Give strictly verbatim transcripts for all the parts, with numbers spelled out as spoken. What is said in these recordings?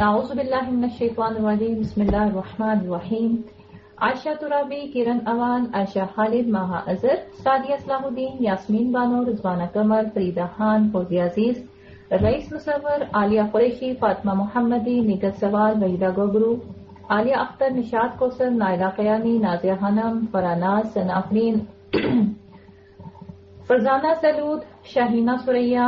اعوذ باللہ من الشیطان الرجیم بسم اللہ الرحمن الرحیم. عائشہ ترابی، کرن اوان، عائشہ خالد، ماہا اظہر، سعدیہ صلاح الدین، یاسمین بانو، رضوانہ قمر، فریدہ خان، فوزیہ عزیز، رئیس مصور، عالیہ قریشی، فاطمہ محمدی، نگت سوال، وحیدہ گوگرو، عالیہ اختر، نشاط کوثر، نائلہ قیانی، نازیہ خانم، فراناز، ثنا افرین، فرزانہ سلود، شاہینہ سریہ،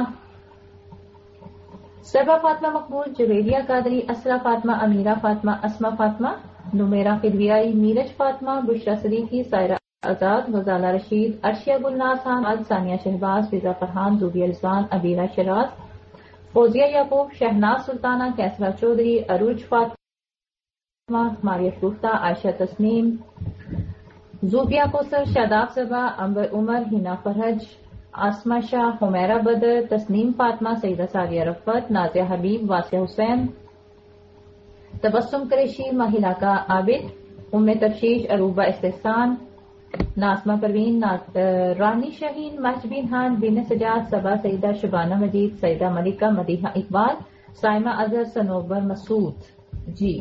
صبا فاطمہ مقبول، جویریہ قادری، اسرا فاطمہ، امیرہ فاطمہ، اسما فاطمہ، نمیرہ فدویائی، نیرج فاطمہ، بشرا صدیقی، سائرہ آزاد، غزالہ رشید، ارشیا گلناز حامد، ثانیہ شہباز، فضا فرحان، زوبیہ رضوان، عبیرہ شراز، فوزیہ یعقوب، شہناز سلطانہ، کیسرا چودھری، عروج فاطمہ، ماریت گفتہ، عائشہ تسنیم، زوبیہ کوثر، شاداب صبا، امبر عمر، ہنا فرحج، آسما شاہ، حمیرہ بدر، تسنیم فاطمہ، سیدہ ساریہ رفت، نازیہ حبیب، واسیہ حسین، تبسم قریشی، ماہلہ کا عابد، ام تفشیش، عروبہ استحسان، ناسمہ پروین، رانی شاہین، مہجبین خان، بین سجاد، صبا سیدہ، شبانہ مجید، سیدہ ملکہ، مدیحہ اقبال، سائمہ اظہر، سنوبر مسعود. جی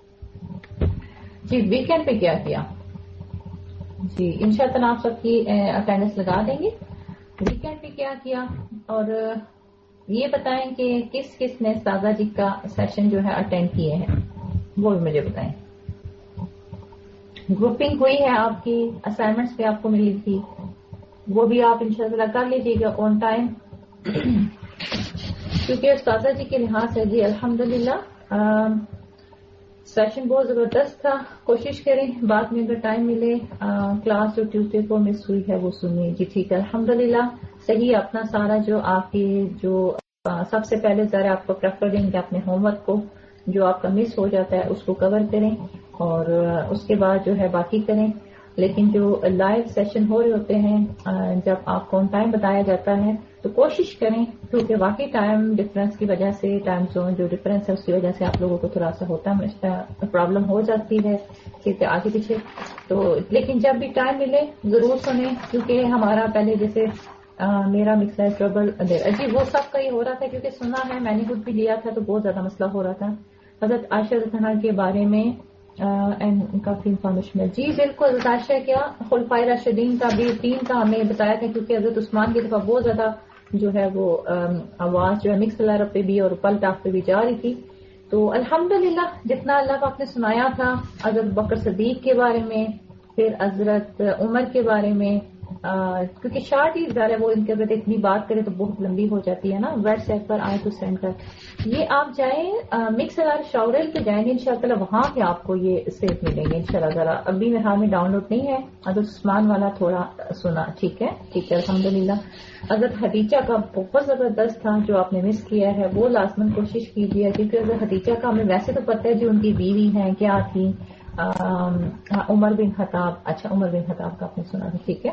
جی ویکینڈ پہ کیا کیا؟ جی انشاءاللہ آپ سب کی اٹینڈنس لگا دیں گے. ویکینڈ پہ کیا کیا اور یہ بتائیں کہ کس کس نے سازا جی کا سیشن جو ہے اٹینڈ کیے ہیں وہ بھی مجھے بتائیں. گروپنگ ہوئی ہے آپ کی، اسائنمنٹس بھی آپ کو ملی تھی، وہ بھی آپ انشاءاللہ کر لیجیے گا آن ٹائم، کیونکہ استاذہ جی کے لحاظ سے جی الحمدللہ سیشن بہت زبردست تھا. کوشش کریں بعد میں اگر ٹائم ملے کلاس جو ٹیوزڈے کو مس ہوئی ہے وہ سنیے. جی ٹھیک ہے الحمدللہ صحیح. اپنا سارا جو آپ کی جو سب سے پہلے ذرا آپ کو پریفر دیں گے اپنے ہوم ورک کو جو آپ کا مس ہو جاتا ہے اس کو کور کریں اور اس کے بعد جو ہے باقی کریں. لیکن جو لائیو سیشن ہو رہے ہوتے ہیں جب آپ کو ٹائم بتایا جاتا ہے تو کوشش کریں، کیونکہ واقعی ٹائم ڈفرینس کی وجہ سے، ٹائم زون جو ڈفرینس ہے اس کی وجہ سے آپ لوگوں کو تھوڑا سا ہوتا ہے پرابلم ہو جاتی ہے کہ آگے پیچھے. تو لیکن جب بھی ٹائم ملے ضرور سنیں، کیونکہ ہمارا پہلے جیسے آ, میرا مسئلہ ہے ٹربل جی وہ سب کا ہی ہو رہا تھا، کیونکہ سنا ہے میں نے خود بھی لیا تھا تو بہت زیادہ مسئلہ ہو رہا تھا. حضرت عائشہ رضی اللہ عنہا کے بارے میں کافی انفارمیشن ہے. جی بالکل حضرت عائشہ کیا خلفائے راشدین کا بھی تین کا ہمیں بتایا تھا، کیونکہ حضرت عثمان کی دفعہ بہت زیادہ جو ہے وہ آواز جو ہے مکس لرب پہ بھی اور پل ٹاپ پہ بھی جا رہی تھی. تو الحمدللہ جتنا اللہ پاک نے سنایا تھا حضرت بکر صدیق کے بارے میں، پھر حضرت عمر کے بارے میں، کیونکہ شارٹ ہی ظاہر ہے وہ ان کے اگر اتنی بات کریں تو بہت لمبی ہو جاتی ہے نا. واٹس ایپ پر آئے تو سینڈ کر یہ آپ جائیں مکس الار شاورل پہ جائیں گے انشاءاللہ وہاں پہ آپ کو یہ سیٹ ملیں گے انشاءاللہ. ذرا ابھی میرے ہاتھ میں ڈاؤن لوڈ نہیں ہے. حضرت عثمان والا تھوڑا سنا. ٹھیک ہے ٹھیک ہے الحمدللہ. حضرت خدیجہ کا بہت زبردست تھا جو آپ نے مس کیا ہے وہ لازماً کوشش کیجیے، کیونکہ حضرت خدیجہ کا ہمیں ویسے تو پتہ ہے جو ان کی بیوی ہیں کیا تھی، عمر بن خطاب. اچھا عمر بن خطاب کا آپ نے سنا تھا. ٹھیک ہے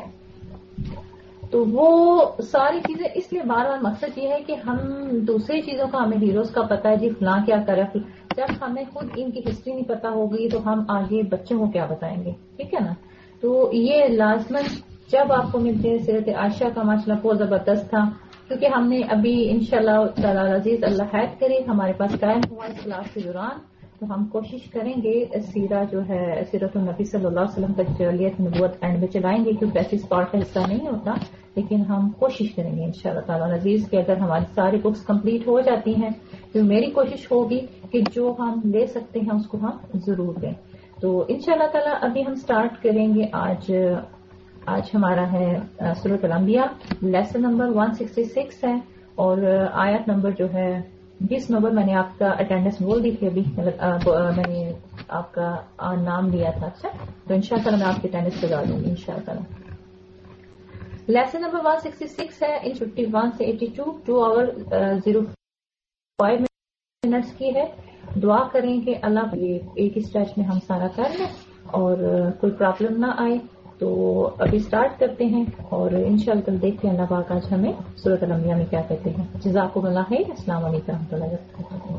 تو وہ ساری چیزیں اس لیے بار بار مقصد یہ ہے کہ ہم دوسری چیزوں کا ہمیں ہیروز کا پتا ہے جی فلاں کیا کرے، جب ہمیں خود ان کی ہسٹری نہیں پتا ہوگی تو ہم آگے بچوں کو کیا بتائیں گے. ٹھیک ہے نا. تو یہ لازماً جب آپ کو ملتے ہیں سیرت عائشہ کا ماشاءاللہ بہت زبردست تھا، کیونکہ ہم نے ابھی انشاءاللہ تعالی عزیز اللہ خیر کرے ہمارے پاس ٹائم ہوا اس کلاس کے دوران تو ہم کوشش کریں گے سیرہ جو ہے سیرت النبی صلی اللہ علیہ وسلم تک جعلیت نبوت اینڈ میں چلائیں گے، کیونکہ ایسی اس پارٹ کا حصہ نہیں ہوتا، لیکن ہم کوشش کریں گے انشاءاللہ تعالی عزیز کہ اگر ہماری ساری بکس کمپلیٹ ہو جاتی ہیں تو میری کوشش ہوگی کہ جو ہم لے سکتے ہیں اس کو ہم ضرور دیں. تو انشاءاللہ تعالی ابھی ہم سٹارٹ کریں گے. آج آج ہمارا ہے سورۃ الانبیاء، لیسن نمبر ایک سو چھیاسٹھ ہے اور آیت نمبر جو ہے بیس نمبر. میں نے آپ کا اٹینڈنس بول دی تھی ابھی، میں نے آپ کا نام لیا تھا. اچھا تو انشاءاللہ میں آپ کی اٹینڈنس لگا دوں گی انشاءاللہ. لیسن نمبر ایک سو چھیاسٹھ ہے ان ففٹی ون سے eighty two two hour zero five minutes کی ہے. دعا کریں کہ اللہ یہ ایک اسٹریچ میں ہم سارا کر لیں اور کوئی پرابلم نہ آئے. تو ابھی سٹارٹ کرتے ہیں اور انشاءاللہ کل دیکھتے ہیں اللہ پاک آج ہمیں سورۃ الانبیاء میں کیا کہتے ہیں. جزاکم اللہ خیر. السلام علیکم و رحمۃ اللہ وبرکاتہ.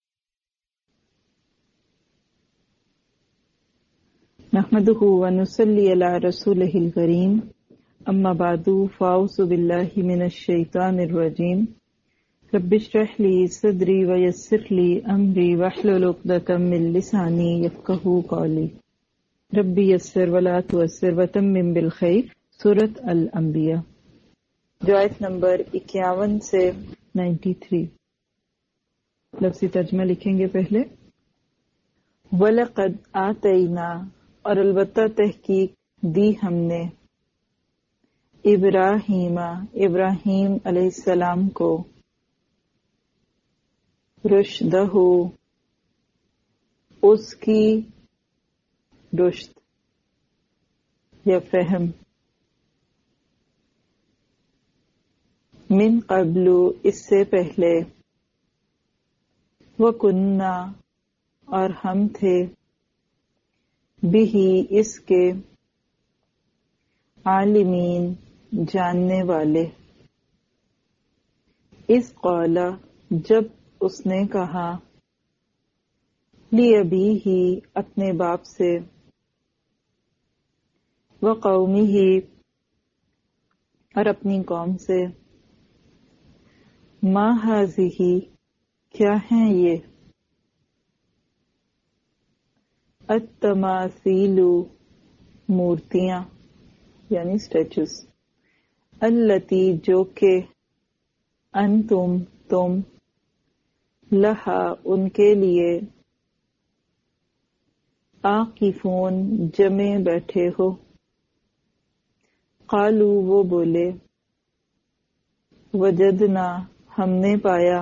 نحمده ونصلي على رسوله الكريم اما بعد فاعوذ بالله من الشيطان الرجيم رب اشرح لي صدري ويسر لي أمري واحلل عقدة من لساني يفقهوا قولي رب يسر ولا تعسر وتمم بالخير. سورۃ الانبیاء جو آیت نمبر اکیاون سے نائنٹی تھری. لفظی ترجمہ لکھیں گے پہلے. وَلَقَدْ آتَيْنَا اور البتہ تحقیق دی ہم نے ابراہیم ابراہیم علیہ السلام کو رشدہ اس کی رشد یا فہم من قبل اس سے پہلے وَكُنَّا اور ہم تھے بِهِ اس کے عالمین جاننے والے. اس قال جب اس نے کہا لِأَبِيهِ اپنے باپ سے وَقَوْمِهِ اور اپنی قوم سے مَا هَٰذِهِ کیا ہیں یہ التماثیل مورتیاں یعنی اسٹیچوز التی جو کہ انتم تم لہا ان کے لیے عاکفون جمے بیٹھے ہو. قالو وہ بولے وجدنا ہم نے پایا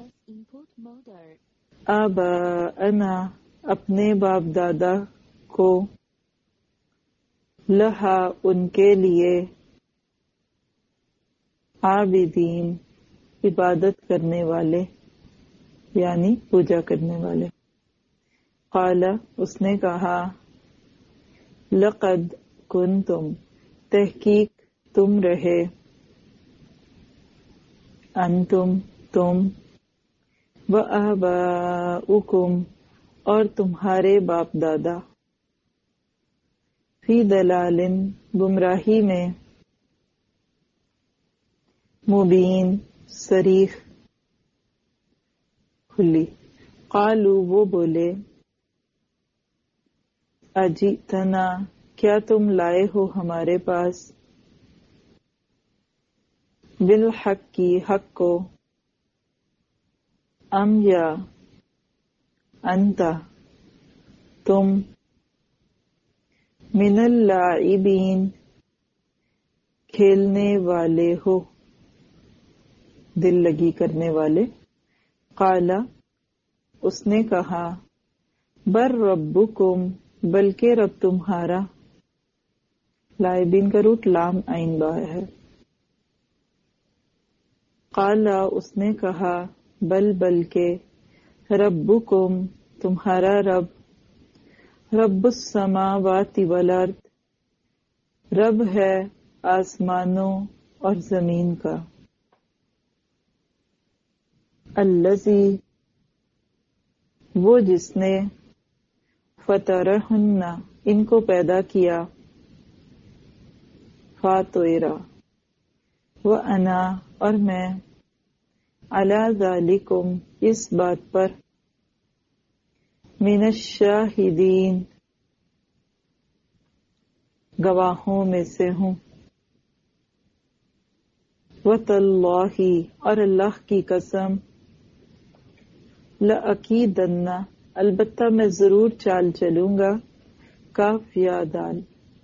آباءنا اپنے باپ دادا کو لہا ان کے لیے عابدین عبادت کرنے والے یعنی پوجا کرنے والے. قال اس نے کہا لقد کنتم تحقیق تم رہے انتم تم وآباؤکم اور تمہارے باپ دادا فی دلال گمراہی میں مبین صریح کھلی. قالو وہ بولے اجئتنا کیا تم لائے ہو ہمارے پاس بالحق کی حق کو ام یا انتا تم من اللاعبین کھیلنے والے ہو دل لگی کرنے والے. قال اس نے کہا بر ربکم بلکہ رب تمہارا لاعبین کا روٹ لام عین با ہے. قال اس نے کہا بل بلکہ ربکم تمہارا رب رب السماوات والارض رب ہے آسمانوں اور زمین کا. الذی وہ جس نے فطرہن ان کو پیدا کیا فاتویرا وانا اور میں علی ذالکم اس بات پر من الشاہدین گواہوں میں سے ہوں. وتاللہ اور اللہ کی قسم لأکیدن البتہ میں ضرور چال چلوں گا کاف یا دال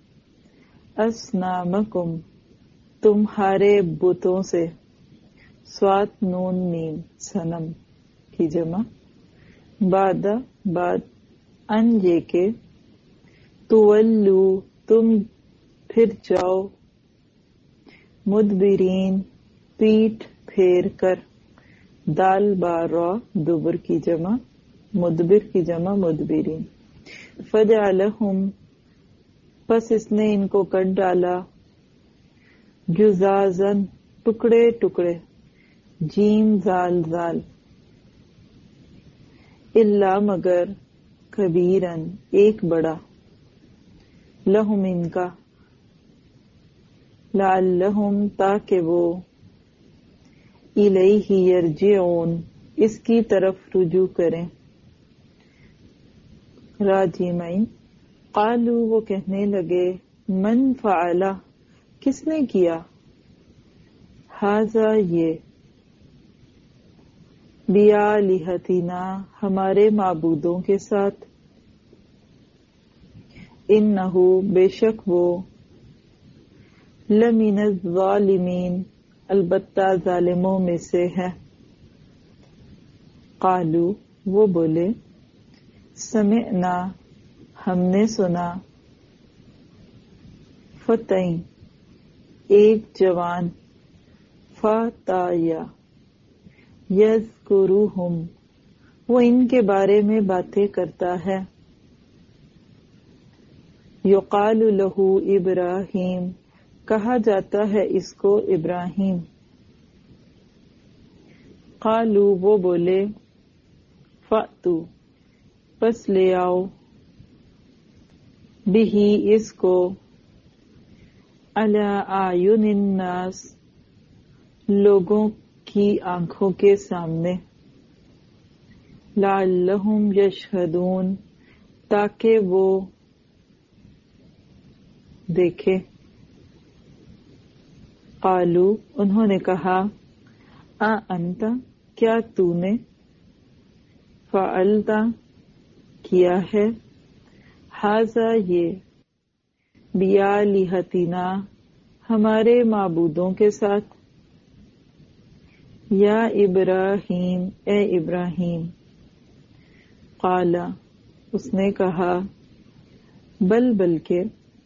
اصنامکم تمہارے بتوں سے سوات نون میم صنم کی جمع بعد بعد ان یہ کہ تولو تم پھر جاؤ مدبرین پیٹ پھیر کر دال بارا دبر کی جمع مدبر کی جمع مدبرین. فجعلہم پس اس نے ان کو کٹ ڈالا جزازن ٹکڑے ٹکڑے جیم زال زال الا مگر کبیرن ایک بڑا لہم ان کا لعلہم تاکہ وہ الیہ یرجعون، اس کی طرف رجوع کریں. راجمین، قالو، وہ کہنے لگے، من فعل، کس نے کیا، ھذا، یہ، بِآلِہَتِنَا، ہمارے معبودوں کے ساتھ، انہو، بے شک وہ، لمن الظالمین، البتہ ظالموں میں سے ہے. قالو، وہ بولے، سمعنا، ہم نے سنا، فتئیں، ایک جوان، فتایا، یذکرہم، وہ ان کے بارے میں باتیں کرتا ہے، یقال لہ ابراہیم، کہا جاتا ہے اس کو ابراہیم. قالو، وہ بولے، فأتو، پس لے آؤ، بہی، اس کو، علی اعین الناس، لوگوں کی آنکھوں کے سامنے، لعلہم یشہدون، تاکہ وہ دیکھے. قالو، انہوں نے کہا، آ انت، کیا تو نے، فعلت، کیا ہے، ھذا، یہ، بِآلِہَتِنَا، ہمارے معبودوں کے ساتھ، یا ابراہیم، اے ابراہیم. قال، اس نے کہا، بل، بلکہ،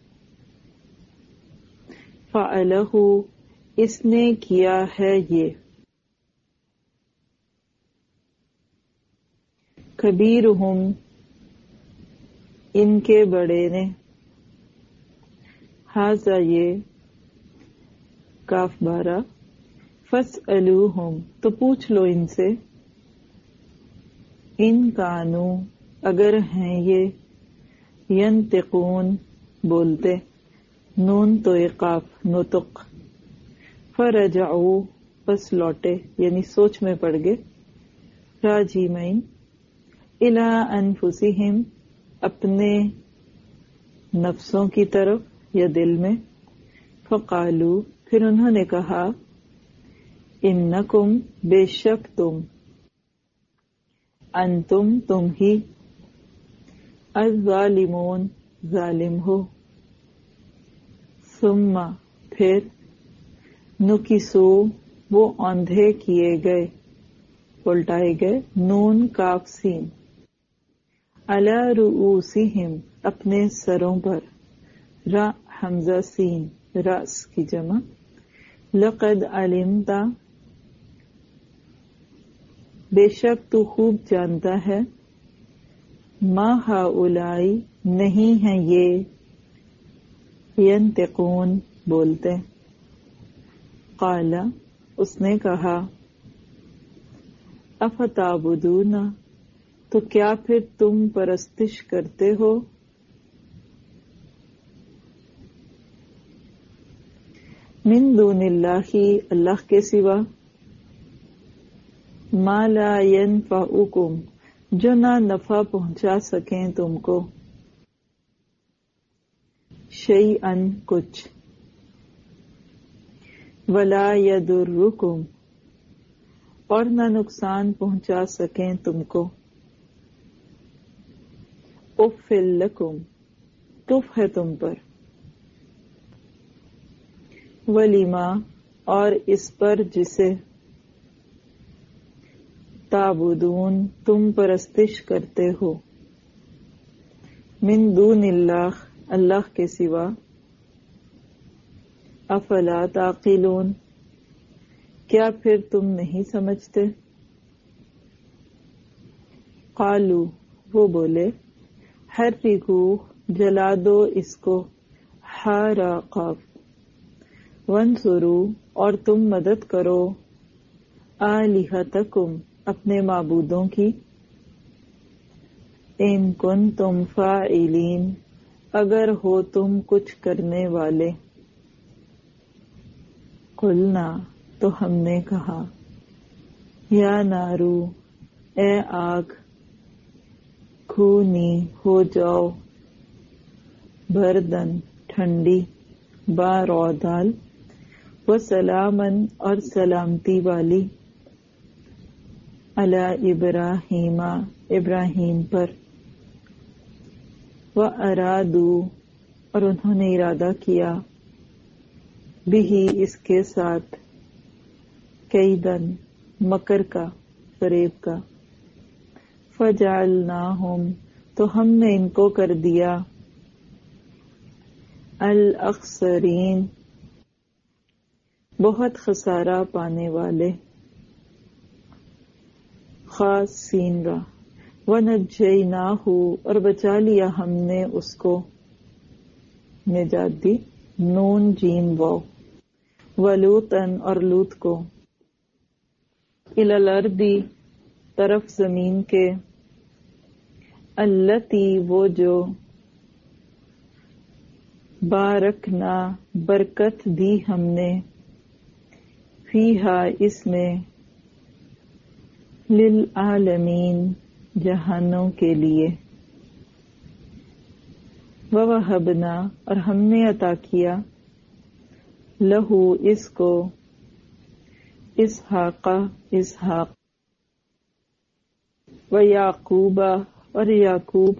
فعلہ، اس نے کیا ہے یہ، کبیرہم، ان کے بڑے نے، ھذا، یہ، کاف بارہ، فاسألوہم، تو پوچھ لو ان سے، ان کانوا، اگر ہیں یہ، ینطقون، بولتے، نون تو قاف، نطق، فرجعوا، پس لوٹے، یعنی سوچ میں پڑ گئے، راجمین، الی انفسہم، اپنے نفسوں کی طرف یا دل میں، فقالو، پھر انہوں نے کہا، انکم، بے شک تم، انتم، تم ہی، الظالمون، ظالم ہو. ثم، پھر، نکسو، وہ اوندھے کیے گئے، الٹائے گئے، نون کاف سین، علی رؤوسہم، اپنے سروں پر، را، حمزہ سین، راس کی جمع، لقد علمت، بے شک تو خوب جانتا ہے، ما ہؤلاء، نہیں ہیں یہ، ینطقون، بولتے. قال، اس نے کہا، افتعبدون، تو کیا پھر تم پرستش کرتے ہو، من دون اللہ، اللہ کے سوا، ما لا ینفعکم، جو نہ نفع پہنچا سکیں تم کو، شیئن، کچھ، ولا یضرکم، اور نہ نقصان پہنچا سکیں تم کو، اف لکم، تف ہے تم پر، ولیما، اور اس پر جسے، تعبدون، تم پرستش کرتے ہو، من دون اللہ، اللہ کے سوا، افلا تعقلون، کیا پھر تم نہیں سمجھتے. قالو، وہ بولے، حرقوہ، جلا دو اس کو، حرقا، وانصروا، اور تم مدد کرو، آلہتکم، اپنے معبودوں کی، ان کنتم فاعلین، اگر ہو تم کچھ کرنے والے. قلنا، تو ہم نے کہا، یا نارو اے آگ کھونی ہو جاؤ بردن ٹھنڈی بارودال و سلامن اور سلامتی والی علی ابراہیم ابراہیم پر و ارادو اور انہوں نے ارادہ کیا بھی اس کے ساتھ کیدن مکر کا فریب کا فجعلناہم تو ہم نے ان کو کر دیا الاخسرین بہت خسارہ پانے والے خاسین را ونجیناہ اور بچا لیا ہم نے اس کو نجات دی نون جیم واو ولوطن اور لوط کو الی الارضی طرف زمین کے التی وہ جو بارکنا برکت دی ہم نے فیہا اس میں للعالمین جہانوں کے لیے ووہبنا اور ہم نے عطا کیا لہو اس کو اسحاق اسحاق و یعقوبہ اور یعقوب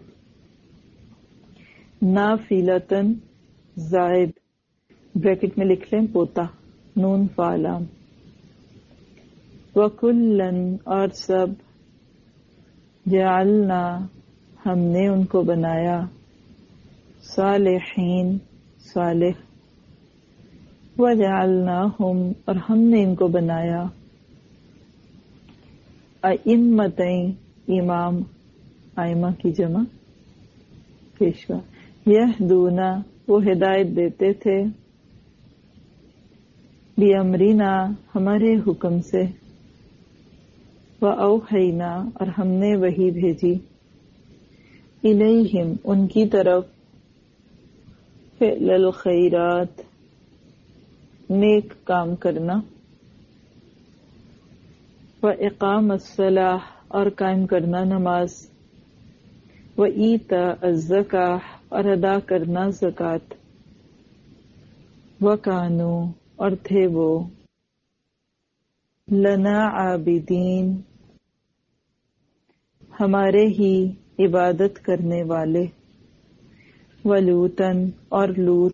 نافلتن زائد بریکٹ میں لکھ لیں پوتا نون فالام وکلن اور سب جعلنا ہم نے ان کو بنایا صالحین صالح وجعلناہم اور ہم نے ان کو بنایا ائمتین امام ائمہ کی جمع پیشوا یہدونا وہ ہدایت دیتے تھے بِأَمْرِنَا ہمارے حکم سے وَأَوْحَيْنَا اور ہم نے وحی بھیجی الیہم ان کی طرف فعل الخیرات نیک کام کرنا وَإِقَامَ الصَّلَاةِ اور قائم کرنا نماز وَإِيتَاءَ الزَّكَاةِ اور ادا کرنا زکوٰۃ وَكَانُوا اور تھے وہ لنا عابدین ہمارے ہی عبادت کرنے والے ولوطن اور لوط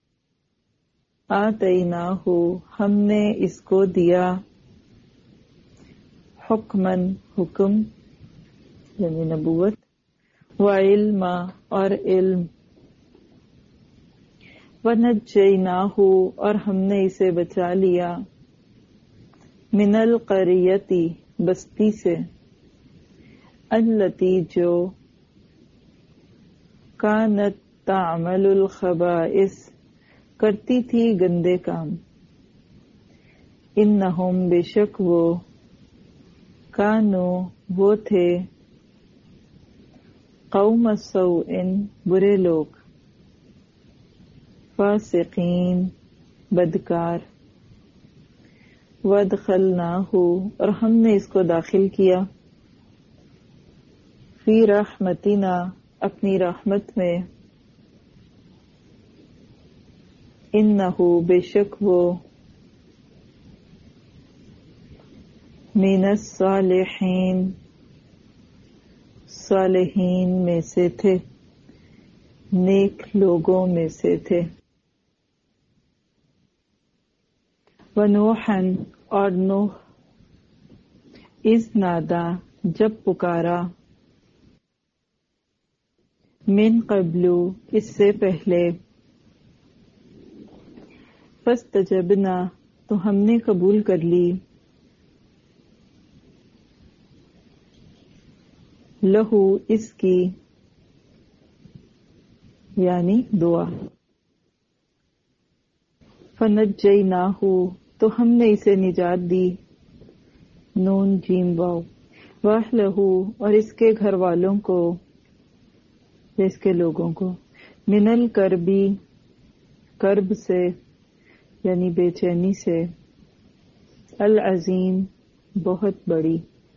آتیناہ ہم نے اس کو دیا حکمن حکم یعنی نبوت وعلم اور علم ونجیناہ اور ہم نے اسے بچا لیا من القریتی بستی سے التی جو کانت تعمل الخبائث کرتی تھی گندے کام انہم بے شک وہ کانو وہ تھے قوم سوء برے لوگ فاسقین بدکار وادخلناہ اور ہم نے اس کو داخل کیا فی رحمتنا اپنی رحمت میں انہو بے شک وہ من الصالحین صالحین میں سے تھے نیک لوگوں میں سے تھے ونوحن اور نوح اذ نادا جب پکارا من قبلو اس سے پہلے فاستجبنا تو ہم نے قبول کر لی لہو اس کی یعنی دعا فنجیناہ تو ہم نے اسے نجات دی نون جیم واو واہلہ اور اس کے گھر والوں کو اس کے لوگوں کو من الکربی کرب سے یعنی بے چینی سے العظیم بہت بڑی.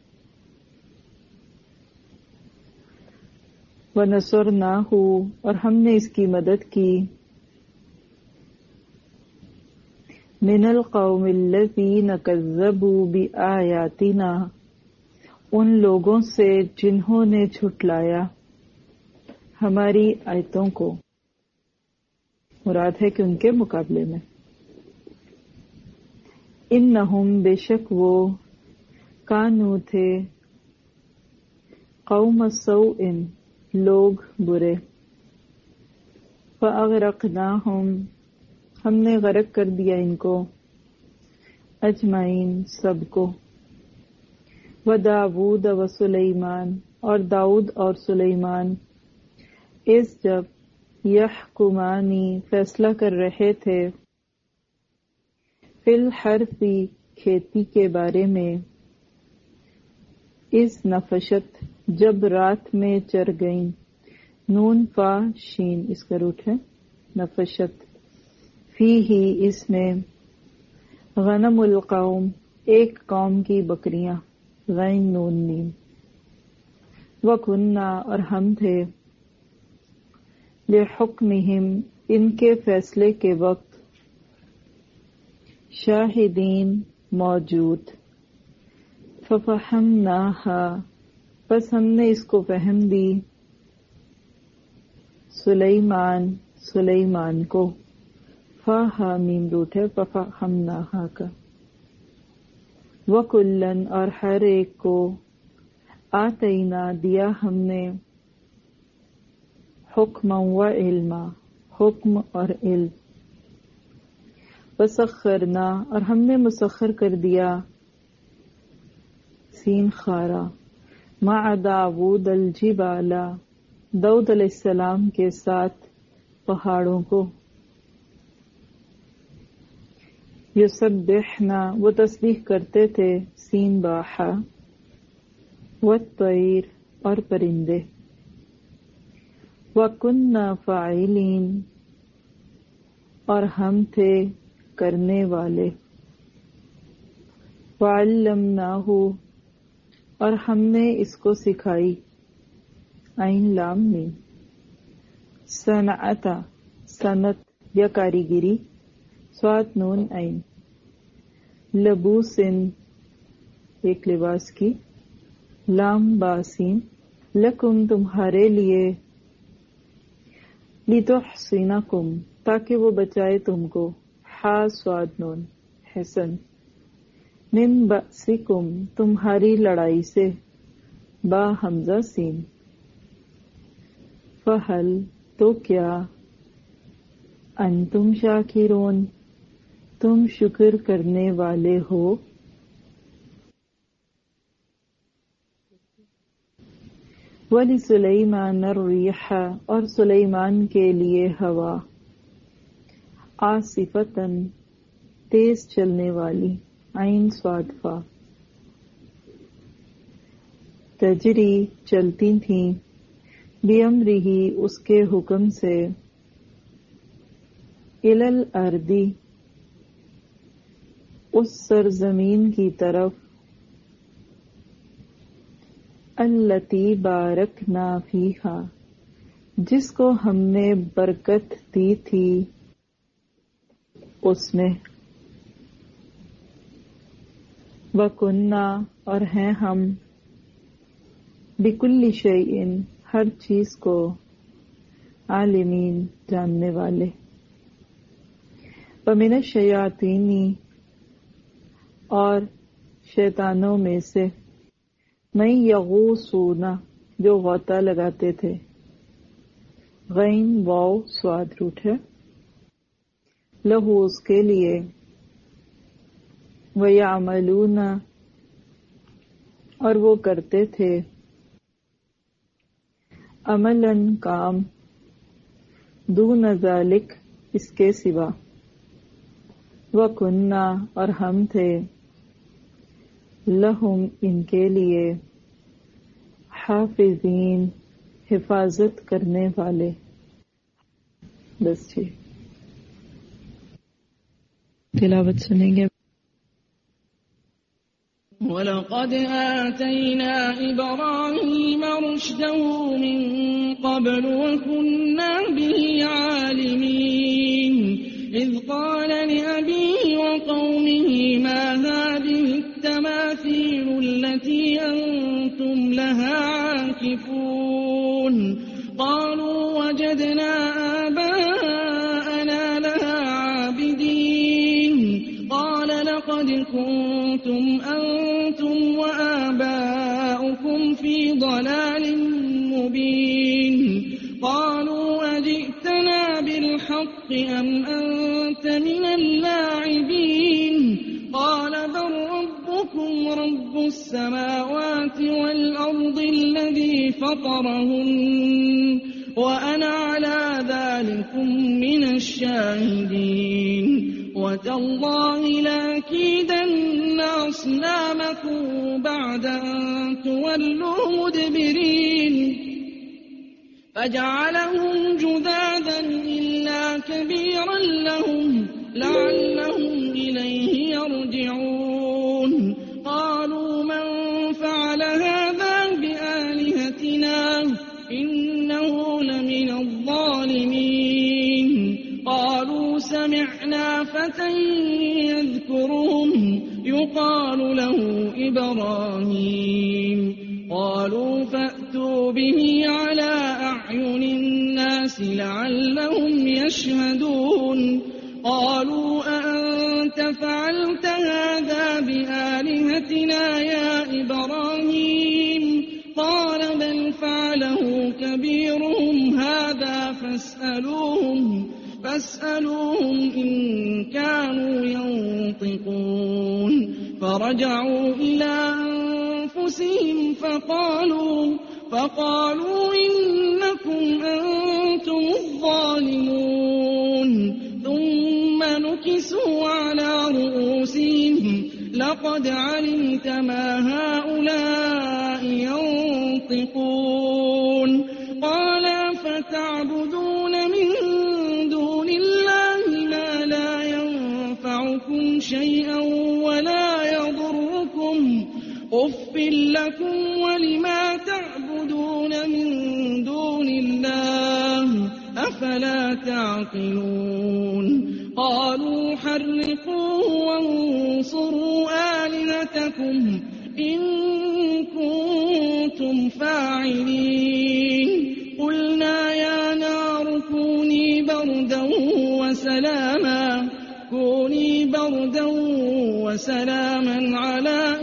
وَنَصَرْنَاهُ اور ہم نے اس کی مدد کی. مِنَ الْقَوْمِ الَّذِينَ كَذَّبُوا بِآيَاتِنَا ان لوگوں سے جنہوں نے جھٹلایا ہماری آیتوں کو. مراد ہے کہ ان کے مقابلے میں. انہم بے شک وہ کانو تھے قوم سوء لوگ برے. فاغرقناہم ہم نے غرق کر دیا ان کو. اجمعین سب کو. وداود و سلیمان اور داؤد اور سلیمان اس جب یحکمانی فیصلہ کر رہے تھے فی الحرث کھیتی کے بارے میں. اس نفشت جب رات میں چر گئیں. نون فا شین اس کا روٹ ہے نفشت. فی ہی اس میں غنم القوم ایک قوم کی بکریاں. غین نون نیم. وکننا اور ہم تھے لحکمہم ان کے فیصلے کے وقت شاہدین موجود. ففہمناہا پس ہم نے اس کو فہم دی سلیمان سلیمان کو. فاہا میم روٹ ہے ففہمناہا کا. وکلن اور ہر ایک کو آتینا دیا ہم نے حکما و علما حکم اور علم. وسخرنا اور ہم نے مسخر کر دیا سین خارا مع داود الجبال داؤد علیہ السلام کے ساتھ پہاڑوں کو. یسبحنا وہ تسبیح کرتے تھے سین باحا. والطیر اور پرندے. وَكُنَّا فَاعِلِينَ اور ہم تھے کرنے والے. وَعَلَّمْنَاهُ اور ہم نے اس کو سکھائی عین لام میم. صنعت صنعت یا کاریگری. صاد نون عین. لبوسن ایک لباس کی. لام باسین. لکم تمہارے لیے. لتحصنکم تاکہ وہ بچائے تم کو. حا صاد نون حسن. من بأسکم تمہاری لڑائی سے. با حمزہ سین. فہل تو کیا انتم شاکرون تم شکر کرنے والے ہو. وَلِسُلَيْمَانَ الرِّيحَ اور سلیمان کے لیے ہوا. عاصفۃً تیز چلنے والی. عین صاد فا. تجری چلتی تھیں. بِأَمْرِهِ اس کے حکم سے. إِلَى الْأَرْضِ اس سرزمین کی طرف. التی بارکنا فیہا جس کو ہم نے برکت دی تھی اس میں. وَكُنَّا اور ہیں ہم بِكُلِّ شَيْءٍ ہر چیز کو عالمین جاننے والے. وَمِنَ الشَّيَاطِينِ اور شیطانوں میں سے. مَن یغوصون جو غوطہ لگاتے تھے. غین واو سواد روٹ ہے. لہو اس کے لیے. وَيَعْمَلُونَ اور وہ کرتے تھے. عملاً کام. دون ذالک اس کے سوا. وَكُنَّا اور ہم تھے. لہم ان کے لیے. حافظین حفاظت کرنے والے. بس جی تلاوت سنیں گے. ولقد آتينا إبراهيم رشده من قبل وكنا به عالمين إذ قال لأبيه وقومه ما هذه التماثيل التي أنتم لها عاكفون قالوا وجدنا آباءنا لها عابدين قال لقد كنتم أنتم وآباؤكم في ضلال مبين قالوا أجئتنا بالحق أم أنت من اللاعبين قال بل ربكم رب السماوات والأرض الذي فطرهن وأنا على ذلكم من الشاهدين وتالله لأكيدن أصنامكم بعد أن تولوا مدبرين فجعلهم جذاذا إلا كبيرا لهم لعلهم إليه يرجعون قالوا من فعل هذا بآلهتنا إنه لمن الظالمين قالوا سمعنا فتى يذكرهم يقال له إبراهيم قالوا فأتوا به على أعين الناس لعلهم يشهدون قالوا أأنت فعلت هذا بآلهتنا يا إبراهيم قال بل فعله كبيرهم هذا فاسألوهم فاسألوهم إن كانوا ينطقون فرجعوا إلى أنفسهم فقالوا فقالوا إنكم أنتم الظالمون ثم نكسوا على رؤوسهم لقد علمت ما هؤلاء ينطقون قال فتعبدون من دون الله ما لا ينفعكم شيئا ولا يضركم أف لكم ولما تعبدون من دون الله أفلا تعقلون قالوا حرقوه وانصروا آلهتكم إن كنتم فاعلين قلنا يا نار كوني بردا وسلاما كوني بردا وسلاما على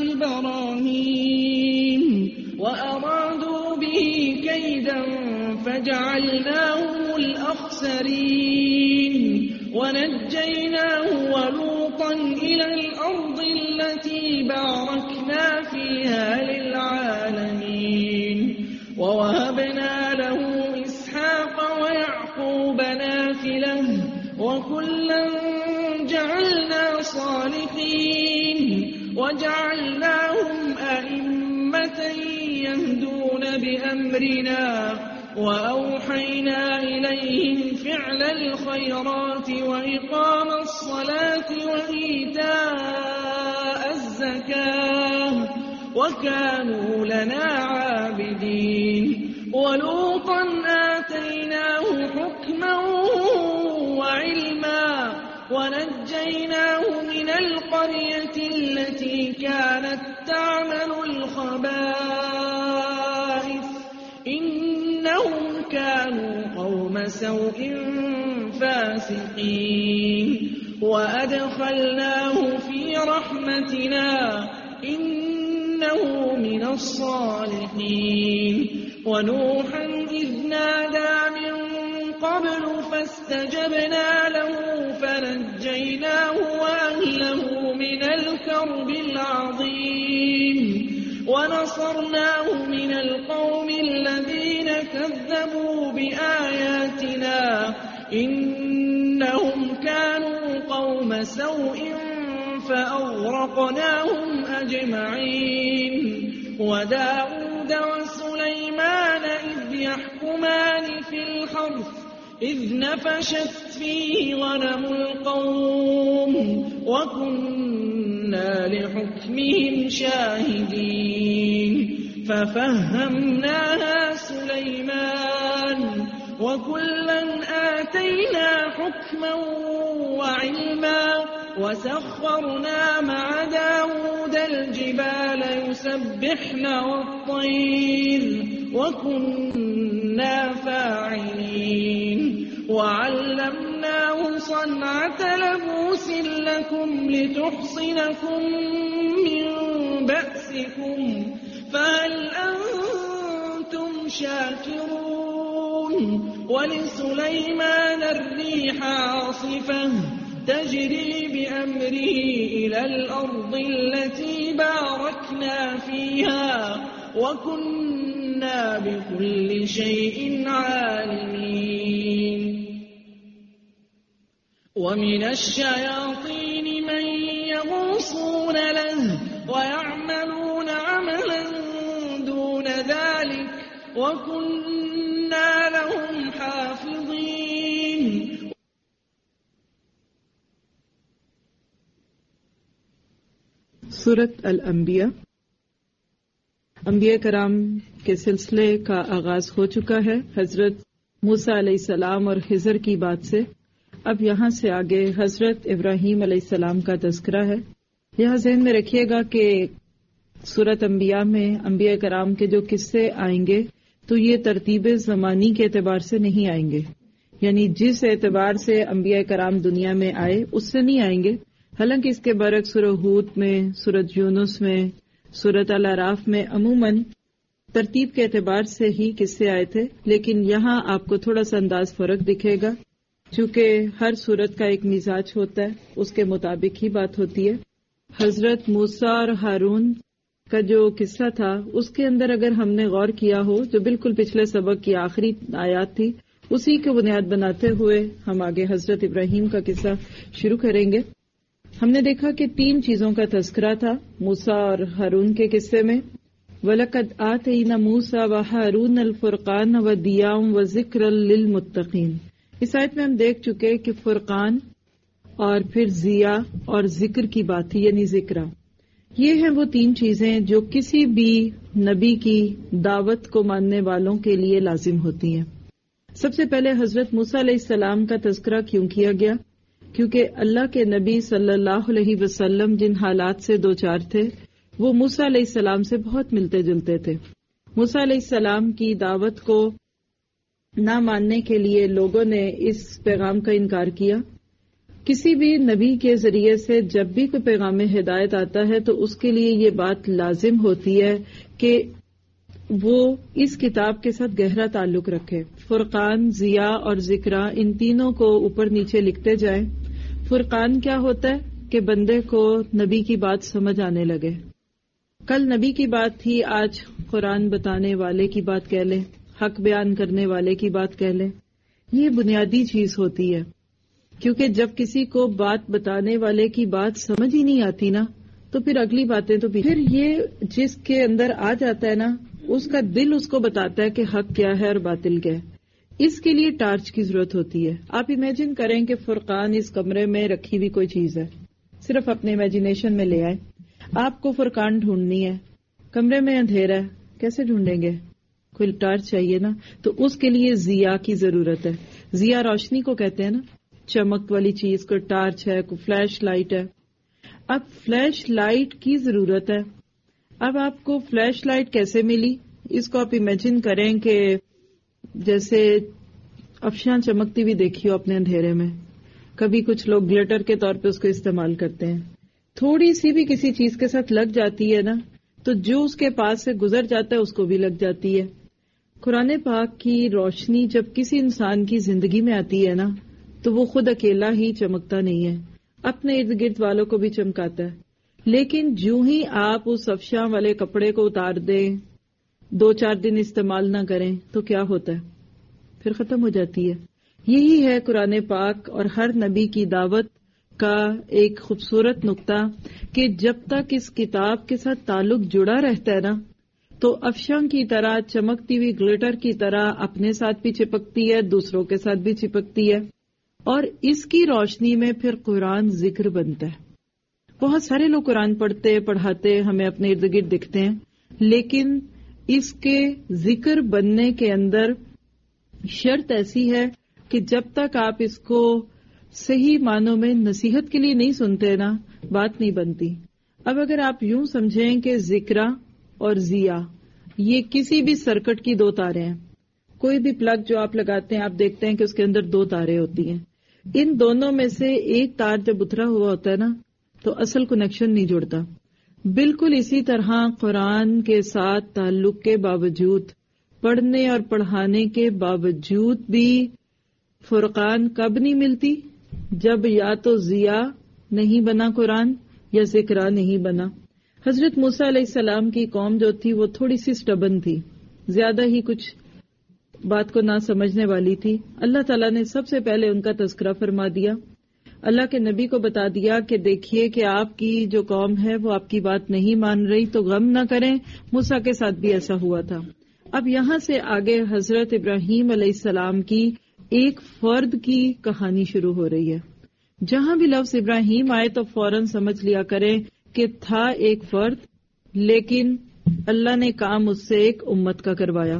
إبراهيم وأرادوا به كيدا فجعلناهم الأخسرين ونجيناه ولوطا إلى الأرض التي باركنا فيها للعالمين ووهبنا له إسحاق ويعقوب نافلة وكلا جعلنا صالحين وجعلناهم أئمة يهدون بأمرنا وأوحينا إليهم فعل الخيرات وإقام الصلاة وإيتاء الزكاة وكانوا لنا عابدين ولوطا آتيناه حكما وعلما ونجيناه من القرية التي كانت تعمل الخبائث إنهم كانوا قوم سوء فاسقين وأدخلناه في رحمتنا إنه من الصالحين ونوحا إذ نادى من قبل فاستجبنا له فنجيناه وأهله من الكرب العظيم ونصرناه من القوم الذين كذبوا بآياتنا إنهم كانوا قوم سوء فأغرقناهم أجمعين وداود وسليمان إذ يحكمان في الحرث إذ نفشت فيه غنم القوم وكنا لحكمهم شاهدين ففهمناها سليمان وكلا آتينا حكما وعلما وسخرنا مع داود الجبال يسبحن والطير وكنا فاعلين وعلمناه صنعة لبوس لكم لتحصنكم من بأسكم فهل أنتم شاكرون ولسليمان الريح عاصفة تجري بأمره إلى الأرض التي باركنا فيها وكنا بكل شيء عالمين ومن الشياطين من يغوصون له ويعملون عملا دون ذلك وكنا لهم حافظين سورت الانبیاء انبیاء کرام کے سلسلے کا آغاز ہو چکا ہے حضرت موسیٰ علیہ السلام اور خضر کی بات سے. اب یہاں سے آگے حضرت ابراہیم علیہ السلام کا تذکرہ ہے. یہاں ذہن میں رکھیے گا کہ سورت انبیاء میں انبیاء کرام کے جو قصے آئیں گے تو یہ ترتیب زمانی کے اعتبار سے نہیں آئیں گے، یعنی جس اعتبار سے انبیاء کرام دنیا میں آئے اس سے نہیں آئیں گے. حالانکہ اس کے برعکس سورہ ہود میں، سورت یونس میں، سورت الاعراف میں عموماً ترتیب کے اعتبار سے ہی قصے آئے تھے، لیکن یہاں آپ کو تھوڑا سا انداز فرق دکھے گا چونکہ ہر سورت کا ایک مزاج ہوتا ہے، اس کے مطابق ہی بات ہوتی ہے. حضرت موسیٰ اور ہارون کا جو قصہ تھا اس کے اندر اگر ہم نے غور کیا ہو، جو بالکل پچھلے سبق کی آخری آیات تھی، اسی کو بنیاد بناتے ہوئے ہم آگے حضرت ابراہیم کا قصہ شروع کریں گے. ہم نے دیکھا کہ تین چیزوں کا تذکرہ تھا موسیٰ اور ہارون کے قصے میں. وَلَقَدْ آتَيْنَا مُوسَىٰ وَهَارُونَ الْفُرْقَانَ وَضِيَاءً وَذِكْرًا لِلْمُتَّقِينَ. اس آیت میں ہم دیکھ چکے کہ فرقان اور پھر ضیاء اور ذکر کی بات تھی، یعنی ذکرہ. یہ ہیں وہ تین چیزیں جو کسی بھی نبی کی دعوت کو ماننے والوں کے لیے لازم ہوتی ہیں. سب سے پہلے حضرت موسیٰ علیہ السلام کا تذکرہ کیوں کیا گیا؟ کیونکہ اللہ کے نبی صلی اللہ علیہ وسلم جن حالات سے دوچار تھے وہ موسیٰ علیہ السلام سے بہت ملتے جلتے تھے. موسیٰ علیہ السلام کی دعوت کو نہ ماننے کے لیے لوگوں نے اس پیغام کا انکار کیا. کسی بھی نبی کے ذریعے سے جب بھی کوئی پیغام ہدایت آتا ہے تو اس کے لیے یہ بات لازم ہوتی ہے کہ وہ اس کتاب کے ساتھ گہرا تعلق رکھے. فرقان، ضیاء اور ذکرہ ان تینوں کو اوپر نیچے لکھتے جائیں. فرقان کیا ہوتا ہے کہ بندے کو نبی کی بات سمجھ آنے لگے. کل نبی کی بات تھی، آج قرآن بتانے والے کی بات کہہ لیں، حق بیان کرنے والے کی بات کہہ لیں. یہ بنیادی چیز ہوتی ہے، کیونکہ جب کسی کو بات بتانے والے کی بات سمجھ ہی نہیں آتی نا تو پھر اگلی باتیں تو پھر یہ جس کے اندر آ جاتا ہے نا اس کا دل اس کو بتاتا ہے کہ حق کیا ہے اور باطل کیا ہے. اس کے لیے ٹارچ کی ضرورت ہوتی ہے. آپ امیجن کریں کہ فرقان اس کمرے میں رکھی ہوئی کوئی چیز ہے، صرف اپنے امیجنیشن میں لے آئے. آپ کو فرقان ڈھونڈنی ہے، کمرے میں اندھیرا ہے، کیسے ڈھونڈیں گے؟ کوئی ٹارچ چاہیے نا. تو اس کے لیے ضیاء کی ضرورت ہے. ضیاء روشنی کو کہتے ہیں نا، چمک والی چیز. کوئی ٹارچ ہے، کوئی فلیش لائٹ ہے. اب فلیش لائٹ کی ضرورت ہے. اب آپ کو فلیش لائٹ کیسے ملی؟ اس کو آپ امیجن کریں کہ جیسے افشاں چمکتی بھی دیکھی ہو اپنے اندھیرے میں. کبھی کچھ لوگ گلیٹر کے طور پہ اس کو استعمال کرتے ہیں. تھوڑی سی بھی کسی چیز کے ساتھ لگ جاتی ہے نا تو جو اس کے پاس سے گزر جاتا ہے اس کو بھی لگ جاتی ہے. قرآن پاک کی روشنی جب کسی انسان کی زندگی میں آتی ہے نا تو وہ خود اکیلا ہی چمکتا نہیں ہے، اپنے ارد گرد والوں کو بھی چمکاتا ہے. لیکن جو ہی آپ اس افشاں والے کپڑے کو اتار دیں، دو چار دن استعمال نہ کریں تو کیا ہوتا ہے؟ پھر ختم ہو جاتی ہے. یہی ہے قرآن پاک اور ہر نبی کی دعوت کا ایک خوبصورت نقطہ کہ جب تک اس کتاب کے ساتھ تعلق جڑا رہتا ہے نا تو افشاں کی طرح چمکتی ہوئی گلیٹر کی طرح اپنے ساتھ بھی چپکتی ہے، دوسروں کے ساتھ بھی چپکتی ہے، اور اس کی روشنی میں پھر قرآن ذکر بنتا ہے. بہت سارے لوگ قرآن پڑھتے پڑھاتے ہمیں اپنے ارد گرد دکھتے ہیں، لیکن اس کے ذکر بننے کے اندر شرط ایسی ہے کہ جب تک آپ اس کو صحیح معنوں میں نصیحت کے لیے نہیں سنتے نا، بات نہیں بنتی. اب اگر آپ یوں سمجھیں کہ ذکرہ اور ضیا یہ کسی بھی سرکٹ کی دو تاریں ہیں، کوئی بھی پلگ جو آپ لگاتے ہیں آپ دیکھتے ہیں کہ اس کے اندر دو تاریں ہوتی ہیں، ان دونوں میں سے ایک تار جب اترا ہوا ہوتا ہے نا تو اصل کنیکشن نہیں جڑتا. بالکل اسی طرح قرآن کے ساتھ تعلق کے باوجود، پڑھنے اور پڑھانے کے باوجود بھی فرقان کب نہیں ملتی؟ جب یا تو ضیا نہیں بنا قرآن یا ذکرہ نہیں بنا. حضرت موسیٰ علیہ السلام کی قوم جو تھی وہ تھوڑی سی سٹبن تھی، زیادہ ہی کچھ بات کو نہ سمجھنے والی تھی. اللہ تعالیٰ نے سب سے پہلے ان کا تذکرہ فرما دیا. اللہ کے نبی کو بتا دیا کہ دیکھیے کہ آپ کی جو قوم ہے وہ آپ کی بات نہیں مان رہی تو غم نہ کریں. موسیٰ کے ساتھ بھی ایسا ہوا تھا. اب یہاں سے آگے حضرت ابراہیم علیہ السلام کی ایک فرد کی کہانی شروع ہو رہی ہے. جہاں بھی لفظ ابراہیم آئے تو فوراً سمجھ لیا کریں کہ تھا ایک فرد، لیکن اللہ نے کام اس سے ایک امت کا کروایا.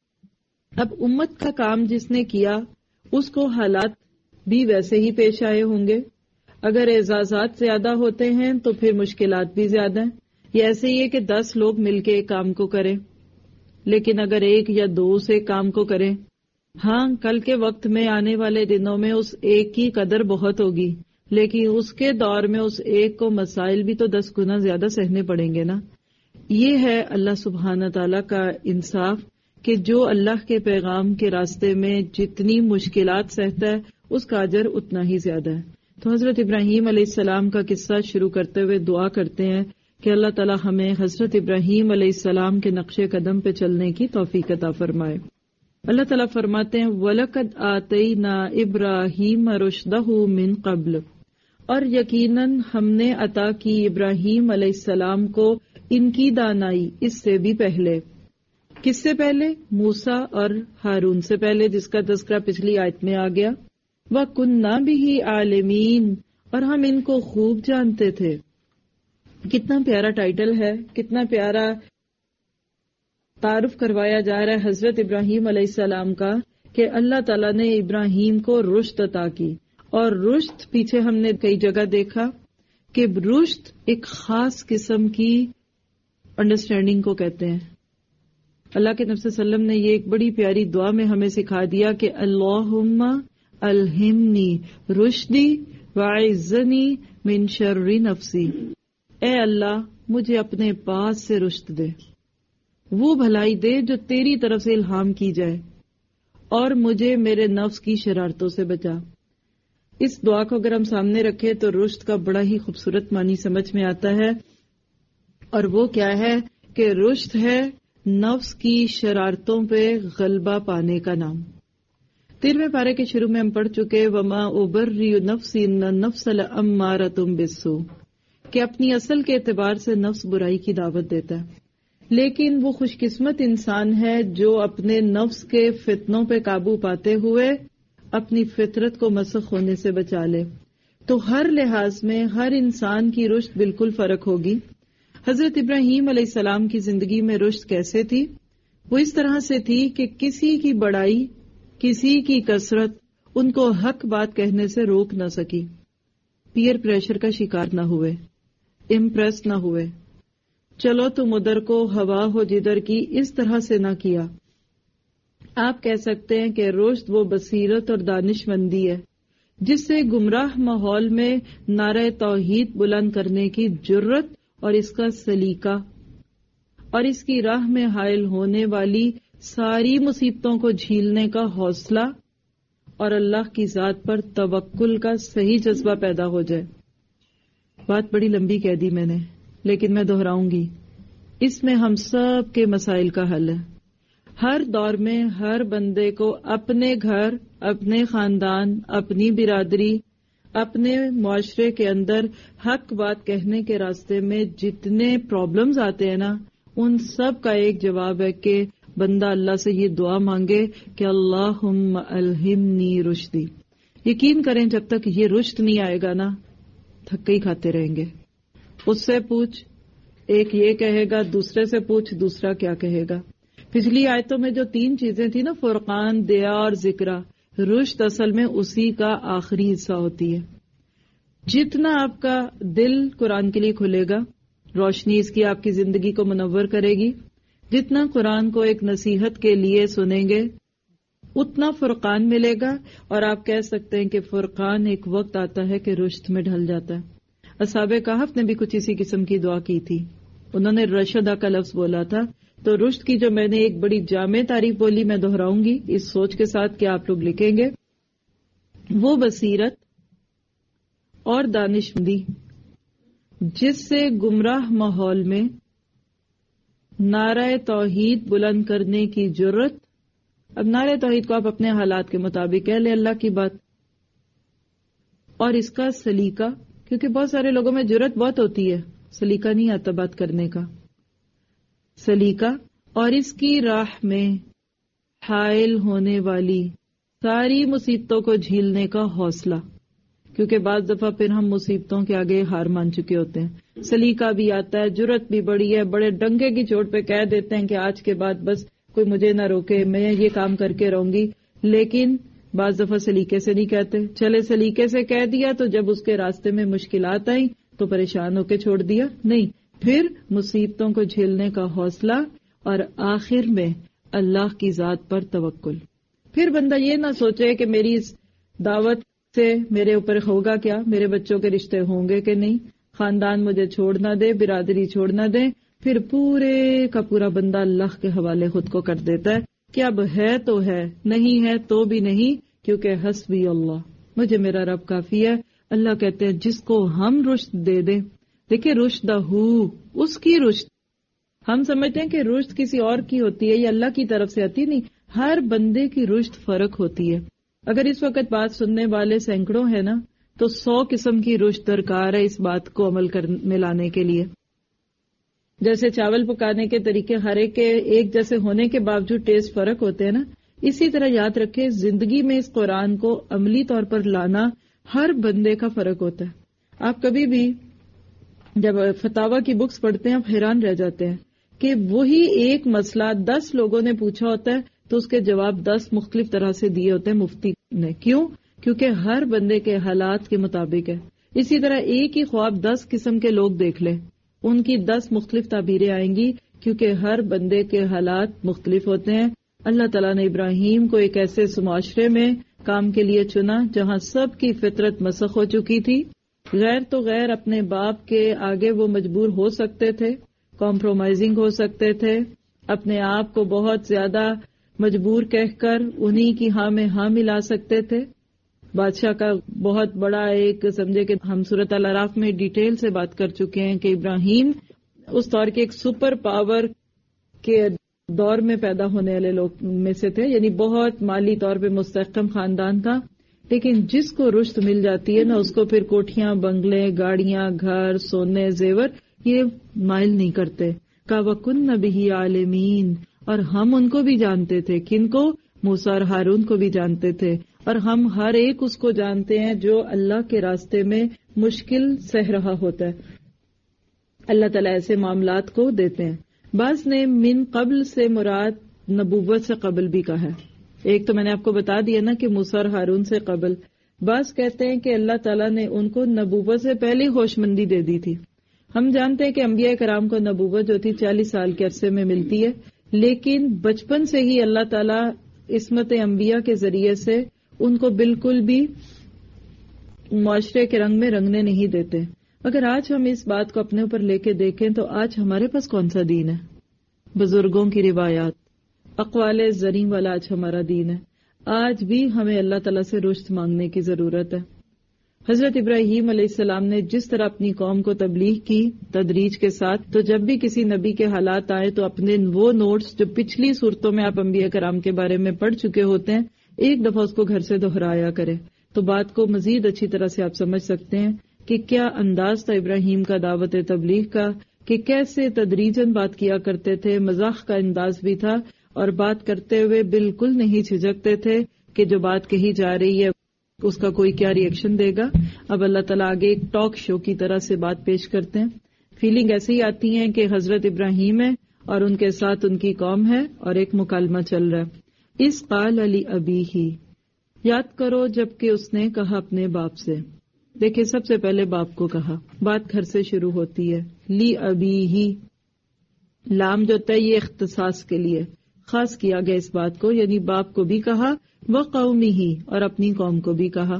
اب امت کا کام جس نے کیا اس کو حالات بھی ویسے ہی پیش آئے ہوں گے. اگر اعزازات زیادہ ہوتے ہیں تو پھر مشکلات بھی زیادہ ہیں. یہ ایسے ہی ہے کہ دس لوگ مل کے ایک کام کو کریں، لیکن اگر ایک یا دو سے کام کو کریں، ہاں کل کے وقت میں آنے والے دنوں میں اس ایک کی قدر بہت ہوگی، لیکن اس کے دور میں اس ایک کو مسائل بھی تو دس گنا زیادہ سہنے پڑیں گے نا. یہ ہے اللہ سبحانہ تعالیٰ کا انصاف کہ جو اللہ کے پیغام کے راستے میں جتنی مشکلات سہتا ہے اس کا اجر اتنا ہی زیادہ ہے. تو حضرت ابراہیم علیہ السلام کا قصہ شروع کرتے ہوئے دعا کرتے ہیں کہ اللہ تعالیٰ ہمیں حضرت ابراہیم علیہ السلام کے نقش قدم پہ چلنے کی توفیق عطا فرمائے. اللہ تعالیٰ فرماتے ہیں وَلَقَدْ آتَيْنَا إِبْرَاهِيمَ رُشْدَهُ مِن قَبْلُ، اور یقیناً ہم نے عطا کی ابراہیم علیہ السلام کو ان کی دانائی اس سے بھی پہلے. کس سے پہلے؟ موسیٰ اور ہارون سے پہلے، جس کا تذکرہ پچھلی آیت میں آ گیا. وَكُنَّا بِهِ عَالِمِينَ، اور ہم ان کو خوب جانتے تھے. کتنا پیارا ٹائٹل ہے، کتنا پیارا تعارف کروایا جا رہا ہے حضرت ابراہیم علیہ السلام کا کہ اللہ تعالیٰ نے ابراہیم کو رشد عطا کی. اور رشد پیچھے ہم نے کئی جگہ دیکھا کہ رشد ایک خاص قسم کی انڈرسٹینڈنگ کو کہتے ہیں. اللہ کے نبی صلی اللہ علیہ وسلم نے یہ ایک بڑی پیاری دعا میں ہمیں سکھا دیا کہ اللہم الہمنی رشدی وعزنی من شر نفسی. اے اللہ مجھے اپنے پاس سے رشد دے، وہ بھلائی دے جو تیری طرف سے الہام کی جائے، اور مجھے میرے نفس کی شرارتوں سے بچا. اس دعا کو اگر ہم سامنے رکھے تو رشد کا بڑا ہی خوبصورت معنی سمجھ میں آتا ہے، اور وہ کیا ہے کہ رشد ہے نفس کی شرارتوں پہ غلبہ پانے کا نام. تیرہویں پارے کے شروع میں ہم پڑھ چکے وما ابری نفسی ان النفس لامارۃ بالسوء، کہ اپنی اصل کے اعتبار سے نفس برائی کی دعوت دیتا ہے، لیکن وہ خوش قسمت انسان ہے جو اپنے نفس کے فتنوں پہ قابو پاتے ہوئے اپنی فطرت کو مسخ ہونے سے بچا لے. تو ہر لحاظ میں ہر انسان کی رشد بالکل فرق ہوگی. حضرت ابراہیم علیہ السلام کی زندگی میں رشد کیسے تھی؟ وہ اس طرح سے تھی کہ کسی کی بڑائی، کسی کی کثرت ان کو حق بات کہنے سے روک نہ سکی. پیئر پریشر کا شکار نہ ہوئے، امپریس نہ ہوئے، چلو تم ادھر کو ہوا ہو جدھر کی، اس طرح سے نہ کیا. آپ کہہ سکتے ہیں کہ رشد وہ بصیرت اور دانش مندی ہے جس سے گمراہ ماحول میں نعرہ توحید بلند کرنے کی جرت اور اس کا سلیقہ اور اس کی راہ میں حائل ہونے والی ساری مصیبتوں کو جھیلنے کا حوصلہ اور اللہ کی ذات پر توکل کا صحیح جذبہ پیدا ہو جائے. بات بڑی لمبی کہہ دی میں نے، لیکن میں دہراؤں گی. اس میں ہم سب کے مسائل کا حل ہے. ہر دور میں ہر بندے کو اپنے گھر، اپنے خاندان، اپنی برادری، اپنے معاشرے کے اندر حق بات کہنے کے راستے میں جتنے پرابلمز آتے ہیں نا، ان سب کا ایک جواب ہے کہ بندہ اللہ سے یہ دعا مانگے کہ اللہم الہمنی رشدی. یقین کریں جب تک یہ رشد نہیں آئے گا نا تھکے ہی کھاتے رہیں گے. اس سے پوچھ، ایک یہ کہے گا، دوسرے سے پوچھ دوسرا کیا کہے گا. پچھلی آیتوں میں جو تین چیزیں تھیں نا، فرقان، دیا اور ذکرہ، رشد اصل میں اسی کا آخری حصہ ہوتی ہے. جتنا آپ کا دل قرآن کے لیے کھلے گا، روشنی اس کی آپ کی زندگی کو منور کرے گی. جتنا قرآن کو ایک نصیحت کے لیے سنیں گے اتنا فرقان ملے گا، اور آپ کہہ سکتے ہیں کہ فرقان ایک وقت آتا ہے کہ رشد میں ڈھل جاتا ہے. اصحاب کہف نے بھی کچھ اسی قسم کی دعا کی تھی. انہوں نے رشدہ کا لفظ بولا تھا. تو رشد کی جو میں نے ایک بڑی جامع تعریف بولی میں دہراؤں گی اس سوچ کے ساتھ کہ آپ لوگ لکھیں گے، وہ بصیرت اور دانشمندی جس سے گمراہ ماحول میں نعرہ توحید بلند کرنے کی جرت. اب نعرہ توحید کو آپ اپنے حالات کے مطابق کہہ لیں، اللہ کی بات، اور اس کا سلیقہ، کیونکہ بہت سارے لوگوں میں جرت بہت ہوتی ہے، سلیقہ نہیں آتا بات کرنے کا. سلیقہ اور اس کی راہ میں حائل ہونے والی ساری مصیبتوں کو جھیلنے کا حوصلہ، کیونکہ بعض دفعہ پھر ہم مصیبتوں کے آگے ہار مان چکے ہوتے ہیں. سلیقہ بھی آتا ہے، جرت بھی بڑی ہے، بڑے ڈنگے کی چوٹ پہ کہہ دیتے ہیں کہ آج کے بعد بس کوئی مجھے نہ روکے، میں یہ کام کر کے رہوں گی. لیکن بعض دفعہ سلیقے سے نہیں کہتے. چلے سلیقے سے کہہ دیا تو جب اس کے راستے میں مشکلات آئیں تو پریشان ہو کے چھوڑ دیا نہیں، پھر مصیبتوں کو جھیلنے کا حوصلہ، اور آخر میں اللہ کی ذات پر توکل. پھر بندہ یہ نہ سوچے کہ میری اس دعوت سے میرے اوپر ہوگا کیا، میرے بچوں کے رشتے ہوں گے کہ نہیں، خاندان مجھے چھوڑ نہ دے، برادری چھوڑ نہ دے. پھر پورے کا پورا بندہ اللہ کے حوالے خود کو کر دیتا ہے کہ اب ہے تو ہے، نہیں ہے تو بھی نہیں، کیونکہ حسبی اللہ، مجھے میرا رب کافی ہے. اللہ کہتے ہیں جس کو ہم رشد دے دیں. دیکھیں رشدہ ہو، اس کی رشد. ہم سمجھتے ہیں کہ رشد کسی اور کی ہوتی ہے یا اللہ کی طرف سے آتی، نہیں، ہر بندے کی رشد فرق ہوتی ہے. اگر اس وقت بات سننے والے سینکڑوں ہیں نا تو سو قسم کی رشد درکار ہے اس بات کو عمل کر میں لانے کے لیے. جیسے چاول پکانے کے طریقے ہر ایک کے ایک جیسے ہونے کے باوجود ٹیسٹ فرق ہوتے ہیں نا، اسی طرح یاد رکھیں زندگی میں اس قرآن کو عملی طور پر لانا ہر بندے کا فرق ہوتا ہے. آپ کبھی بھی جب فتاوی کی بکس پڑھتے ہیں آپ حیران رہ جاتے ہیں کہ وہی ایک مسئلہ دس لوگوں نے پوچھا ہوتا ہے تو اس کے جواب دس مختلف طرح سے دیے ہوتے ہیں مفتی نے. کیوں؟ کیونکہ ہر بندے کے حالات کے مطابق ہے. اسی طرح ایک ہی خواب دس قسم کے لوگ دیکھ لیں، ان کی دس مختلف تعبیریں آئیں گی، کیونکہ ہر بندے کے حالات مختلف ہوتے ہیں. اللہ تعالیٰ نے ابراہیم کو ایک ایسے معاشرے میں کام کے لیے چنا جہاں سب کی فطرت مسخ ہو چکی تھی. غیر تو غیر اپنے باپ کے آگے وہ مجبور ہو سکتے تھے، کمپرومائزنگ ہو سکتے تھے، اپنے آپ کو بہت زیادہ مجبور کہہ کر انہی کی ہاں میں ہاں ملا سکتے تھے. بادشاہ کا بہت بڑا ایک سمجھے کہ ہم سورۃ الاعراف میں ڈیٹیل سے بات کر چکے ہیں کہ ابراہیم اس دور کے ایک سپر پاور کے دور میں پیدا ہونے والے لوگ میں سے تھے، یعنی بہت مالی طور پہ مستحکم خاندان تھا. لیکن جس کو رشد مل جاتی ہے نا اس کو پھر کوٹھیاں، بنگلے، گاڑیاں، گھر، سونے، زیور یہ مائل نہیں کرتے. کا وَكُنَّ بِهِ عَالِمِينَ، اور ہم ان کو بھی جانتے تھے. کن کو؟ موسیٰ اور ہارون کو بھی جانتے تھے. اور ہم ہر ایک اس کو جانتے ہیں جو اللہ کے راستے میں مشکل سہ رہا ہوتا ہے. اللہ تعالیٰ ایسے معاملات کو دیتے ہیں. بعض نے من قبل سے مراد نبوت سے قبل بھی کہا ہے. ایک تو میں نے آپ کو بتا دیا نا کہ موسیٰ اور ہارون سے قبل. بعض کہتے ہیں کہ اللہ تعالیٰ نے ان کو نبوت سے پہلے ہوش مندی دے دی تھی. ہم جانتے ہیں کہ انبیاء کرام کو نبوت جو تھی چالیس سال کے عرصے میں ملتی ہے، لیکن بچپن سے ہی اللہ تعالیٰ عصمت انبیاء کے ذریعے سے ان کو بالکل بھی معاشرے کے رنگ میں رنگنے نہیں دیتے. اگر آج ہم اس بات کو اپنے اوپر لے کے دیکھیں تو آج ہمارے پاس کون سا دین ہے؟ بزرگوں کی روایات، اقوال زریں والا آج ہمارا دین ہے. آج بھی ہمیں اللہ تعالیٰ سے رشد مانگنے کی ضرورت ہے. حضرت ابراہیم علیہ السلام نے جس طرح اپنی قوم کو تبلیغ کی تدریج کے ساتھ، تو جب بھی کسی نبی کے حالات آئے تو اپنے وہ نوٹس جو پچھلی صورتوں میں آپ انبیاء کرام کے بارے میں پڑھ چکے ہوتے ہیں ایک دفعہ اس کو گھر سے دہرایا کرے تو بات کو مزید اچھی طرح سے آپ سمجھ سکتے ہیں کہ کیا انداز تھا ابراہیم کا دعوت تبلیغ کا، کہ کیسے تدریجاً بات کیا کرتے تھے، مزاح کا انداز بھی تھا، اور بات کرتے ہوئے بالکل نہیں جھجکتے تھے کہ جو بات کہی جا رہی ہے اس کا کوئی کیا ری ایکشن دے گا۔ اب اللہ تعالیٰ آگے ایک ٹاک شو کی طرح سے بات پیش کرتے ہیں۔ فیلنگ ایسے ہی آتی ہے کہ حضرت ابراہیم ہے اور ان کے ساتھ ان کی قوم ہے اور ایک مکالمہ چل رہا ہے۔ اس قال علی ابی ہی، یاد کرو جب کہ اس نے کہا اپنے باپ سے۔ دیکھیں سب سے پہلے باپ کو کہا، بات گھر سے شروع ہوتی ہے۔ لی ابی ہی، لام جو ہے یہ اختصاص کے لیے خاص کیا گیا اس بات کو، یعنی باپ کو بھی کہا، وہ قومی ہی، اور اپنی قوم کو بھی کہا۔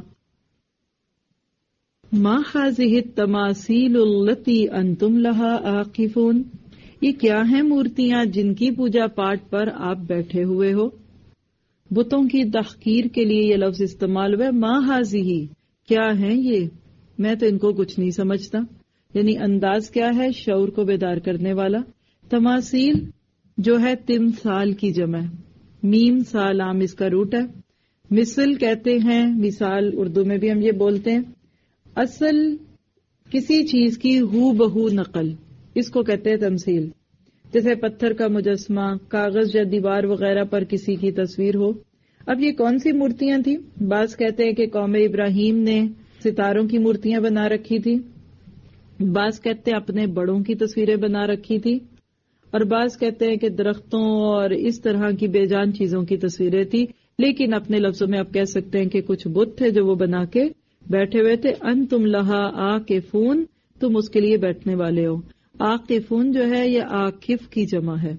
ما هذه التماثيل التي انتم لها عاکفون، یہ کیا ہیں مورتیاں جن کی پوجا پاٹ پر آپ بیٹھے ہوئے ہو۔ بتوں کی تحقیر کے لیے یہ لفظ استعمال ہوا، ما هذه، کیا ہیں یہ، میں تو ان کو کچھ نہیں سمجھتا، یعنی انداز کیا ہے، شعور کو بیدار کرنے والا۔ تماثیل جو ہے تمثال کی جمع، میم سال عام اس کا روٹ ہے۔ مثل کہتے ہیں، مثال اردو میں بھی ہم یہ بولتے ہیں، اصل کسی چیز کی ہو بہو نقل، اس کو کہتے ہیں تمثیل۔ جیسے پتھر کا مجسمہ، کاغذ یا دیوار وغیرہ پر کسی کی تصویر ہو۔ اب یہ کون سی مورتیاں تھیں؟ بعض کہتے ہیں کہ قوم ابراہیم نے ستاروں کی مورتیاں بنا رکھی تھی، بعض کہتے ہیں اپنے بڑوں کی تصویریں بنا رکھی تھی، اور بعض کہتے ہیں کہ درختوں اور اس طرح کی بے جان چیزوں کی تصویریں تھی، لیکن اپنے لفظوں میں آپ کہہ سکتے ہیں کہ کچھ بت تھے جو وہ بنا کے بیٹھے ہوئے تھے۔ ان تم لہا عاکفون، تم اس کے لیے بیٹھنے والے ہو۔ عاکفون جو ہے یہ عاکف کی جمع ہے۔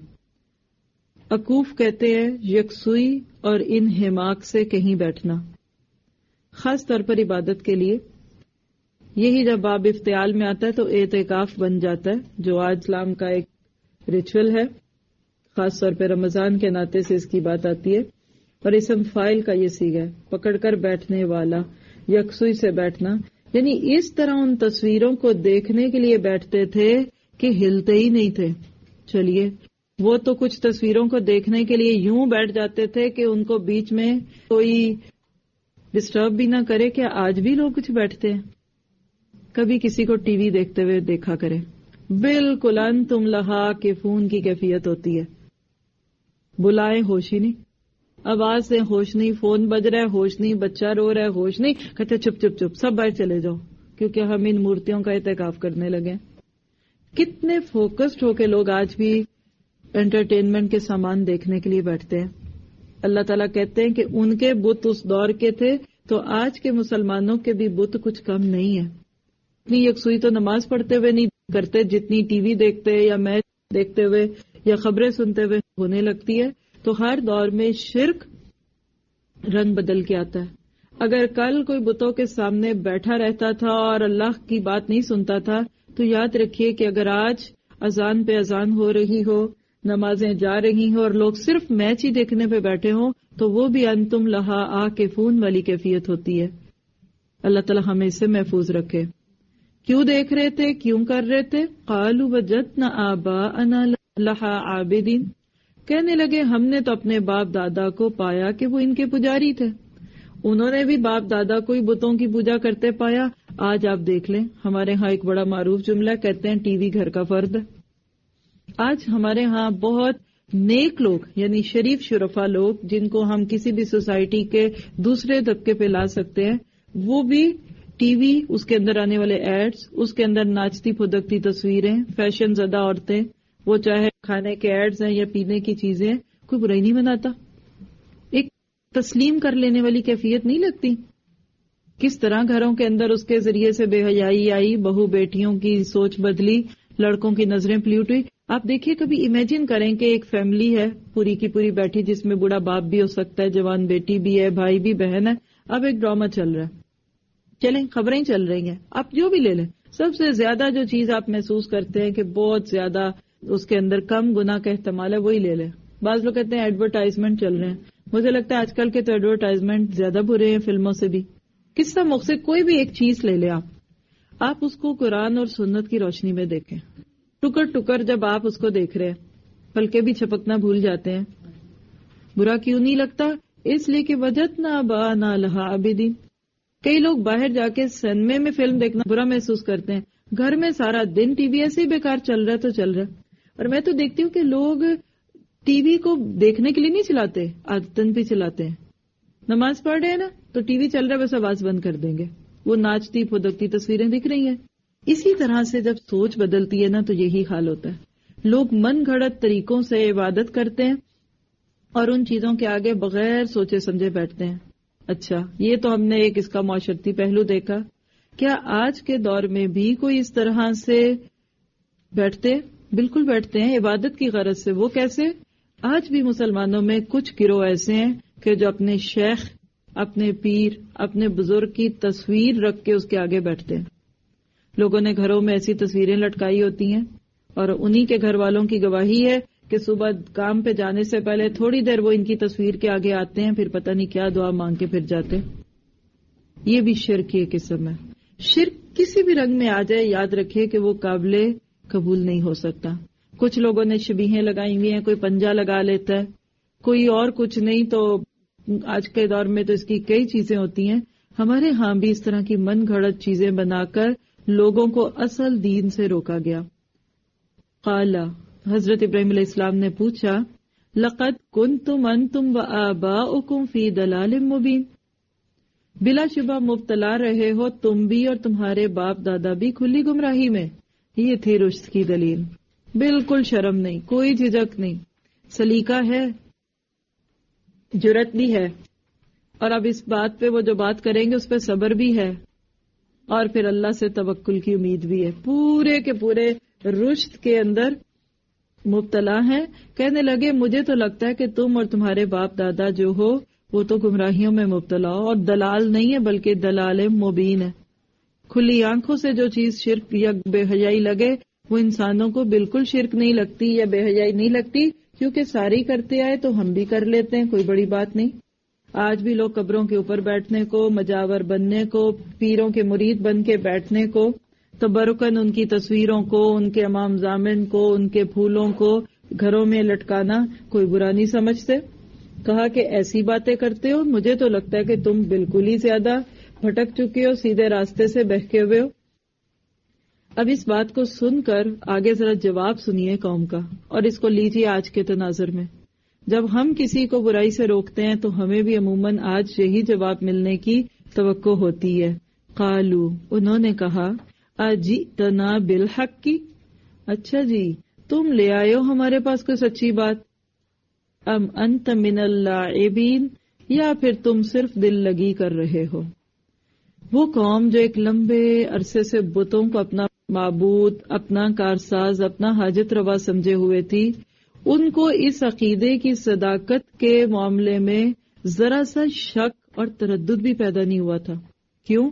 عکوف کہتے ہیں یکسوئی اور انہماک سے کہیں بیٹھنا، خاص طور پر عبادت کے لیے۔ یہی جب باب افتعال میں آتا ہے تو اعتکاف بن جاتا ہے، جو آج اسلام کا ایک ریچول ہے، خاص طور پہ رمضان کے ناطے سے اس کی بات آتی ہے۔ اور اسم فاعل کا یہ صیغہ ہے، پکڑ کر بیٹھنے والا، یکسوئی سے بیٹھنا، یعنی اس طرح ان تصویروں کو دیکھنے کے لیے بیٹھتے تھے کہ ہلتے ہی نہیں تھے۔ چلیے وہ تو کچھ تصویروں کو دیکھنے کے لیے یوں بیٹھ جاتے تھے کہ ان کو بیچ میں کوئی ڈسٹرب بھی نہ کرے۔ کہ آج بھی لوگ کچھ بیٹھتے ہیں، کبھی کسی کو ٹی وی دیکھتے ہوئے دیکھا کرے، بالکل ان تم لہا کے فون کی کیفیت ہوتی ہے۔ بلائے ہوش ہی نہیں، آواز سے ہوش نہیں، فون بج رہا ہے ہوش نہیں، بچہ رو رہا ہے ہوش نہیں، کہتے چپ چپ چپ سب باہر چلے جاؤ، کیونکہ ہم ان مورتیوں کا اعتکاف کرنے لگے۔ کتنے فوکسڈ ہو کے لوگ آج بھی انٹرٹینمنٹ کے سامان دیکھنے کے لیے بیٹھتے ہیں۔ اللہ تعالیٰ کہتے ہیں کہ ان کے بت اس دور کے تھے تو آج کے مسلمانوں کے بھی بت کچھ کم نہیں ہے۔ اتنی یکسوئی تو نماز پڑھتے ہوئے نہیں کرتے جتنی ٹی وی دیکھتے یا میچ دیکھتے ہوئے یا خبریں سنتے ہوئے ہونے لگتی ہے۔ تو ہر دور میں شرک رنگ بدل کے آتا ہے۔ اگر کل کوئی بتوں کے سامنے بیٹھا رہتا تھا اور اللہ کی بات نہیں سنتا تھا تو یاد رکھیے کہ اگر آج اذان پہ اذان ہو رہی ہو، نمازیں جا رہی ہوں اور لوگ صرف میچ ہی دیکھنے پہ بیٹھے ہوں تو وہ بھی انتم لہا عاکفون والی کیفیت ہوتی ہے۔ اللہ تعالیٰ ہمیں اس سے محفوظ رکھے۔ کیوں دیکھ رہے تھے، کیوں کر رہے تھے؟ قالوا وجدنا آباءنا لہا عابدین، کہنے لگے ہم نے تو اپنے باپ دادا کو پایا کہ وہ ان کے پجاری تھے۔ انہوں نے بھی باپ دادا کو ہی بتوں کی پوجا کرتے پایا۔ آج آپ دیکھ لیں، ہمارے ہاں ایک بڑا معروف جملہ کہتے ہیں ٹی وی گھر کا فرد ہے۔ آج ہمارے ہاں بہت نیک لوگ یعنی شریف شرفا لوگ جن کو ہم کسی بھی سوسائٹی کے دوسرے طبقے پہ لا سکتے ہیں، وہ بھی ٹی وی، اس کے اندر آنے والے ایڈز، اس کے اندر ناچتی پھدکتی تصویریں، فیشن زدہ عورتیں، وہ چاہے کھانے کے ایڈز ہیں یا پینے کی چیزیں، کوئی برائی نہیں مناتا۔ ایک تسلیم کر لینے والی کیفیت نہیں لگتی؟ کس طرح گھروں کے اندر اس کے ذریعے سے بے حیائی آئی، بہو بیٹیوں کی سوچ بدلی، لڑکوں کی نظریں پلیوٹ ہوئی۔ آپ دیکھیے کبھی امیجن کریں کہ ایک فیملی ہے پوری کی پوری بیٹھی جس میں بوڑھا باپ بھی ہو سکتا ہے، جوان بیٹی بھی ہے، بھائی بھی، بہن ہے۔ اب ایک ڈرامہ چل رہا ہے، چلیں خبریں چل رہی ہیں، آپ جو بھی لے لیں، سب سے زیادہ جو چیز آپ محسوس کرتے ہیں کہ بہت زیادہ اس کے اندر کم گناہ کا احتمال ہے وہی لے لیں۔ بعض لوگ کہتے ہیں ایڈورٹائزمنٹ چل رہے ہیں، مجھے لگتا ہے آج کل کے تو ایڈورٹائزمنٹ زیادہ برے ہیں فلموں سے بھی۔ کس طرح مقصد کوئی بھی ایک چیز لے لیں، آپ آپ اس کو قرآن اور سنت کی روشنی میں دیکھیں۔ ٹکر ٹکر جب آپ اس کو دیکھ رہے ہیں، پلکیں بھی چھپکنا بھول جاتے ہیں۔ برا کیوں نہیں لگتا؟ اس لیے کہ وجدنا آباءنا لہا عابدین۔ کئی لوگ باہر جا کے سینمے میں فلم دیکھنا برا محسوس کرتے ہیں، گھر میں سارا دن ٹی وی ایسے ہی بیکار چل رہا ہے تو چل رہا ہے. اور میں تو دیکھتی ہوں کہ لوگ ٹی وی کو دیکھنے کے لیے نہیں چلاتے, عادتاً بھی چلاتے ہیں. نماز پڑھ رہے ہیں نا تو ٹی وی چل رہا ہے, بس آواز بند کر دیں گے, وہ ناچتی پھدکتی تصویریں دکھ رہی ہیں. اسی طرح سے جب سوچ بدلتی ہے نا تو یہی حال ہوتا ہے. لوگ من گھڑت طریقوں سے عبادت کرتے ہیں اور ان چیزوں کے آگے بغیر سوچے سمجھے بیٹھتے ہیں. اچھا, یہ تو ہم نے ایک اس کا معاشرتی پہلو دیکھا. کیا آج کے دور میں بھی کوئی اس طرح سے بیٹھتے؟ بالکل بیٹھتے ہیں, عبادت کی غرض سے. وہ کیسے؟ آج بھی مسلمانوں میں کچھ گروہ ایسے ہیں کہ جو اپنے شیخ, اپنے پیر, اپنے بزرگ کی تصویر رکھ کے اس کے آگے بیٹھتے ہیں. لوگوں نے گھروں میں ایسی تصویریں لٹکائی ہوتی ہیں اور انہی کے گھر والوں کی گواہی ہے کہ صبح کام پہ جانے سے پہلے تھوڑی دیر وہ ان کی تصویر کے آگے آتے ہیں, پھر پتہ نہیں کیا دعا مانگ کے پھر جاتے. یہ بھی شرک کی قسم ہے. شرک کسی بھی رنگ میں آ جائے, یاد رکھیے کہ وہ قابل قبول نہیں ہو سکتا. کچھ لوگوں نے شبیہیں لگائی ہوئی ہیں, کوئی پنجا لگا لیتا ہے, کوئی اور کچھ نہیں. تو آج کے دور میں تو اس کی کئی چیزیں ہوتی ہیں. ہمارے ہاں بھی اس طرح کی من گھڑت چیزیں بنا کر لوگوں کو اصل دین سے روکا گیا. قالا, حضرت ابراہیم علیہ السلام نے پوچھا, لقد کنتم انتم وآباؤکم فی ضلال مبین, بلا شبہ مبتلا رہے ہو تم بھی اور تمہارے باپ دادا بھی کھلی گمراہی میں. یہ تھی رشد کی دلیل. بالکل شرم نہیں, کوئی جھجک نہیں, سلیقہ ہے, جرت بھی ہے, اور اب اس بات پہ وہ جو بات کریں گے اس پہ صبر بھی ہے, اور پھر اللہ سے توکل کی امید بھی ہے. پورے کے پورے رشد کے اندر مبتلا ہیں. کہنے لگے مجھے تو لگتا ہے کہ تم اور تمہارے باپ دادا جو ہو وہ تو گمراہیوں میں مبتلا ہو, اور دلال نہیں ہے بلکہ دلال مبین ہے. کھلی آنکھوں سے جو چیز شرک یا بے حیائی لگے وہ انسانوں کو بالکل شرک نہیں لگتی یا بے حیائی نہیں لگتی, کیونکہ ساری کرتے آئے تو ہم بھی کر لیتے ہیں, کوئی بڑی بات نہیں. آج بھی لوگ قبروں کے اوپر بیٹھنے کو, مجاور بننے کو, پیروں کے مرید بن کے بیٹھنے کو, تبرکن ان کی تصویروں کو, ان کے امام ضامن کو, ان کے پھولوں کو گھروں میں لٹکانا کوئی برا نہیں سمجھتے. کہا کہ ایسی باتیں کرتے ہو, مجھے تو لگتا ہے کہ تم بالکل ہی زیادہ بھٹک چکے ہو, سیدھے راستے سے بہکے ہوئے ہو. اب اس بات کو سن کر آگے ذرا جواب سنیے قوم کا, اور اس کو لیجیے آج کے تناظر میں. جب ہم کسی کو برائی سے روکتے ہیں تو ہمیں بھی عموماً آج یہی جواب ملنے کی توقع ہوتی ہے. قالو, انہوں نے کہا, اجئتنا بالحق کی, اچھا جی تم لے آئے ہو ہمارے پاس کوئی سچی بات. ام انت من اللاعبین, یا پھر تم صرف دل لگی کر رہے ہو. وہ قوم جو ایک لمبے عرصے سے بتوں کو اپنا معبود, اپنا کارساز, اپنا حاجت روا سمجھے ہوئے تھی, ان کو اس عقیدے کی صداقت کے معاملے میں ذرا سا شک اور تردد بھی پیدا نہیں ہوا تھا. کیوں؟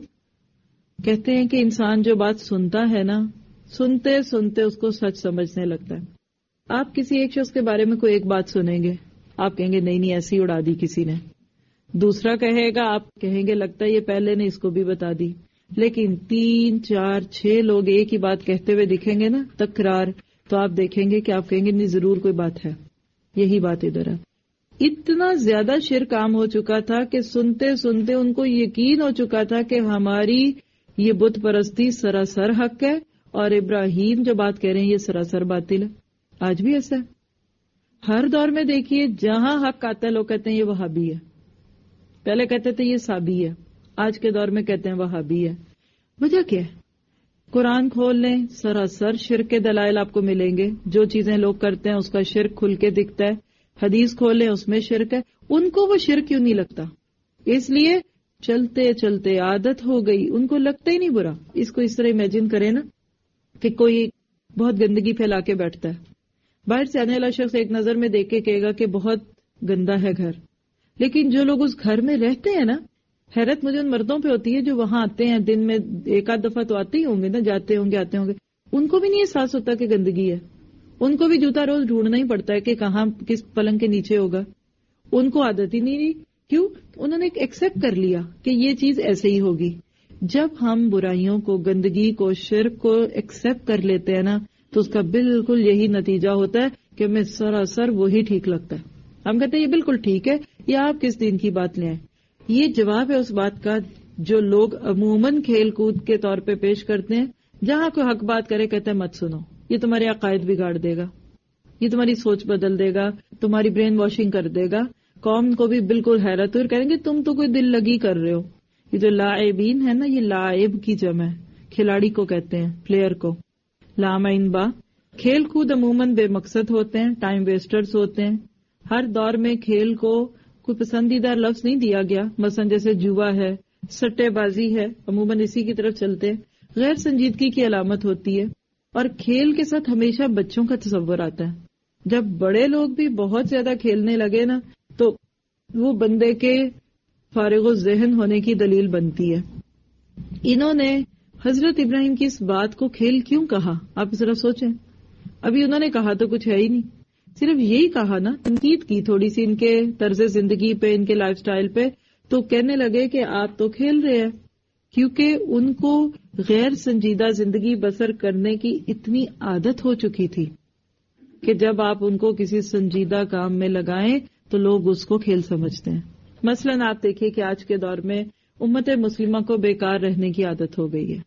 کہتے ہیں کہ انسان جو بات سنتا ہے نا, سنتے سنتے اس کو سچ سمجھنے لگتا ہے. آپ کسی ایک شخص کے بارے میں کوئی ایک بات سنیں گے, آپ کہیں گے نہیں نہیں ایسی اڑا دی کسی نے. دوسرا کہے گا, آپ کہیں گے لگتا ہے یہ پہلے نے اس کو بھی بتا دی. لیکن تین چار چھ لوگ ایک ہی بات کہتے ہوئے دکھیں گے نا, تکرار, تو آپ دیکھیں گے کہ آپ کہیں گے نہیں ضرور کوئی بات ہے. یہی بات ادھر ہے. اتنا زیادہ شرک عام ہو چکا تھا کہ سنتے سنتے ان کو یقین ہو چکا تھا کہ ہماری یہ بت پرستی سراسر حق ہے, اور ابراہیم جو بات کہہ رہے ہیں یہ سراسر باطل ہے. آج بھی ایسا ہے. ہر دور میں دیکھیے جہاں حق آتا ہے لوگ کہتے ہیں یہ وہابی ہے. پہلے کہتے تھے یہ سابی ہے, آج کے دور میں کہتے ہیں وہابی ہے. وجہ کیا ہے؟ قرآن کھول لیں, سراسر شرک کے دلائل آپ کو ملیں گے. جو چیزیں لوگ کرتے ہیں اس کا شرک کھل کے دکھتا ہے. حدیث کھول لیں, اس میں شرک ہے. ان کو وہ شرک کیوں نہیں لگتا؟ اس لیے چلتے چلتے عادت ہو گئی, ان کو لگتا ہی نہیں برا. اس کو اس طرح امیجن کریں نا کہ کوئی بہت گندگی پھیلا کے بیٹھتا ہے. باہر سے آنے والا شخص ایک نظر میں دیکھ کے کہے گا کہ بہت گندا ہے گھر, لیکن جو لوگ اس گھر میں رہتے ہیں نا, حیرت مجھے ان مردوں پہ ہوتی ہے جو وہاں آتے ہیں, دن میں ایک آدھ دفعہ تو آتے ہی ہوں گے نا, جاتے ہوں گے آتے ہوں گے, ان کو بھی نہیں احساس ہوتا کہ گندگی ہے. ان کو بھی جوتا روز ڈھونڈنا ہی پڑتا ہے کہ کہاں کس پلنگ کے نیچے ہوگا. ان کو عادت ہی نہیں رہی. کیوں؟ انہوں نے ایکسپٹ کر لیا کہ یہ چیز ایسے ہی ہوگی. جب ہم برائیوں کو, گندگی کو, شرک کو ایکسپٹ کر لیتے ہیں نا, تو اس کا بالکل یہی نتیجہ ہوتا ہے کہ ہمیں سراسر وہی ٹھیک لگتا ہے. ہم کہتے ہیں یہ بالکل ٹھیک ہے, یا آپ کس دین کی بات لے آئیں. یہ جواب ہے اس بات کا جو لوگ عموماً کھیل کود کے طور پہ پیش کرتے ہیں, جہاں کوئی حق بات کرے کہتے ہیں مت سنو، یہ تمہارے عقائد بگاڑ دے گا، یہ تمہاری سوچ بدل دے گا، تمہاری برین واشنگ کر دے گا. قوم کو بھی بالکل حیرت اور کہیں گے تم تو کوئی دل لگی کر رہے ہو. یہ جو لاعبین ہے نا، یہ لاعب کی جمع ہے، کھلاڑی کو کہتے ہیں، پلیئر کو. لامعین با، کھیل کود عموماً بے مقصد ہوتے ہیں، ٹائم ویسٹرز ہوتے ہیں. ہر دور میں کھیل کو کوئی پسندیدہ لفظ نہیں دیا گیا، مثلا جیسے جوا ہے، سٹے بازی ہے، عموماً اسی کی طرف چلتے ہیں. غیر سنجیدگی کی علامت ہوتی ہے. اور کھیل کے ساتھ ہمیشہ بچوں کا تصور آتا ہے. جب بڑے لوگ بھی بہت زیادہ کھیلنے لگے نا تو وہ بندے کے فارغ الذہن ہونے کی دلیل بنتی ہے. انہوں نے حضرت ابراہیم کی اس بات کو کھیل کیوں کہا؟ آپ ذرا سوچیں. ابھی انہوں نے کہا تو کچھ ہے ہی نہیں، صرف یہی کہا نا، تنقید کی تھوڑی سی ان کے طرز زندگی پہ، ان کے لائف سٹائل پہ، تو کہنے لگے کہ آپ تو کھیل رہے ہیں. کیونکہ ان کو غیر سنجیدہ زندگی بسر کرنے کی اتنی عادت ہو چکی تھی کہ جب آپ ان کو کسی سنجیدہ کام میں لگائیں تو لوگ اس کو کھیل سمجھتے ہیں. مثلاً آپ دیکھیے کہ آج کے دور میں امت مسلمہ کو بیکار رہنے کی عادت ہو گئی ہے.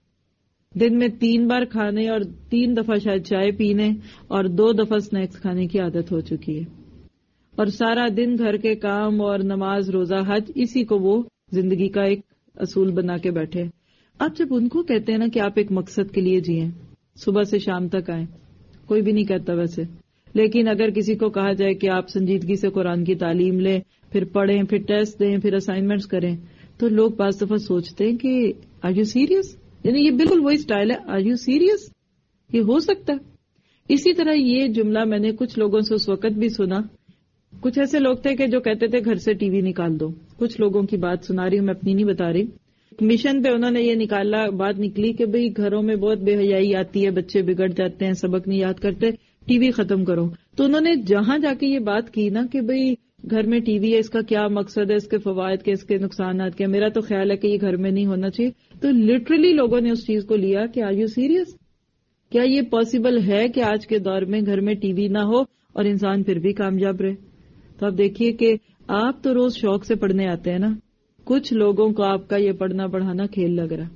دن میں تین بار کھانے اور تین دفعہ شاید چائے پینے اور دو دفعہ سنیکس کھانے کی عادت ہو چکی ہے. اور سارا دن گھر کے کام اور نماز، روزہ، حج، اسی کو وہ زندگی کا ایک اصول بنا کے بیٹھے. آپ جب ان کو کہتے ہیں نا کہ آپ ایک مقصد کے لیے جئیں، صبح سے شام تک آئیں، کوئی بھی نہیں کہتا ویسے، لیکن اگر کسی کو کہا جائے کہ آپ سنجیدگی سے قرآن کی تعلیم لیں، پھر پڑھیں، پھر ٹیسٹ دیں، پھر اسائنمنٹس کریں، تو لوگ بعض دفعہ سوچتے ہیں کہ آر یو سیریس؟ یعنی یہ بالکل وہی سٹائل ہے، آر یو سیریس؟ یہ ہو سکتا ہے؟ اسی طرح یہ جملہ میں نے کچھ لوگوں سے اس وقت بھی سنا. کچھ ایسے لوگ تھے کہ جو کہتے تھے گھر سے ٹی وی نکال دو. کچھ لوگوں کی بات سنا رہی ہوں، میں اپنی نہیں بتا رہی. مشن پہ انہوں نے یہ نکالا، بات نکلی کہ بھئی گھروں میں بہت بے حیائی آتی ہے، بچے بگڑ جاتے ہیں، سبق نہیں یاد کرتے، ٹی وی ختم کرو. تو انہوں نے جہاں جا کے یہ بات کی نا کہ بھئی گھر میں ٹی وی ہے، اس کا کیا مقصد ہے، اس کے فوائد کے، اس کے نقصانات کے، میرا تو خیال ہے کہ یہ گھر میں نہیں ہونا چاہیے. تو لٹرلی لوگوں نے اس چیز کو لیا کہ آر یو سیریس؟ کیا یہ پاسبل ہے کہ آج کے دور میں گھر میں ٹی وی نہ ہو اور انسان پھر بھی کامیاب رہے؟ تو آپ دیکھیے کہ آپ تو روز شوق سے پڑھنے آتے ہیں نا، کچھ لوگوں کو آپ کا یہ پڑھنا پڑھانا کھیل لگ رہا.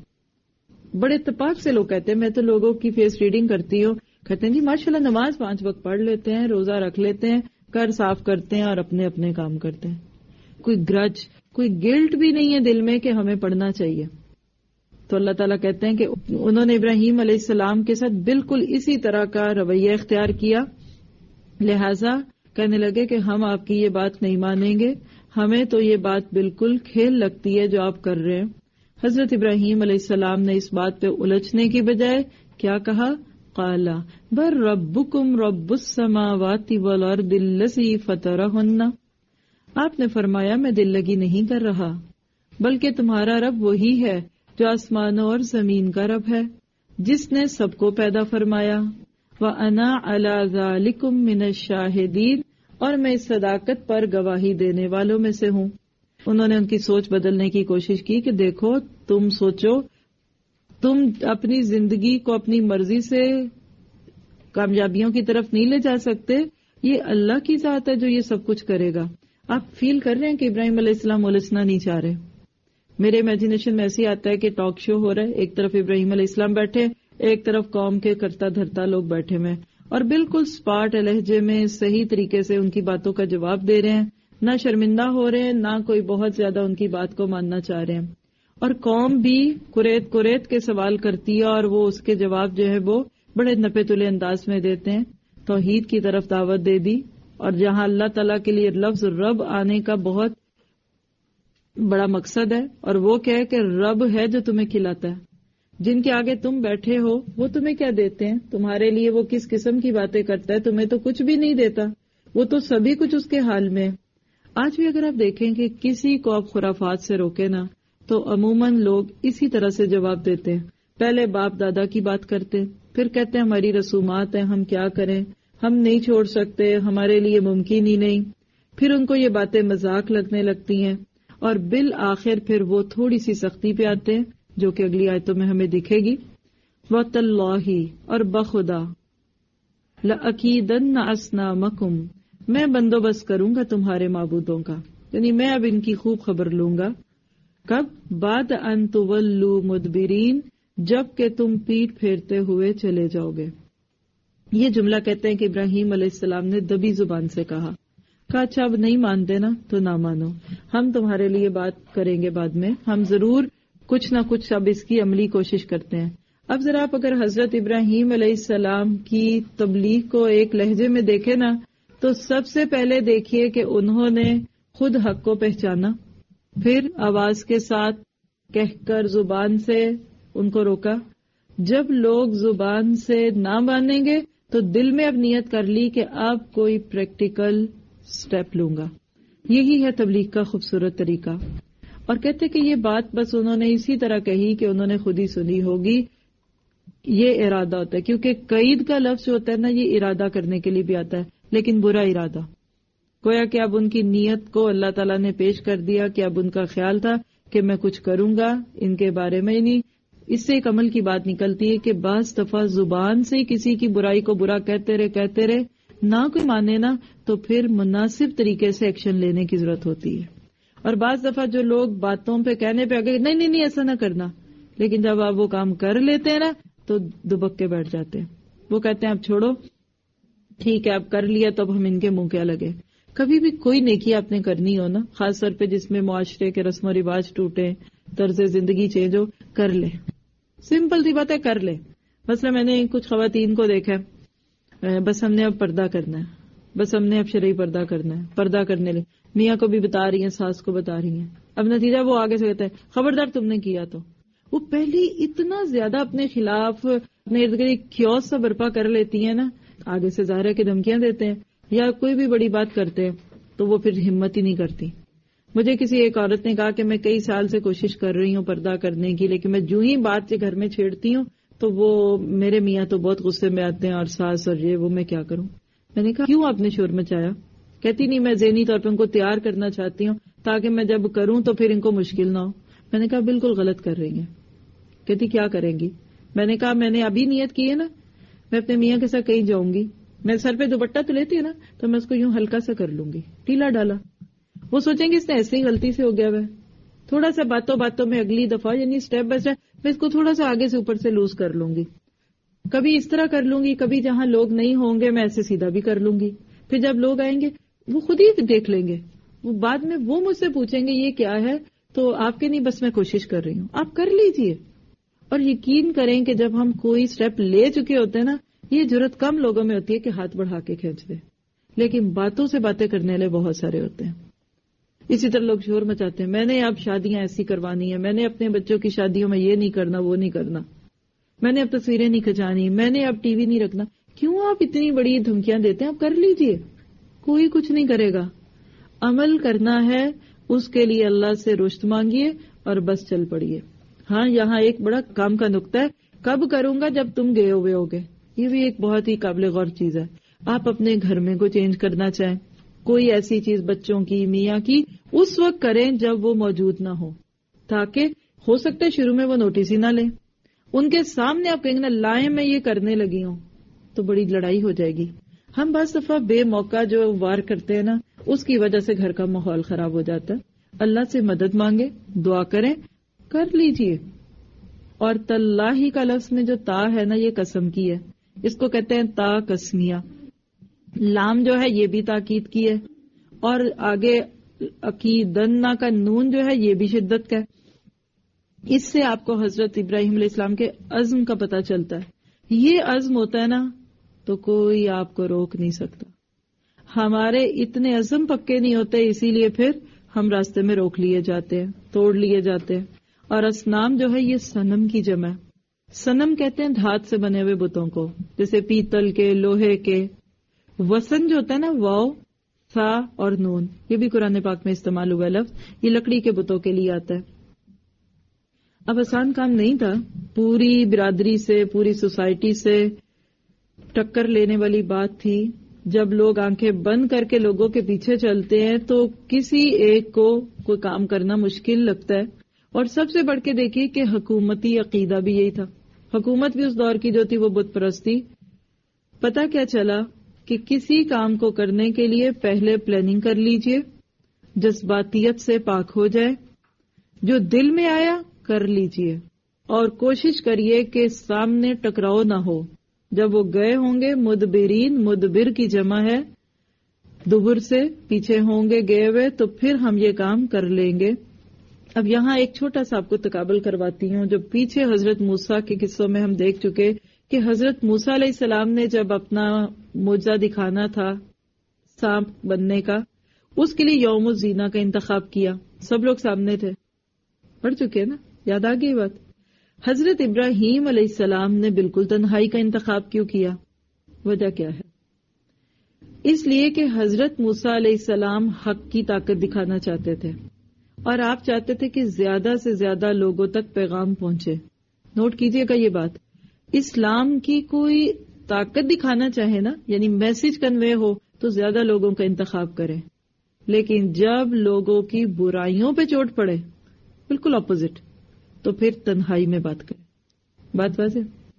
بڑے اتفاق سے لوگ کہتے ہیں، میں تو لوگوں کی فیس ریڈنگ کرتی ہوں، کہتے ہیں جی ماشاءاللہ نماز پانچ وقت پڑھ لیتے ہیں، روزہ رکھ لیتے ہیں، گھر صاف کرتے ہیں اور اپنے اپنے کام کرتے ہیں. کوئی گرج، کوئی گلٹ بھی نہیں ہے دل میں کہ ہمیں پڑھنا چاہیے. تو اللہ تعالیٰ کہتے ہیں کہ انہوں نے ابراہیم علیہ السلام کے ساتھ بالکل اسی طرح کا رویہ اختیار کیا، لہذا کہنے لگے کہ ہم آپ کی یہ بات نہیں مانیں گے، ہمیں تو یہ بات بالکل کھیل لگتی ہے جو آپ کر رہے ہیں. حضرت ابراہیم علیہ السلام نے اس بات پہ الجھنے کی بجائے کیا کہا؟ قالا بل ربکم رب السماوات والارض الذی فطرہن. آپ نے فرمایا میں دل لگی نہیں کر رہا، بلکہ تمہارا رب وہی ہے جو آسمانوں اور زمین کا رب ہے، جس نے سب کو پیدا فرمایا. وَأَنَا عَلَى ذَلِكُمْ مِنَ الشَّاهِدِينَ، اور میں اس صداقت پر گواہی دینے والوں میں سے ہوں. انہوں نے ان کی سوچ بدلنے کی کوشش کی کہ دیکھو تم سوچو، تم اپنی زندگی کو اپنی مرضی سے کامیابیوں کی طرف نہیں لے جا سکتے، یہ اللہ کی ذات ہے جو یہ سب کچھ کرے گا. آپ فیل کر رہے ہیں کہ ابراہیم علیہ السلام الجھنا نہیں چاہ رہے. میرے امیجنیشن میں ایسے آتا ہے کہ ٹاک شو ہو رہا ہے، ایک طرف ابراہیم علیہ السلام بیٹھے، ایک طرف قوم کے کرتا دھرتا لوگ بیٹھے ہوئے اور بالکل سپاٹ لہجے میں صحیح طریقے سے ان کی باتوں کا جواب دے رہے ہیں، نہ شرمندہ ہو رہے ہیں، نہ کوئی بہت زیادہ ان کی بات کو ماننا چاہ رہے ہیں. اور قوم بھی کوریت کوریت کے سوال کرتی ہے اور وہ اس کے جواب جو ہے وہ بڑے نپے تلے انداز میں دیتے ہیں. توحید کی طرف دعوت دے دی، اور جہاں اللہ تعالیٰ کے لیے لفظ رب آنے کا بہت بڑا مقصد ہے، اور وہ کہے کہ رب ہے جو تمہیں کھلاتا ہے. جن کے آگے تم بیٹھے ہو وہ تمہیں کیا دیتے ہیں؟ تمہارے لیے وہ کس قسم کی باتیں کرتا ہے؟ تمہیں تو کچھ بھی نہیں دیتا، وہ تو سبھی کچھ اس کے حال میں. آج بھی اگر آپ دیکھیں کہ کسی کو آپ خرافات سے روکے نا تو عموماً لوگ اسی طرح سے جواب دیتے ہیں. پہلے باپ دادا کی بات کرتے، پھر کہتے ہیں ہماری رسومات ہیں، ہم کیا کریں، ہم نہیں چھوڑ سکتے، ہمارے لیے ممکن ہی نہیں. پھر ان کو یہ باتیں مذاق لگنے لگتی ہیں، اور بالآخر پھر وہ تھوڑی سی سختی پہ آتے ہیں جو کہ اگلی آیتوں میں ہمیں دکھے گی. وَتَاللَّهِ، اور بخدا، لَأَكِيدَنَّ أَصْنَامَكُمْ، میں بندوبست کروں گا تمہارے معبودوں کا، یعنی میں اب ان کی خوب خبر لوں گا. کب؟ بعد ان تولوا مدبرین، جب کہ تم پیٹ پھیرتے ہوئے چلے جاؤ گے. یہ جملہ کہتے ہیں کہ ابراہیم علیہ السلام نے دبی زبان سے کہا کہا اچھا اب نہیں مانتے نا تو نہ مانو، ہم تمہارے لیے بات کریں گے بعد میں، ہم ضرور کچھ نہ کچھ اب اس کی عملی کوشش کرتے ہیں. اب ذرا آپ اگر حضرت ابراہیم علیہ السلام کی تبلیغ کو ایک لہجے میں دیکھیں نا تو سب سے پہلے دیکھیے کہ انہوں نے خود حق کو پہچانا، پھر آواز کے ساتھ کہہ کر زبان سے ان کو روکا. جب لوگ زبان سے نہ مانیں گے تو دل میں اب نیت کر لی کہ اب کوئی پریکٹیکل سٹیپ لوں گا. یہی ہے تبلیغ کا خوبصورت طریقہ. اور کہتے کہ یہ بات بس انہوں نے اسی طرح کہی کہ انہوں نے خود ہی سنی ہوگی. یہ ارادہ ہوتا ہے، کیونکہ قید کا لفظ جو ہوتا ہے نا یہ ارادہ کرنے کے لیے بھی آتا ہے، لیکن برا ارادہ. گویا کہ اب ان کی نیت کو اللہ تعالیٰ نے پیش کر دیا کہ اب ان کا خیال تھا کہ میں کچھ کروں گا ان کے بارے میں. نہیں، اس سے ایک عمل کی بات نکلتی ہے کہ بعض دفعہ زبان سے کسی کی برائی کو برا کہتے رہے کہتے رہے نہ کوئی مانے نا تو پھر مناسب طریقے سے ایکشن لینے کی ضرورت ہوتی ہے. اور بعض دفعہ جو لوگ باتوں پہ کہنے پہ آگے نہیں نہیں نہیں ایسا نہ کرنا، لیکن جب آپ وہ کام کر لیتے ہیں نا تو دبک کے بیٹھ جاتے ہیں. وہ کہتے ہیں اب چھوڑو، ٹھیک ہے اب کر لیا تو اب ہم ان کے منہ کیا لگے. کبھی بھی کوئی نیکی آپ نے کرنی ہو نا، خاص طور پہ جس میں معاشرے کے رسم و رواج ٹوٹے، طرز زندگی چینج ہو، کر لے. سمپل سی بات ہے، کر لے. مثلا میں نے کچھ خواتین کو دیکھا ہے، بس ہم نے اب پردہ کرنا ہے، بس ہم نے اب شرعی پردہ کرنا ہے، پردہ کرنے لے میاں کو بھی بتا رہی ہیں، ساس کو بتا رہی ہیں. اب نتیجہ وہ آگے سے کہتا ہے خبردار تم نے کیا. تو وہ پہلے اتنا زیادہ اپنے خلاف اپنے ارد گرد کیوس سا برپا کر لیتی ہیں نا، آگے سے ظاہر ہے کہ دھمکیاں دیتے ہیں یا کوئی بھی بڑی بات کرتے ہیں تو وہ پھر ہمت ہی نہیں کرتی. مجھے کسی ایک عورت نے کہا کہ میں کئی سال سے کوشش کر رہی ہوں پردہ کرنے کی، لیکن میں جو ہی بات سے گھر میں چھیڑتی ہوں تو وہ میرے میاں تو بہت غصے میں آتے ہیں اور ساس اور یہ وہ، میں کیا کروں. میں نے کہا کیوں آپ نے شور مچایا؟ کہتی نہیں میں ذہنی طور پہ ان کو تیار کرنا چاہتی ہوں تاکہ میں جب کروں تو پھر ان کو مشکل نہ ہو. میں نے کہا بالکل غلط کر رہی ہیں. کہتی کیا کریں گی؟ میں نے کہا میں نے ابھی نیت کی ہے نا، میں اپنے میاں کے ساتھ کہیں جاؤں گی، میں سر پہ دوپٹہ تو لیتی ہے نا تو میں اس کو یوں ہلکا سا کر لوں گی، ڈھیلا ڈالا. وہ سوچیں گے اس نے ایسے ہی غلطی سے ہو گیا ہے، تھوڑا سا باتوں باتوں میں اگلی دفعہ یعنی اسٹیپ بائی اسٹیپ میں اس کو تھوڑا سا آگے سے اوپر سے لوز کر لوں گی. کبھی اس طرح کر لوں گی، کبھی جہاں لوگ نہیں ہوں گے میں ایسے سیدھا بھی کر لوں گی. پھر جب لوگ آئیں گے وہ خود ہی دیکھ لیں گے، وہ بعد میں وہ مجھ سے پوچھیں گے یہ کیا ہے، تو آپ کے نہیں بس میں کوشش کر رہی ہوں، آپ کر لیجئے. اور یقین کریں کہ جب ہم کوئی سٹیپ لے چکے ہوتے ہیں نا، یہ جرت کم لوگوں میں ہوتی ہے کہ ہاتھ بڑھا کے کھینچ دے، لیکن باتوں سے باتیں کرنے والے بہت سارے ہوتے ہیں. اسی طرح لوگ شور مچاتے ہیں میں نے اب شادیاں ایسی کروانی ہیں، میں نے اپنے بچوں کی شادیوں میں یہ نہیں کرنا وہ نہیں کرنا، میں نے اب تصویریں نہیں کھچانی، میں نے اب ٹی وی نہیں رکھنا. کیوں آپ اتنی بڑی دھمکیاں دیتے ہیں؟ آپ کر لیجئے، کوئی کچھ نہیں کرے گا. عمل کرنا ہے، اس کے لیے اللہ سے رشد مانگیے اور بس چل پڑیے. ہاں یہاں ایک بڑا کام کا نقطہ ہے، کب کروں گا جب تم گئے ہوئے ہوگے. یہ بھی ایک بہت ہی قابل غور چیز ہے. آپ اپنے گھر میں کو چینج کرنا چاہیں، کوئی ایسی چیز بچوں کی میاں کی اس وقت کریں جب وہ موجود نہ ہو، تاکہ ہو سکتا ہے شروع میں وہ نوٹس ہی نہ لیں. ان کے سامنے آپ کہیں گے نا لائیں میں یہ کرنے لگی ہوں تو بڑی لڑائی ہو جائے گی. ہم بعض دفعہ بے موقع جو وار کرتے ہیں نا اس کی وجہ سے گھر کا ماحول خراب ہو جاتا ہے. اللہ سے مدد مانگے، دعا کریں، کر لیجئے. اور تاللہ کا لفظ میں جو تا ہے نا یہ قسم کی ہے، اس کو کہتے ہیں تا قسمیہ. لام جو ہے یہ بھی تاکید کی ہے، اور آگے عقیدنا کا نون جو ہے یہ بھی شدت کا ہے. اس سے آپ کو حضرت ابراہیم علیہ السلام کے عزم کا پتہ چلتا ہے. یہ عزم ہوتا ہے نا تو کوئی آپ کو روک نہیں سکتا. ہمارے اتنے عزم پکے نہیں ہوتے، اسی لیے پھر ہم راستے میں روک لیے جاتے ہیں، توڑ لیے جاتے ہیں. اور اصنام جو ہے یہ صنم کی جمع ہے. صنم کہتے ہیں دھات سے بنے ہوئے بتوں کو، جیسے پیتل کے، لوہے کے. وسن جو ہوتا ہے نا واو سا اور نون، یہ بھی قرآن پاک میں استعمال ہوا لفظ، یہ لکڑی کے بتوں کے لیے آتا ہے. اب آسان کام نہیں تھا، پوری برادری سے، پوری سوسائٹی سے ٹکر لینے والی بات تھی. جب لوگ آنکھیں بند کر کے لوگوں کے پیچھے چلتے ہیں تو کسی ایک کو کوئی کام کرنا مشکل لگتا ہے. اور سب سے بڑھ کے دیکھیے کہ حکومتی عقیدہ بھی یہی تھا. حکومت بھی اس دور کی جو تھی وہ بت پرست تھی. پتہ کیا چلا کہ کسی کام کو کرنے کے لیے پہلے پلاننگ کر لیجئے، جذباتیت سے پاک ہو جائے، جو دل میں آیا کر لیجئے اور کوشش کریے کہ سامنے ٹکراؤ نہ ہو. جب وہ گئے ہوں گے مدبرین، مدبر کی جمع ہے دبر سے، پیچھے ہوں گے گئے ہوئے، تو پھر ہم یہ کام کر لیں گے. اب یہاں ایک چھوٹا سا آپ کو تقابل کرواتی ہوں. جو پیچھے حضرت موسیٰ کے قصوں میں ہم دیکھ چکے کہ حضرت موسیٰ علیہ السلام نے جب اپنا معجزہ دکھانا تھا سانپ بننے کا، اس کے لیے یوم الزینہ کا انتخاب کیا. سب لوگ سامنے تھے، پڑھ چکے نا، یاد آ گئی بات. حضرت ابراہیم علیہ السلام نے بالکل تنہائی کا انتخاب کیوں کیا؟ وجہ کیا ہے؟ اس لیے کہ حضرت موسیٰ علیہ السلام حق کی طاقت دکھانا چاہتے تھے، اور آپ چاہتے تھے کہ زیادہ سے زیادہ لوگوں تک پیغام پہنچے. نوٹ کیجئے گا یہ بات. اسلام کی کوئی طاقت دکھانا چاہے نا، یعنی میسج کنوے ہو، تو زیادہ لوگوں کا انتخاب کرے. لیکن جب لوگوں کی برائیوں پہ چوٹ پڑے، بالکل اپوزٹ، تو پھر تنہائی میں بات کریں. بات واضح؟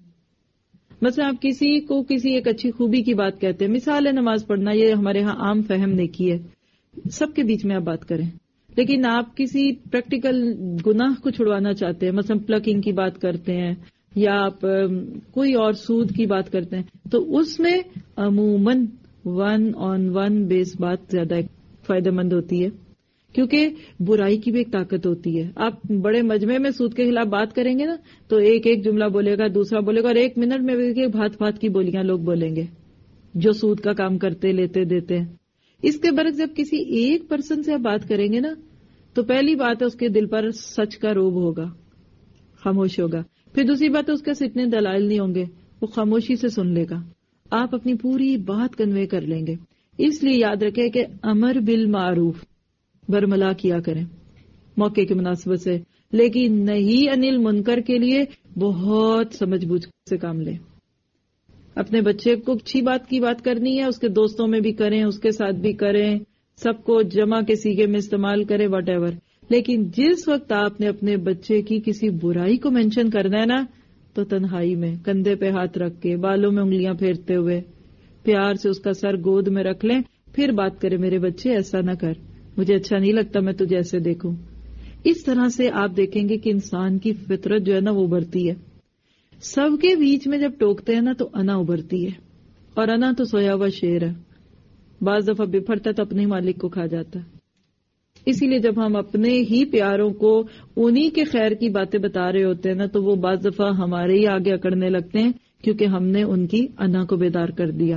مثلا آپ کسی کو کسی ایک اچھی خوبی کی بات کہتے ہیں، مثال ہے نماز پڑھنا، یہ ہمارے ہاں عام فہم نیکی ہے، سب کے بیچ میں آپ بات کریں. لیکن آپ کسی پریکٹیکل گناہ کو چھڑوانا چاہتے ہیں، مثلا پلکنگ کی بات کرتے ہیں، یا آپ کوئی اور سود کی بات کرتے ہیں، تو اس میں عموماً ون آن ون بیس بات زیادہ فائدہ مند ہوتی ہے، کیونکہ برائی کی بھی ایک طاقت ہوتی ہے. آپ بڑے مجمع میں سود کے خلاف بات کریں گے نا، تو ایک ایک جملہ بولے گا، دوسرا بولے گا، اور ایک منٹ میں بھی بھات بھات کی بولیاں لوگ بولیں گے جو سود کا کام کرتے لیتے دیتے ہیں. اس کے برعکس جب کسی ایک پرسن سے آپ بات کریں گے نا، تو پہلی بات ہے اس کے دل پر سچ کا روب ہوگا، خاموش ہوگا. پھر دوسری بات ہے اس کے اتنے دلائل نہیں ہوں گے، وہ خاموشی سے سن لے گا. آپ اپنی پوری بات کنوے کر لیں گے. اس لیے یاد رکھیں کہ امر بالمعروف برملا کیا کریں موقع کی مناسبت سے، لیکن نہیں انل منکر کے لیے بہت سمجھ بوجھ سے کام لیں. اپنے بچے کو اچھی بات کی بات کرنی ہے، اس کے دوستوں میں بھی کریں، اس کے ساتھ بھی کریں، سب کو جمع کے سیغے میں استعمال کریں، واٹ ایور. لیکن جس وقت آپ نے اپنے بچے کی کسی برائی کو مینشن کرنا ہے نا، تو تنہائی میں کندھے پہ ہاتھ رکھ کے، بالوں میں انگلیاں پھیرتے ہوئے، پیار سے اس کا سر گود میں رکھ لیں، پھر بات کریں، میرے بچے ایسا نہ کر، مجھے اچھا نہیں لگتا میں تجھے ایسے دیکھوں. اس طرح سے آپ دیکھیں گے کہ انسان کی فطرت جو ہے نا وہ ابھرتی ہے. سب کے بیچ میں جب ٹوکتے ہیں نا تو انا ابھرتی ہے، اور انا تو سویا ہوا شیر ہے، بعض دفعہ بپھرتا تو اپنے مالک کو کھا جاتا ہے. اسی لیے جب ہم اپنے ہی پیاروں کو انہی کے خیر کی باتیں بتا رہے ہوتے ہیں نا، تو وہ بعض دفعہ ہمارے ہی آگے اکڑنے لگتے ہیں، کیونکہ ہم نے ان کی انا کو بیدار کر دیا.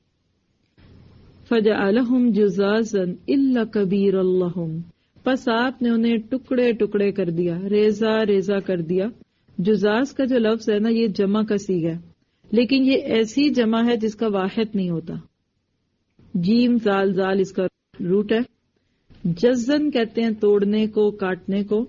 فَجَعَلَهُمْ جُزَازًا إِلَّا كَبِيرًا لَهُمْ، پس آپ نے انہیں ٹکڑے ٹکڑے کر دیا، ریزہ ریزہ کر دیا. جزاز کا جو لفظ ہے نا، یہ جمع کا صیغہ ہے، لیکن یہ ایسی جمع ہے جس کا واحد نہیں ہوتا. جیم زال زال اس کا روٹ ہے. جزن کہتے ہیں توڑنے کو، کاٹنے کو.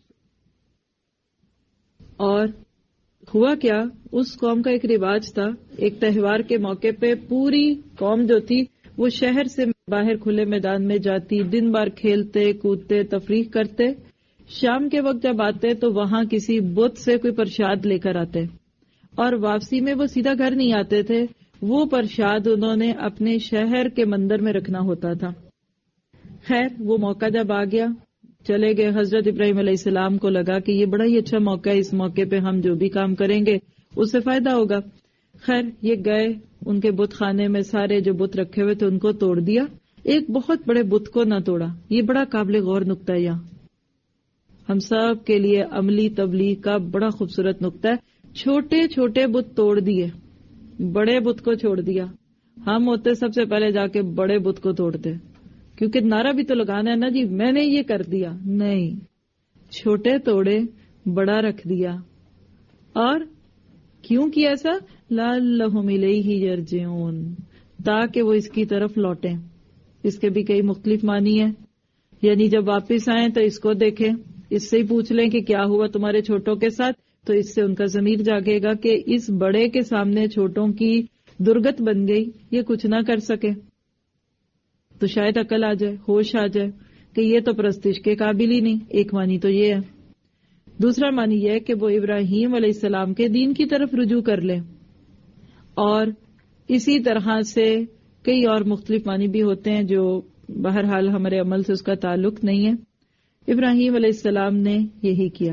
اور ہوا کیا، اس قوم کا ایک رواج تھا، ایک تہوار کے موقع پہ پوری قوم جو تھی وہ شہر سے باہر کھلے میدان میں جاتی، دن بھر کھیلتے کودتے تفریح کرتے. شام کے وقت جب آتے تو وہاں کسی بت سے کوئی پرشاد لے کر آتے، اور واپسی میں وہ سیدھا گھر نہیں آتے تھے، وہ پرشاد انہوں نے اپنے شہر کے مندر میں رکھنا ہوتا تھا. خیر وہ موقع جب آ گیا، چلے گئے. حضرت ابراہیم علیہ السلام کو لگا کہ یہ بڑا ہی اچھا موقع ہے، اس موقع پہ ہم جو بھی کام کریں گے اس سے فائدہ ہوگا. خیر یہ گئے ان کے بت خانے میں، سارے جو بت رکھے ہوئے تھے ان کو توڑ دیا، ایک بہت بڑے بت کو نہ توڑا. یہ بڑا قابل غور نقطہ ہے، یہاں ہم سب کے لیے عملی تبلیغ کا بڑا خوبصورت نقطہ ہے. چھوٹے چھوٹے بت توڑ دیے، بڑے بت کو چھوڑ دیا. ہم ہوتے سب سے پہلے جا کے بڑے بت کو توڑتے، کیونکہ نعرہ بھی تو لگانا ہے نا جی، میں نے یہ کر دیا. نہیں، چھوٹے توڑے، بڑا رکھ دیا. اور کیوں کیا ایسا؟ لعلہم الیہ یرجعون، تاکہ وہ اس کی طرف لوٹیں. اس کے بھی کئی مختلف معنی ہیں، یعنی جب واپس آئیں تو اس کو دیکھیں، اس سے ہی پوچھ لیں کہ کیا ہوا تمہارے چھوٹوں کے ساتھ، تو اس سے ان کا ضمیر جاگے گا کہ اس بڑے کے سامنے چھوٹوں کی درگت بن گئی، یہ کچھ نہ کر سکے. تو شاید عقل آ جائے، ہوش آ جائے کہ یہ تو پرستش کے قابل ہی نہیں. ایک معنی تو یہ ہے. دوسرا معنی یہ ہے کہ وہ ابراہیم علیہ السلام کے دین کی طرف رجوع کر لیں. اور اسی طرح سے کئی اور مختلف معنی بھی ہوتے ہیں جو بہرحال ہمارے عمل سے اس کا تعلق نہیں ہے. ابراہیم علیہ السلام نے یہی کیا.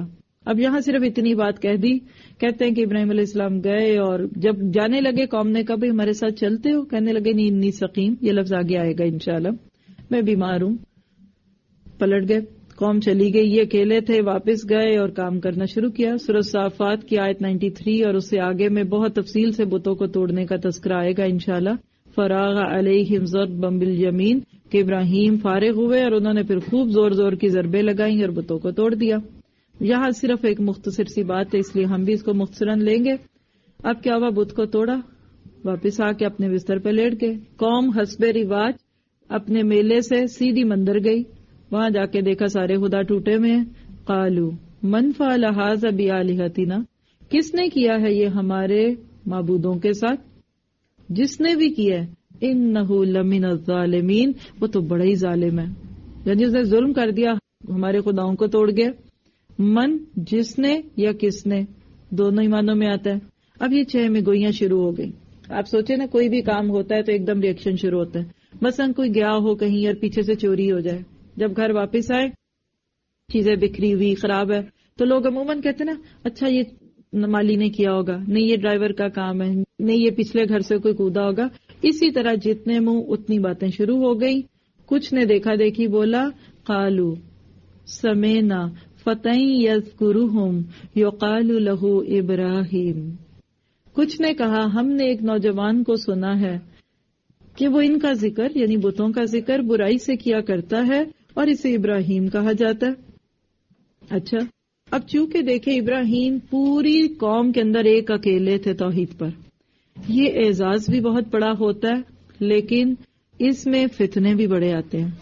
اب یہاں صرف اتنی بات کہہ دی. کہتے ہیں کہ ابراہیم علیہ السلام گئے اور جب جانے لگے قوم نے کہا بھائی ہمارے ساتھ چلتے ہو؟ کہنے لگے نہیں انی سقیم، یہ لفظ آگے آئے گا انشاءاللہ، میں بیمار ہوں. پلٹ گئے، قوم چلی گئی، یہ اکیلے تھے، واپس گئے اور کام کرنا شروع کیا. سورۃ صافات کی آیت ننانوے اور اس سے آگے میں بہت تفصیل سے بتوں کو توڑنے کا تذکرہ آئے گا انشاءاللہ. فراغ علیہم ضربا بالیمین، کہ ابراہیم فارغ ہوئے اور انہوں نے پھر خوب زور زور کی ضربیں لگائیں اور بتوں کو توڑ دیا. یہاں صرف ایک مختصر سی بات ہے، اس لیے ہم بھی اس کو مختصراً لیں گے. اب کیا ہوا؟ بت کو توڑا، واپس آ کے اپنے بستر پہ لیٹ گئے. قوم حسب رواج اپنے میلے سے سیدھی مندر گئی، وہاں جا کے دیکھا سارے خدا ٹوٹے ہوئے ہیں. قالو من فعل ھذا بآلہتنا، کس نے کیا ہے یہ ہمارے معبودوں کے ساتھ؟ جس نے بھی کیا ہے انہ لمن الظالمین، وہ تو بڑا ہی ظالم ہے، یعنی اس نے ظلم کر دیا، ہمارے خداؤں کو توڑ گیا. من جس نے یا کس نے، دونوں ہی معنوں میں آتا ہے. اب یہ چھ میں گوئیاں شروع ہو گئی. آپ سوچیں نا کوئی بھی کام ہوتا ہے تو ایک دم ریئیکشن شروع ہوتا ہے. مثلا کوئی گیا ہو کہیں اور پیچھے سے چوری ہو جائے، جب گھر واپس آئے چیزیں بکھری ہوئی خراب ہے تو لوگ عموماً کہتے ہیں نا اچھا یہ مالی نے کیا ہوگا، نہیں یہ ڈرائیور کا کام ہے، نہیں یہ پچھلے گھر سے کوئی کودا ہوگا. اسی طرح جتنے منہ اتنی باتیں شروع ہو گئی. کچھ نے دیکھا دیکھی بولا قالو سمینا فتى یذکرہم یقال لہ ابراہیم، کچھ نے کہا ہم نے ایک نوجوان کو سنا ہے کہ وہ ان کا ذکر یعنی بتوں کا ذکر برائی سے کیا کرتا ہے اور اسے ابراہیم کہا جاتا ہے. اچھا اب چونکہ دیکھیں ابراہیم پوری قوم کے اندر ایک اکیلے تھے توحید پر، یہ اعزاز بھی بہت بڑا ہوتا ہے لیکن اس میں فتنے بھی بڑے آتے ہیں.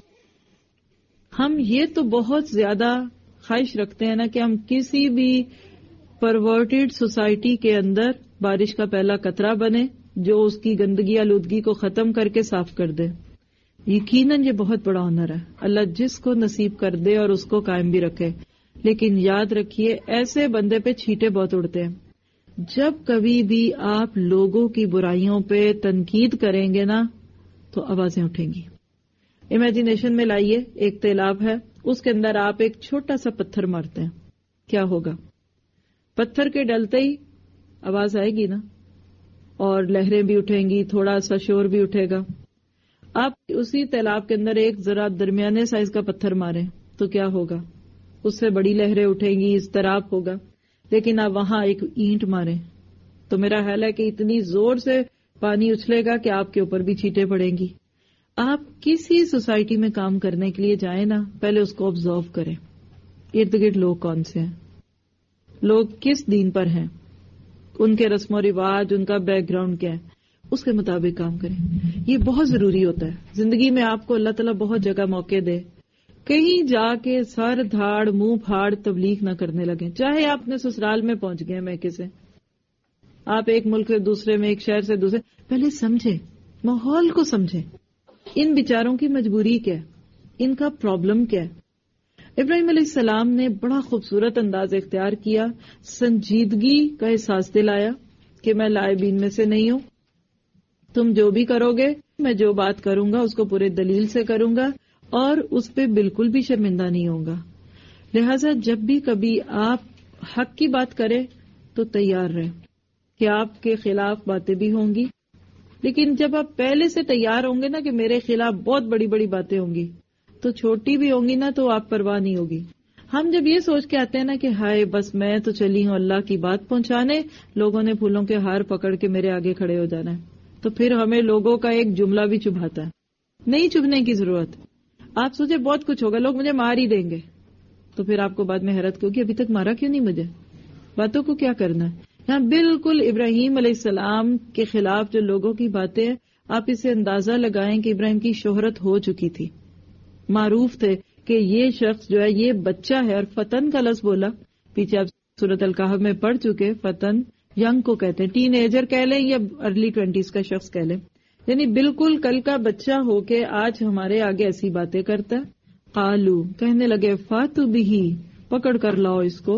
ہم یہ تو بہت زیادہ خواہش رکھتے ہیں نا کہ ہم کسی بھی پرورٹڈ سوسائٹی کے اندر بارش کا پہلا قطرہ بنے جو اس کی گندگی آلودگی کو ختم کر کے صاف کر دے. یقیناً یہ بہت بڑا ہنر ہے، اللہ جس کو نصیب کر دے اور اس کو قائم بھی رکھے. لیکن یاد رکھیے ایسے بندے پہ چھینٹے بہت اڑتے ہیں. جب کبھی بھی آپ لوگوں کی برائیوں پہ تنقید کریں گے نا تو آوازیں اٹھیں گی. امیجنیشن میں لائیے ایک تیلاب ہے، اس کے اندر آپ ایک چھوٹا سا پتھر مارتے ہیں، کیا ہوگا؟ پتھر کے ڈلتے ہی آواز آئے گی نا، اور لہریں بھی اٹھیں گی، تھوڑا سا شور بھی اٹھے گا. آپ اسی تیلاب کے اندر ایک ذرا درمیانے سائز کا پتھر ماریں تو کیا ہوگا؟ اس سے بڑی لہریں اٹھیں گی، اضطراب ہوگا. لیکن آپ وہاں ایک اینٹ ماریں تو میرا خیال ہے کہ اتنی زور سے پانی اچھلے گا کہ آپ کے اوپر بھی چھینٹیں پڑیں گی. آپ کسی سوسائٹی میں کام کرنے کے لیے جائیں نا، پہلے اس کو آبزرو کریں، ارد گرد لوگ کون سے ہیں، لوگ کس دین پر ہیں، ان کے رسم و رواج، ان کا بیک گراؤنڈ کیا ہے، اس کے مطابق کام کریں. یہ بہت ضروری ہوتا ہے. زندگی میں آپ کو اللہ تعالیٰ بہت جگہ موقع دے، کہیں جا کے سر دھاڑ منہ پھاڑ تبلیغ نہ کرنے لگیں. چاہے آپ اپنے سسرال میں پہنچ گئے میں کسے، آپ ایک ملک سے دوسرے میں، ایک شہر سے دوسرے، پہلے سمجھیں، ماحول کو سمجھیں، ان بیچاروں کی مجبوری کیا ہے، ان کا پرابلم کیا ہے. ابراہیم علیہ السلام نے بڑا خوبصورت انداز اختیار کیا، سنجیدگی کا احساس دلایا کہ میں لائبین میں سے نہیں ہوں، تم جو بھی کرو گے میں جو بات کروں گا اس کو پورے دلیل سے کروں گا اور اس پہ بالکل بھی شرمندہ نہیں ہوں گا. لہذا جب بھی کبھی آپ حق کی بات کریں تو تیار رہیں کہ آپ کے خلاف باتیں بھی ہوں گی، لیکن جب آپ پہلے سے تیار ہوں گے نا کہ میرے خلاف بہت بڑی بڑی باتیں ہوں گی تو چھوٹی بھی ہوں گی نا تو آپ پرواہ نہیں ہوگی. ہم جب یہ سوچ کے آتے ہیں نا کہ ہائے بس میں تو چلی ہوں اللہ کی بات پہنچانے، لوگوں نے پھولوں کے ہار پکڑ کے میرے آگے کھڑے ہو جانا ہے، تو پھر ہمیں لوگوں کا ایک جملہ بھی چبھاتا ہے. نہیں چبھنے کی ضرورت. آپ سوچے بہت کچھ ہوگا، لوگ مجھے مار ہی دیں گے، تو پھر آپ کو بعد میں حیرت ہوگی ابھی تک مارا کیوں نہیں مجھے، باتوں کو کیا کرنا ہے. یہاں بالکل ابراہیم علیہ السلام کے خلاف جو لوگوں کی باتیں، آپ اسے اندازہ لگائیں کہ ابراہیم کی شہرت ہو چکی تھی، معروف تھے کہ یہ شخص جو ہے یہ بچہ ہے. اور فتن کا لفظ بولا، پیچھے آپ سورۃ الکہف میں پڑھ چکے. فتن ینگ کو کہتے ہیں، ٹین ایجر کہہ لیں یا ارلی ٹوینٹیز کا شخص کہہ لیں، یعنی بالکل کل کا بچہ ہو کے آج ہمارے آگے ایسی باتیں کرتا ہے. قالو کہنے لگے فاتو بھی، پکڑ کر لاؤ اس کو،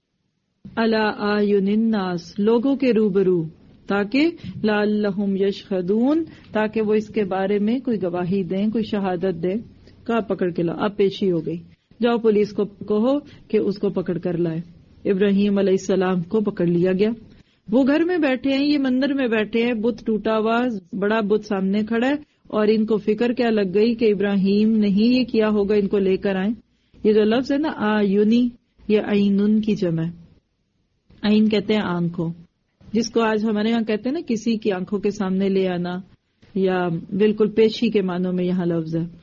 علی اعین الناس لوگوں کے روبرو، تاکہ لعلہم یشہدون تاکہ وہ اس کے بارے میں کوئی گواہی دیں، کوئی شہادت دیں. کہا پکڑ کے لاؤ. اب پیشی ہو گئی، جاؤ پولیس کو کہو کہ اس کو پکڑ کر لائے. ابراہیم علیہ السلام کو پکڑ لیا گیا. وہ گھر میں بیٹھے ہیں, یہ مندر میں بیٹھے ہیں, بت ٹوٹا ہوا بڑا بت سامنے کھڑا ہے, اور ان کو فکر کیا لگ گئی کہ ابراہیم نے ہی یہ کیا ہوگا, ان کو لے کر آئیں. یہ جو لفظ ہے نا آیونی, یہ عینن کی جمع ہے. عین کہتے ہیں آنکھوں, جس کو آج ہمارے یہاں کہتے ہیں نا کسی کی آنکھوں کے سامنے لے آنا, یا بالکل پیشی کے معنوں میں یہاں لفظ ہے.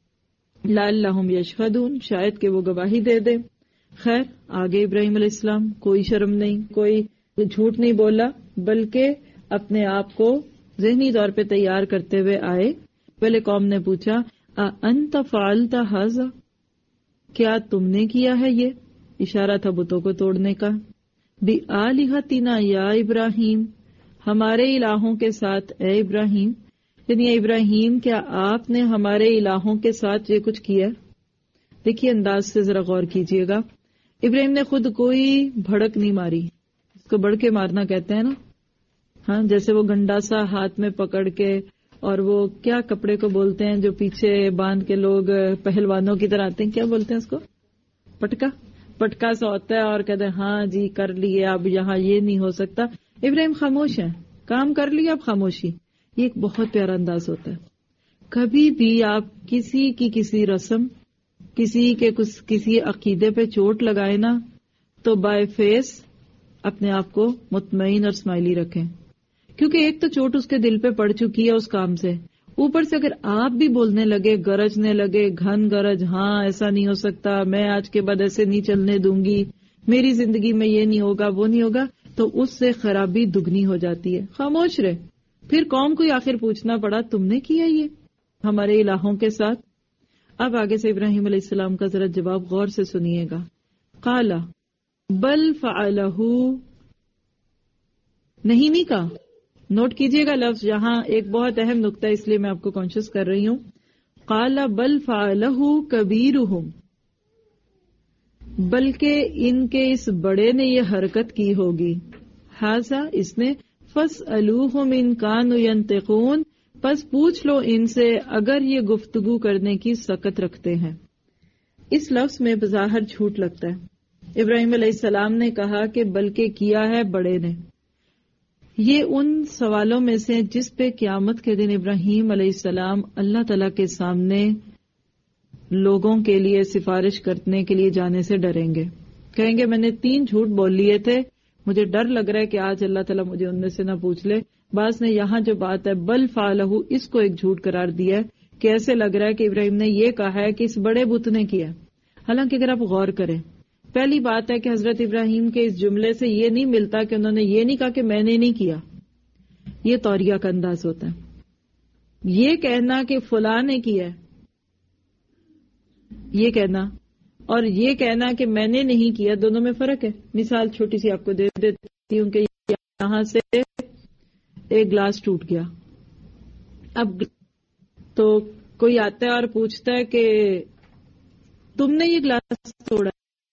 لعلہم یشہدون, شاید کہ وہ گواہی دے دے. خیر آگے ابراہیم علیہ السلام کوئی شرم نہیں, کوئی جھوٹ نہیں بولا, بلکہ اپنے آپ کو ذہنی طور پہ تیار کرتے ہوئے آئے. پہلے قوم نے پوچھا انت فعلت ھذا, کیا تم نے کیا ہے یہ؟ اشارہ تھا بتوں کو توڑنے کا. بِآلِہَتِنَا یا ابراہیم, ہمارے الہوں کے ساتھ اے ابراہیم. یعنی ابراہیم کیا آپ نے ہمارے الہوں کے ساتھ یہ کچھ کیا؟ دیکھیے انداز سے ذرا غور کیجئے گا. ابراہیم نے خود کوئی بھڑک نہیں ماری, اس کو بڑھ کے مارنا کہتے ہیں نا, ہاں جیسے وہ گنڈا سا ہاتھ میں پکڑ کے, اور وہ کیا کپڑے کو بولتے ہیں جو پیچھے باندھ کے لوگ پہلوانوں کی طرح آتے ہیں, کیا بولتے ہیں اس کو؟ پٹکا. پٹکا سا ہوتا ہے, اور کہتے ہیں ہاں جی کر لیے, اب یہاں یہ نہیں ہو سکتا. ابراہیم خاموش ہیں, کام کر لیا, اب خاموشی. یہ ایک بہت پیارا انداز ہوتا ہے. کبھی بھی آپ کسی کی کسی رسم, کسی کے کسی عقیدے پہ چوٹ لگائے نا, تو بائی فیس اپنے آپ کو مطمئن اور اسمائلی رکھیں, کیونکہ ایک تو چوٹ اس کے دل پہ پڑ چکی ہے اس کام سے, اوپر سے اگر آپ بھی بولنے لگے, گرجنے لگے, گھن گرج, ہاں ایسا نہیں ہو سکتا, میں آج کے بعد ایسے نہیں چلنے دوں گی, میری زندگی میں یہ نہیں ہوگا, وہ نہیں ہوگا, تو اس سے خرابی دگنی ہو جاتی ہے. خاموش رہے. پھر قوم کو آخر پوچھنا پڑا تم نے کیا یہ ہمارے الہوں کے ساتھ؟ اب آگے سے ابراہیم علیہ السلام کا ذرا جواب غور سے سنیے گا. قالا بل فعلہ, نہیں نہیں کہا. نوٹ کیجئے گا لفظ, یہاں ایک بہت اہم نقطہ ہے, اس لیے میں آپ کو کانشیس کر رہی ہوں. قال بل فعلہ کبیرہم, بلکہ ان کے اس بڑے نے یہ حرکت کی ہوگی. ھذا, اس نے. فاسألوہم ان کانوا ینطقون, پس پوچھ لو ان سے اگر یہ گفتگو کرنے کی سکت رکھتے ہیں. اس لفظ میں بظاہر جھوٹ لگتا ہے. ابراہیم علیہ السلام نے کہا کہ بلکہ کیا ہے بڑے نے. یہ ان سوالوں میں سے جس پہ قیامت کے دن ابراہیم علیہ السلام اللہ تعالیٰ کے سامنے لوگوں کے لیے سفارش کرنے کے لیے جانے سے ڈریں گے. کہیں گے میں نے تین جھوٹ بول لیے تھے, مجھے ڈر لگ رہا ہے کہ آج اللہ تعالیٰ مجھے ان میں سے نہ پوچھ لے. بعض نے یہاں جو بات ہے بل فعلہ, اس کو ایک جھوٹ قرار دیا ہے کہ ایسے لگ رہا ہے کہ ابراہیم نے یہ کہا ہے کہ اس بڑے بت نے کیا. حالانکہ اگر آپ غور کریں, پہلی بات ہے کہ حضرت ابراہیم کے اس جملے سے یہ نہیں ملتا کہ انہوں نے یہ نہیں کہا کہ میں نے نہیں کیا. یہ توریہ کا انداز ہوتا ہے. یہ کہنا کہ فلاں نے کیا ہے, یہ کہنا, اور یہ کہنا کہ میں نے نہیں کیا, دونوں میں فرق ہے. مثال چھوٹی سی آپ کو دے دیتی ہوں کہ یہاں سے ایک گلاس ٹوٹ گیا. اب تو کوئی آتا ہے اور پوچھتا ہے کہ تم نے یہ گلاس توڑا,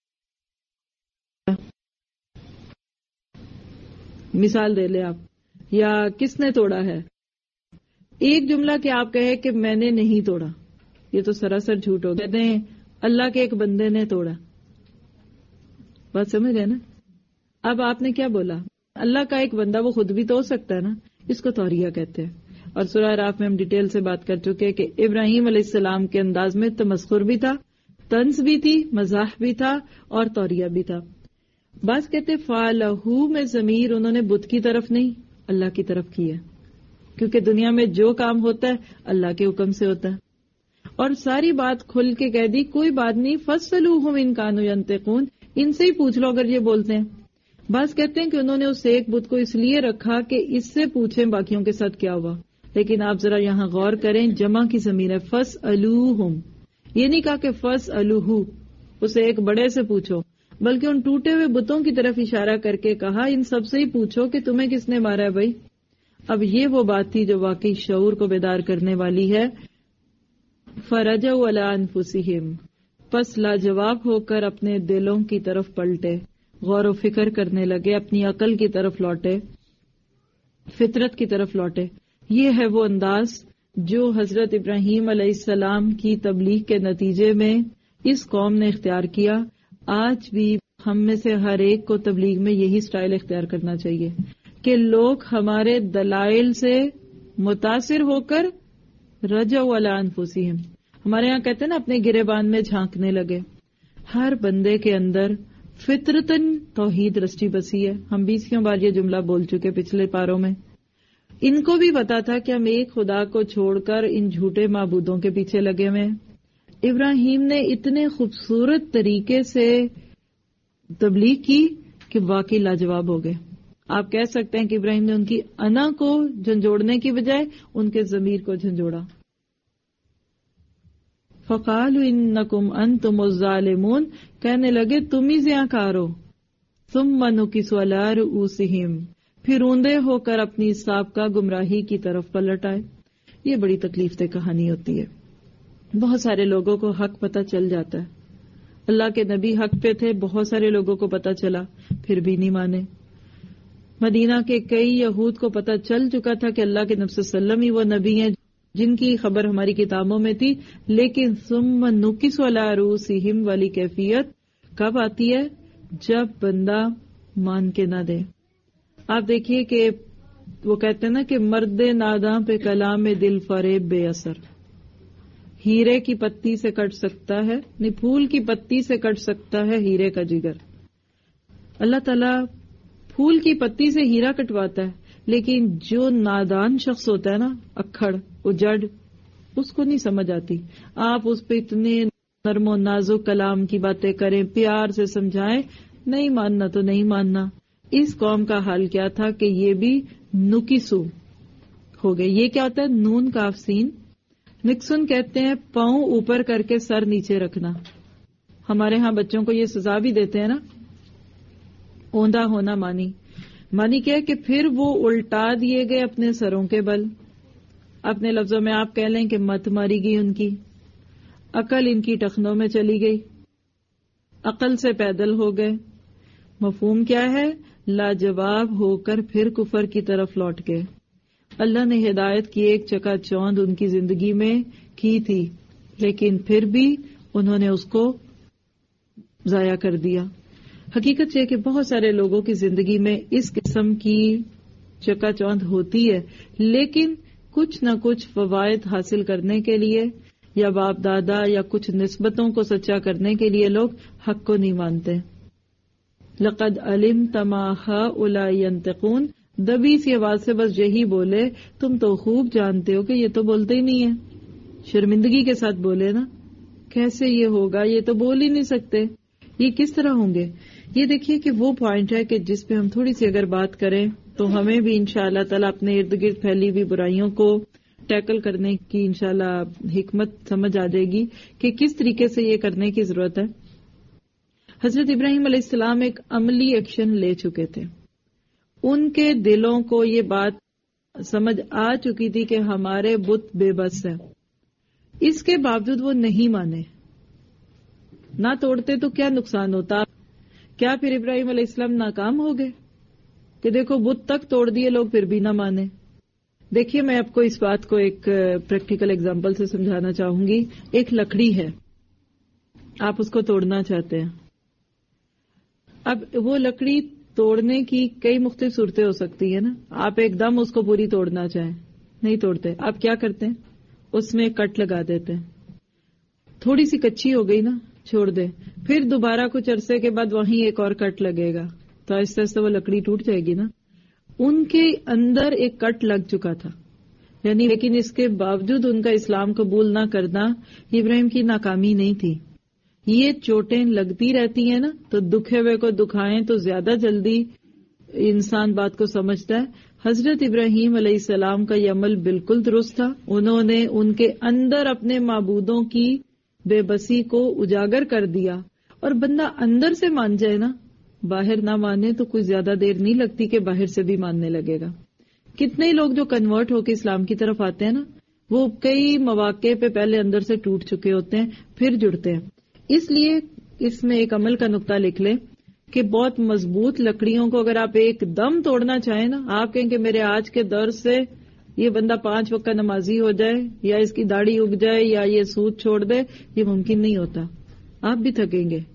مثال دے لے آپ, یا کس نے توڑا ہے. ایک جملہ کہ آپ کہے کہ میں نے نہیں توڑا, یہ تو سراسر جھوٹ ہو گیا. کہتے ہیں اللہ کے ایک بندے نے توڑا. بات سمجھ رہے نا؟ اب آپ نے کیا بولا؟ اللہ کا ایک بندہ, وہ خود بھی تو ہو سکتا ہے نا. اس کو توریہ کہتے ہیں. اور سورہ اعراف میں ہم ڈیٹیل سے بات کر چکے کہ ابراہیم علیہ السلام کے انداز میں تمسخر بھی تھا, طنز بھی تھی, مزاح بھی تھا, اور توریہ بھی تھا. بعض کہتے فعلہ میں ضمیر انہوں نے بت کی طرف نہیں اللہ کی طرف کی ہے, کیونکہ دنیا میں جو کام ہوتا ہے اللہ کے حکم سے ہوتا ہے. اور ساری بات کھل کے کہہ دی, کوئی بات نہیں, فاسألوہم ان کانوا ینطقون, ان سے ہی پوچھ لو اگر یہ بولتے ہیں. بعض کہتے ہیں کہ انہوں نے اس ایک بت کو اس لیے رکھا کہ اس سے پوچھیں باقیوں کے ساتھ کیا ہوا. لیکن آپ ذرا یہاں غور کریں, جمع کی ضمیر ہے, فاسألوہم. یہ نہیں کہا کہ فاسألوہ, اسے ایک بڑے سے پوچھو, بلکہ ان ٹوٹے ہوئے بتوں کی طرف اشارہ کر کے کہا ان سب سے ہی پوچھو کہ تمہیں کس نے مارا ہے بھائی. اب یہ وہ بات تھی جو واقعی شعور کو بیدار کرنے والی ہے. فرجعوا علی انفسہم, پس لاجواب ہو کر اپنے دلوں کی طرف پلٹے, غور و فکر کرنے لگے, اپنی عقل کی طرف لوٹے, فطرت کی طرف لوٹے. یہ ہے وہ انداز جو حضرت ابراہیم علیہ السلام کی تبلیغ کے نتیجے میں اس قوم نے اختیار کیا, آج بھی ہم میں سے ہر ایک کو تبلیغ میں یہی سٹائل اختیار کرنا چاہیے کہ لوگ ہمارے دلائل سے متاثر ہو کر رجعوا علی انفسہم، ہمارے یہاں کہتے ہیں نا اپنے گریبان میں جھانکنے لگے. ہر بندے کے اندر فطرتاً توحید رچی بسی ہے. ہم بیسیوں بار یہ جملہ بول چکے پچھلے پاروں میں. ان کو بھی پتا تھا کہ ہم ایک خدا کو چھوڑ کر ان جھوٹے معبودوں کے پیچھے لگے ہوئے ہیں. ابراہیم نے اتنے خوبصورت طریقے سے تبلیغ کی کہ واقعی لاجواب ہو گئے. آپ کہہ سکتے ہیں کہ ابراہیم نے ان کی انا کو جھنجھوڑنے کی بجائے ان کے ضمیر کو جھنجھوڑا. فقالوا انکم انتم الظالمون، کہنے لگے تم ہی زیاکار ہو. ثم نکسوا علی رؤوسہم، پھر اوندے ہو کر اپنی سابقہ گمراہی کی طرف پلٹ آئے. یہ بڑی تکلیف دہ کہانی ہوتی ہے. بہت سارے لوگوں کو حق پتہ چل جاتا ہے. اللہ کے نبی حق پہ تھے، بہت سارے لوگوں کو پتہ چلا پھر بھی نہیں مانے. مدینہ کے کئی یہود کو پتہ چل چکا تھا کہ اللہ کے نبی صلی اللہ علیہ وسلم ہی وہ نبی ہیں جن کی خبر ہماری کتابوں میں تھی، لیکن ثم نکسوا علی رؤوسہم والی کیفیت کب آتی ہے؟ جب بندہ مان کے نہ دے. آپ دیکھیے کہ وہ کہتے ہیں نا کہ مرد ناداں پہ کلام دل فریب بے اثر. ہیرے کی پتی سے کٹ سکتا ہے، نہیں پھول کی پتی سے کٹ سکتا ہے ہیرے کا جگر. اللہ تعالیٰ پھول کی پتی سے ہیرا کٹواتا ہے، لیکن جو نادان شخص ہوتا ہے نا، اکھڑ اجڑ، اس کو نہیں سمجھ آتی. آپ اس پہ اتنے نرم و نازک کلام کی باتیں کریں، پیار سے سمجھائیں، نہیں ماننا تو نہیں ماننا. اس قوم کا حال کیا تھا کہ یہ بھی نکسو ہو گئے. یہ کیا ہوتا ہے؟ نون کاف سین. نکسن کہتے ہیں پاؤں اوپر کر کے سر نیچے رکھنا. ہمارے ہاں بچوں کو یہ سزا بھی دیتے ہیں نا، اوندا ہونا مانی. مانی کیا ہے کہ پھر وہ الٹا دیے گئے اپنے سروں کے بل. اپنے لفظوں میں آپ کہہ لیں کہ مت ماری گئی ان کی، عقل ان کی ٹخنوں میں چلی گئی، عقل سے پیدل ہو گئے. مفہوم کیا ہے؟ لاجواب ہو کر پھر کفر کی طرف لوٹ گئے. اللہ نے ہدایت کی ایک چکا چوند ان کی زندگی میں کی تھی، لیکن پھر بھی انہوں نے اس کو ضائع کر دیا. حقیقت یہ کہ بہت سارے لوگوں کی زندگی میں اس قسم کی چکا چوند ہوتی ہے، لیکن کچھ نہ کچھ فوائد حاصل کرنے کے لیے یا باپ دادا یا کچھ نسبتوں کو سچا کرنے کے لیے لوگ حق کو نہیں مانتے. لقد علمت ما هؤلاء ينطقون، دبی سی آواز سے بس یہی بولے، تم تو خوب جانتے ہو کہ یہ تو بولتے ہی نہیں ہے. شرمندگی کے ساتھ بولے نا، کیسے یہ ہوگا، یہ تو بول ہی نہیں سکتے، یہ کس طرح ہوں گے. یہ دیکھیے کہ وہ پوائنٹ ہے کہ جس پہ ہم تھوڑی سی اگر بات کریں تو ہمیں بھی انشاءاللہ تعالی اپنے ارد گرد پھیلی ہوئی برائیوں کو ٹیکل کرنے کی انشاءاللہ حکمت سمجھ آ جائے گی کہ کس طریقے سے یہ کرنے کی ضرورت ہے. حضرت ابراہیم علیہ السلام ایک عملی ایکشن لے چکے تھے. ان کے دلوں کو یہ بات سمجھ آ چکی تھی کہ ہمارے بت بے بس ہے. اس کے باوجود وہ نہیں مانے. نہ توڑتے تو کیا نقصان ہوتا؟ کیا پھر ابراہیم علیہ السلام ناکام ہو گئے کہ دیکھو بت تک توڑ دیے لوگ پھر بھی نہ مانے؟ دیکھیے میں آپ کو اس بات کو ایک پریکٹیکل اگزامپل سے سمجھانا چاہوں گی. ایک لکڑی ہے، آپ اس کو توڑنا چاہتے ہیں. اب وہ لکڑی توڑنے کی کئی مختلف صورتیں ہو سکتی ہیں نا. آپ ایک دم اس کو پوری توڑنا چاہیں، نہیں توڑتے. آپ کیا کرتے ہیں؟ اس میں کٹ لگا دیتے ہیں. تھوڑی سی کچی ہو گئی نا، چھوڑ دیں، پھر دوبارہ کچھ عرصے کے بعد وہیں ایک اور کٹ لگے گا تو آہستہ آہستہ وہ لکڑی ٹوٹ جائے گی نا. ان کے اندر ایک کٹ لگ چکا تھا، یعنی لیکن اس کے باوجود ان کا اسلام قبول نہ کرنا ابراہیم کی ناکامی نہیں تھی. یہ چوٹیں لگتی رہتی ہیں نا، تو دکھے ہوئے کو دکھائیں تو زیادہ جلدی انسان بات کو سمجھتا ہے. حضرت ابراہیم علیہ السلام کا یہ عمل بالکل درست تھا. انہوں نے ان کے اندر اپنے معبودوں کی بے بسی کو اجاگر کر دیا. اور بندہ اندر سے مان جائے نا، باہر نہ مانے تو کوئی زیادہ دیر نہیں لگتی کہ باہر سے بھی ماننے لگے گا. کتنے لوگ جو کنورٹ ہو کے اسلام کی طرف آتے ہیں نا، وہ کئی مواقع پہ پہلے اندر سے ٹوٹ چکے ہوتے ہیں پھر جڑتے ہیں. اس لیے اس میں ایک عمل کا نقطہ لکھ لیں کہ بہت مضبوط لکڑیوں کو اگر آپ ایک دم توڑنا چاہیں نا، آپ کہیں کہ میرے آج کے درس سے یہ بندہ پانچ وقت کا نمازی ہو جائے یا اس کی داڑھی اگ جائے یا یہ سود چھوڑ دے، یہ ممکن نہیں ہوتا. آپ بھی تھکیں گے.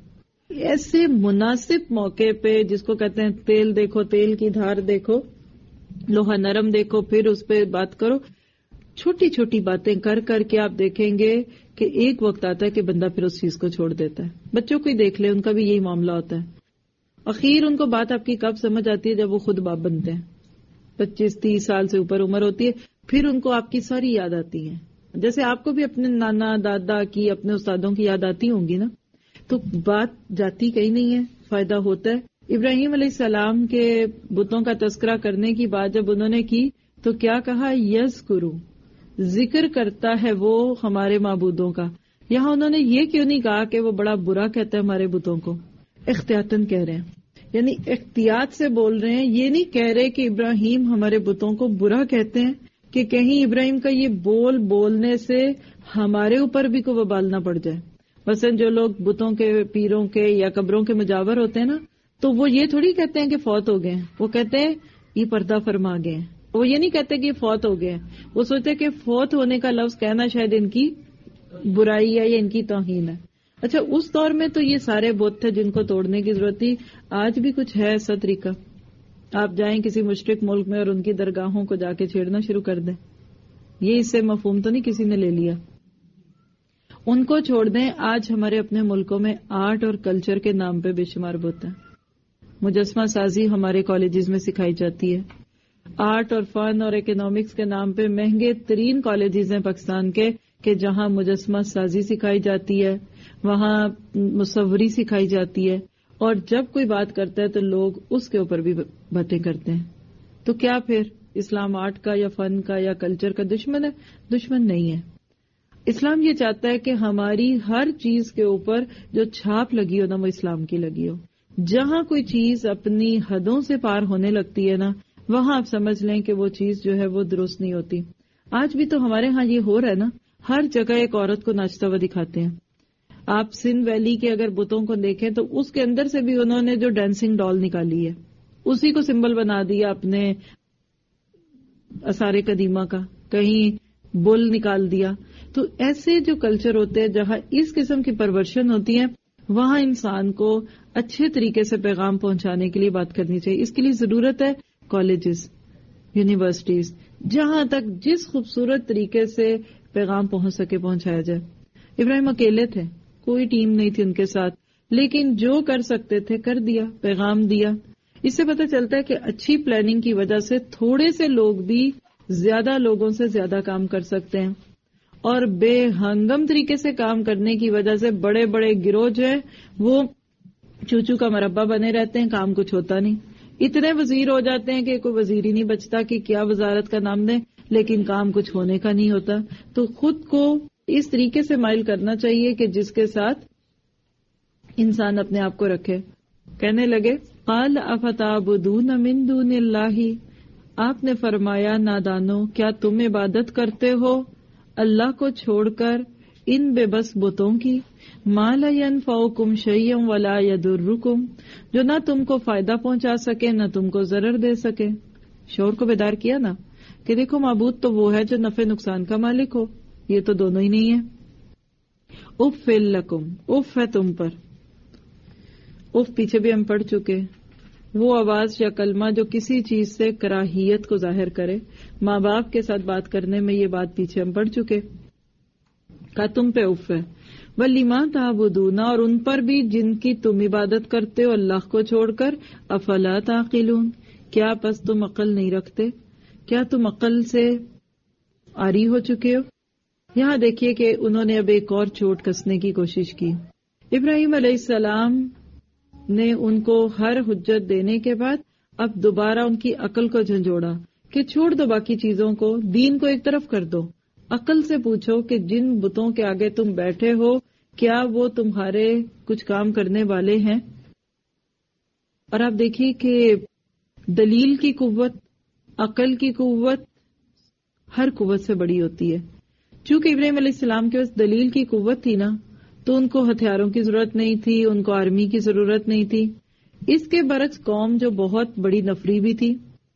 ایسے مناسب موقع پہ، جس کو کہتے ہیں تیل دیکھو تیل کی دھار دیکھو، لوہا نرم دیکھو، پھر اس پہ بات کرو. چھوٹی چھوٹی باتیں کر کر کے آپ دیکھیں گے کہ ایک وقت آتا ہے کہ بندہ پھر اس چیز کو چھوڑ دیتا ہے. بچوں کو ہی دیکھ لے، ان کا بھی یہی معاملہ ہوتا ہے. اخیر ان کو بات آپ کی کب سمجھ آتی ہے؟ جب وہ خود باپ بنتے ہیں. پچیس تیس سال سے اوپر عمر ہوتی ہے، پھر ان کو آپ کی ساری یاد آتی ہے. جیسے آپ کو بھی اپنے نانا دادا کی، اپنے استادوں کی یاد آتی ہوں گی نا. تو بات جاتی کہیں نہیں ہے، فائدہ ہوتا ہے. ابراہیم علیہ السلام کے بتوں کا تذکرہ کرنے کی بات جب انہوں نے کی تو کیا کہا؟ یذکرو، ذکر کرتا ہے وہ ہمارے معبودوں کا. یہاں انہوں نے یہ کیوں نہیں کہا کہ وہ بڑا برا کہتا ہے ہمارے بتوں کو؟ احتیاطاً کہہ رہے ہیں، یعنی احتیاط سے بول رہے ہیں. یہ نہیں کہہ رہے کہ ابراہیم ہمارے بتوں کو برا کہتے ہیں، کہ کہیں ابراہیم کا یہ بول بولنے سے ہمارے اوپر بھی کوئی وبال نہ پڑ جائے. مثلا جو لوگ بتوں کے، پیروں کے یا قبروں کے مجاور ہوتے ہیں نا، تو وہ یہ تھوڑی کہتے ہیں کہ فوت ہو گئے ہیں، وہ کہتے ہیں یہ پردہ فرما گئے ہیں. وہ یہ نہیں کہتے کہ یہ فوت ہو گئے ہیں، وہ سوچتے کہ فوت ہونے کا لفظ کہنا شاید ان کی برائی ہے یا ان کی توہین ہے. اچھا، اس دور میں تو یہ سارے بت تھے جن کو توڑنے کی ضرورت تھی. آج بھی کچھ ہے ایسا طریقہ؟ آپ جائیں کسی مشرک ملک میں اور ان کی درگاہوں کو جا کے چھیڑنا شروع کر دیں. یہ اس سے مفہوم تو نہیں کسی نے لے لیا. ان کو چھوڑ دیں. آج ہمارے اپنے ملکوں میں آرٹ اور کلچر کے نام پہ بے شمار بت ہیں. مجسمہ سازی ہمارے کالجز میں سکھائی جاتی ہے. آرٹ اور فن اور اکنامکس کے نام پہ مہنگے ترین کالجز ہیں پاکستان کے کہ جہاں مجسمہ سازی سکھائی جاتی ہے، وہاں مصوری سکھائی جاتی ہے. اور جب کوئی بات کرتا ہے تو لوگ اس کے اوپر بھی باتیں کرتے ہیں. تو کیا پھر اسلام آرٹ کا یا فن کا یا کلچر کا دشمن ہے؟ دشمن نہیں ہے. اسلام یہ چاہتا ہے کہ ہماری ہر چیز کے اوپر جو چھاپ لگی ہو نا، وہ اسلام کی لگی ہو. جہاں کوئی چیز اپنی حدوں سے پار ہونے لگتی ہے نا، وہاں آپ سمجھ لیں کہ وہ چیز جو ہے وہ درست نہیں ہوتی. آج بھی تو ہمارے ہاں یہ ہو رہا ہے نا، ہر جگہ ایک عورت کو ناچتا ہوا دکھاتے ہیں. آپ سندھ ویلی کے اگر بتوں کو دیکھیں تو اس کے اندر سے بھی انہوں نے جو ڈانسنگ ڈال نکالی ہے، اسی کو سمبل بنا دیا اپنے آثار قدیمہ کا. کہیں بل نکال دیا. تو ایسے جو کلچر ہوتے ہیں جہاں اس قسم کی پرورشن ہوتی ہے، وہاں انسان کو اچھے طریقے سے پیغام پہنچانے کے لیے بات کرنی چاہیے. اس کے لیے ضرورت ہے کالجز، یونیورسٹیز، جہاں تک جس خوبصورت طریقے سے پیغام پہنچ سکے پہنچایا جائے. ابراہیم اکیلے تھے، کوئی ٹیم نہیں تھی ان کے ساتھ، لیکن جو کر سکتے تھے کر دیا، پیغام دیا. اس سے پتہ چلتا ہے کہ اچھی پلاننگ کی وجہ سے تھوڑے سے لوگ بھی زیادہ لوگوں سے زیادہ کام کر سکتے ہیں، اور بے ہنگم طریقے سے کام کرنے کی وجہ سے بڑے بڑے گروہ جو ہیں وہ چوچو کا مربع بنے رہتے ہیں، کام کچھ ہوتا نہیں. اتنے وزیر ہو جاتے ہیں کہ کوئی وزیر ہی نہیں بچتا کہ کیا وزارت کا نام دیں، لیکن کام کچھ ہونے کا نہیں ہوتا. تو خود کو اس طریقے سے مائل کرنا چاہیے کہ جس کے ساتھ انسان اپنے آپ کو رکھے. کہنے لگے قال افتعبدون من دون اللہ، آپ نے فرمایا نادانو، کیا تم عبادت کرتے ہو اللہ کو چھوڑ کر ان بے بس بتوں کی، ما لا ينفعکم شیئا ولا یضرکم، جو نہ تم کو فائدہ پہنچا سکے نہ تم کو ضرر دے سکے. شور کو بیدار کیا نا کہ دیکھو معبود تو وہ ہے جو نفع نقصان کا مالک ہو، یہ تو دونوں ہی نہیں ہے. اف لکم، اف ہے تم پر. اف پیچھے بھی ہم پڑھ چکے، وہ آواز یا کلمہ جو کسی چیز سے کراہیت کو ظاہر کرے. ماں باپ کے ساتھ بات کرنے میں یہ بات پیچھے ہم پڑھ چکے، کا تم پہ اف ہے. وَلِمَا تَعْبُدُونَ، اور ان پر بھی جن کی تم عبادت کرتے ہو اللہ کو چھوڑ کر. افلا تعقلون، کیا پس تم عقل نہیں رکھتے؟ کیا تم عقل سے عاری ہو چکے ہو؟ یہاں دیکھیے کہ انہوں نے اب ایک اور چوٹ کسنے کی کوشش کی. ابراہیم علیہ السلام نے ان کو ہر حجت دینے کے بعد اب دوبارہ ان کی عقل کو جھنجھوڑا کہ چھوڑ دو باقی چیزوں کو، دین کو ایک طرف کر دو. عقل سے پوچھو کہ جن بتوں کے آگے تم بیٹھے ہو کیا وہ تمہارے کچھ کام کرنے والے ہیں؟ اور آپ دیکھیے کہ دلیل کی قوت، عقل کی قوت ہر قوت سے بڑی ہوتی ہے. چونکہ ابراہیم علیہ السلام کے پاس دلیل کی قوت تھی نا، تو ان کو ہتھیاروں کی ضرورت نہیں تھی، ان کو آرمی کی ضرورت نہیں تھی. اس کے برعکس قوم جو بہت بڑی نفری بھی تھی،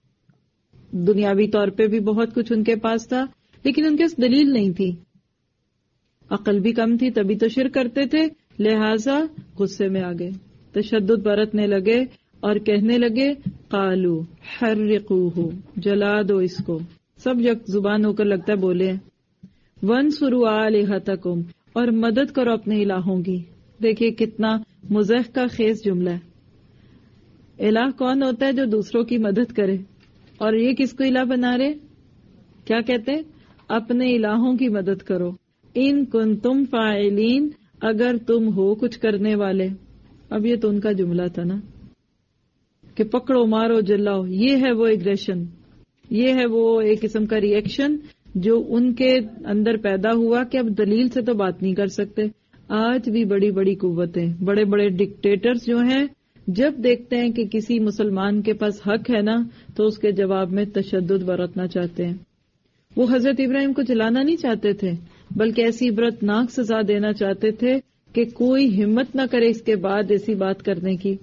دنیاوی طور پہ بھی بہت کچھ ان کے پاس تھا، لیکن ان کے پاس دلیل نہیں تھی. عقل بھی کم تھی، تبھی تو شرک کرتے تھے لہذا غصے میں آ گئے، تشدد برتنے لگے اور کہنے لگے قالو حرقوہ، جلا دو اس کو. سب یک زبان ہو کر لگتا ہے بولے ہیں. وانصروا آلہتکم، اور مدد کرو اپنے الہوں کی. دیکھیے کتنا مضحکہ خیز جملہ ہے. الہ کون ہوتا ہے؟ جو دوسروں کی مدد کرے. اور یہ کس کو الہ بنا رہے؟ کیا کہتے ہیں؟ اپنے الہوں کی مدد کرو. ان کنتم فاعلین، اگر تم ہو کچھ کرنے والے. اب یہ تو ان کا جملہ تھا نا کہ پکڑو مارو جلاؤ. یہ ہے وہ ایگریشن، یہ ہے وہ ایک قسم کا ری ایکشن جو ان کے اندر پیدا ہوا کہ اب دلیل سے تو بات نہیں کر سکتے. آج بھی بڑی بڑی قوتیں، بڑے بڑے ڈکٹیٹرز جو ہیں، جب دیکھتے ہیں کہ کسی مسلمان کے پاس حق ہے نا تو اس کے جواب میں تشدد برتنا چاہتے ہیں. وہ حضرت ابراہیم کو جلانا نہیں چاہتے تھے، بلکہ ایسی عبرتناک سزا دینا چاہتے تھے کہ کوئی ہمت نہ کرے اس کے بعد ایسی بات کرنے کی.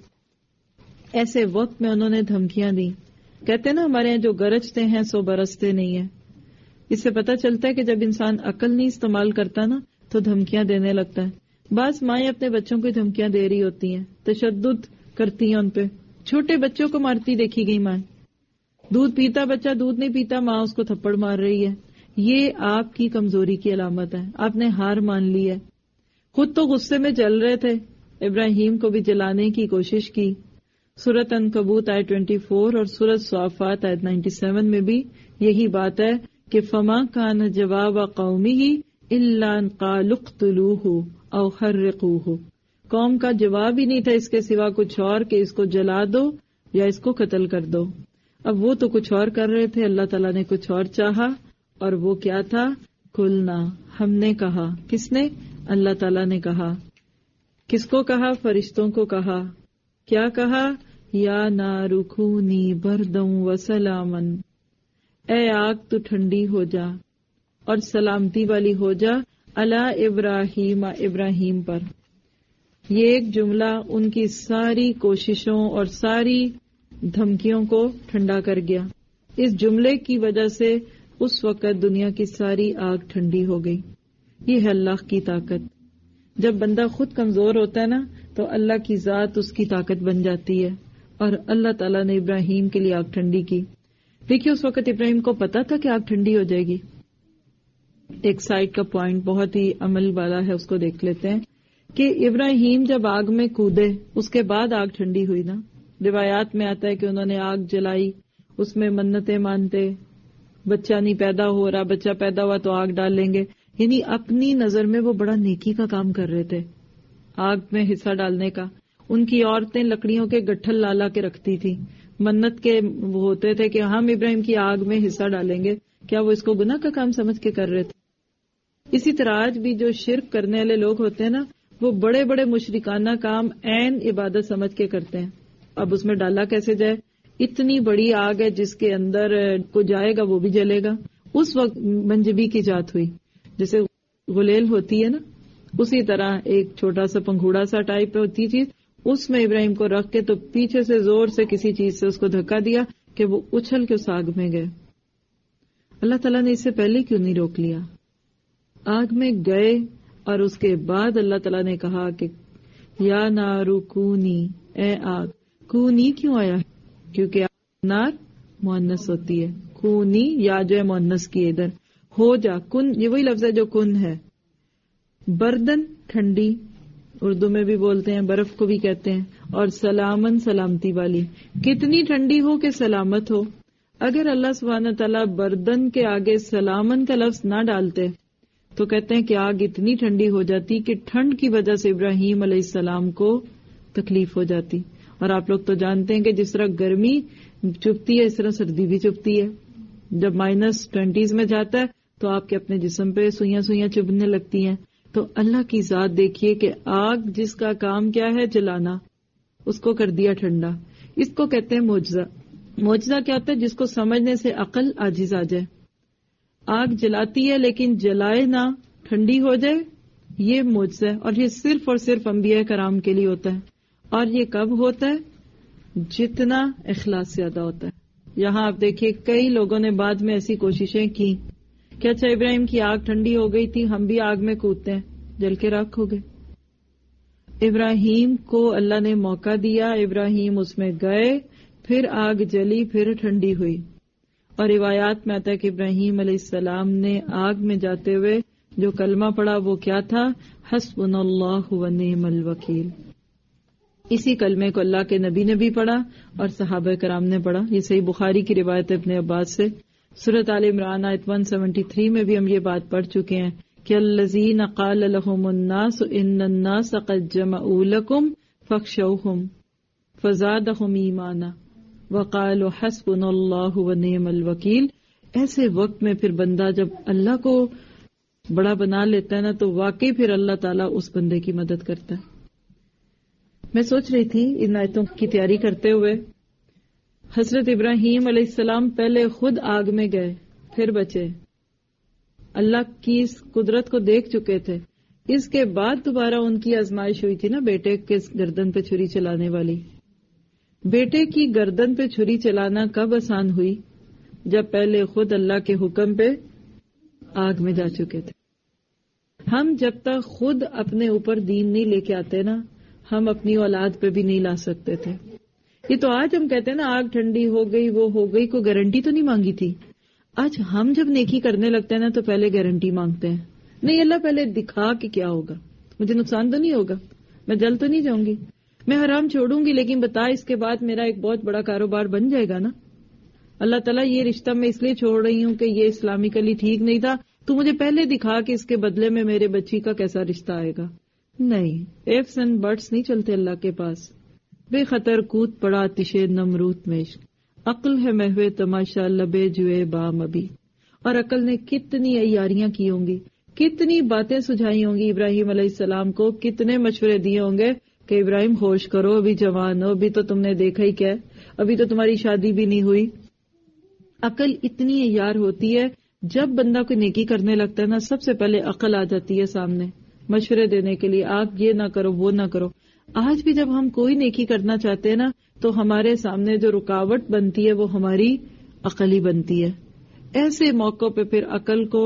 ایسے وقت میں انہوں نے دھمکیاں دی. کہتے ہیں نا ہمارے یہاں جو گرجتے ہیں سو برستے نہیں ہیں. اس سے پتہ چلتا ہے کہ جب انسان عقل نہیں استعمال کرتا نا تو دھمکیاں دینے لگتا ہے. بعض مائیں اپنے بچوں کو دھمکیاں دے رہی ہوتی ہیں، تشدد کرتی ہیں ان پہ. چھوٹے بچوں کو مارتی دیکھی گئی مائیں. دودھ پیتا بچہ دودھ نہیں پیتا، ماں اس کو تھپڑ مار رہی ہے. یہ آپ کی کمزوری کی علامت ہے. آپ نے ہار مان لی ہے. خود تو غصے میں جل رہے تھے، ابراہیم کو بھی جلانے کی کوشش کی. سورۃ عنکبوت آیت چوبیس اور سورۃ صافات آیت سینتالیس میں بھی یہی بات ہے کہ فما کان جواب قومہ الا ان قالوا اقتلوہ او حرقوہ. قوم کا جواب ہی نہیں تھا اس کے سوا کچھ اور کہ اس کو جلا دو یا اس کو قتل کر دو. اب وہ تو کچھ اور کر رہے تھے، اللہ تعالیٰ نے کچھ اور چاہا. اور وہ کیا تھا؟ قلنا، ہم نے کہا. کس نے؟ اللہ تعالیٰ نے کہا. کس کو کہا؟ فرشتوں کو کہا. کیا کہا؟ یا نار کونی بردم و سلامن، اے آگ تو ٹھنڈی ہو جا اور سلامتی والی ہو جا علی ابراہیم، ابراہیم پر. یہ ایک جملہ ان کی ساری کوششوں اور ساری دھمکیوں کو ٹھنڈا کر گیا. اس جملے کی وجہ سے اس وقت دنیا کی ساری آگ ٹھنڈی ہو گئی. یہ ہے اللہ کی طاقت. جب بندہ خود کمزور ہوتا ہے نا تو اللہ کی ذات اس کی طاقت بن جاتی ہے. اور اللہ تعالیٰ نے ابراہیم کے لیے آگ ٹھنڈی کی. دیکھیے اس وقت ابراہیم کو پتا تھا کہ آگ ٹھنڈی ہو جائے گی. ایک سائڈ کا پوائنٹ بہت ہی عمل والا ہے، اس کو دیکھ لیتے ہیں کہ ابراہیم جب آگ میں کودے اس کے بعد آگ ٹھنڈی ہوئی نا. روایات میں آتا ہے کہ انہوں نے آگ جلائی، اس میں منتیں مانتے، بچہ نہیں پیدا ہو رہا، بچہ پیدا ہوا تو آگ ڈال لیں گے. یعنی اپنی نظر میں وہ بڑا نیکی کا کام کر رہے تھے آگ میں حصہ ڈالنے کا. ان کی عورتیں لکڑیوں کے گٹھل لالا کے رکھتی تھی، منت کے وہ ہوتے تھے کہ ہم ابراہیم کی آگ میں حصہ ڈالیں گے. کیا وہ اس کو گناہ کا کام سمجھ کے کر رہے تھے؟ اسی طرح آج بھی جو شرک کرنے والے لوگ ہوتے ہیں نا وہ بڑے بڑے مشرکانہ کام عین عبادت سمجھ کے کرتے ہیں. اب اس میں ڈالا کیسے جائے؟ اتنی بڑی آگ ہے جس کے اندر کو جائے گا وہ بھی جلے گا. اس وقت منجبی کی جات ہوئی، جیسے غلیل ہوتی ہے نا، اسی طرح ایک چھوٹا سا پنگھوڑا سا ٹائپ ہوتی چیز، اس میں ابراہیم کو رکھ کے تو پیچھے سے زور سے کسی چیز سے اس کو دھکا دیا کہ وہ اچھل کے اس آگ میں گئے. اللہ تعالیٰ نے اس سے پہلے کیوں نہیں روک لیا؟ آگ میں گئے اور اس کے بعد اللہ تعالیٰ نے کہا کہ یا نارو کونی، اے آگ. کونی کیوں آیا؟ کیونکہ نار مؤنث ہوتی ہے. کونی یا جو ہے مؤنث کی، ادھر ہو جا. کن یہ وہی لفظ ہے جو کن ہے. بردن ٹھنڈی، اردو میں بھی بولتے ہیں، برف کو بھی کہتے ہیں. اور سلامن سلامتی والی. کتنی ٹھنڈی ہو کہ سلامت ہو. اگر اللہ سبحانہ تعالیٰ بردن کے آگے سلامن کا لفظ نہ ڈالتے تو کہتے ہیں کہ آگ اتنی ٹھنڈی ہو جاتی کہ ٹھنڈ کی وجہ سے ابراہیم علیہ السلام کو تکلیف ہو جاتی. اور آپ لوگ تو جانتے ہیں کہ جس طرح گرمی چبھتی ہے اس طرح سردی بھی چبھتی ہے. جب مائنس ٹوینٹیز میں جاتا ہے تو آپ کے اپنے جسم پہ سوئیاں سوئیاں چبھنے لگتی ہیں. تو اللہ کی ذات دیکھیے کہ آگ جس کا کام کیا ہے جلانا، اس کو کر دیا ٹھنڈا. اس کو کہتے ہیں معجزہ. معجزہ کیا ہوتا ہے؟ جس کو سمجھنے سے عقل عاجز آ جائے. آگ جلاتی ہے لیکن جلائے نہ، ٹھنڈی ہو جائے، یہ معجزہ ہے. اور یہ صرف اور صرف انبیاء کرام کے لیے ہوتا ہے. اور یہ کب ہوتا ہے؟ جتنا اخلاص زیادہ ہوتا ہے. یہاں آپ دیکھیے کئی لوگوں نے بعد میں ایسی کوششیں کی کہ اچھا ابراہیم کی آگ ٹھنڈی ہو گئی تھی، ہم بھی آگ میں کودتے ہیں، جل کے راکھ ہو گئے. ابراہیم کو اللہ نے موقع دیا، ابراہیم اس میں گئے، پھر آگ جلی، پھر ٹھنڈی ہوئی. اور روایات میں آتا ہے کہ ابراہیم علیہ السلام نے آگ میں جاتے ہوئے جو کلمہ پڑھا وہ کیا تھا؟ حسبنا اللہ و نعم الوکیل. اسی کلمے کو اللہ کے نبی نے بھی پڑھا اور صحابہ کرام نے پڑھا. یہ صحیح بخاری کی روایت ہے ابن عباس سے. سورۃ آل عمران آیت ایک سو ستہتر میں بھی ہم یہ بات پڑھ چکے ہیں کہ الذین قال لهم الناس ان الناس قد جمعوا لكم فاخشوهم فزادهم ایمانا وقالوا حسبنا اللہ ونعم الوکیل. ایسے وقت میں پھر بندہ جب اللہ کو بڑا بنا لیتا ہے نا تو واقعی پھر اللہ تعالیٰ اس بندے کی مدد کرتا ہے. میں سوچ رہی تھی ان آیتوں کی تیاری کرتے ہوئے، حضرت ابراہیم علیہ السلام پہلے خود آگ میں گئے پھر بچے، اللہ کی اس قدرت کو دیکھ چکے تھے. اس کے بعد دوبارہ ان کی آزمائش ہوئی تھی نا بیٹے کے گردن پہ چھری چلانے والی. بیٹے کی گردن پہ چھری چلانا کب آسان ہوئی؟ جب پہلے خود اللہ کے حکم پہ آگ میں جا چکے تھے. ہم جب تک خود اپنے اوپر دین نہیں لے کے آتے نا، ہم اپنی اولاد پہ بھی نہیں لا سکتے تھے. یہ تو آج ہم کہتے ہیں نا آگ ٹھنڈی ہو گئی، وہ ہو گئی، کوئی گارنٹی تو نہیں مانگی تھی. آج ہم جب نیکی کرنے لگتے ہیں نا تو پہلے گارنٹی مانگتے ہیں. نہیں اللہ پہلے دکھا کہ کیا ہوگا، مجھے نقصان تو نہیں ہوگا، میں جل تو نہیں جاؤں گی، میں حرام چھوڑوں گی لیکن بتا اس کے بعد میرا ایک بہت بڑا کاروبار بن جائے گا نا. اللہ تعالیٰ یہ رشتہ میں اس لیے چھوڑ رہی ہوں کہ یہ اسلامکلی ٹھیک نہیں تھا، تو مجھے پہلے دکھا کہ اس کے بدلے میں میرے بچی کا کیسا رشتہ آئے گا. نہیں، ایفس اینڈ بٹس نہیں چلتے اللہ کے پاس. بے خطر کود پڑا آتش نمرود میں عشق، عقل ہے محو تماشا لبے جوئے بام ابھی. اور عقل نے کتنی عیاریاں کی ہوں گی، کتنی باتیں سجھائی ہوں گی ابراہیم علیہ السلام کو، کتنے مشورے دیے ہوں گے کہ ابراہیم ہوش کرو، ابھی جوان ہو، ابھی تو تم نے دیکھا ہی کیا، ابھی تو تمہاری شادی بھی نہیں ہوئی. عقل اتنی عیار ہوتی ہے، جب بندہ کوئی نیکی کرنے لگتا ہے نا سب سے پہلے عقل آ جاتی ہے سامنے مشورے دینے کے لیے، آپ یہ نہ کرو وہ نہ کرو. آج بھی جب ہم کوئی نیکی کرنا چاہتے ہیں نا تو ہمارے سامنے جو رکاوٹ بنتی ہے وہ ہماری عقل ہی بنتی ہے. ایسے موقع پہ پھر عقل کو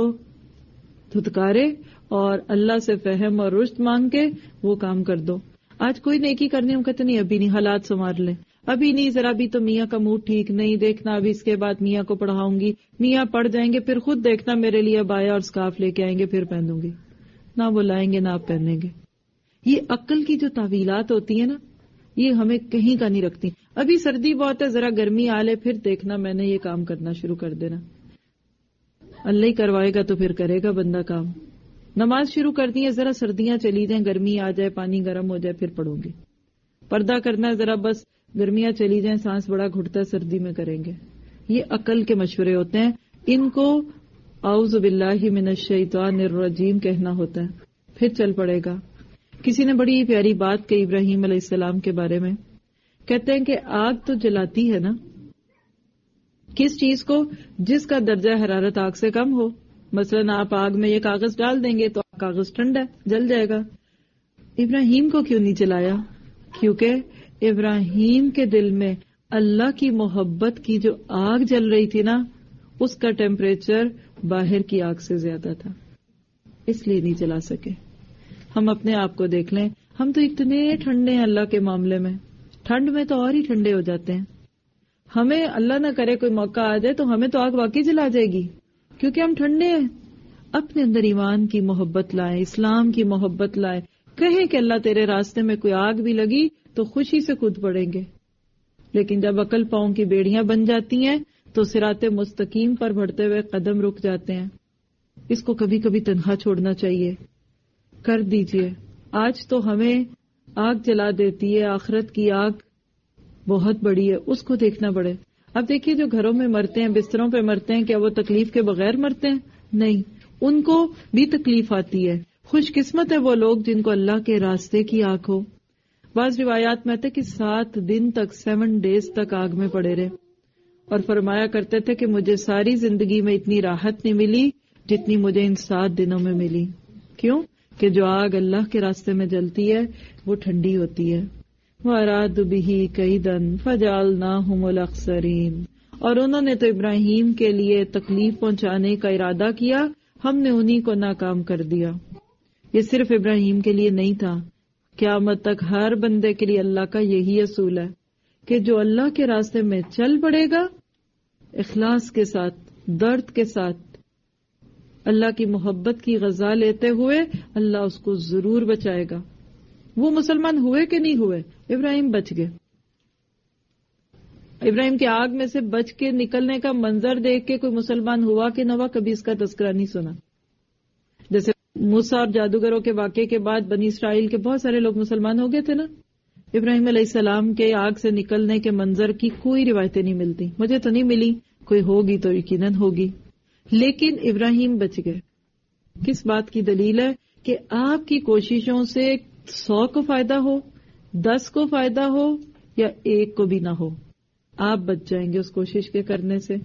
دھتکارے اور اللہ سے فہم اور رشد مانگ کے وہ کام کر دو. آج کوئی نیکی کرنے ہم کہتے نہیں ابھی نہیں، حالات سنوار لیں، ابھی نہیں، ذرا بھی تو میاں کا موڈ ٹھیک نہیں، دیکھنا ابھی اس کے بعد میاں کو پڑھاؤں گی، میاں پڑھ جائیں گے پھر خود دیکھنا میرے لیے بایا اور سکارف لے کے آئیں گے پھر پہنوں گی، نہ وہ لائیں گے نہ آپ پہنیں گے. یہ عقل کی جو تعویلات ہوتی ہیں نا یہ ہمیں کہیں کا نہیں رکھتی. ابھی سردی بہت ہے، ذرا گرمی آ لے پھر دیکھنا میں نے یہ کام کرنا شروع کر دینا. اللہ ہی کروائے گا تو پھر کرے گا بندہ کام. نماز شروع کر دی ہے، ذرا سردیاں چلی جائیں، گرمی آ جائے، پانی گرم ہو جائے پھر پڑھوں گے. پردہ کرنا ہے، ذرا بس گرمیاں چلی جائیں، سانس بڑا گھٹتا ہے، سردی میں کریں گے. یہ عقل کے مشورے ہوتے ہیں، ان کو اعوذ باللہ من الشیطان الرجیم کہنا ہوتا ہے، پھر چل پڑے گا. کسی نے بڑی پیاری بات کہی ابراہیم علیہ السلام کے بارے میں، کہتے ہیں کہ آگ تو جلاتی ہے نا کس چیز کو؟ جس کا درجہ حرارت آگ سے کم ہو. مثلاً آپ آگ میں یہ کاغذ ڈال دیں گے تو کاغذ ٹھنڈا ہے، جل جائے گا. ابراہیم کو کیوں نہیں جلایا؟ کیونکہ ابراہیم کے دل میں اللہ کی محبت کی جو آگ جل رہی تھی نا اس کا ٹیمپریچر باہر کی آگ سے زیادہ تھا، اس لیے نہیں جلا سکے. ہم اپنے آپ کو دیکھ لیں، ہم تو اتنے ٹھنڈے ہیں اللہ کے معاملے میں، ٹھنڈ میں تو اور ہی ٹھنڈے ہو جاتے ہیں. ہمیں اللہ نہ کرے کوئی موقع آ جائے تو ہمیں تو آگ واقعی جلا جائے گی کیونکہ ہم ٹھنڈے ہیں. اپنے اندر ایمان کی محبت لائیں، اسلام کی محبت لائیں، کہیں کہ اللہ تیرے راستے میں کوئی آگ بھی لگی تو خوشی سے کود پڑیں گے. لیکن جب عقل پاؤں کی بیڑیاں بن جاتی ہیں تو صراط مستقیم پر بڑھتے ہوئے قدم رک جاتے ہیں. اس کو کبھی کبھی تنہا چھوڑنا چاہیے. کر دیجئے. آج تو ہمیں آگ جلا دیتی ہے، آخرت کی آگ بہت بڑی ہے، اس کو دیکھنا پڑے. اب دیکھیے جو گھروں میں مرتے ہیں، بستروں پہ مرتے ہیں، کیا وہ تکلیف کے بغیر مرتے ہیں؟ نہیں، ان کو بھی تکلیف آتی ہے. خوش قسمت ہے وہ لوگ جن کو اللہ کے راستے کی آگ ہو. بعض روایات میں آتا ہے کہ سات دن تک، سیون ڈیز تک آگ میں پڑے رہے اور فرمایا کرتے تھے کہ مجھے ساری زندگی میں اتنی راحت نہیں ملی جتنی مجھے ان سات دنوں میں ملی. کیوں؟ کہ جو آگ اللہ کے راستے میں جلتی ہے وہ ٹھنڈی ہوتی ہے. وَأَرَادُوا بِهِ كَيْدًا فَجَعَلْنَاهُمُ الْأَخْسَرِينَ. اور انہوں نے تو ابراہیم کے لیے تکلیف پہنچانے کا ارادہ کیا، ہم نے انہی کو ناکام کر دیا. یہ صرف ابراہیم کے لیے نہیں تھا، قیامت تک ہر بندے کے لیے اللہ کا یہی اصول ہے کہ جو اللہ کے راستے میں چل پڑے گا اخلاص کے ساتھ، درد کے ساتھ، اللہ کی محبت کی غذا لیتے ہوئے، اللہ اس کو ضرور بچائے گا۔ وہ مسلمان ہوئے کہ نہیں ہوئے، ابراہیم بچ گئے۔ ابراہیم کے آگ میں سے بچ کے نکلنے کا منظر دیکھ کے کوئی مسلمان ہوا کہ نہ ہوا، کبھی اس کا تذکرہ نہیں سنا۔ جیسے موسیٰ اور جادوگروں کے واقعے کے بعد بنی اسرائیل کے بہت سارے لوگ مسلمان ہو گئے تھے نا، ابراہیم علیہ السلام کے آگ سے نکلنے کے منظر کی کوئی روایتیں نہیں ملتی، مجھے تو نہیں ملی، کوئی ہوگی تو یقیناً ہوگی، لیکن ابراہیم بچ گئے۔ کس بات کی دلیل ہے؟ کہ آپ کی کوششوں سے سو کو فائدہ ہو، دس کو فائدہ ہو یا ایک کو بھی نہ ہو، آپ بچ جائیں گے اس کوشش کے کرنے سے۔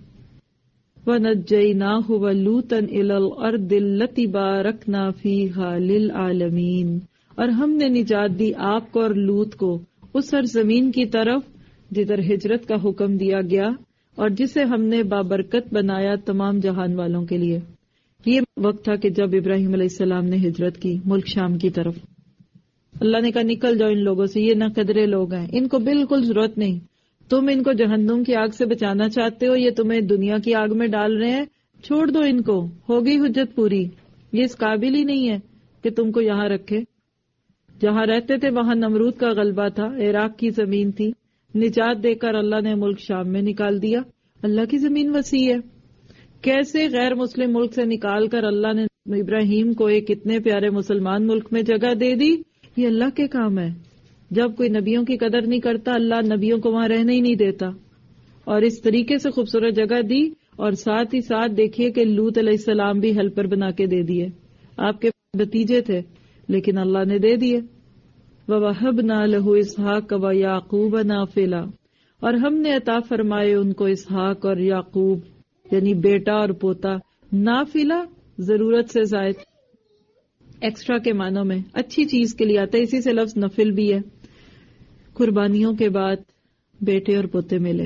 وَنَجَّيْنَاهُ وَلُوطًا إِلَى الْأَرْضِ الَّتِي بَارَكْنَا فِيهَا لِلْعَالَمِينَ، اور ہم نے نجات دی آپ کو اور لوط کو اس سرزمین کی طرف جدھر ہجرت کا حکم دیا گیا اور جسے ہم نے بابرکت بنایا تمام جہان والوں کے لیے۔ یہ وقت تھا کہ جب ابراہیم علیہ السلام نے ہجرت کی ملک شام کی طرف۔ اللہ نے کہا نکل جاؤ ان لوگوں سے، یہ نہ قدرے لوگ ہیں، ان کو بالکل ضرورت نہیں، تم ان کو جہنم کی آگ سے بچانا چاہتے ہو، یہ تمہیں دنیا کی آگ میں ڈال رہے ہیں، چھوڑ دو ان کو، ہوگی حجت پوری، یہ اس قابل ہی نہیں ہے کہ تم کو یہاں رکھے۔ جہاں رہتے تھے وہاں نمرود کا غلبہ تھا، عراق کی زمین تھی، نجات دے کر اللہ نے ملک شام میں نکال دیا۔ اللہ کی زمین وسیع ہے، کیسے غیر مسلم ملک سے نکال کر اللہ نے ابراہیم کو ایک اتنے پیارے مسلمان ملک میں جگہ دے دی، یہ اللہ کے کام ہے۔ جب کوئی نبیوں کی قدر نہیں کرتا اللہ نبیوں کو وہاں رہنے ہی نہیں دیتا، اور اس طریقے سے خوبصورت جگہ دی، اور ساتھ ہی ساتھ دیکھیے کہ لوط علیہ السلام بھی ہیلپر بنا کے دے دیے، آپ کے بھتیجے تھے لیکن اللہ نے دے دیے۔ وَوَهَبْنَا لَهُ إِسْحَاقَ وَيَعْقُوبَ نَافِلًا، اور ہم نے عطا فرمائے ان کو اسحاق اور یعقوب یعنی بیٹا اور پوتا، نافلہ ضرورت سے زائد، ایکسٹرا کے معنوں میں، اچھی چیز کے لیے آتا ہے، اسی سے لفظ نفل بھی ہے۔ قربانیوں کے بعد بیٹے اور پوتے ملے،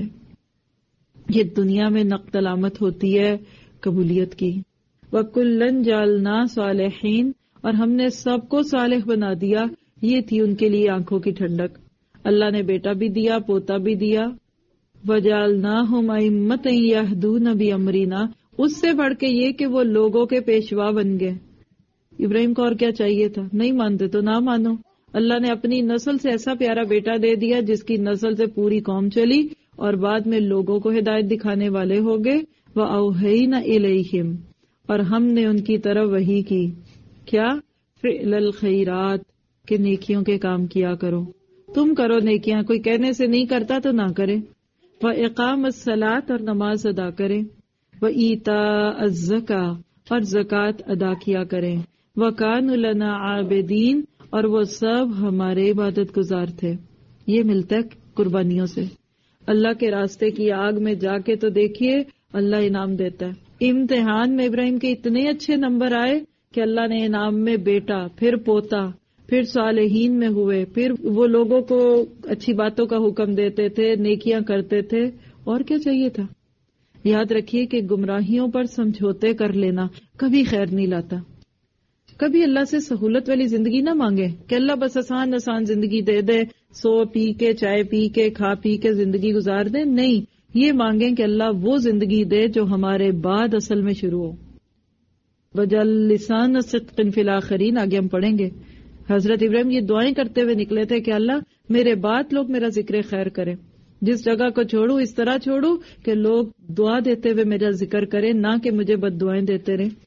یہ دنیا میں نقد علامت ہوتی ہے قبولیت کی۔ وَكُلًّا جَعَلْنَا صَالِحِينَ، اور ہم نے سب کو صالح بنا دیا، یہ تھی ان کے لیے آنکھوں کی ٹھنڈک۔ اللہ نے بیٹا بھی دیا، پوتا بھی دیا۔ وَجَعَلْنَاهُمْ أَئِمَّةً يَهْدُونَ بِأَمْرِنَا، اس سے بڑھ کے یہ کہ وہ لوگوں کے پیشوا بن گئے۔ ابراہیم کو اور کیا چاہیے تھا؟ نہیں مانتے تو نہ مانو، اللہ نے اپنی نسل سے ایسا پیارا بیٹا دے دیا جس کی نسل سے پوری قوم چلی اور بعد میں لوگوں کو ہدایت دکھانے والے ہو گئے۔ وَأَوْحَيْنَا إِلَيْهِمْ، اور ہم نے ان کی طرف وحی کی، کیا؟ فِعْلَ الْخَيْرَاتِ، کہ نیکیوں کے کام کیا کرو، تم کرو نیکیاں، کوئی کہنے سے نہیں کرتا تو نہ کرے۔ وَإِقَامَ الصَّلَاةِ، اور نماز ادا کریں۔ وَإِيتَاءَ الزَّكَاةِ، اور زکوٰۃ ادا کیا کریں۔ وَكَانُوا لَنَا عَابِدِينَ، اور وہ سب ہمارے عبادت گزار تھے۔ یہ ملتا ہے قربانیوں سے۔ اللہ کے راستے کی آگ میں جا کے تو دیکھیے اللہ انعام دیتا ہے۔ امتحان میں ابراہیم کے اتنے اچھے نمبر آئے کہ اللہ نے انعام میں بیٹا، پھر پوتا، پھر صالحین میں ہوئے، پھر وہ لوگوں کو اچھی باتوں کا حکم دیتے تھے، نیکیاں کرتے تھے، اور کیا چاہیے تھا؟ یاد رکھیے کہ گمراہیوں پر سمجھوتے کر لینا کبھی خیر نہیں لاتا۔ کبھی اللہ سے سہولت والی زندگی نہ مانگے کہ اللہ بس آسان آسان زندگی دے دے، سو پی کے، چائے پی کے، کھا پی کے زندگی گزار دے، نہیں، یہ مانگیں کہ اللہ وہ زندگی دے جو ہمارے بعد اصل میں شروع ہو۔ وَجَعَلْ لِسَانَ صِدْقٍ فِي الْآخِرِينَ، آگے ہم پڑھیں گے۔ حضرت ابراہیم یہ دعائیں کرتے ہوئے نکلے تھے کہ اللہ میرے بعد لوگ میرا ذکر خیر کریں، جس جگہ کو چھوڑوں اس طرح چھوڑوں کہ لوگ دعا دیتے ہوئے میرا ذکر کریں، نہ کہ مجھے بد دعائیں دیتے رہیں۔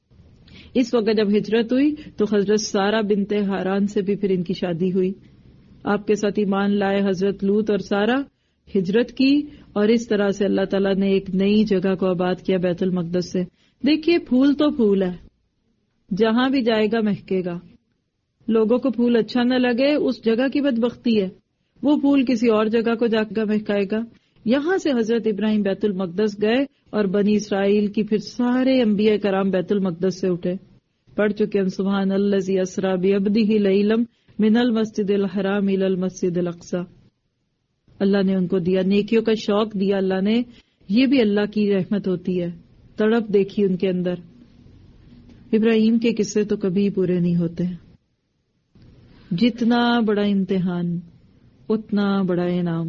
اس وقت جب ہجرت ہوئی تو حضرت سارہ بنت حاران سے بھی پھر ان کی شادی ہوئی۔ آپ کے ساتھ ایمان لائے حضرت لوط اور سارہ، ہجرت کی، اور اس طرح سے اللہ تعالیٰ نے ایک نئی جگہ کو آباد کیا بیت المقدس سے۔ دیکھیے پھول تو پھول ہے، جہاں بھی جائے گا مہکے گا۔ لوگوں کو پھول اچھا نہ لگے اس جگہ کی بدبختی ہے، وہ پھول کسی اور جگہ کو جا کر مہکائے گا۔ یہاں سے حضرت ابراہیم بیت المقدس گئے اور بنی اسرائیل کی پھر سارے انبیاء کرام بیت المقدس سے اٹھے۔ پڑھ چکے ہیں سبحان الذی اسری بعبدہ لیلا من المسجد الحرام الی المسجد الاقصی۔ اللہ نے ان کو دیا، نیکیوں کا شوق دیا اللہ نے، یہ بھی اللہ کی رحمت ہوتی ہے۔ تڑپ دیکھی ان کے اندر۔ ابراہیم کے قصے تو کبھی پورے نہیں ہوتے ہیں۔ जितना बड़ा इम्तिहान उतना बड़ा इनाम।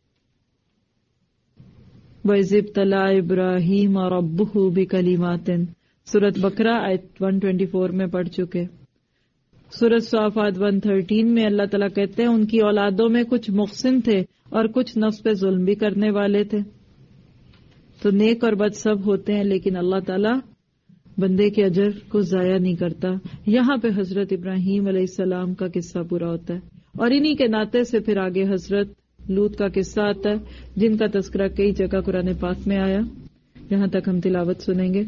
वइज़िब्तला इब्राहीम रब्बुहु बिकलिमातिन, सूरत बकरा आयत एक सौ चौबीस में पढ़ चुके। सूरत साफ़ात एक सौ तेरह में अल्लाह ताला कहते हैं उनकी औलादों में कुछ मुहसिन थे और कुछ नफ्स पे जुल्म भी करने वाले थे। तो नेक और बद सब होते हैं, लेकिन अल्लाह ताला बंदे के अजर को जाया नहीं करता। यहाँ पे हजरत इब्राहीम अलैहिस्सलाम का किस्सा पूरा होता है और इन्हीं के नाते से फिर आगे हजरत लूत का किस्सा आता है, जिनका तस्करा कई जगह कुरान पाक में आया। यहाँ तक हम तिलावत सुनेंगे।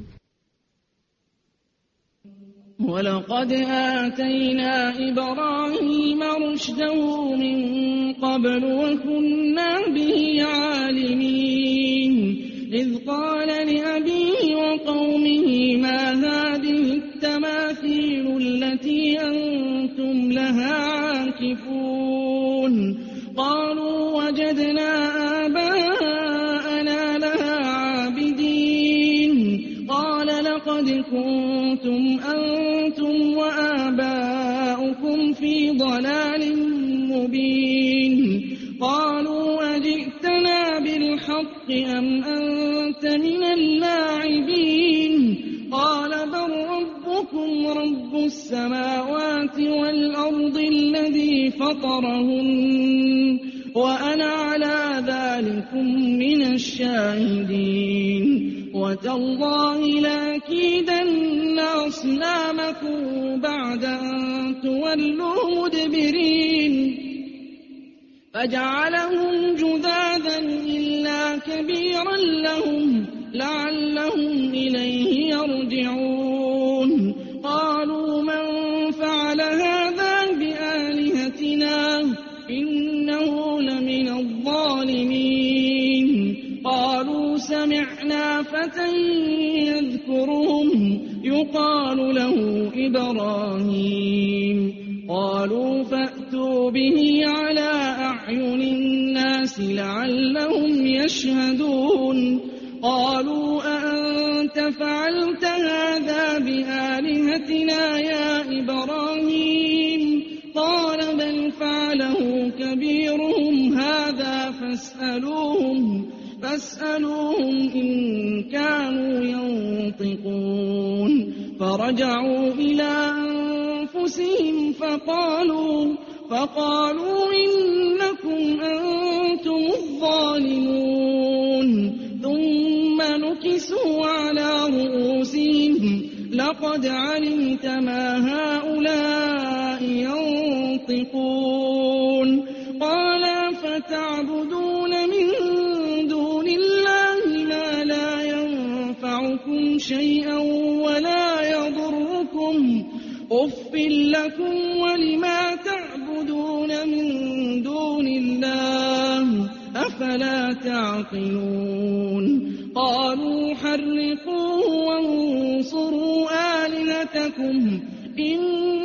वलक़द आतैना इब्राहीम रुश्दहु मिन क़ब्ल वकुन्ना बिही आलिमीन इज़ क़ाल लिअबीहि वक़ौमिहि मा हाज़िहि अत्तमासीलु अल्लती अंतुम लहा आकिफून क़ालू वजदना आबाअना लहा आबिदीन क़ाल लक़द कुन्तुम अंतुम व आबाउकुम फी ضलालिन मुबीन क़ालू अजि'तना बिल्हक़्क़ि अम अंत मिनल लाइबीन क़ाल बल रब्बुकुम रब्बुस समावाति वल अर्दि अल्लज़ी फ़तरहुन्न व अना अला ज़ालिकुम मिनश शाहिदीन व तल्लाहि लअकीदन्ना अस्नामकुम बअद अन तुवल्लू मुदबिरीन फजअलहुम जुज़ाज़न इल्ला कबीरन लहुम लअल्लहुम इलैहि यरजिऊन क़ालू मन फ़अल हाज़ा बिआलिहतिना इन्नहु लमिन अज़्ज़ालिमीन क़ालू समिअना फ़तन यज़कुरुहुम युक़ालु लहु इब्राहीम क़ालू फ़अतू बिही अला अअयुनि अन्नास लअल्लहुम यशहदून क़ालू अअन्त फ़अल्त हाज़ा बिआलिहतिना या इब्राहीम क़ाल बल फ़अलहु कबीरुहुम हाज़ा फ़اسألوهم فاسألوهم إن كانوا ينطقون فرجعوا إلى أنفسهم فقالوا فقالوا إنكم أنتم الظالمون ثم نكسوا على رؤوسهم لقد علمت ما هؤلاء ينطقون قال فتعبدون من دون الله ما لا ينفعكم شيئا ولا يضركم أف لكم ولما تعبدون من دون الله أفلا تعقلون قالوا حرقوه وانصروا آلهتكم إن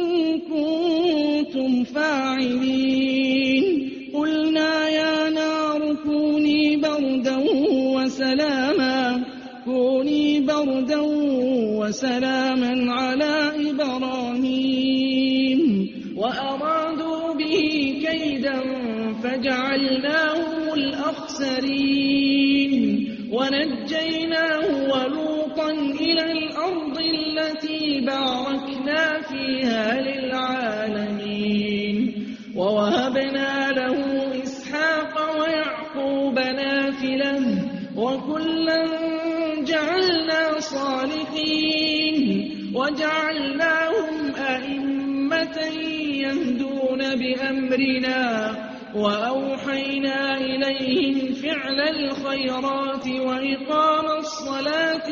كنتم فاعلين قلنا يا نار كوني بردا وسلاما كوني بردا وسلاما على إبراهيم وأرادوا به كيدا فجعلناهم الأخسرين ونجيناه ولوطا إلى الأرض التي باركنا فيها للعالمين ووهبنا له إسحاق ويعقوب نافلة وكلا جعلنا صالحين وجعلناهم أئمة يهدون بأمرنا وأوحينا إليهم فعل الخيرات وإقام الصلاة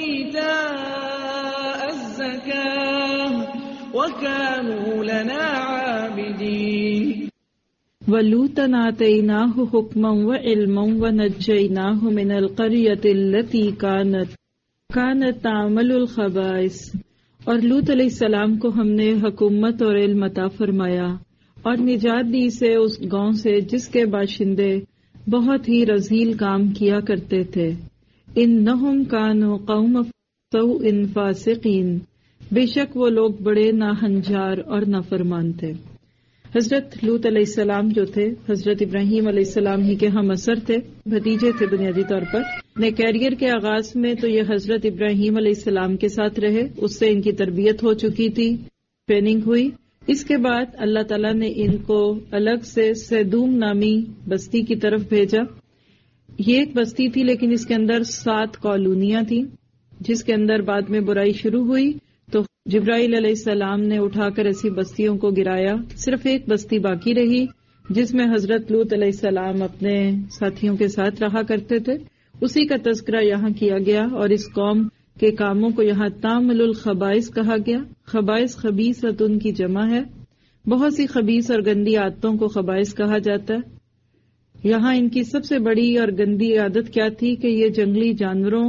وإيتاء الزكاة وكانوا لنا عابدين वलूतन आतैनाहु हुक्मन व इल्मन व नज्जैनाहु मिनल क़रियतिल्लती कानत कानत तामलुल ख़बाइस। और लूत अलैहिस्सलाम को हमने हुकूमत और इल्म अता फरमाया और निजात दी से उस गांव से जिसके बाशिंदे बहुत ही रज़ील काम किया करते थे। इन्नहुम कानू कौम सौइन फासिकीन, बेशक वो लोग बड़े नाहंजार और नाफरमान थे। حضرت لوط علیہ السلام جو تھے حضرت ابراہیم علیہ السلام ہی کے ہم اثر تھے، بھتیجے تھے بنیادی طور پر. اپنے کیریئر کے آغاز میں تو یہ حضرت ابراہیم علیہ السلام کے ساتھ رہے، اس سے ان کی تربیت ہو چکی تھی، ٹریننگ ہوئی. اس کے بعد اللہ تعالیٰ نے ان کو الگ سے سیدوم نامی بستی کی طرف بھیجا. یہ ایک بستی تھی لیکن اس کے اندر سات کالونیاں تھیں، جس کے اندر بعد میں برائی شروع ہوئی تو جبرائیل علیہ السلام نے اٹھا کر ایسی بستیوں کو گرایا. صرف ایک بستی باقی رہی جس میں حضرت لوط علیہ السلام اپنے ساتھیوں کے ساتھ رہا کرتے تھے. اسی کا تذکرہ یہاں کیا گیا اور اس قوم کے کاموں کو یہاں تعمل الخبائث کہا گیا. خبائث خبیثۃ کی جمع ہے. بہت سی خبیث اور گندی عادتوں کو خبائث کہا جاتا ہے. یہاں ان کی سب سے بڑی اور گندی عادت کیا تھی کہ یہ جنگلی جانوروں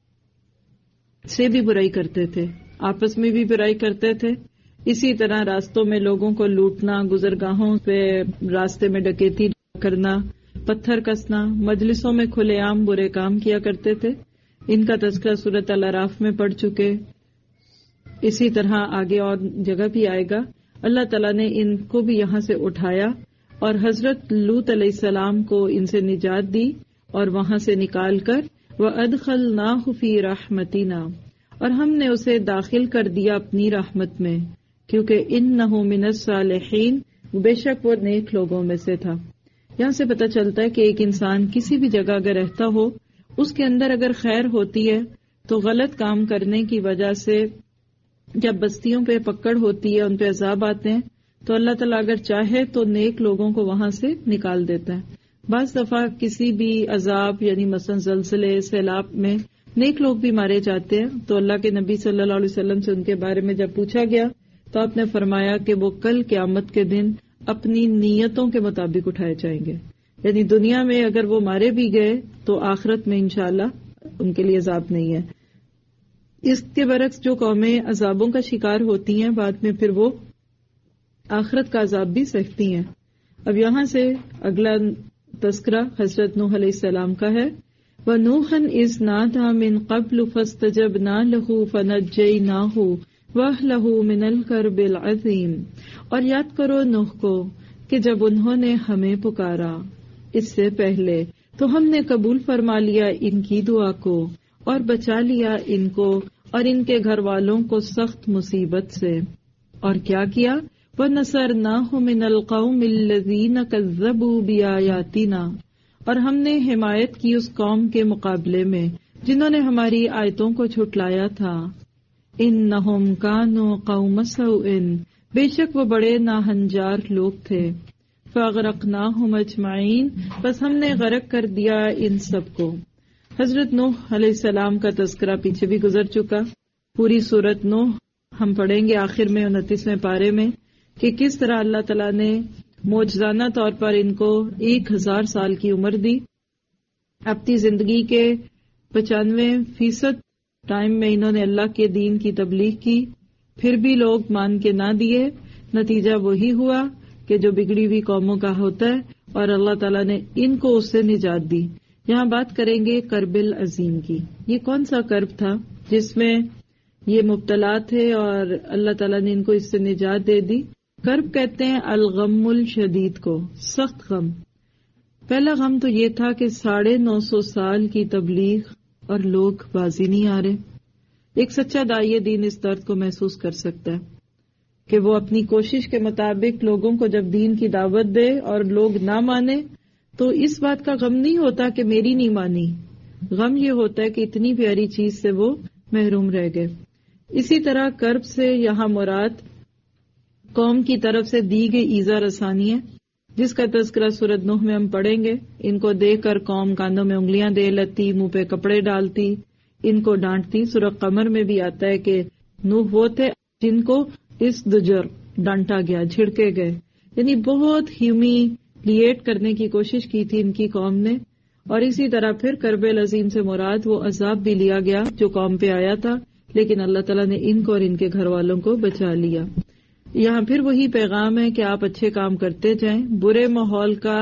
سے بھی برائی کرتے تھے، آپس میں بھی برائی کرتے تھے. اسی طرح راستوں میں لوگوں کو لوٹنا، گزرگاہوں پہ راستے میں ڈکیتی کرنا، پتھر کسنا، مجلسوں میں کھلے عام برے کام کیا کرتے تھے. ان کا تذکرہ سورۃ الاعراف میں پڑھ چکے. اسی طرح آگے اور جگہ بھی آئے گا. اللہ تعالیٰ نے ان کو بھی یہاں سے اٹھایا اور حضرت لوط علیہ السلام کو ان سے نجات دی اور وہاں سے نکال کر وَأَدْخَلْنَاهُ فِي رَحْمَتِنَا، اور ہم نے اسے داخل کر دیا اپنی رحمت میں، کیونکہ انہ من الصالحین، بے شک وہ نیک لوگوں میں سے تھا. یہاں سے پتہ چلتا ہے کہ ایک انسان کسی بھی جگہ اگر رہتا ہو، اس کے اندر اگر خیر ہوتی ہے تو غلط کام کرنے کی وجہ سے جب بستیوں پہ پکڑ ہوتی ہے، ان پہ عذاب آتے ہیں، تو اللہ تعالیٰ اگر چاہے تو نیک لوگوں کو وہاں سے نکال دیتا ہے. بعض دفعہ کسی بھی عذاب یعنی مثلا زلزلے، سیلاب میں نیک لوگ بھی مارے جاتے ہیں. تو اللہ کے نبی صلی اللہ علیہ وسلم سے ان کے بارے میں جب پوچھا گیا تو آپ نے فرمایا کہ وہ کل قیامت کے دن اپنی نیتوں کے مطابق اٹھائے جائیں گے. یعنی دنیا میں اگر وہ مارے بھی گئے تو آخرت میں انشاءاللہ ان کے لیے عذاب نہیں ہے. اس کے برعکس جو قومیں عذابوں کا شکار ہوتی ہیں بعد میں پھر وہ آخرت کا عذاب بھی سہتی ہیں. اب یہاں سے اگلا تذکرہ حضرت نوح علیہ السلام کا ہے. وَنُوحًا إِذْ نَادَىٰ مِن قَبْلُ فَاسْتَجَبْنَا لَهُ فَنَجَّيْنَاهُ وَأَهْلَهُ مِنَ الْكَرْبِ الْعَظِيمِ، اور یاد کرو نوح کو کہ جب انہوں نے ہمیں پکارا اس سے پہلے تو ہم نے قبول فرما لیا ان کی دعا کو اور بچا لیا ان کو اور ان کے گھر والوں کو سخت مصیبت سے. اور کیا کیا؟ وَنَصَرْنَاهُ مِنَ الْقَوْمِ الَّذِينَ كَذَّبُوا بِآيَاتِنَا، اور ہم نے حمایت کی اس قوم کے مقابلے میں جنہوں نے ہماری آیتوں کو جھٹلایا تھا. إِنَّهُمْ كَانُوا قَوْمَ سَوْءٍ، بے شک وہ بڑے ناہنجار لوگ تھے. فَأَغْرَقْنَاهُمْ أَجْمَعِينَ، بس ہم نے غرق کر دیا ان سب کو. حضرت نوح علیہ السلام کا تذکرہ پیچھے بھی گزر چکا. پوری سورت نوح ہم پڑھیں گے آخر میں انتیسویں پارے میں کہ کس طرح اللہ تعالیٰ نے معجزانہ طور پر ان کو ایک ہزار سال کی عمر دی. اپنی زندگی کے پچانوے فیصد ٹائم میں انہوں نے اللہ کے دین کی تبلیغ کی، پھر بھی لوگ مان کے نہ دیے. نتیجہ وہی ہوا کہ جو بگڑی ہوئی قوموں کا ہوتا ہے، اور اللہ تعالیٰ نے ان کو اس سے نجات دی. یہاں بات کریں گے کرب العظیم کی. یہ کون سا کرب تھا جس میں یہ مبتلا تھے اور اللہ تعالیٰ نے ان کو اس سے نجات دے دی؟ کرب کہتے ہیں الغم الشدید کو، سخت غم. پہلا غم تو یہ تھا کہ ساڑھے نو سو سال کی تبلیغ اور لوگ بازی نہیں آ رہے. ایک سچا داعی دین اس درد کو محسوس کر سکتا ہے کہ وہ اپنی کوشش کے مطابق لوگوں کو جب دین کی دعوت دے اور لوگ نہ مانے تو اس بات کا غم نہیں ہوتا کہ میری نہیں مانی، غم یہ ہوتا ہے کہ اتنی پیاری چیز سے وہ محروم رہ گئے. اسی طرح کرب سے یہاں مراد قوم کی طرف سے دی گئی ایذا رسانی ہے، جس کا تذکرہ سورۃ نوح میں ہم پڑھیں گے. ان کو دیکھ کر قوم کانوں میں انگلیاں دے لیتی، منہ پہ کپڑے ڈالتی، ان کو ڈانٹتی. سورۃ قمر میں بھی آتا ہے کہ نوح وہ تھے جن کو اس دجر ڈانٹا گیا، جھڑکے گئے. یعنی بہت ہیومیلیٹ کرنے کی کوشش کی تھی ان کی قوم نے. اور اسی طرح پھر کرب العظیم سے مراد وہ عذاب بھی لیا گیا جو قوم پہ آیا تھا، لیکن اللہ تعالیٰ نے ان کو اور ان کے گھر والوں کو بچا لیا. یہاں پھر وہی پیغام ہے کہ آپ اچھے کام کرتے جائیں. برے ماحول کا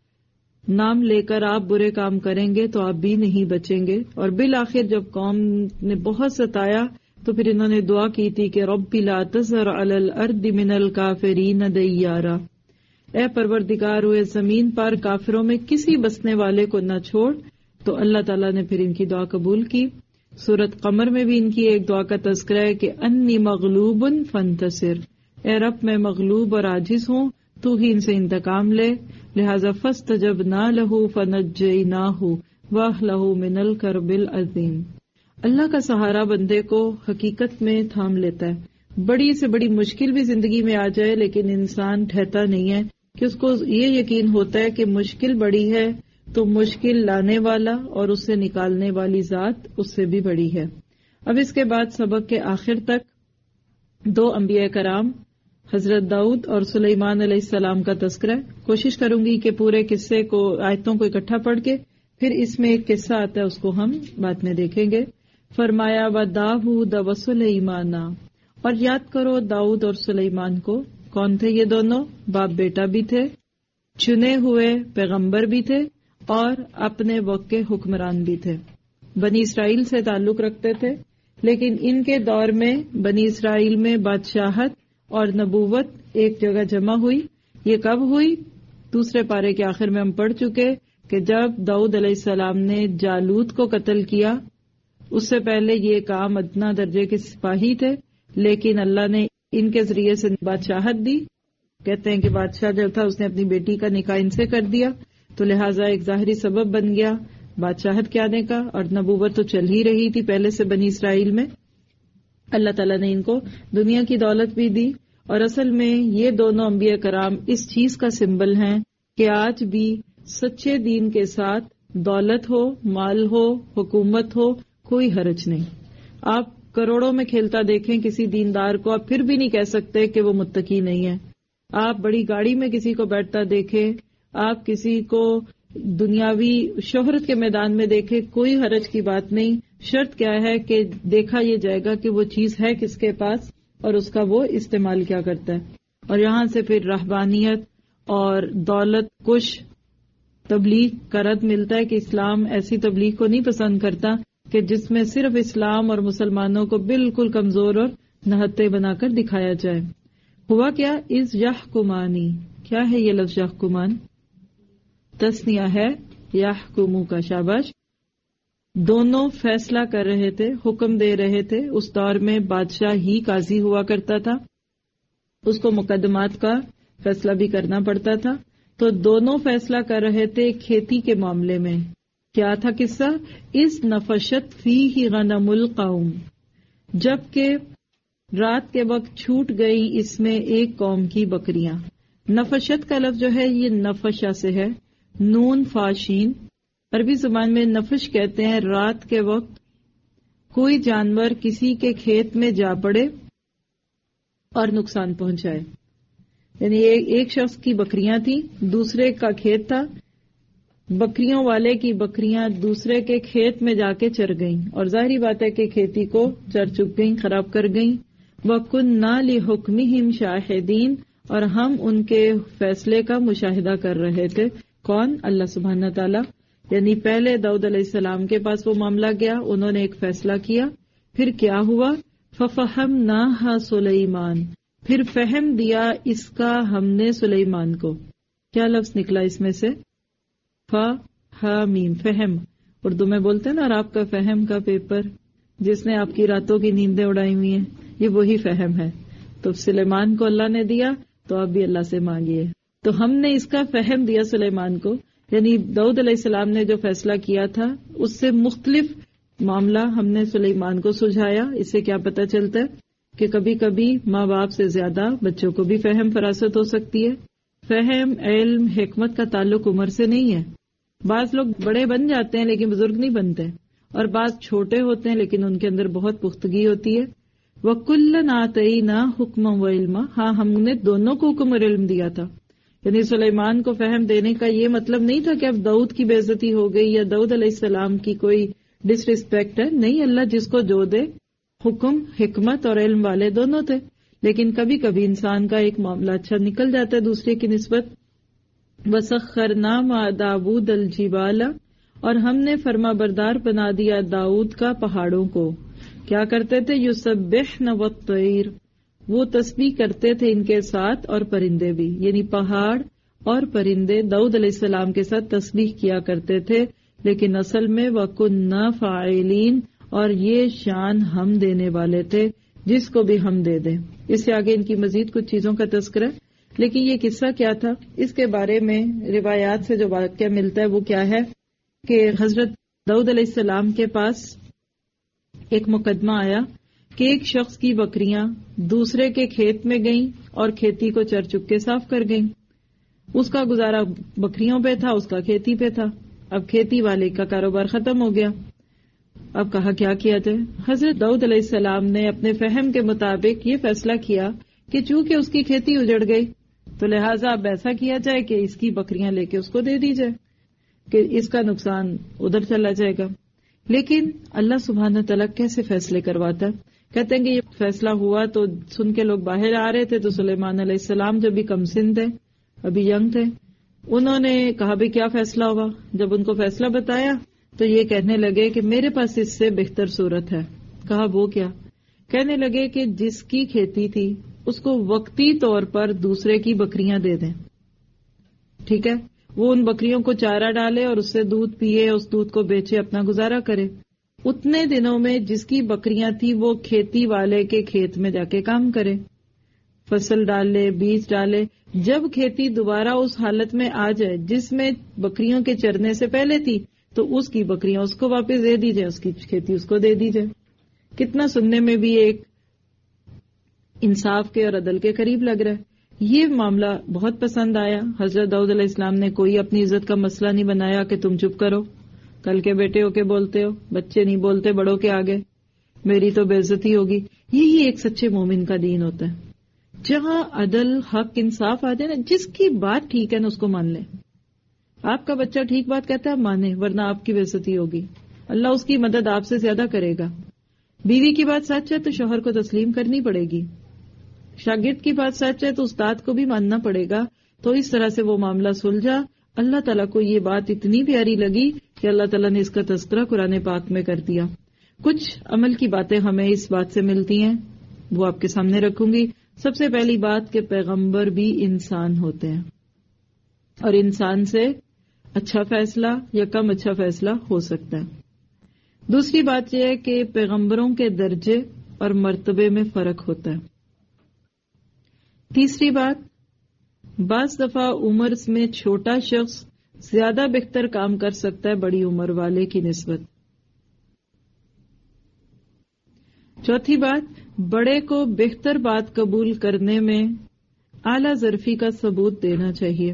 نام لے کر آپ برے کام کریں گے تو آپ بھی نہیں بچیں گے. اور بالآخر جب قوم نے بہت ستایا تو پھر انہوں نے دعا کی تھی کہ رب لا تذر علی الارض من الکافرین دیارا، اے پروردگار ہوئے زمین پر کافروں میں کسی بسنے والے کو نہ چھوڑ. تو اللہ تعالیٰ نے پھر ان کی دعا قبول کی. سورت قمر میں بھی ان کی ایک دعا کا تذکرہ ہے کہ انی مغلوب فانتصر، اے رب میں مغلوب اور عاجز ہوں، تو ہی ان سے انتقام لے. لہذا فاستجبنا لہ فنجیناہ واہلہ من الکرب العظیم. اللہ کا سہارا بندے کو حقیقت میں تھام لیتا ہے. بڑی سے بڑی مشکل بھی زندگی میں آ جائے لیکن انسان ٹھہرتا نہیں ہے کہ اس کو یہ یقین ہوتا ہے کہ مشکل بڑی ہے تو مشکل لانے والا اور اس سے نکالنے والی ذات اس سے بھی بڑی ہے. اب اس کے بعد سبق کے آخر تک دو انبیاء کرام حضرت داؤد اور سلیمان علیہ السلام کا تذکرہ. کوشش کروں گی کہ پورے قصے کو آیتوں کو اکٹھا پڑھ کے پھر اس میں ایک قصہ آتا ہے اس کو ہم بعد میں دیکھیں گے. فرمایا و داؤد و سلیمان، اور یاد کرو داؤد اور سلیمان کو. کون تھے یہ دونوں؟ باپ بیٹا بھی تھے، چنے ہوئے پیغمبر بھی تھے اور اپنے وقت کے حکمران بھی تھے. بنی اسرائیل سے تعلق رکھتے تھے لیکن ان کے دور میں بنی اسرائیل میں بادشاہت اور نبوت ایک جگہ جمع ہوئی. یہ کب ہوئی؟ دوسرے پارے کے آخر میں ہم پڑھ چکے کہ جب داؤد علیہ السلام نے جالوت کو قتل کیا. اس سے پہلے یہ کام ادنا درجے کے سپاہی تھے لیکن اللہ نے ان کے ذریعے سے بادشاہت دی. کہتے ہیں کہ بادشاہ جو تھا اس نے اپنی بیٹی کا نکاح ان سے کر دیا تو لہٰذا ایک ظاہری سبب بن گیا بادشاہت کے آنے کا، اور نبوت تو چل ہی رہی تھی پہلے سے بنی اسرائیل میں. اللہ تعالیٰ نے ان کو دنیا کی دولت بھی دی. اور اصل میں یہ دونوں انبیاء کرام اس چیز کا سمبل ہیں کہ آج بھی سچے دین کے ساتھ دولت ہو، مال ہو، حکومت ہو، کوئی حرج نہیں. آپ کروڑوں میں کھیلتا دیکھیں کسی دیندار کو، آپ پھر بھی نہیں کہہ سکتے کہ وہ متقی نہیں ہے. آپ بڑی گاڑی میں کسی کو بیٹھتا دیکھیں، آپ کسی کو دنیاوی شہرت کے میدان میں دیکھیں، کوئی حرج کی بات نہیں. شرط کیا ہے کہ دیکھا یہ جائے گا کہ وہ چیز ہے کس کے پاس اور اس کا وہ استعمال کیا کرتا ہے. اور یہاں سے پھر رہبانیت اور دولت کش تبلیغ کا رد ملتا ہے کہ اسلام ایسی تبلیغ کو نہیں پسند کرتا کہ جس میں صرف اسلام اور مسلمانوں کو بالکل کمزور اور نہتے بنا کر دکھایا جائے. ہوا کیا؟ از یحکمانی، کیا ہے یہ لفظ یحکمان؟ تسنیہ ہے یحکمو کا. شاباش. دونوں فیصلہ کر رہے تھے، حکم دے رہے تھے. اس دور میں بادشاہ ہی قاضی ہوا کرتا تھا، اس کو مقدمات کا فیصلہ بھی کرنا پڑتا تھا. تو دونوں فیصلہ کر رہے تھے کھیتی کے معاملے میں. کیا تھا قصہ؟ اس نفشت فیہ غنم القوم، جبکہ رات کے وقت چھوٹ گئی اس میں ایک قوم کی بکریاں. نفشت کا لفظ جو ہے یہ نفشہ سے ہے، نون فاشین. عربی زبان میں نفش کہتے ہیں رات کے وقت کوئی جانور کسی کے کھیت میں جا پڑے اور نقصان پہنچائے. یعنی ایک شخص کی بکریاں تھیں، دوسرے کا کھیت تھا، بکریوں والے کی بکریاں دوسرے کے کھیت میں جا کے چر گئیں اور ظاہری بات ہے کہ کھیتی کو چر چک گئیں، خراب کر گئیں. وَكُنَّا لِحُكْمِهِمْ شَاهِدِينَ، اور ہم ان کے فیصلے کا مشاہدہ کر رہے تھے. کون؟ اللہ سبحانہ تعالیٰ. یعنی پہلے داؤد علیہ السلام کے پاس وہ معاملہ گیا، انہوں نے ایک فیصلہ کیا، پھر کیا ہوا؟ فَفَهَمْنَاهَا سُلَيْمَانَ، پھر فہم دیا اس کا ہم نے سلیمان کو. کیا لفظ نکلا اس میں سے؟ فا ہا میم، فہم. اردو میں بولتے ہیں نا، اور آپ کا فہم کا پیپر، جس نے آپ کی راتوں کی نیندیں اڑائی ہوئی ہیں، یہ وہی فہم ہے. تو سلیمان کو اللہ نے دیا تو آپ بھی اللہ سے مانگیے. تو ہم نے اس کا فہم دیا سلیمان کو، یعنی داؤد علیہ السلام نے جو فیصلہ کیا تھا اس سے مختلف معاملہ ہم نے سلیمان کو سلجھایا. اس سے کیا پتہ چلتا ہے کہ کبھی کبھی ماں باپ سے زیادہ بچوں کو بھی فہم فراست ہو سکتی ہے. فہم، علم، حکمت کا تعلق عمر سے نہیں ہے. بعض لوگ بڑے بن جاتے ہیں لیکن بزرگ نہیں بنتے، اور بعض چھوٹے ہوتے ہیں لیکن ان کے اندر بہت پختگی ہوتی ہے. وَكُلًّا آتَيْنَا حُكْمًا وَعِلْمًا، ہاں ہم نے دونوں کو حکم اور علم دیا تھا. یعنی سلیمان کو فہم دینے کا یہ مطلب نہیں تھا کہ اب داؤد کی بے عزتی ہو گئی یا داؤد علیہ السلام کی کوئی ڈس ریسپیکٹ ہے. نہیں، اللہ جس کو جو دے، حکم، حکمت اور علم والے دونوں تھے. لیکن کبھی کبھی انسان کا ایک معاملہ اچھا نکل جاتا ہے دوسرے کی نسبت. وَسَخَّرْنَا مَعَ دَاوُودَ الْجِبَالَ، اور ہم نے فرما بردار بنا دیا داؤد کا پہاڑوں کو. کیا کرتے تھے؟ یُسَبِّحْنَ وَالطَّيْرَ، وہ تسبیح کرتے تھے ان کے ساتھ اور پرندے بھی. یعنی پہاڑ اور پرندے داؤد علیہ السلام کے ساتھ تسبیح کیا کرتے تھے، لیکن اصل میں وَكُنَّا فَاعِلِينَ، اور یہ شان ہم دینے والے تھے جس کو بھی ہم دے دیں۔ اس سے آگے ان کی مزید کچھ چیزوں کا تذکرہ، لیکن یہ قصہ کیا تھا اس کے بارے میں روایات سے جو واقعہ ملتا ہے وہ کیا ہے کہ حضرت داؤد علیہ السلام کے پاس ایک مقدمہ آیا کہ ایک شخص کی بکریاں دوسرے کے کھیت میں گئیں اور کھیتی کو چر چک کے صاف کر گئیں۔ اس کا گزارا بکریوں پہ تھا، اس کا کھیتی پہ تھا۔ اب کھیتی والے کا کاروبار ختم ہو گیا۔ اب کہا کیا کیا جائے؟ حضرت داؤد علیہ السلام نے اپنے فہم کے مطابق یہ فیصلہ کیا کہ چونکہ اس کی کھیتی اجڑ گئی تو لہٰذا اب ایسا کیا جائے کہ اس کی بکریاں لے کے اس کو دے دی جائے کہ اس کا نقصان ادھر چلا جائے گا۔ لیکن اللہ سبحانہ تعالیٰ کیسے فیصلے کرواتا ہے؟ کہتے ہیں کہ یہ فیصلہ ہوا تو سن کے لوگ باہر آ رہے تھے، تو سلیمان علیہ السلام جب بھی کم سن تھے، ابھی ینگ تھے، انہوں نے کہا بھی کیا فیصلہ ہوا؟ جب ان کو فیصلہ بتایا تو یہ کہنے لگے کہ میرے پاس اس سے بہتر صورت ہے۔ کہا وہ کیا؟ کہنے لگے کہ جس کی کھیتی تھی اس کو وقتی طور پر دوسرے کی بکریاں دے دیں، ٹھیک ہے؟ وہ ان بکریوں کو چارہ ڈالے اور اس سے دودھ پیے، اس دودھ کو بیچے، اپنا گزارا کرے۔ اتنے دنوں میں جس کی بکریاں تھی وہ کھیتی والے کے کھیت میں جا کے کام کرے، فصل ڈالے، بیج ڈالے۔ جب کھیتی دوبارہ اس حالت میں آ جائے جس میں بکریوں کے چرنے سے پہلے تھی تو اس کی بکریاں اس کو واپس دے دی جائے، اس کی کھیتی اس کو دے دی جائے۔ کتنا سننے میں بھی ایک انصاف کے اور عدل کے قریب لگ رہا ہے۔ یہ معاملہ بہت پسند آیا۔ حضرت داؤد علیہ السلام نے کوئی اپنی عزت کا مسئلہ نہیں بنایا کہ تم چپ کرو، کل کے بیٹے ہو کے بولتے ہو، بچے نہیں بولتے بڑوں کے آگے، میری تو بے عزتی ہوگی۔ یہی ایک سچے مومن کا دین ہوتا ہے، جہاں عدل، حق، انصاف آ جائے نا، جس کی بات ٹھیک ہے نا اس کو مان لے۔ آپ کا بچہ ٹھیک بات کہتا ہے آپ مانے، ورنہ آپ کی بے عزتی ہوگی، اللہ اس کی مدد آپ سے زیادہ کرے گا۔ بیوی کی بات سچ ہے تو شوہر کو تسلیم کرنی پڑے گی، شاگرد کی بات سچ ہے تو استاد کو بھی ماننا پڑے گا۔ تو اس طرح سے وہ معاملہ سلجھا۔ اللہ تعالیٰ کو یہ بات اتنی پیاری لگی کہ اللہ تعالیٰ نے اس کا تذکرہ قرآن پاک میں کر دیا۔ کچھ عمل کی باتیں ہمیں اس بات سے ملتی ہیں، وہ آپ کے سامنے رکھوں گی۔ سب سے پہلی بات کہ پیغمبر بھی انسان ہوتے ہیں اور انسان سے اچھا فیصلہ یا کم اچھا فیصلہ ہو سکتا ہے۔ دوسری بات یہ ہے کہ پیغمبروں کے درجے اور مرتبے میں فرق ہوتا ہے۔ تیسری بات، بعض دفعہ عمر میں چھوٹا شخص زیادہ بہتر کام کر سکتا ہے بڑی عمر والے کی نسبت۔ چوتھی بات، بڑے کو بہتر بات قبول کرنے میں اعلی ظرفی کا ثبوت دینا چاہیے۔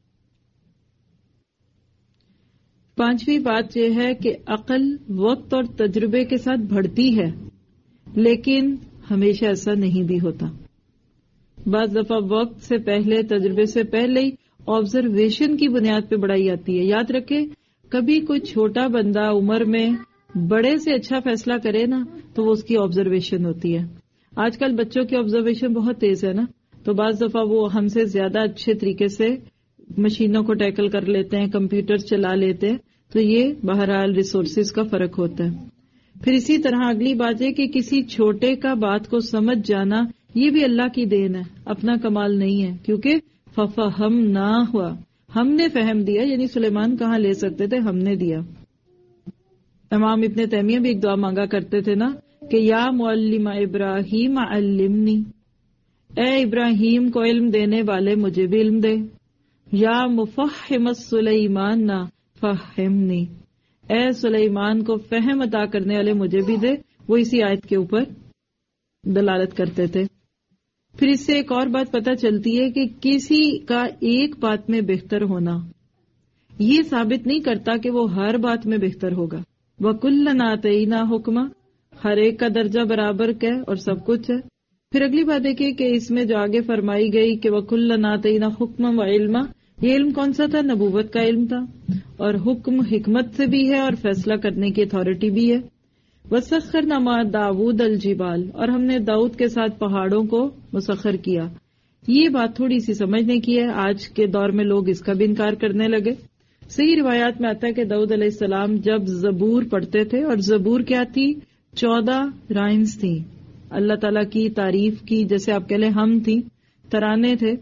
پانچویں بات یہ ہے کہ عقل وقت اور تجربے کے ساتھ بڑھتی ہے، لیکن ہمیشہ ایسا نہیں بھی ہوتا۔ بعض دفعہ وقت سے پہلے، تجربے سے پہلے ہی آبزرویشن کی بنیاد پہ بڑائی آتی ہے۔ یاد رکھیں، کبھی کوئی چھوٹا بندہ عمر میں بڑے سے اچھا فیصلہ کرے نا تو وہ اس کی آبزرویشن ہوتی ہے۔ آج کل بچوں کی آبزرویشن بہت تیز ہے نا، تو بعض دفعہ وہ ہم سے زیادہ اچھے طریقے سے مشینوں کو ٹیکل کر لیتے ہیں، کمپیوٹر چلا لیتے ہیں، تو یہ بہرحال ریسورسز کا فرق ہوتا ہے۔ پھر اسی طرح اگلی بات ہے کہ کسی چھوٹے کا بات کو سمجھ جانا یہ بھی اللہ کی دین ہے، اپنا کمال نہیں ہے، کیونکہ فَفَهَمْنَا ہوا، ہم نے فہم دیا، یعنی سلیمان کہاں لے سکتے تھے، ہم نے دیا۔ امام ابن تیمیہ بھی ایک دعا مانگا کرتے تھے نا کہ یا معلم ابراہیم علمنی، اے ابراہیم کو علم دینے والے مجھے بھی علم دے، یا مفہم سلیمان نہ فہمنی، اے سلیمان کو فہم عطا کرنے والے مجھے بھی دے۔ وہ اسی آیت کے اوپر دلالت کرتے تھے۔ پھر اس سے ایک اور بات پتہ چلتی ہے کہ کسی کا ایک بات میں بہتر ہونا یہ ثابت نہیں کرتا کہ وہ ہر بات میں بہتر ہوگا۔ وَكُلًّا آتَيْنَا حُکْمًا، ہر ایک کا درجہ برابر کا ہے اور سب کچھ ہے۔ پھر اگلی بات دیکھیے کہ اس میں جو آگے فرمائی گئی کہ وَكُلًّا آتَيْنَا حُکْمًا وَعِلْمًا، یہ علم کون سا تھا؟ نبوت کا علم تھا، اور حکم حکمت سے بھی ہے اور فیصلہ کرنے کی اتھارٹی بھی ہے۔ وَسَخَّرْنَا مَعَ دَاوُودَ الْجِبَالَ، اور ہم نے داؤد کے ساتھ پہاڑوں کو مسخر کیا۔ یہ بات تھوڑی سی سمجھنے کی ہے، آج کے دور میں لوگ اس کا بھی انکار کرنے لگے۔ صحیح روایات میں آتا ہے کہ داؤد علیہ السلام جب زبور پڑھتے تھے، اور زبور کیا تھی؟ چودہ رائمز تھی، اللہ تعالیٰ کی تعریف کی، جیسے آپ کہہ لیں ہم تھی، ترانے تھے۔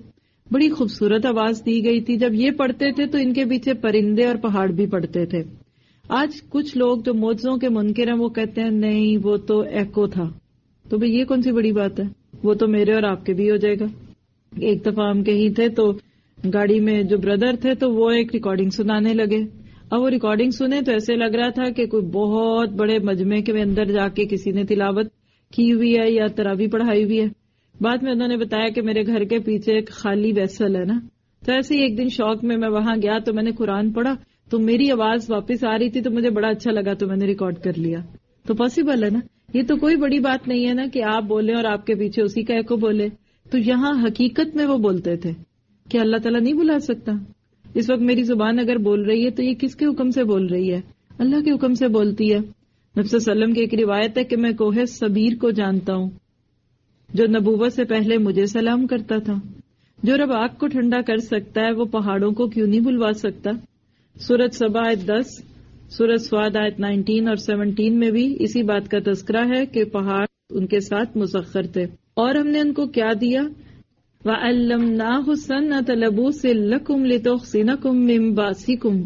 بڑی خوبصورت آواز دی گئی تھی. جب یہ پڑھتے تھے تو ان کے پیچھے پرندے اور پہاڑ بھی پڑھتے تھے. آج کچھ لوگ جو معجزوں کے منکر ہیں وہ کہتے ہیں نہیں وہ تو ایکو تھا. تو بھئی یہ کون سی بڑی بات ہے, وہ تو میرے اور آپ کے بھی ہو جائے گا. ایک دفعہ ہم کہیں تھے تو گاڑی میں جو بردر تھے تو وہ ایک ریکارڈنگ سنانے لگے. اب وہ ریکارڈنگ سنے تو ایسے لگ رہا تھا کہ کوئی بہت بڑے مجمع کے اندر جا کے کسی نے تلاوت کی ہوئی ہے یا تراویح پڑھائی ہوئی ہے. بعد میں انہوں نے بتایا کہ میرے گھر کے پیچھے ایک خالی ویسل ہے نا, تو ایسے ہی ایک دن شوق میں میں وہاں گیا تو میں نے قرآن پڑھا تو میری آواز واپس آ رہی تھی تو مجھے بڑا اچھا لگا تو میں نے ریکارڈ کر لیا. تو پاسبل ہے نا, یہ تو کوئی بڑی بات نہیں ہے نا کہ آپ بولیں اور آپ کے پیچھے اسی کا ایکو بولے. تو یہاں حقیقت میں وہ بولتے تھے کہ اللہ تعالیٰ نہیں بلا سکتا. اس وقت میری زبان اگر بول رہی ہے تو یہ کس کے حکم سے بول رہی ہے؟ اللہ کے حکم سے بولتی ہے. نبی صلی اللہ علیہ وسلم کی ایک روایت ہے کہ میں کوہ صبیر کو جانتا ہوں جو نبوت سے پہلے مجھے سلام کرتا تھا. جو رب آگ کو ٹھنڈا کر سکتا ہے وہ پہاڑوں کو کیوں نہیں بلوا سکتا. سورۃ سبا آیت دس, سورۃ سواد آیت نائنٹین اور سیونٹین میں بھی اسی بات کا تذکرہ ہے کہ پہاڑ ان کے ساتھ مسخر تھے. اور ہم نے ان کو کیا دیا؟ وَعَلَّمْنَاهُ سَنَّةَ لَبُوسٍ لَكُمْ لِتُحْصِنَكُمْ مِنْ بَأْسِكُمْ,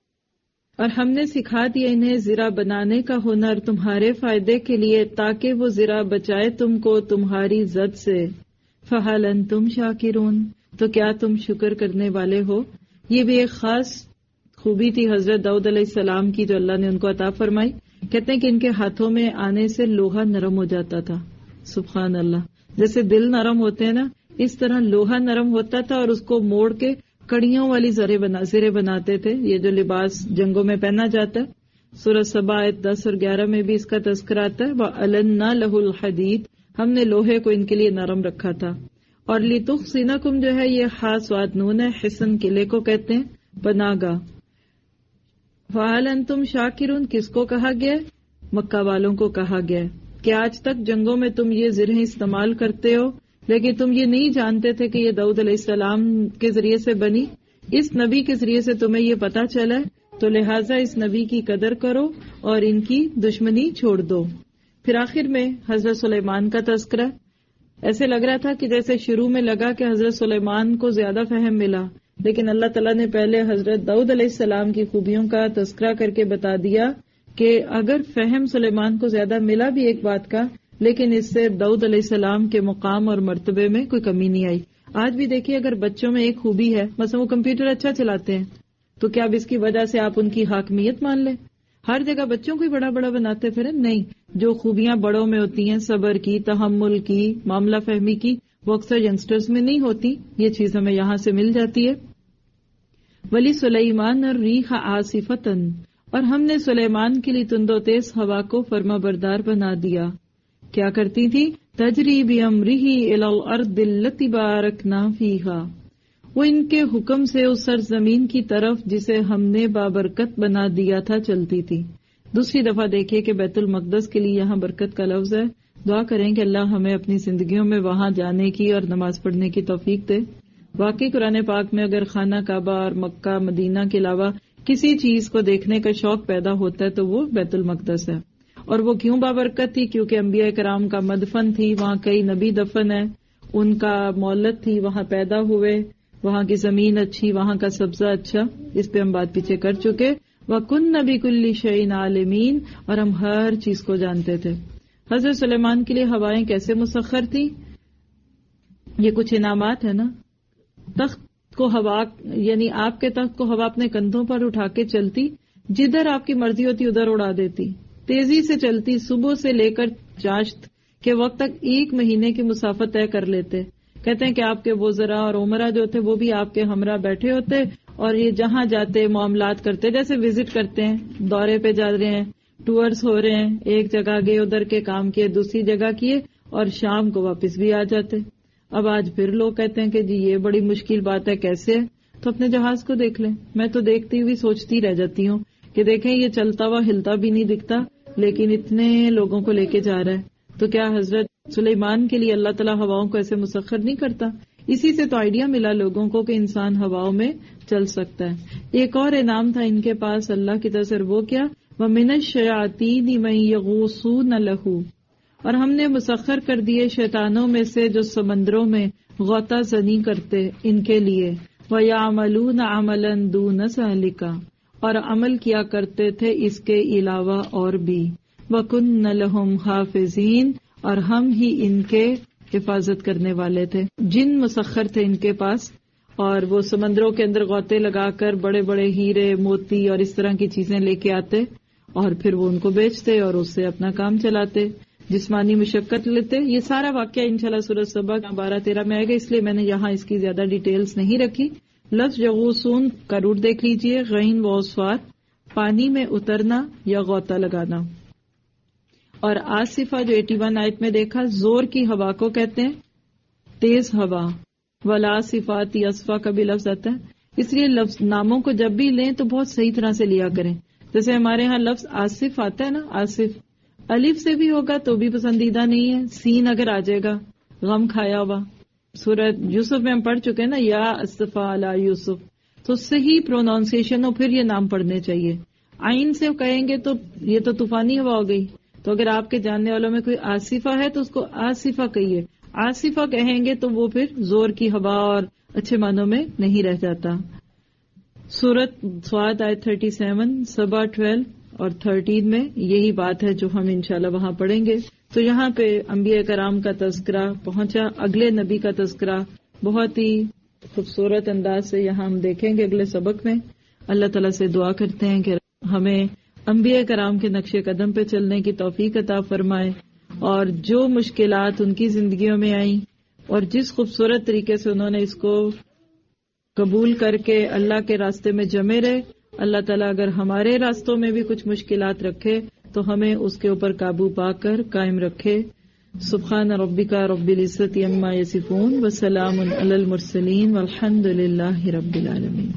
اور ہم نے سکھا دیا انہیں زرہ بنانے کا ہنر تمہارے فائدے کے لیے تاکہ وہ زرہ بچائے تم کو تمہاری زد سے. فَهَلْ أَنْتُمْ شَاكِرُونَ, تو کیا تم شکر کرنے والے ہو. یہ بھی ایک خاص خوبی تھی حضرت داؤد علیہ السلام کی جو اللہ نے ان کو عطا فرمائی. کہتے ہیں کہ ان کے ہاتھوں میں آنے سے لوہا نرم ہو جاتا تھا. سبحان اللہ, جیسے دل نرم ہوتے ہیں نا اس طرح لوہا نرم ہوتا تھا اور اس کو موڑ کے کڑیوں والی زرے بنا زرے بناتے تھے, یہ جو لباس جنگوں میں پہنا جاتا ہے. سورۃ سبا آیت دس اور گیارہ میں بھی اس کا تذکرہ آتا ہے. وَأَلَنَّا لَهُ الْحَدِيدَ, ہم نے لوہے کو ان کے لیے نرم رکھا تھا. اور لِتُحْصِنَكُمْ جو ہے یہ خاص واد نون ہے, حصن قلعے کو کہتے ہیں, پناہ گاہ. فَهَلْ أَنْتُمْ شَاكِرُونَ کس کو کہا گیا؟ مکہ والوں کو کہا گیا کہ آج تک جنگوں میں تم یہ زرہیں استعمال کرتے ہو لیکن تم یہ نہیں جانتے تھے کہ یہ داؤد علیہ السلام کے ذریعے سے بنی. اس نبی کے ذریعے سے تمہیں یہ پتا چلا تو لہٰذا اس نبی کی قدر کرو اور ان کی دشمنی چھوڑ دو. پھر آخر میں حضرت سلیمان کا تذکرہ. ایسے لگ رہا تھا کہ جیسے شروع میں لگا کہ حضرت سلیمان کو زیادہ فہم ملا, لیکن اللہ تعالیٰ نے پہلے حضرت داؤد علیہ السلام کی خوبیوں کا تذکرہ کر کے بتا دیا کہ اگر فہم سلیمان کو زیادہ ملا بھی ایک بات کا, لیکن اس سے داؤد علیہ السلام کے مقام اور مرتبے میں کوئی کمی نہیں آئی. آج بھی دیکھیے اگر بچوں میں ایک خوبی ہے, مثلا وہ کمپیوٹر اچھا چلاتے ہیں, تو کیا اب اس کی وجہ سے آپ ان کی حاکمیت مان لیں؟ ہر جگہ بچوں کو ہی بڑا بڑا بناتے پھریں؟ نہیں, جو خوبیاں بڑوں میں ہوتی ہیں, صبر کی, تحمل کی, معاملہ فہمی کی, وہ اکثر ینگسٹرز میں نہیں ہوتی. یہ چیز ہمیں یہاں سے مل جاتی ہے. ولی سلیمان الریح عاصفتن, اور ہم نے سلیمان کے لیے تند و تیز ہوا کو فرما بردار بنا دیا. کیا کرتی تھی؟ تجری بامرہ الی الارض التی بارکنا فیہا, وہ ان کے حکم سے اس سرزمین کی طرف جسے ہم نے بابرکت بنا دیا تھا چلتی تھی. دوسری دفعہ دیکھیے کہ بیت المقدس کے لیے یہاں برکت کا لفظ ہے. دعا کریں کہ اللہ ہمیں اپنی زندگیوں میں وہاں جانے کی اور نماز پڑھنے کی توفیق دے. واقعی قرآن پاک میں اگر خانہ کعبہ اور مکہ مدینہ کے علاوہ کسی چیز کو دیکھنے کا شوق پیدا ہوتا ہے تو وہ بیت المقدس ہے. اور وہ کیوں بابرکت تھی؟ کیونکہ انبیاء کرام کا مدفن تھی, وہاں کئی نبی دفن ہے, ان کا مولد تھی, وہاں پیدا ہوئے, وہاں کی زمین اچھی, وہاں کا سبزہ اچھا. اس پہ ہم بات پیچھے کر چکے. وَكُنَّ بِكُلِّ شَيْءٍ عَالِمِينَ, اور ہم ہر چیز کو جانتے تھے. حضرت سلیمان کے لیے ہوائیں کیسے مسخر تھی؟ یہ کچھ انعامات ہے نا. تخت کو ہوا, یعنی آپ کے تخت کو ہوا اپنے کندھوں پر اٹھا کے چلتی, جدھر آپ کی مرضی ہوتی ادھر اڑا دیتی, تیزی سے چلتی, صبح سے لے کر چاشت کے وقت تک ایک مہینے کی مسافت طے کر لیتے. کہتے ہیں کہ آپ کے وزراء اور عمرہ جو تھے وہ بھی آپ کے ہمراہ بیٹھے ہوتے اور یہ جہاں جاتے معاملات کرتے, جیسے وزٹ کرتے ہیں, دورے پہ جا رہے ہیں, ٹورز ہو رہے ہیں, ایک جگہ گئے, ادھر کے کام کیے, دوسری جگہ کیے اور شام کو واپس بھی آ جاتے. اب آج پھر لوگ کہتے ہیں کہ جی یہ بڑی مشکل بات ہے, کیسے ہے؟ تو اپنے جہاز کو دیکھ لیں. میں تو دیکھتی ہوئی سوچتی رہ جاتی ہوں کہ دیکھیں یہ چلتا ہوا ہلتا بھی نہیں دکھتا لیکن اتنے لوگوں کو لے کے جا رہا ہے. تو کیا حضرت سلیمان کے لیے اللہ تعالیٰ ہواؤں کو ایسے مسخر نہیں کرتا؟ اسی سے تو آئیڈیا ملا لوگوں کو کہ انسان ہواؤں میں چل سکتا ہے. ایک اور انعام تھا ان کے پاس اللہ کی طرف سے, وہ کیا؟ وَمِنَ الشَّيَاطِينِ مَن يَغُوصُونَ لَهُ, और हमने मुसख्खर कर दिए शैतानों में से जो समंदरों में गौता जनी करते इनके लिए, वयामलून अमलन दून सालिका, और अमल किया करते थे इसके अलावा और भी, वकुन्न लहुम हाफिजीन, और हम ही इनके हिफाजत करने वाले थे। जिन मुसख्खर थे इनके पास, और वो समंदरों के अंदर गौते लगाकर बड़े बड़े हीरे मोती और इस तरह की चीजें लेके आते और फिर वो उनको बेचते और उससे अपना काम चलाते, जिस्मानी मुशक्कत लेते। ये सारा वाकया इंशाल्लाह सूरह सबा बारह तेरह में आएगा, इसलिए मैंने यहाँ इसकी ज्यादा डिटेल्स नहीं रखी। लफ्ज यगूसून का रूट देख लीजिए, गैन व स्वार, पानी में उतरना या गौता लगाना। और आसिफा जो इक्यासी आयत में देखा, जोर की हवा को कहते हैं तेज हवा। वला सिफाती असफा का भी लफ्ज आता है, इसलिए लफ्ज नामों को जब भी लें तो बहुत सही तरह से लिया करें। जैसे हमारे यहाँ लफ्ज आसिफ आता है ना, आसिफ अलिफ से भी होगा तो भी पसंदीदा नहीं है, सीन अगर आ जाएगा गम खाया हुआ। सूरत यूसुफ में हम पढ़ चुके हैं ना, या अस्फा अला यूसुफ, तो सही प्रोनाउंसिएशन हो फिर ये नाम पढ़ने चाहिए। आइन से कहेंगे तो ये तो तूफानी हवा हो गई, तो अगर आपके जानने वालों में कोई आसिफा है तो उसको आसिफा कहिए। आसिफा कहेंगे तो वो फिर जोर की हवा और अच्छे मानों में नहीं रह जाता। सूरत स्वाद आयत थर्टी सेवन, सबा ट्वेल्व और थर्टीन में यही बात है जो हम इंशाल्लाह वहां पढ़ेंगे। तो यहाँ पे अंबिया कराम का तज़किरा पहुंचा, अगले नबी का तज़किरा बहुत ही खूबसूरत अंदाज से यहाँ हम देखेंगे अगले सबक में। अल्लाह ताला से दुआ करते हैं कि हमें अंबिया कराम के नक्शे कदम पे चलने की तौफीक अता फरमाए, और जो मुश्किलात उनकी जिंदगियों में आई और जिस खूबसूरत तरीके से उन्होंने इसको कबूल करके अल्लाह के रास्ते में जमे रहे, अल्लाह ताला अगर हमारे रास्तों में भी कुछ मुश्किलात रखे तो हमें उसके ऊपर काबू पाकर कायम रखे। सुब्हान रब्बिका रब्बिल इज्जति अम्मा यसिफून व सलामुन अलल मुरसलीन वल्हम्दुलिल्लाहि रब्बिल आलमीन।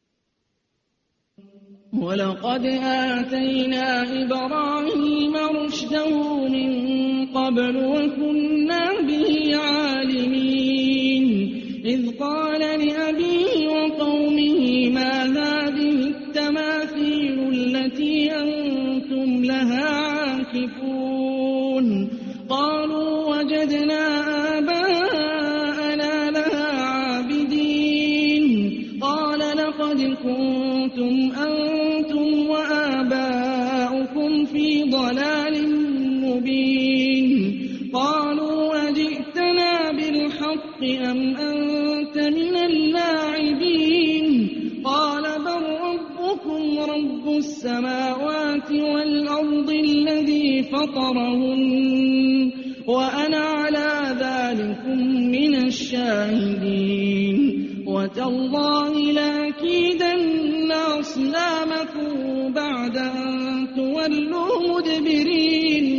वलक़द आतैना इब्राहीम रुश्दहू मिन क़ब्लु वकुन्ना बिही आलिमीन इज़ क़ाल लिअबीही वक़ौमिही मा हाज़िहि अत्तमासीलु अल्लती अंतुम लहा आकिफून क़ालू वजदना आबाअना लहा आबिदीन क़ाल लक़द कुन्तुम अंतुम व आबाउकुम फी ضलालिन मुबीन क़ालू अजि'तना बिलहक़्क़ि अम अंत मिनल लाइबीन क़ाल बल रब्बुकुम रब्बुस समावाति वल अर्दि अल्लज़ी फ़तरहुन्न व अना अला ज़ालिकुम मिनश शाहिदीन वतल्लाहि लअकीदन्न अस्नामकुम बअद अन तुवल्लू मुदबिरीन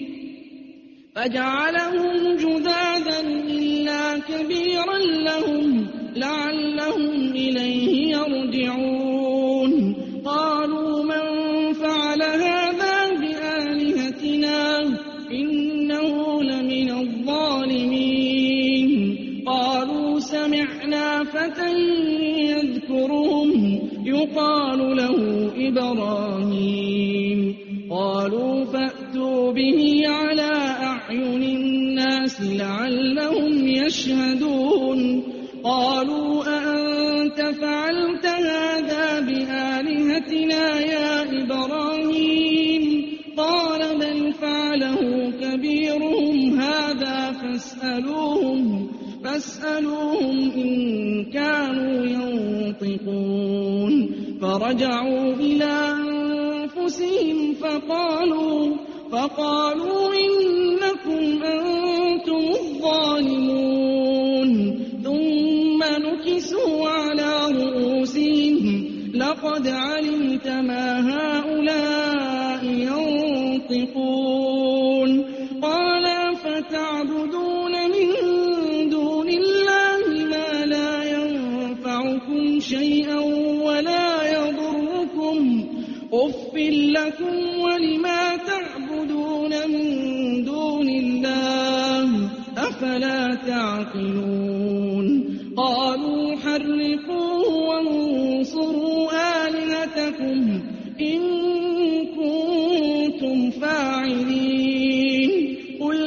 फजअलहुम जुदादन इल्ला कबीरन लहुम लअल्लहुम इलैहि यरजिऊन क़ालू मन फ़अल हाज़ा बिआलिहतिना इन्नहु लमिनज़ ज़ालिमीन क़ालू समिअना फ़तन यज़कुरुहुम युक़ालु लहु इब्राहीम क़ालू फ़अतू बिही अला अअयुनिन नास लअल्लहुम यशहदून क़ालू अअन्त फ़अल्त हाज़ा बिआलिहतिना या इब्राहीम क़ाल बल फ़अलहु कबीरुहुम हाज़ा फ़اسألوهم فاسألوهم إن كانوا ينطقون فرجعوا إلى أنفسهم فقالوا فقالوا إنكم أنتم الظالمون ثم نكسوا على رؤوسهم لقد علمت ما هؤلاء ينطقون قال فتعبدون من دون الله ما لا ينفعكم شيئا ولا يضركم أف لكم ولما تعبدون من دون الله أفلا تعقلون قالوا حرقوه وانصروا آلهتكم إن كنتم فاعلين قل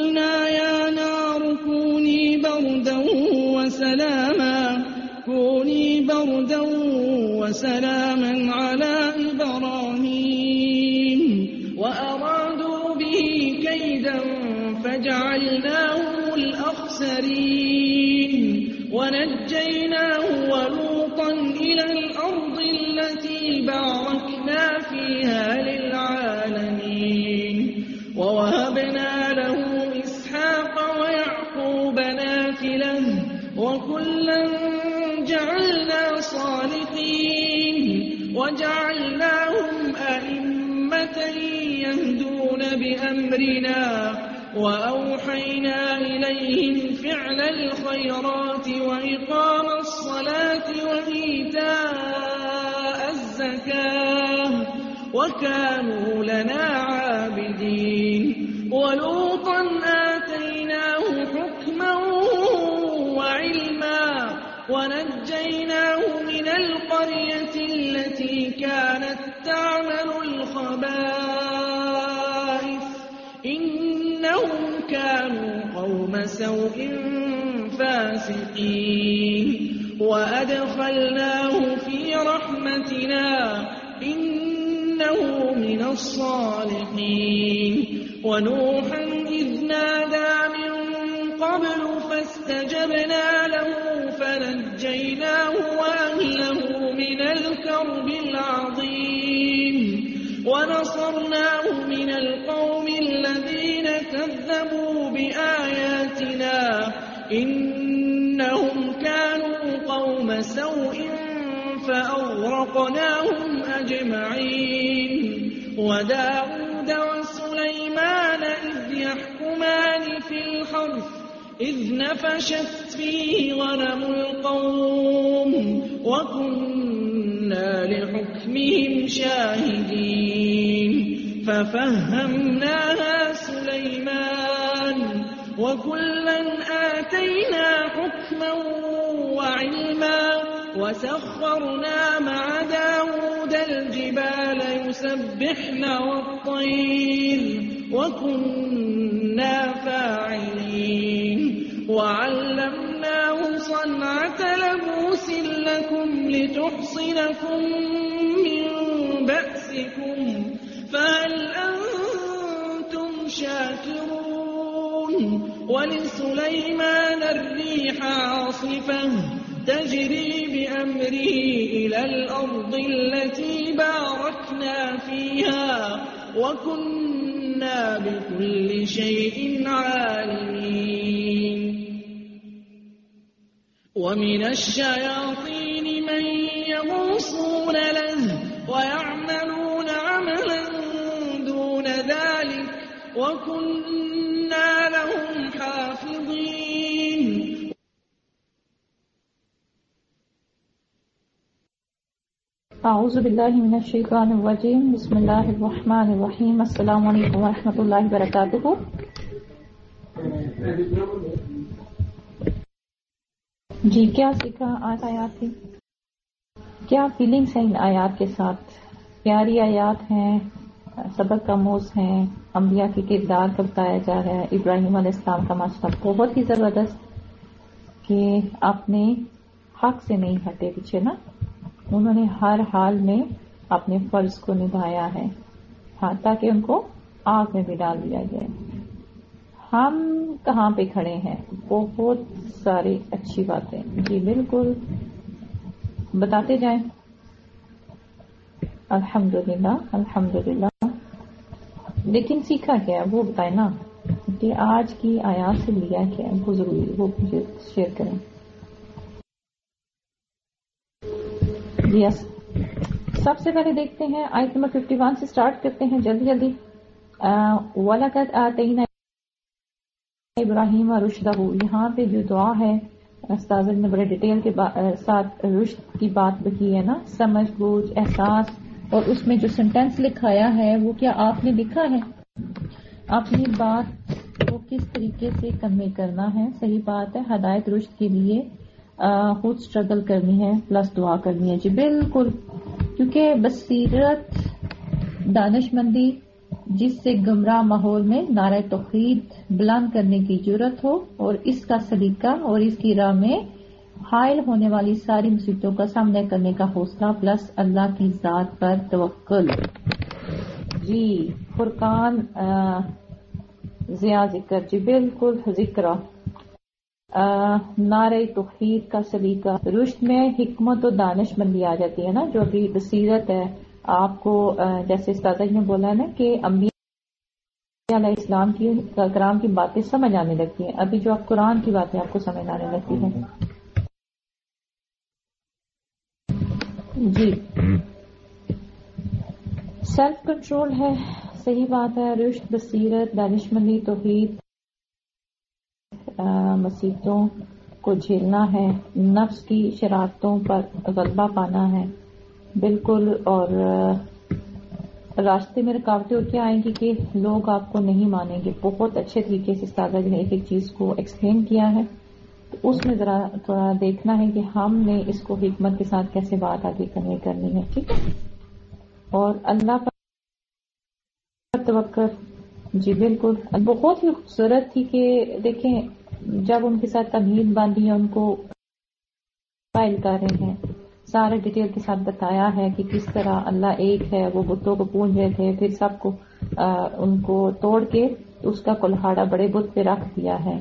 فجعلناهم الأخسرين ونجيناه ولوطا إلى الأرض التي باركنا فيها للعالمين ووهبنا له إسحاق ويعقوب نافلة وكلا جعلنا صالحين وجعلناهم أئمة يهدون بأمرنا وأوحينا إليهم فعل الخيرات وإقام الصلاة وإيتاء الزكاة وكانوا لنا عابدين ولوطا آتيناه حكما وعلما ونجيناه من القرية التي كانت تعمل الخبائث إنهم كانوا قوم سوء فاسقين وأدخلناه في رحمتنا إنه من الصالحين ونوحا إذ نادى من قبل فاستجبنا له فنجيناه وأهله من الكرب العظيم ونصرناه من القوم الذين كذبوا بآياتنا إنهم كانوا قوم سوء فأغرقناهم أجمعين وداود وسليمان إذ يحكمان في الحرث إذ نفشت فيه غنم القوم وكنا لحكمهم شاهدين ففهمناها سليمان وكلا آتينا حكما وعلما وسخرنا مع داود الجبال يسبحن والطير وكنا فاعلين وعلمناه صنعة لبوس لكم لتحصنكم من بأسكم فهل أنتم شاكرون ولسليمان الريح عاصفة تجري بأمره إلى الأرض التي باركنا فيها وكنا بكل شيء عالمين ومن الشياطين من يغوصون له ويعملون عملا دون ذلك وكنا لهم حافظين اعوذ باللہ من الشیطان الرجیم بسم اللہ الرحمن الرحیم السلام علیکم ورحمۃ اللہ وبرکاتہ. جی کیا سیکھا آج آیات تھی؟ کیا فیلنگس ہیں ان آیات کے ساتھ؟ پیاری آیات ہیں، سبق کا موز ہیں، انبیاء کے کردار کا بتایا جا رہا ہے، ابراہیم علیہ السلام کا مسئلہ بہت ہی زبردست کہ اپنے حق سے نہیں ہٹے پیچھے نا، انہوں نے ہر حال میں اپنے فرض کو نبھایا ہے، ہاں تاکہ ان کو آگ میں بھی ڈال دیا جائے. ہم کہاں پہ کھڑے ہیں؟ بہت ساری اچھی باتیں جی بالکل بتاتے جائیں. الحمدللہ الحمدللہ. لیکن سیکھا کیا ہے وہ بتائیں نا، کہ آج کی آیات سے لیا کیا ہے وہ ضروری وہ مجھے شیئر کریں. یس سب سے پہلے دیکھتے ہیں آیت نمبر ففٹی ون سے سٹارٹ کرتے ہیں جلدی جلدی. وَلَقَدْ آتَيْنَا ابراہیم رشدہ، یہاں پہ جو دعا ہے استاذ نے بڑے ڈیٹیل کے ساتھ رشد کی بات کی ہے نا، سمجھ بوجھ احساس، اور اس میں جو سینٹینس لکھایا ہے وہ کیا آپ نے لکھا ہے؟ اپنی بات کو کس طریقے سے کنوے کرنا ہے. صحیح بات ہے، ہدایت رشد کے لیے خود اسٹرگل کرنی ہے پلس دعا کرنی ہے. جی بالکل، کیونکہ بصیرت دانش مندی جس سے گمراہ ماحول میں نعرہ توحید بلند کرنے کی جرت ہو، اور اس کا سلیقہ اور اس کی راہ میں حائل ہونے والی ساری مصیبتوں کا سامنا کرنے کا حوصلہ پلس اللہ کی ذات پر توکل. جی فرقان ضیا ذکر، جی بالکل ذکر، نعرہ توحید کا سلیقہ، رشد میں حکمت و دانش مندی آ جاتی ہے نا، جو بھی بصیرت ہے آپ کو، جیسے استاد نے بولا نا کہ انبیاء علیہ السلام کی کرام کی باتیں سمجھ آنے لگتی ہیں، ابھی جو آپ قرآن کی باتیں آپ کو سمجھ آنے لگتی ہیں. جی سیلف کنٹرول ہے، صحیح بات ہے، رشد، بصیرت، دانشمندی، توحید، مصیبتوں کو جھیلنا ہے، نفس کی شرارتوں پر غلبہ پانا ہے، بالکل. اور راستے میں رکاوٹیں اور کیا آئیں گی کہ لوگ آپ کو نہیں مانیں گے. بہت اچھے طریقے سے استاد نے ایک ایک چیز کو ایکسپلین کیا ہے، تو اس میں ذرا تھوڑا دیکھنا ہے کہ ہم نے اس کو حکمت کے ساتھ کیسے بات آگے کرنے کرنی ہے. ٹھیک ہے، اور اللہ پر توکل. جی بالکل، بہت ہی خوبصورت تھی کہ دیکھیں جب ان کے ساتھ تمہید باندھی ہے، ان کو فائل کر رہے ہیں، سارے ڈیٹیل کے ساتھ بتایا ہے کہ کس طرح اللہ ایک ہے، وہ بتوں کو پوج رہے تھے، پھر سب کو آ, ان کو توڑ کے اس کا کلہاڑا بڑے بت پہ رکھ دیا ہے.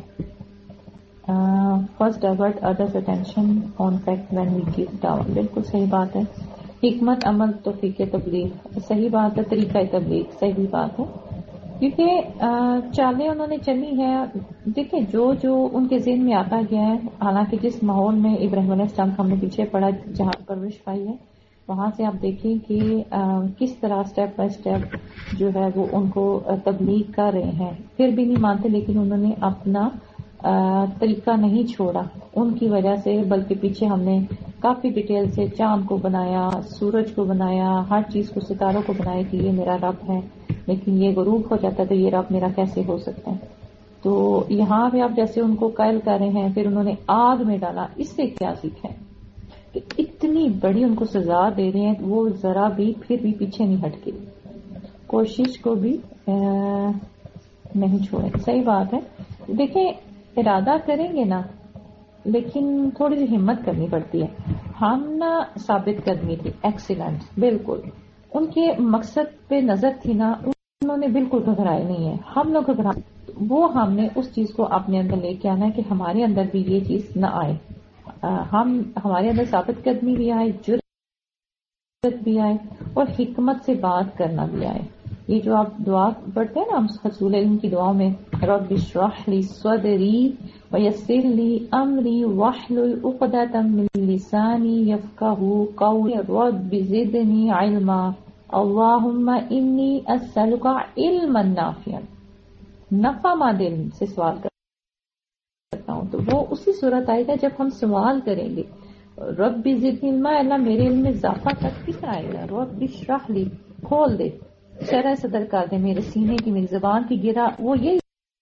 First divert others attention on fact when we give down. بالکل صحیح بات ہے. حکمت عمل توفیق تبلیغ، صحیح بات ہے، طریقہ تبلیغ، صحیح بات ہے، کیونکہ چالیں انہوں نے چلی ہے. دیکھیں جو جو ان کے ذہن میں آتا گیا ہے، حالانکہ جس ماحول میں ابراہیم علیہ السلام کا ہم نے پیچھے پڑا جہاں پرورش پائی ہے، وہاں سے آپ دیکھیں کہ کس طرح سٹیپ بائی سٹیپ جو ہے وہ ان کو تبلیغ کر رہے ہیں. پھر بھی نہیں مانتے، لیکن انہوں نے اپنا طریقہ نہیں چھوڑا ان کی وجہ سے، بلکہ پیچھے ہم نے کافی ڈیٹیل سے چاند کو بنایا، سورج کو بنایا، ہر چیز کو، ستاروں کو بنایا کہ یہ میرا رب ہے، لیکن یہ غروب ہو جاتا ہے تو یہ رب میرا کیسے ہو سکتا ہے. تو یہاں پہ آپ جیسے ان کو قائل کر رہے ہیں، پھر انہوں نے آگ میں ڈالا. اس سے کیا سیکھا ہے کہ اتنی بڑی ان کو سزا دے رہے ہیں، وہ ذرا بھی پھر بھی پیچھے نہیں ہٹ کے، کوشش کو بھی نہیں چھوڑے. صحیح بات ہے. دیکھیں ارادہ کریں گے نا، لیکن تھوڑی سی ہمت کرنی پڑتی ہے. ہم نا ثابت قدمی تھی، ایکسیلنٹ، بالکل ان کے مقصد پہ نظر تھی نا، انہوں نے بالکل گھبرائے نہیں ہے. ہم لوگ گھبرائے، وہ ہم نے اس چیز کو اپنے اندر لے کے آنا ہے کہ ہمارے اندر بھی یہ چیز نہ آئے، ہم ہمارے اندر ثابت قدمی بھی آئے، جرأت بھی آئے، اور حکمت سے بات کرنا بھی آئے. یہ جو آپ دعا پڑھتے ہیں نا ہم حصول علم کی دعاؤں میں، رب اشرح لی صدری ویسر لی امری واحلل عقدۃ من لسانی یفقہوا قولی رب زدنی علما اللہم انی اسألک علما نافعا. نفع مند علم سے سوال کرتا ہوں، تو وہ اسی صورت آئے گا جب ہم سوال کریں گے رب زدنی علما، اللہ میرے علم میں اضافہ کر کس طرح آئے گا؟ رب اشرح لی، کھول دے، شرح صدر کر دے میرے سینے کی، میری زبان کی گرا. وہ یہی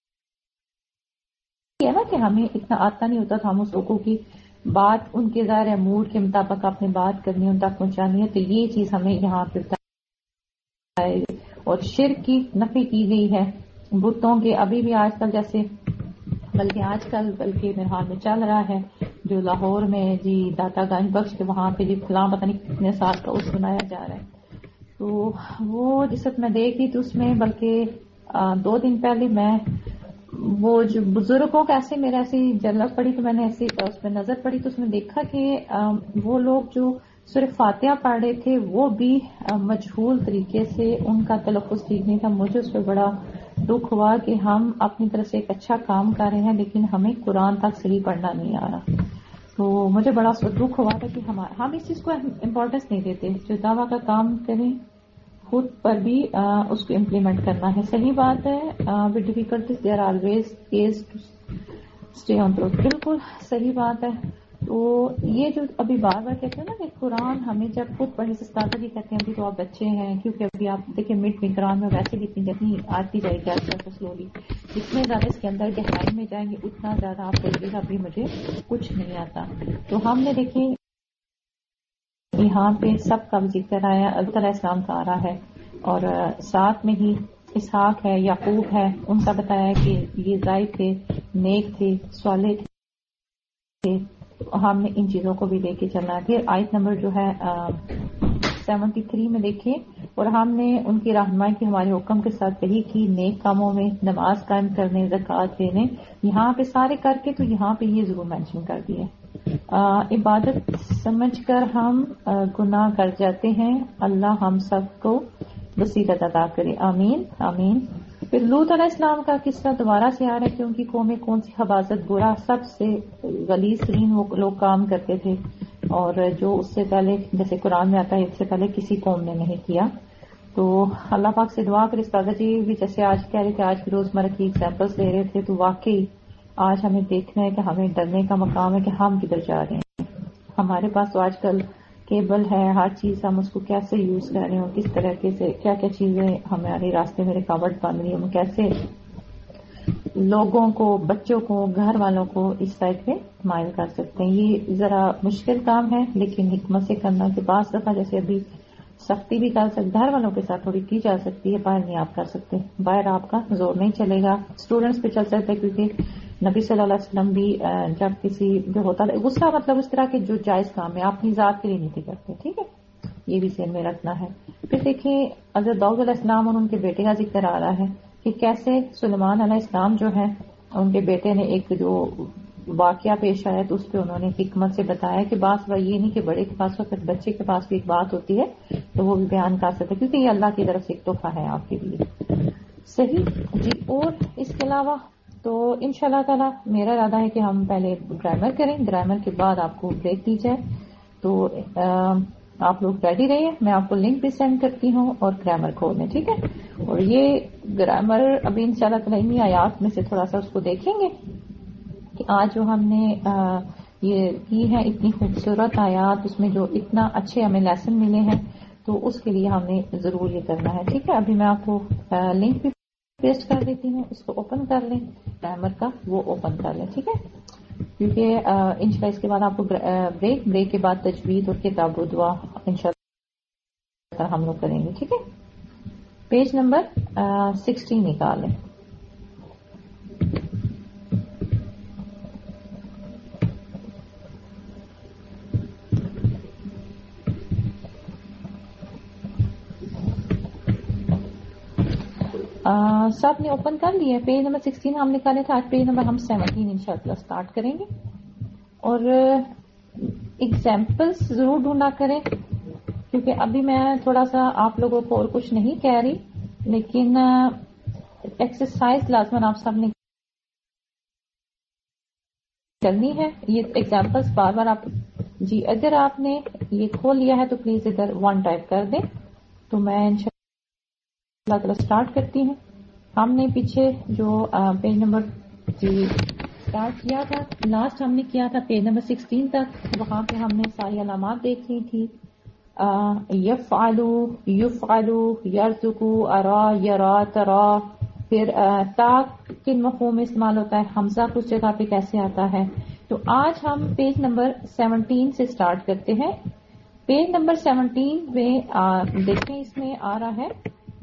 ہے نا کہ ہمیں اتنا آتا نہیں ہوتا تھا، ہم اس لوگوں کی بات ان کے ظاہر موڈ کے مطابق اپنی بات کرنی ہے، ان تک پہنچانی ہے. تو یہ چیز ہمیں یہاں پہ بتائی، اور شرک کی نفی کی گئی ہے بتوں کے. ابھی بھی آج کل جیسے، بلکہ آج کل بلکہ میرے حال میں چل رہا ہے جو لاہور میں جی داتا گنج بخش کے وہاں پہ جی فلاں پتہ نہیں کتنے سال کا اس بنایا جا رہا ہے. تو وہ جس وقت میں دیکھ رہی تھی اس میں، بلکہ دو دن پہلے میں وہ جو بزرگوں کا ایسے میرے ایسی جلت پڑی، تو میں نے ایسی اس پہ نظر پڑی، تو اس میں دیکھا کہ وہ لوگ جو صرف فاتحہ پڑھ رہے تھے وہ بھی مجہول طریقے سے ان کا تلفظ ٹھیک نہیں تھا. مجھے اس پہ بڑا دکھ ہوا کہ ہم اپنی طرف سے ایک اچھا کام کر رہے ہیں لیکن ہمیں قرآن تک صحیح پڑھنا نہیں آ رہا. تو مجھے بڑا دکھ ہوا تھا کہ ہم ہم اس چیز کو امپورٹنس نہیں دیتے. جو دعویٰ کا کام کریں خود پر بھی آ, اس کو امپلیمنٹ کرنا ہے. صحیح بات ہے. With difficulties there are ways keys to stay on truth. بالکل صحیح بات ہے. تو یہ جو ابھی بار بار کہتے ہیں نا کہ قرآن ہمیں جب خود پڑھنے سے اسٹارٹ بھی کہتے ہیں ابھی تو آپ بچے ہیں، کیونکہ ابھی آپ دیکھیں مڈ میں قرآن میں ویسے بھی اتنی جتنی آتی جائے گی آج کل سلولی، جتنے زیادہ اس کے اندر گہرائی میں جائیں گے اتنا زیادہ آپ کو لگے گا ابھی مجھے کچھ نہیں آتا. تو ہم نے دیکھیں یہاں پہ سب کا ذکر آیا، علیہ السلام کا آ رہا ہے، اور ساتھ میں ہی اسحاق ہے، یعقوب ہے، ان کا بتایا کہ یہ زائد تھے، نیک تھے، صالح تھے. ہم نے ان چیزوں کو بھی لے کے چلنا ہے. پھر آیت نمبر جو ہے سیونٹی تھری میں دیکھیں، اور ہم نے ان کی رہنمائی کی ہمارے حکم کے ساتھ وہی کی، نیک کاموں میں نماز قائم کرنے، زکوٰۃ دینے، یہاں پہ سارے کر کے تو یہاں پہ یہ ضرور مینشن کر دیے، عبادت سمجھ کر ہم گناہ کر جاتے ہیں، اللہ ہم سب کو بصیرت عطا کرے، آمین آمین۔ پھر لوط علیہ السلام کا قصہ دوبارہ سے آ رہا ہے کہ ان کی قوم میں کون سی خباثت، برا، سب سے غلیظ ترین وہ لوگ کام کرتے تھے، اور جو اس سے پہلے جیسے قرآن میں آتا ہے اس سے پہلے کسی قوم نے نہیں کیا۔ تو اللہ پاک سے دعا کر، استاذہ جی بھی جیسے آج کہہ رہے تھے، آج کی روزمرہ کی ایگزامپلس دے رہے تھے، تو واقعی آج ہمیں دیکھنا ہے کہ ہمیں ڈرنے کا مقام ہے کہ ہم کدھر جا رہے ہیں۔ ہمارے پاس تو آج کل کیبل ہے، ہر چیز، ہم اس کو کیسے یوز کر رہے ہیں، کس طریقے سے کیا کیا چیزیں ہمارے راستے میں رکاوٹ بن رہی ہے، ہم کیسے لوگوں کو، بچوں کو، گھر والوں کو اس سائڈ پہ مائل کر سکتے ہیں۔ یہ ذرا مشکل کام ہے لیکن حکمت سے کرنا، کہ بعض دفعہ جیسے ابھی سختی بھی کر سکتے، گھر والوں کے ساتھ تھوڑی کی جا سکتی ہے، باہر نہیں آپ کر سکتے، باہر آپ کا زور نہیں چلے گا، اسٹوڈینٹس پہ چل سکتے ہیں، کیونکہ نبی صلی اللہ علیہ وسلم بھی جب کسی جو ہوتا ہے غصہ، مطلب اس طرح کے جو جائز کام ہے آپ اپنی ذات کے لیے نہیں کرتے، ٹھیک ہے، یہ بھی ذہن میں رکھنا ہے۔ پھر دیکھیں حضرت داؤد علیہ السلام اور ان کے بیٹے کا ذکر آ رہا ہے کہ کیسے سلیمان علیہ السلام جو ہے ان کے بیٹے نے ایک جو واقعہ پیش آیا تو اس پہ انہوں نے حکمت سے بتایا کہ بات یہ نہیں کہ بڑے کے پاس وقت بچے کے پاس بھی ایک بات ہوتی ہے تو وہ بھی بیان کر سکتے، کیونکہ یہ اللہ کی طرف سے ایک تحفہ ہے آپ کے لیے، صحیح جی۔ اور اس کے علاوہ تو انشاءاللہ تعالی میرا ارادہ ہے کہ ہم پہلے گرامر کریں، گرامر کے بعد آپ کو بریک دی جائے، تو آپ لوگ ریڈی رہیے، میں آپ کو لنک بھی سینڈ کرتی ہوں اور گرامر کھولنے، ٹھیک ہے۔ اور یہ گرامر ابھی انشاءاللہ تعالی انہی آیات میں سے تھوڑا سا اس کو دیکھیں گے کہ آج جو ہم نے یہ کی ہے اتنی خوبصورت آیات، اس میں جو اتنا اچھے ہمیں لیسن ملے ہیں، تو اس کے لیے ہم نے ضرور یہ کرنا ہے، ٹھیک ہے۔ ابھی میں آپ کو لنک بھی پیسٹ کر دیتی ہوں، اس کو اوپن کر لیں، گرامر کا وہ اوپن کر لیں، ٹھیک ہے، کیونکہ انشاءاللہ اس کے بعد آپ کو بریک بریک کے بعد تجوید اور کتاب و دعا انشاءاللہ ہم لوگ کریں گے، ٹھیک ہے۔ پیج نمبر سکسٹین نکالیں۔ سب نے اوپن کر لیا، پیج نمبر سکسٹین ہم نکالے تھے، آج پیج نمبر ہم سیونٹین انشاءاللہ اسٹارٹ کریں گے، اور ایگزامپلس ضرور ڈھونڈا کریں، کیونکہ ابھی میں تھوڑا سا آپ لوگوں کو اور کچھ نہیں کہہ رہی، لیکن ایکسرسائز لازماً آپ سب نے کرنی ہے، یہ ایگزامپلس بار بار آپ جی اگر آپ نے یہ کھول لیا ہے تو پلیز ادھر ون ٹائپ کر دیں، تو میں انشاءاللہ اللہ تعالیٰ اسٹارٹ کرتی ہوں۔ ہم نے پیچھے جو پیج نمبر جی اسٹارٹ کیا تھا، لاسٹ ہم نے کیا تھا پیج نمبر سکسٹین تک، وہاں پہ ہم نے ساری علامات دیکھ لی تھی، یفعلو، یفعلو، یرزقو، ارا، یرا، ترا، پھر تا کن مفہوم میں استعمال ہوتا ہے، حمزہ کس جگہ پہ کیسے آتا ہے۔ تو آج ہم پیج نمبر سیونٹین سے اسٹارٹ کرتے ہیں۔ پیج نمبر سیونٹین میں دیکھیں اس میں آ رہا ہے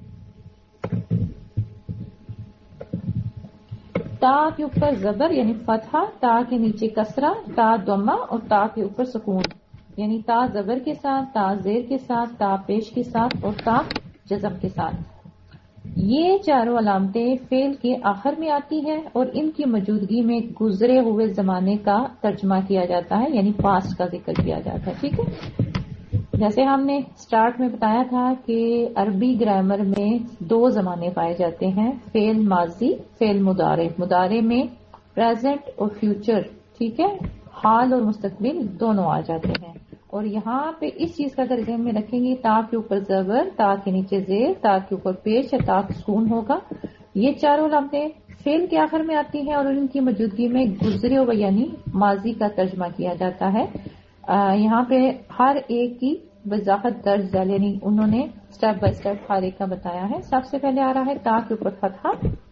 تا کے اوپر زبر یعنی فتحہ، تا کے نیچے کسرہ، تا ضمہ، اور تا کے اوپر سکون، یعنی تا زبر کے ساتھ، تا زیر کے ساتھ، تا پیش کے ساتھ، اور تا جزم کے ساتھ۔ یہ چاروں علامتیں فعل کے آخر میں آتی ہے اور ان کی موجودگی میں گزرے ہوئے زمانے کا ترجمہ کیا جاتا ہے، یعنی پاسٹ کا ذکر کیا جاتا ہے، ٹھیک ہے۔ جیسے ہم نے سٹارٹ میں بتایا تھا کہ عربی گرامر میں دو زمانے پائے جاتے ہیں، فعل ماضی، فعل مضارع، مضارع میں پریزنٹ اور فیوچر، ٹھیک ہے، حال اور مستقبل دونوں آ جاتے ہیں۔ اور یہاں پہ اس چیز کا اگر ذہن میں رکھیں گے، تا کے اوپر زبر، تا کے نیچے زیر، تا کے اوپر پیش یا تا سکون ہوگا، یہ چاروں علامتیں فعل کے آخر میں آتی ہیں اور ان کی موجودگی میں گزرے ہوئے یعنی ماضی کا ترجمہ کیا جاتا ہے۔ یہاں پہ ہر ایک کی وضاحت درج ذیل، یعنی انہوں نے سٹیپ بائی سٹیپ ہر ایک کا بتایا ہے۔ سب سے پہلے آ رہا ہے تا کے اوپر فتحہ،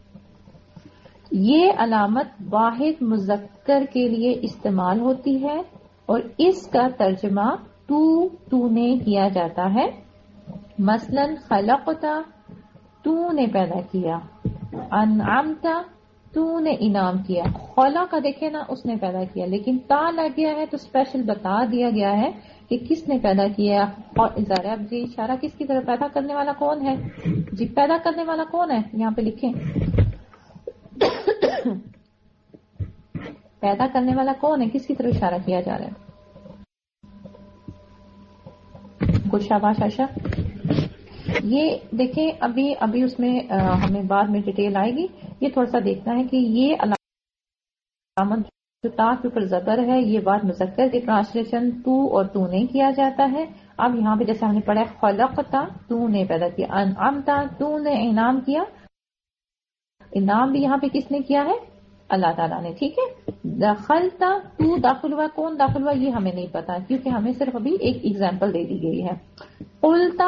یہ علامت واحد مذکر کے لیے استعمال ہوتی ہے اور اس کا ترجمہ تو تو نے کیا جاتا ہے، مثلا خلقتا، تو نے پیدا کیا، انعمتا، تو نے انعام کیا، خلا کا دیکھے نا اس نے پیدا کیا، لیکن تا لگ گیا ہے تو اسپیشل بتا دیا گیا ہے کہ کس نے پیدا کیا. اور ذرا جی اشارہ کس کی طرف, پیدا کرنے والا کون ہے جی, پیدا کرنے والا کون ہے یہاں پہ لکھیں, پیدا کرنے والا کون ہے, کس کی طرف اشارہ کیا جا رہا ہے. کچھ شاباش آشا. یہ دیکھیں ابھی ابھی اس میں ہمیں بعد میں ڈیٹیل آئے گی. یہ تھوڑا سا دیکھنا ہے کہ یہ علامت جو تا کے اوپر زبر ہے یہ بات مذکر کی ٹرانسلیشن تو اور تو نہیں کیا جاتا ہے. اب یہاں پہ جیسے ہم نے پڑھا خلقتا, تو نے پیدا کیا, انعمتا تو نے انعام کیا, انعام بھی یہاں پہ کس نے کیا ہے, اللہ تعالیٰ نے. ٹھیک ہے. دخلتا تو داخل ہوا, کون داخل ہوا یہ ہمیں نہیں پتا کیونکہ ہمیں صرف ابھی ایک ایگزامپل دے دی گئی ہے. قلتا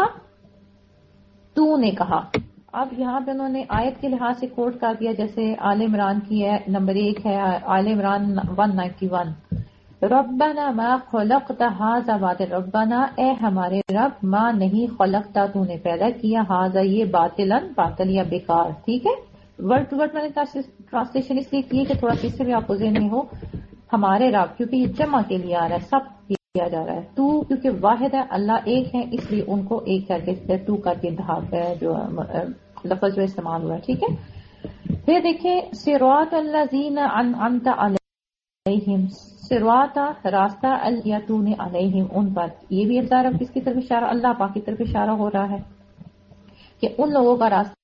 تو نے کہا. اب یہاں پہ انہوں نے آیت کے لحاظ سے کوٹ کر دیا, جیسے آل عمران کی ہے نمبر ایک ہے, Aal Imran one ninety one, ربنا ما خلقت ھذا باطلا, ربنا اے ہمارے رب, ما نہیں خلقتا تو نے پیدا کیا, ھذا یہ باطلا باطل یا بیکار. ٹھیک ہے. ورڈ ٹو ورڈ میں نے ٹرانسلیشن اس لیے کی ہے کہ تھوڑا سی سے بھی آپ کو ذہن میں ہو, ہمارے رب کیونکہ یہ جمع کے لیے آ رہا ہے, سب کیا جا رہا ہے. تو کیونکہ واحد ہے, اللہ ایک ہے, اس لیے ان کو ایک کر کے تو کر کے جو لفظ جو استعمال ہوا ہے. ٹھیک ہے. پھر دیکھیں صراط الذین انعمت علیہم, صراط راستہ الیتون علیہم ان پر, یہ بھی ابزار اب کس کی طرف اشارہ, اللہ پاک کی طرف اشارہ ہو رہا ہے کہ ان لوگوں کا راستہ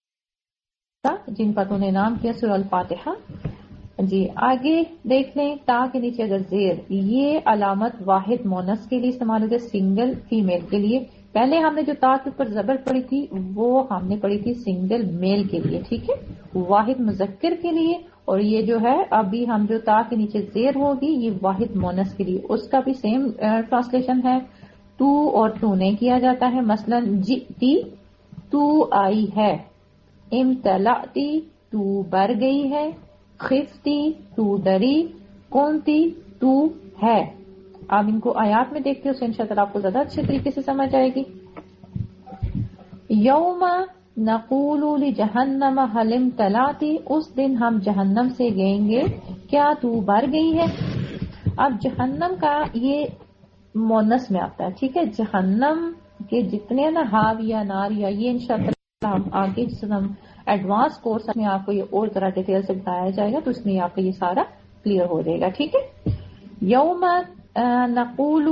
جن پر تو نے نام کیا. سورہ الفاتحہ. جی آگے دیکھ لیں, تا کے نیچے اگر زیر, یہ علامت واحد مونس کے لیے استعمال ہوتی ہے, سنگل فیمیل کے لیے. پہلے ہم نے جو تا کے اوپر زبر پڑی تھی وہ ہم نے پڑھی تھی سنگل میل کے لیے. ٹھیک ہے. واحد مذکر کے لیے. اور یہ جو ہے ابھی ہم جو تا کے نیچے زیر ہوگی یہ واحد مونس کے لیے, اس کا بھی سیم ٹرانسلیشن ہے. تو اور تو نے کیا جاتا ہے. مثلا جئتی تو آئی ہے, امتلأتی تو بر گئی ہے, خفتی تو ڈری, کونتی تو ہے. آپ ان کو آیات میں دیکھتے ہو تو انشاءاللہ آپ کو زیادہ اچھے طریقے سے سمجھ آئے گی. یوم نقول لجہنم هل امتلأتی, اس دن ہم جہنم سے کہیں گے کیا تو بھر گئی ہے. اب جہنم کا یہ مونس میں آتا ہے. ٹھیک ہے. جہنم کے جتنے نا ہاویہ ناریہ, یہ انشاءاللہ ہم آگے ہم ایڈوانس کورس میں آپ کو یہ اور ذرا ڈیٹیل سے بتایا جائے گا تو اس میں آپ کو یہ سارا کلیئر ہو جائے گا. ٹھیک ہے. یوم نقول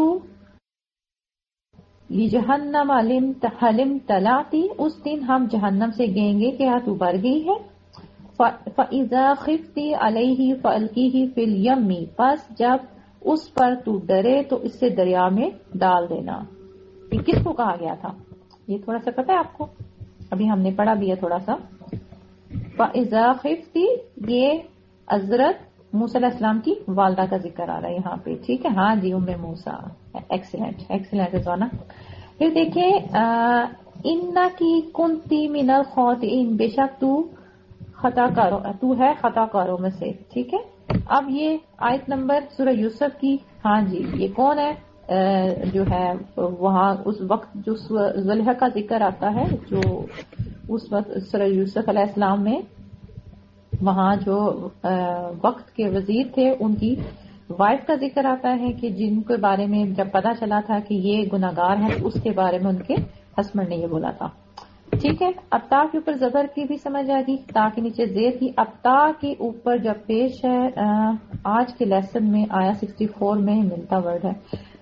لجہنم هل امتلأتی, اس دن ہم جہنم سے کہیں گے کہ تو بھر گئی ہے. فَإِذَا خِفْتِ عَلَيْهِ فَأَلْقِيهِ فِي الْيَمِّ, پس جب اس پر تو ڈرے تو اس سے دریا میں ڈال دینا. یہ کس کو کہا گیا تھا یہ تھوڑا سا پتہ ہے آپ کو, ابھی ہم نے پڑھا بھی ہے تھوڑا سا. فَإِذَا خِفْتِ, یہ حضرت موسیٰ علیہ السلام کی والدہ کا ذکر آ رہا ہے یہاں پہ. ٹھیک ہے. ہاں جی ام موسیٰ, ایکسیلنٹ ایکسیلنٹ رضوانہ. پھر دیکھیں اِنَّكِ كُنْتِ مِنَ الْخَاطِئِينَ, بے شک تو خطا کاروں تو ہے خطا کاروں میں سے. ٹھیک ہے. اب یہ آیت نمبر سورہ یوسف کی. ہاں جی یہ کون ہے جو ہے وہاں اس وقت جو زلیخا کا ذکر آتا ہے, جو اس وقت سورہ یوسف علیہ السلام میں وہاں جو وقت کے وزیر تھے ان کی وائف کا ذکر آتا ہے کہ جن کے بارے میں جب پتا چلا تھا کہ یہ گناہگار ہیں اس کے بارے میں ان کے ہسبینڈ نے یہ بولا تھا. ٹھیک ہے. اب تا کے اوپر زبر کی بھی سمجھ آ گئی, تا کے نیچے زیر تھی. اب تا کے اوپر جب پیش ہے آج کے لیسن میں آیا سکسٹی فور میں ملتا ورڈ ہے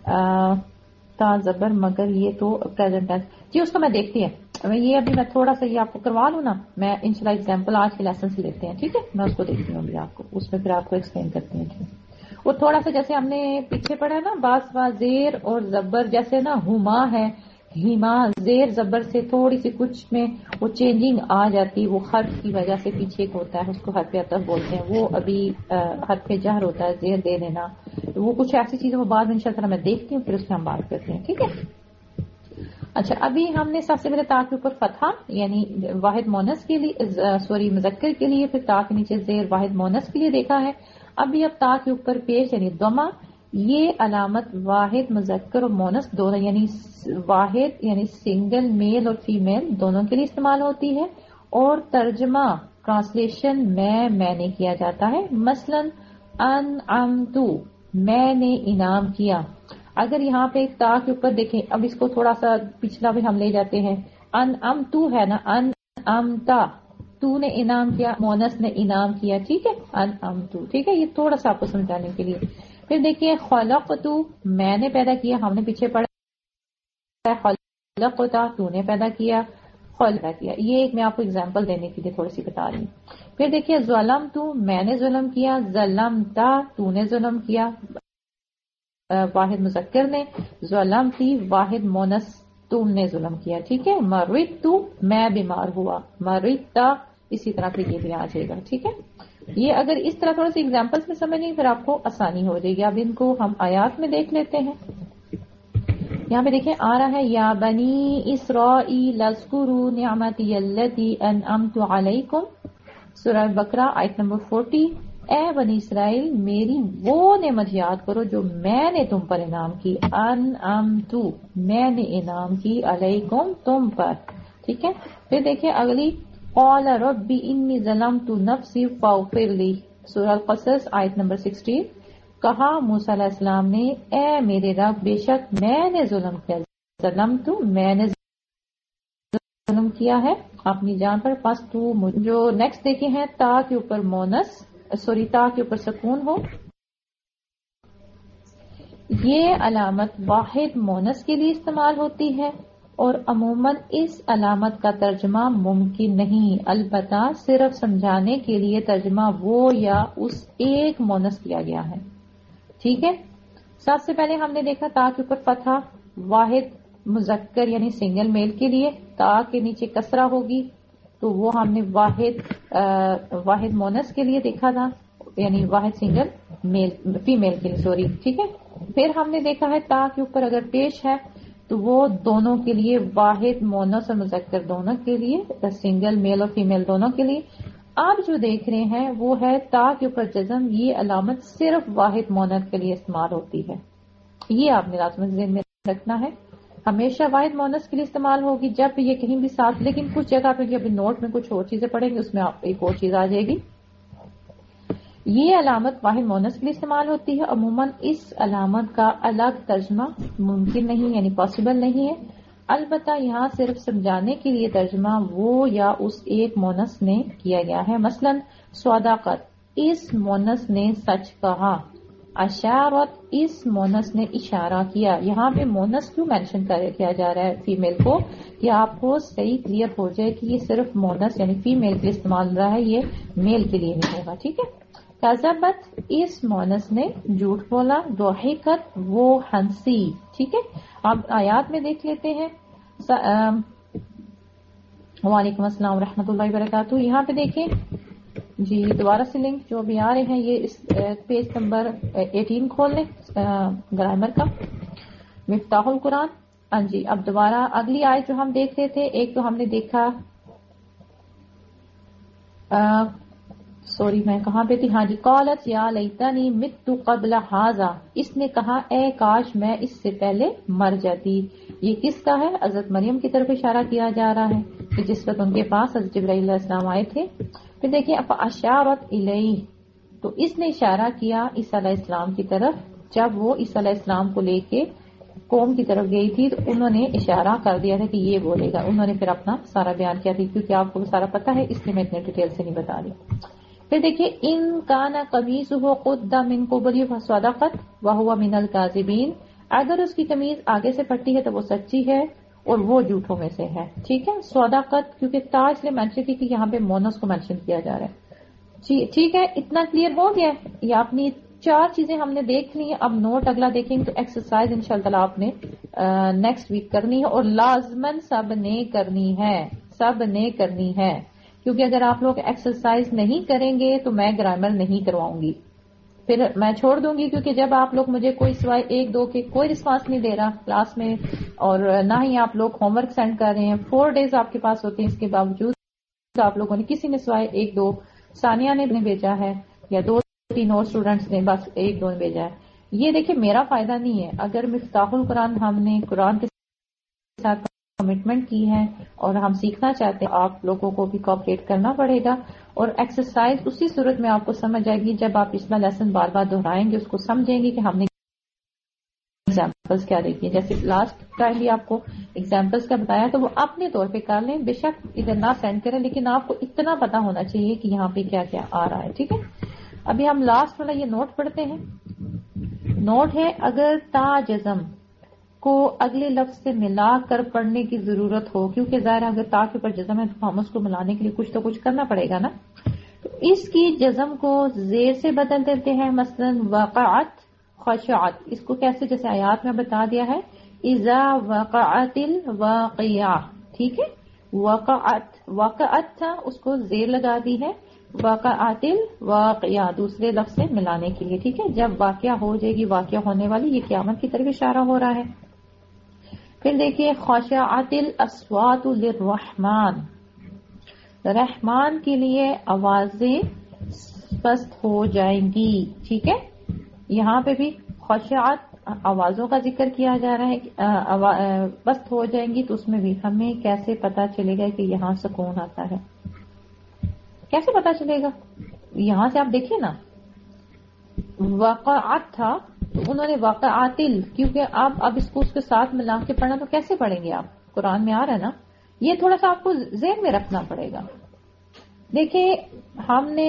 تا زبر, مگر یہ تو پریزنٹ ہے جی. اس کو میں دیکھتی ہے میں یہ ابھی میں تھوڑا سا یہ آپ کو کروا لوں نا, میں انشاءاللہ ایگزامپل آج کے لیسن سے لیتے ہیں. ٹھیک ہے. میں اس کو دیکھتی ہوں ابھی آپ کو, اس میں پھر آپ کو ایکسپلین کرتی ہوں. وہ تھوڑا سا جیسے ہم نے پیچھے پڑھا نا باس با زیر اور زبر, جیسے نا ہما ہے ہیما, زیر زبر سے تھوڑی سی کچھ میں وہ چینجنگ آ جاتی, وہ حرف کی وجہ سے پیچھے ایک ہوتا ہے اس کو حرف عطف بولتے ہیں, وہ ابھی حرف جہر ہوتا ہے زیر دے دینا. وہ کچھ ایسی چیزیں وہ بعد میں انشاءاللہ میں دیکھتی ہوں, پھر اس میں ہم بات کرتے ہیں. ٹھیک ہے. اچھا ابھی ہم نے سب سے پہلے تا کے اوپر فتحہ یعنی واحد مونس کے لیے, سوری مذکر کے لیے, پھر تا کے نیچے زیر واحد مونس کے لیے دیکھا ہے. ابھی اب تا کے اوپر پیش یعنی ضمہ, یہ علامت واحد مذکر اور مونس دونوں یعنی واحد یعنی سنگل میل اور فیمیل دونوں کے لیے استعمال ہوتی ہے. اور ترجمہ ٹرانسلیشن میں میں نے کیا جاتا ہے. مثلا انعمتو, میں نے انعام کیا. اگر یہاں پہ تا کے اوپر دیکھیں، اب اس کو تھوڑا سا پچھلا بھی ہم لے جاتے ہیں، ان ام تو ہے نا، ان ام تا، تو نے انعام کیا، مونس نے انعام کیا، ٹھیک ہے، ان ام تو، ٹھیک ہے، یہ تھوڑا سا آپ کو سمجھانے کے لیے. پھر دیکھیے خلقت، میں نے پیدا کیا، ہم نے پیچھے پڑھا ہے، خلقت تو نے پیدا کیا، خلقہ کیا. یہ ایک میں آپ کو اگزامپل دینے کے لیے تھوڑی سی بتا رہی ہوں. پھر دیکھیے ظلمت، میں نے ظلم کیا، ظلمت تو نے ظلم کیا، واحد مذکر نے، ظلمتی واحد مونس تم نے ظلم کیا، ٹھیک ہے. مرضت، میں بیمار ہوا، مرضت، اسی طرح پھر یہ بھی آ جائے گا، ٹھیک ہے. یہ اگر اس طرح تھوڑا سی ایگزامپلس میں سمجھ نہیں پھر آپ کو آسانی ہو جائے گی. اب ان کو ہم آیات میں دیکھ لیتے ہیں. یہاں پہ دیکھیں آ رہا ہے یا بنی اسرائیل اذکروا نعمتی التی انعمت علیکم، سورہ بقرہ آیت نمبر فورٹی. اے بنی اسرائیل میری وہ نعمت یاد کرو جو میں نے تم پر انعام کی، انعمت میں نے انعام کی، علیکم تم پر، ٹھیک ہے. پھر دیکھیں اگلی، قال ربی انی ظلمت نفسی فاغفر لی، سورہ القصص آیت نمبر سکسٹین. کہا موسیٰ علیہ السلام نے اے میرے رب بے شک میں نے ظلم کیا، ظلمت میں نے ظلم کیا ہے اپنی جان پر، پس تو مجھ. جو نیکسٹ دیکھے ہیں تا کے اوپر مونس، سوری تا کے اوپر سکون ہو، یہ علامت واحد مونس کے لیے استعمال ہوتی ہے اور عموماً اس علامت کا ترجمہ ممکن نہیں، البتہ صرف سمجھانے کے لیے ترجمہ وہ یا اس ایک مونس کیا گیا ہے، ٹھیک ہے. سب سے پہلے ہم نے دیکھا تا کے اوپر فتحہ واحد مذکر یعنی سنگل میل کے لیے، تا کے نیچے کسرہ ہوگی تو وہ ہم نے واحد واحد مونس کے لیے دیکھا تھا، یعنی واحد سنگل میل فیمیل کے لیے، سوری، ٹھیک ہے. پھر ہم نے دیکھا ہے تا کے اوپر اگر پیش ہے تو وہ دونوں کے لیے، واحد مونس اور مذکر دونوں کے لیے، سنگل میل اور فیمیل دونوں کے لیے. آپ جو دیکھ رہے ہیں وہ ہے تا کے اوپر جزم، یہ علامت صرف واحد مونس کے لیے استعمال ہوتی ہے، یہ آپ نے لازم ذہن میں رکھنا ہے. ہمیشہ واحد مونس کے لیے استعمال ہوگی جب یہ کہیں بھی ساتھ، لیکن کچھ جگہ پہ ابھی نوٹ میں کچھ اور چیزیں پڑھیں گے اس میں آپ ایک اور چیز آ جائے گی. یہ علامت واحد مونس کے لیے استعمال ہوتی ہے، عموماً اس علامت کا الگ ترجمہ ممکن نہیں یعنی پاسبل نہیں ہے، البتہ یہاں صرف سمجھانے کے لیے ترجمہ وہ یا اس ایک مونس نے کیا گیا ہے. مثلا صداقت، اس مونس نے سچ کہا، اشارت، اس مونس نے اشارہ کیا. یہاں پہ مونس کیوں مینشن کیا جا رہا ہے فیمیل کو، کہ آپ کو صحیح کلیئر ہو جائے کہ یہ صرف مونس یعنی فیمیل کے لیے استعمال ہو رہا ہے، یہ میل کے لیے نہیں ہوگا، ٹھیک ہے. کذبت، اس مونس نے جھوٹ بولا، ضحکت وہ ہنسی، ٹھیک ہے. اب آیات میں دیکھ لیتے ہیں. وعلیکم السلام ورحمۃ اللہ وبرکاتہ. یہاں پہ دیکھیں جی دوبارہ سے لنک جو بھی آ رہے ہیں، یہ اس پیج نمبر ایٹین کھول لیں گرامر کا، مفتاح القرآن. ہاں جی اب دوبارہ اگلی آیت جو ہم دیکھ رہے تھے، ایک تو ہم نے دیکھا سوری میں کہاں پہ تھی، ہاں جی قالت یا لیتنی مت قبل ھذا، اس نے کہا اے کاش میں اس سے پہلے مر جاتی. یہ کس کا ہے؟ حضرت مریم کی طرف اشارہ کیا جا رہا ہے کہ جس وقت ان کے پاس حضرت جبرائیل علیہ السلام آئے تھے. پھر دیکھیں فاشارت الیہ، تو اس نے اشارہ کیا عیسیٰ علیہ السلام کی طرف. جب وہ عیسیٰ علیہ السلام کو لے کے قوم کی طرف گئی تھی تو انہوں نے اشارہ کر دیا تھا کہ یہ بولے گا. انہوں نے پھر اپنا سارا بیان کیا تھا، کیونکہ آپ کو سارا پتا ہے اس لیے میں اتنے ڈیٹیل سے نہیں بتا رہی. پھر دیکھیے ان کان قمیصہ قد من قبل فصدقت وہو من الکاذبین، اگر اس کی قمیض آگے سے پھٹی ہے تو وہ سچی ہے اور وہ جھوٹوں میں سے ہے، ٹھیک ہے. صدقت کیونکہ تا اس لیے مینشن کی کہ یہاں پہ مونس کو مینشن کیا جا رہا ہے، جی ٹھیک ہے. اتنا کلیئر ہو گیا. یہ اپنی چار چیزیں ہم نے دیکھ لی ہیں. اب نوٹ اگلا دیکھیں گے تو ایکسرسائز انشاءاللہ تعالی آپ نے نیکسٹ ویک کرنی ہے اور لازمن سب نے کرنی ہے، سب نے کرنی ہے، کیونکہ اگر آپ لوگ ایکسرسائز نہیں کریں گے تو میں گرامر نہیں کرواؤں گی، پھر میں چھوڑ دوں گی. کیونکہ جب آپ لوگ مجھے کوئی سوائے ایک دو کے کوئی رسپانس نہیں دے رہا کلاس میں، اور نہ ہی آپ لوگ ہوم ورک سینڈ کر رہے ہیں، فور ڈیز آپ کے پاس ہوتے ہیں، اس کے باوجود آپ لوگوں نے کسی نے سوائے ایک دو، ثانیہ نے بھی بھیجا ہے یا دو تین اور اسٹوڈینٹس نے بس ایک دو نے بھیجا ہے. یہ دیکھیں میرا فائدہ نہیں ہے. اگر مفتاح القرآن ہم نے قرآن کے ساتھ کمٹمنٹ کی ہے اور ہم سیکھنا چاہتے ہیں، آپ لوگوں کو بھی کوآپریٹ کرنا پڑے گا. اور ایکسرسائز اسی صورت میں آپ کو سمجھ آئے گی جب آپ پچھلا لیسن بار بار دہرائیں گے، اس کو سمجھیں گے کہ ہم نے ایگزامپلس کیا دیکھیے. جیسے لاسٹ ٹائم بھی آپ کو ایگزامپلس کا بتایا تو وہ اپنے طور پہ کر لیں, بے شک ادھر نہ سینڈ کریں, لیکن آپ کو اتنا پتا ہونا چاہیے کہ یہاں پہ کیا کیا آ رہا ہے. ٹھیک ہے, ابھی ہم لاسٹ والا یہ نوٹ پڑھتے ہیں. نوٹ ہے, اگر تا جزم کو اگلے لفظ سے ملا کر پڑھنے کی ضرورت ہو, کیونکہ ظاہر اگر تا کے اوپر جزم ہے تو ہم اس کو ملانے کے لیے کچھ تو کچھ کرنا پڑے گا نا. تو اس کی جزم کو زیر سے بدل دیتے ہیں, مثلا وقعت خشعت. اس کو کیسے, جیسے آیات میں بتا دیا ہے, اذا وقعت الواقعہ. ٹھیک ہے, وقعت وقعت تھا, اس کو زیر لگا دی ہے, وقعت الواقعہ دوسرے لفظ سے ملانے کے لیے. ٹھیک ہے, جب واقعہ ہو جائے گی, واقعہ ہونے والی, یہ قیامت کی طرف اشارہ ہو رہا ہے. پھر دیکھیے خشعت الاصوات للرحمن, رحمان کے لیے آوازیں پست ہو جائیں گی. ٹھیک ہے, یہاں پہ بھی خشعت آوازوں کا ذکر کیا جا رہا ہے, پست ہو جائیں گی. تو اس میں بھی ہمیں کیسے پتا چلے گا کہ یہاں سکون آتا ہے, کیسے پتا چلے گا؟ یہاں سے آپ دیکھیں نا, واقعات تھا تو انہوں نے واقعاتل, کیونکہ اب اب اس کو اس کے ساتھ ملا کے پڑھنا تو کیسے پڑھیں گے آپ؟ قرآن میں آ رہا ہے نا, یہ تھوڑا سا آپ کو ذہن میں رکھنا پڑے گا. دیکھیں ہم نے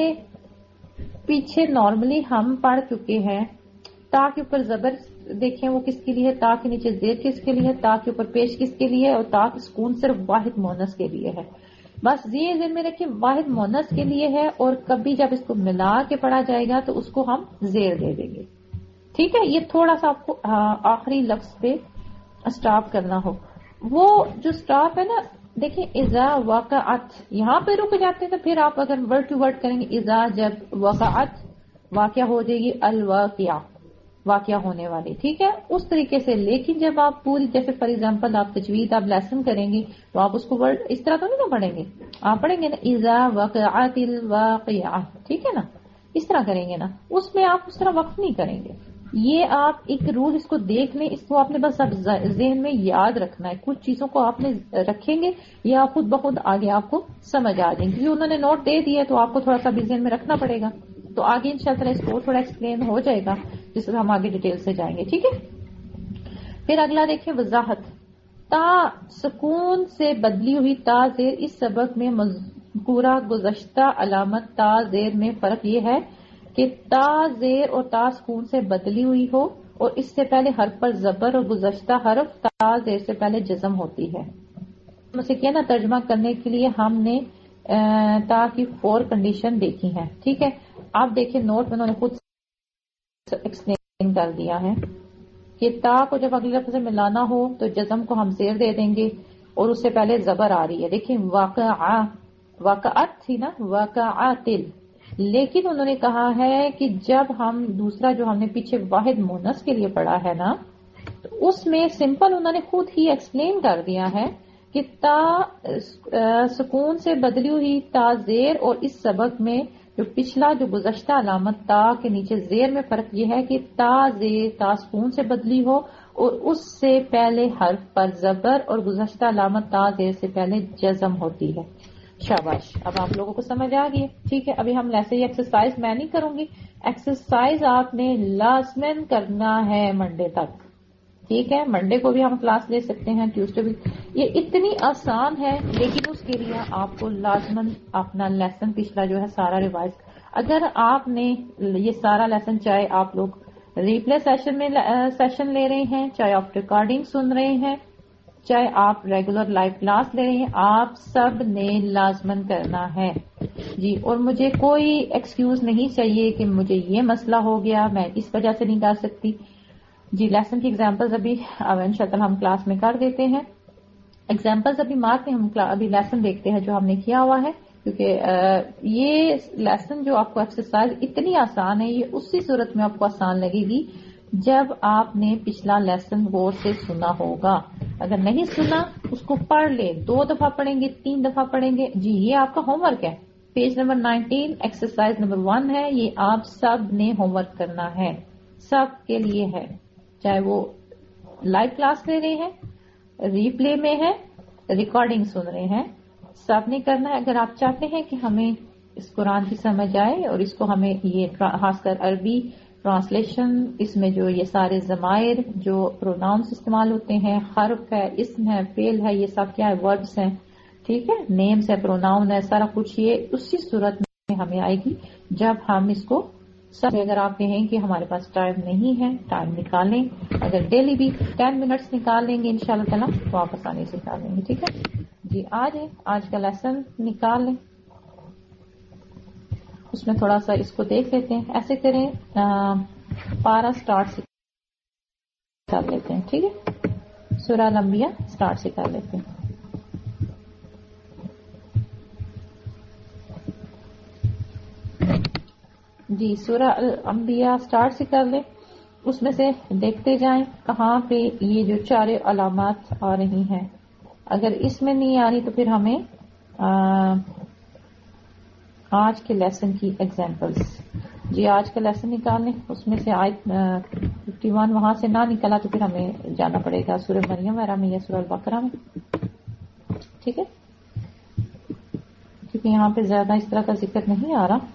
پیچھے نارملی ہم پڑھ چکے ہیں, تا کے اوپر زبر دیکھیں وہ کس کے لیے ہے, تا کے نیچے زیر کس کے لیے ہے, تا کے اوپر پیش کس کے لیے ہے, اور تا کے سکون صرف واحد مؤنث کے لیے ہے. بس یہ ذہن میں رکھیں واحد مؤنث کے لیے ہے, اور کبھی جب اس کو ملا کے پڑھا جائے گا تو اس کو ہم زیر دے دیں گے. ٹھیک ہے, یہ تھوڑا سا آپ کو آخری لفظ پہ اسٹاپ کرنا ہو. وہ جو اسٹاپ ہے نا, دیکھیں اذا وقعت, یہاں پہ رک جاتے ہیں تو پھر آپ اگر ورڈ ٹو ورڈ کریں گے, اذا جب وقعت واقعہ ہو جائے گی, الواقعہ واقعہ ہونے والی. ٹھیک ہے, اس طریقے سے. لیکن جب آپ پوری, جیسے فار ایگزامپل آپ تجوید آپ لیسن کریں گے تو آپ اس کو ورڈ اس طرح تو نہیں نا پڑھیں گے, آپ پڑھیں گے نا اذا وقعت الواقعہ. ٹھیک ہے نا, اس طرح کریں گے نا, اس میں آپ اس طرح وقف نہیں کریں گے. یہ آپ ایک رول اس کو دیکھ لیں, اس کو آپ نے بس اب ذہن میں یاد رکھنا ہے. کچھ چیزوں کو آپ نے رکھیں گے یا خود بخود آگے آپ کو سمجھ آ جائیں گے, کیونکہ انہوں نے نوٹ دے دیا تو آپ کو تھوڑا سا بھی ذہن میں رکھنا پڑے گا. تو آگے انشاءاللہ اس کو تھوڑا ایکسپلین ہو جائے گا جس سے ہم آگے ڈیٹیل سے جائیں گے. ٹھیک ہے, پھر اگلا دیکھیں وضاحت. تا سکون سے بدلی ہوئی تا زیر, اس سبق میں مذکورہ گزشتہ علامت تا زیر میں فرق یہ ہے کہ تا زیر اور تا سکون سے بدلی ہوئی ہو, اور اس سے پہلے حرف پر زبر, اور گزشتہ حرف تا زیر سے پہلے جزم ہوتی ہے. مجھے کیا نا, ترجمہ کرنے کے لیے ہم نے تا کی فور کنڈیشن دیکھی ہیں. ٹھیک ہے, آپ دیکھیں نوٹ میں انہوں نے خود ایکسپلین کر دیا ہے کہ تا کو جب اگلے لفظ سے ملانا ہو تو جزم کو ہم زیر دے دیں گے, اور اس سے پہلے زبر آ رہی ہے. دیکھیں واقعہ, واقعات تھی نا, واقعاتل. لیکن انہوں نے کہا ہے کہ جب ہم دوسرا جو ہم نے پیچھے واحد مؤنث کے لیے پڑھا ہے نا, تو اس میں سمپل انہوں نے خود ہی ایکسپلین کر دیا ہے کہ تا سکون سے بدلی ہوئی تا زیر, اور اس سبق میں جو پچھلا جو گزشتہ علامت تا کے نیچے زیر میں فرق یہ ہے کہ تا زیر تا سکون سے بدلی ہو, اور اس سے پہلے حرف پر زبر, اور گزشتہ علامت تا زیر سے پہلے جزم ہوتی ہے. شاباش, اب آپ لوگوں کو سمجھ آ گئی. ٹھیک ہے, ابھی ہم ایسے ہی ایکسرسائز میں نہیں کروں گی, ایکسرسائز آپ نے لازمن کرنا ہے منڈے تک. ٹھیک ہے, منڈے کو بھی ہم کلاس لے سکتے ہیں, ٹیوزڈے بھی. یہ اتنی آسان ہے, لیکن اس کے لیے آپ کو لازمن اپنا لیسن پچھلا جو ہے سارا ریوائز. اگر آپ نے یہ سارا لیسن, چاہے آپ لوگ ریپلے سیشن میں سیشن لے رہے ہیں, چاہے آپ ریکارڈنگ سن رہے ہیں, چاہے آپ ریگولر لائیو کلاس لے رہے ہیں, آپ سب نے لازمن کرنا ہے جی. اور مجھے کوئی ایکسکیوز نہیں چاہیے کہ مجھے یہ مسئلہ ہو گیا, میں اس وجہ سے نہیں کر سکتی جی. لیسن کی ایگزامپلز ابھی انشاءاللہ ہم کلاس میں کر دیتے ہیں. ایگزامپلز ابھی مارک نہیں, ہم ابھی لیسن دیکھتے ہیں جو ہم نے کیا ہوا ہے, کیونکہ یہ لیسن جو آپ کو ایکسرسائز اتنی آسان ہے, یہ اسی صورت میں آپ کو آسان لگے گی جب آپ نے پچھلا لیسن غور سے سنا ہوگا. اگر نہیں سنا اس کو پڑھ لے, دو دفعہ پڑھیں گے, تین دفعہ پڑھیں گے جی. یہ آپ کا ہوم ورک ہے, page number nineteen exercise number one ہے, یہ آپ سب نے ہوم ورک کرنا ہے, سب کے لیے ہے, چاہے وہ لائیو کلاس لے رہے ہیں, ریپلے میں ہے, ریکارڈنگ سن رہے ہیں, سب نے کرنا ہے. اگر آپ چاہتے ہیں کہ ہمیں اس قرآن کی سمجھ آئے اور اس کو ہمیں یہ خاص کر عربی ٹرانسلیشن اس میں جو یہ سارے ضمائر جو پروناؤنس استعمال ہوتے ہیں، حرف ہے، اسم ہے، فعل ہے، یہ سب کیا ہے؟ وربس ہیں. ٹھیک ہے، نیمز ہے، پروناؤن ہے، سارا کچھ یہ اسی صورت میں ہمیں آئے گی جب ہم اس کو سب. اگر آپ کہیں کہ ہمارے پاس ٹائم نہیں ہے، ٹائم نکالیں. اگر ڈیلی بھی ٹین منٹس نکال لیں گے انشاءاللہ تعالیٰ تو آپ آسانی سے کر لیں گے. ٹھیک ہے جی، آج آج کا لیسن نکال لیں. اس میں تھوڑا سا اس کو دیکھ لیتے ہیں. ایسے کریں پارا سٹارٹ سے کر لیتے ہیں. ٹھیک ہے، سورہ الانبیاء سٹارٹ سے کر لیتے ہیں. جی سورہ الانبیاء سٹارٹ سے کر لیں. اس میں سے دیکھتے جائیں کہاں پہ یہ جو چار علامات آ رہی ہیں. اگر اس میں نہیں آ رہی تو پھر ہمیں آ, آج کے لیسن کی ایگزامپلس. جی آج کا لیسن نکالنے. اس میں سے آیت ففٹی ون وہاں سے نہ نکلا تو پھر ہمیں جانا پڑے گا سورہ مریم وغیرہ میں یا سورہ البقرہ میں. ٹھیک ہے، کیونکہ یہاں پہ زیادہ اس طرح کا ذکر نہیں آ رہا.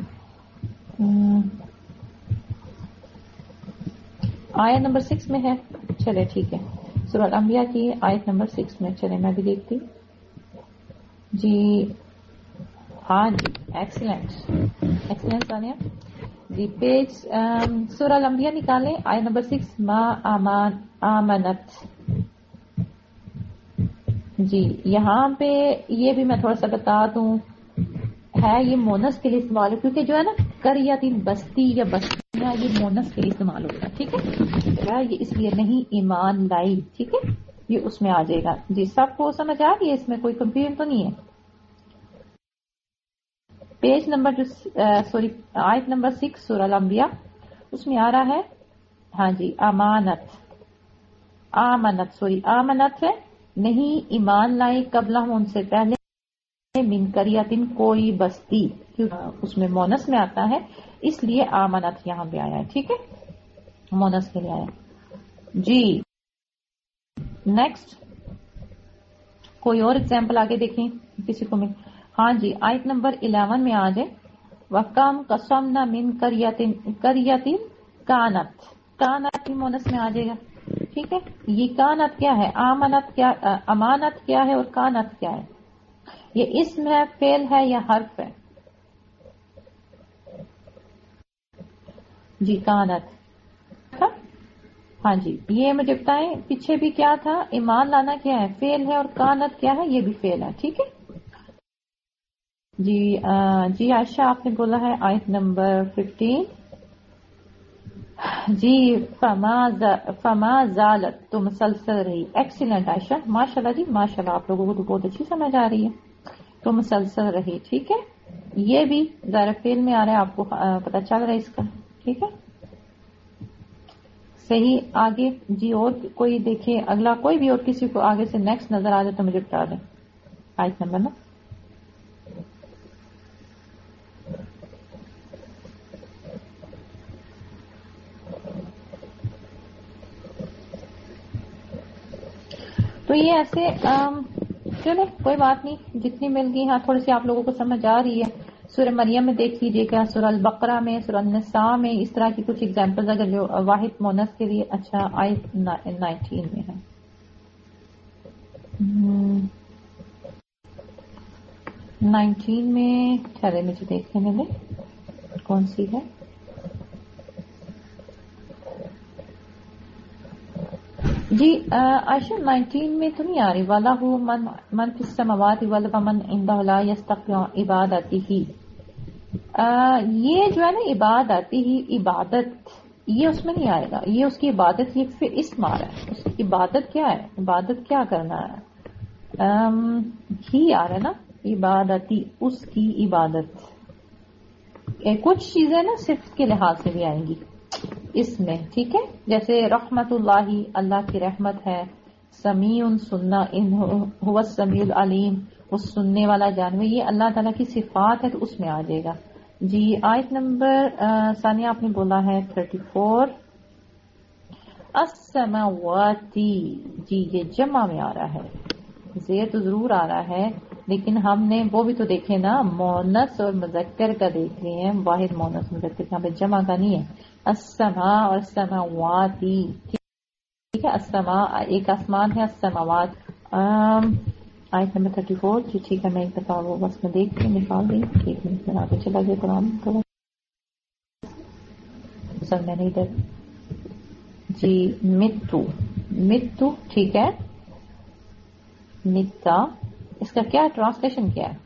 آیت نمبر سکس میں ہے. چلے ٹھیک ہے، سورہ الانبیاء کی آیت نمبر سکس میں. چلے میں بھی دیکھتی. جی ہاں جی، excellent excellent Sania ji. Page سورہ الانبیاء نکالیں. آیت نمبر سکس، ما آمان آمنت. جی یہاں پہ یہ بھی میں تھوڑا سا بتا دوں ہے، یہ مونس کے لیے استعمال ہو، کیونکہ جو ہے نا قریۃ بستی یا بستیاں یہ مونس کے لیے استعمال ہوتا ہے. ٹھیک ہے، یہ اس لیے نہیں ایمان لائی. ٹھیک ہے، یہ اس میں آ جائے گا. جی سب کو سمجھ آ رہی ہے؟ اس میں کوئی کنفیوژن تو نہیں ہے؟ پیج نمبر جو سوری آیت نمبر سکس سورہ الانبیاء اس میں آ رہا ہے. ہاں جی، امانت آمنت سوری آمنت ہے، نہیں ایمان لائے قبلہ ان سے پہلے من قریۃ کوئی بستی، کیونکہ اس میں مونس میں آتا ہے اس لیے آمنت یہاں پہ آیا ہے. ٹھیک ہے، مونس کے لیے آیا. جی نیکسٹ کوئی اور ایگزامپل آگے دیکھیں کسی کو مل. ہاں جی آیت نمبر الیون میں آ جائے. وَكَمْ قَصَمْنَا مِنْ قَرْيَةٍ قَرْيَةٍ کانت. کانت کی مونس میں آ جائے گا. ٹھیک ہے، یہ کانت کیا ہے؟ آمنت کیا، امانت کیا ہے اور کانت کیا ہے؟ یہ اسم ہے، فعل ہے یا حرف ہے؟ جی کانت. ہاں جی یہ مجھے بتائیں پیچھے بھی کیا تھا؟ ایمان لانا کیا ہے؟ فعل ہے، اور کانت کیا ہے؟ یہ بھی فعل ہے. ٹھیک ہے جی. آ, جی عائشہ آپ نے بولا ہے آیت نمبر ففٹین. جی فما فما زالت تو مسلسل رہی. ایکسیلنٹ عائشہ، ماشاءاللہ جی ماشاءاللہ، آپ لوگوں کو تو بہت اچھی سمجھ آ رہی ہے. تو مسلسل رہی. ٹھیک ہے، یہ بھی ظاہر فعل میں آ رہا ہے، آپ کو پتہ چل رہا ہے اس کا. ٹھیک ہے صحیح. آگے جی اور کوئی دیکھے اگلا، کوئی بھی اور کسی کو آگے سے نیکسٹ نظر آ جائے تو مجھے بتا دیں. آیت نمبر نا تو یہ ایسے چلے کوئی بات نہیں، جتنی مل گئی. ہاں تھوڑی سی آپ لوگوں کو سمجھ آ رہی ہے. سورہ مریم میں دیکھ لیجیے گا، سورہ البقرہ میں، سورہ النساء میں اس طرح کی کچھ ایگزامپلز اگر جو واحد مونس کے لیے. اچھا آیت نائنٹین میں ہے. نائنٹین میں ٹھہرے مجھے دیکھنے میں کون سی ہے. جی عائشہ نائنٹین میں تو نہیں آ رہی. والا ہو من من فی السماوات والمن عنده لا یستطیع عبادتی ہی. یہ جو ہے نا عبادتی ہی، عبادت یہ اس میں نہیں آئے گا. یہ اس کی عبادت، یہ پھر اسم آ رہا ہے. اس کی عبادت کیا ہے؟ عبادت کیا کرنا ہے؟ ہی آ رہا ہے نا، عبادتی اس کی عبادت. کچھ چیزیں نا صفت کے لحاظ سے بھی آئیں گی اس میں. ٹھیک ہے، جیسے رحمت اللہ، اللہ کی رحمت ہے. سمیع سننا، هو السمیع العلیم، وہ سننے والا جانور، یہ اللہ تعالیٰ کی صفات ہے تو اس میں آ جائے گا. جی آیت نمبر ثانیہ آپ نے بولا ہے تھرٹی فور. السماواتی، جی یہ جمع میں آ رہا ہے. زیر تو ضرور آ رہا ہے لیکن ہم نے وہ بھی تو دیکھے نا، مونس اور مذکر کا دیکھ رہے ہیں. واحد مونس مذکر، یہاں پہ جمع کا نہیں ہے. अस्समा और समावाती, ठीक है। अस्समा एक आसमान है, अस्समावात आयत नंबर थर्टी फोर जी, ठीक है। मैं एक दफा वो बस में देख के निकाल दी, एक मिनट में आगे चला गया कुरान थोड़ा सर मैंने इधर जी। मित्तु मित्तु, ठीक है। मित्ता, इसका क्या ट्रांसलेशन क्या है?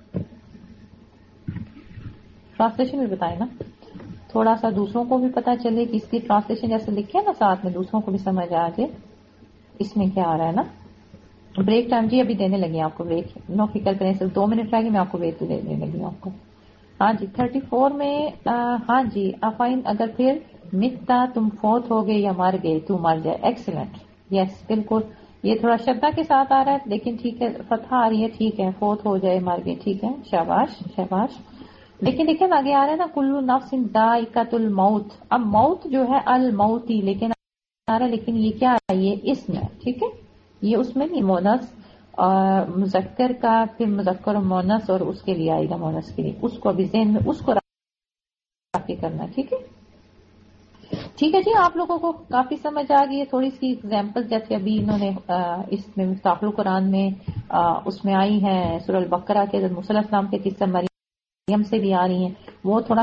ट्रांसलेशन भी बताए ना, थोड़ा सा दूसरों को भी पता चले कि इसकी ट्रांसलेशन जैसे लिखे ना साथ में, दूसरों को भी समझ आ जाए इसमें क्या आ रहा है ना। ब्रेक टाइम जी अभी देने लगी आपको ब्रेक, नो फिक्र करें, सिर्फ दो मिनट रहेगी, मैं आपको ब्रेक देने लगी आपको। हाँ जी, थर्टी फोर में आ, हाँ जी अफाइन, अगर फिर मित्ता तुम फोत हो गए या मर गए, तू मर जाए। एक्सीलेंट, यस बिल्कुल। ये थोड़ा शब्दा के साथ आ रहा है लेकिन ठीक है, फतहा आ रही है, ठीक है। फोत हो जाए, मर गए, ठीक है, शाबाश शाबाश। लेकिन देखिए आगे आ रहा है ना, कुल्लू नफ्सिन दाइकातुल मौत। अब मौत जो है अल मौती लेकिन आ रहा है, लेकिन ये क्या है, ये इसमें, ठीक है, ये उसमें नहीं। मोनस मुजक्कर का फिर मुजक्कर मोनस और उसके लिए आएगा मोनस के लिए, उसको अभी ज़हन में उसको रख के करना, ठीक है। ठीक है जी, आप लोगों को काफी समझ आ गई है। थोड़ी सी एग्जाम्पल जैसे अभी इन्होंने इसमें मिफ्ताहुल कुरान में आ, उसमें आई है, सूरह अल बकरा के हज़रत मूसा अलैहिस्सलाम के किस्सा मरियम से भी आ रही हैं, वो थोड़ा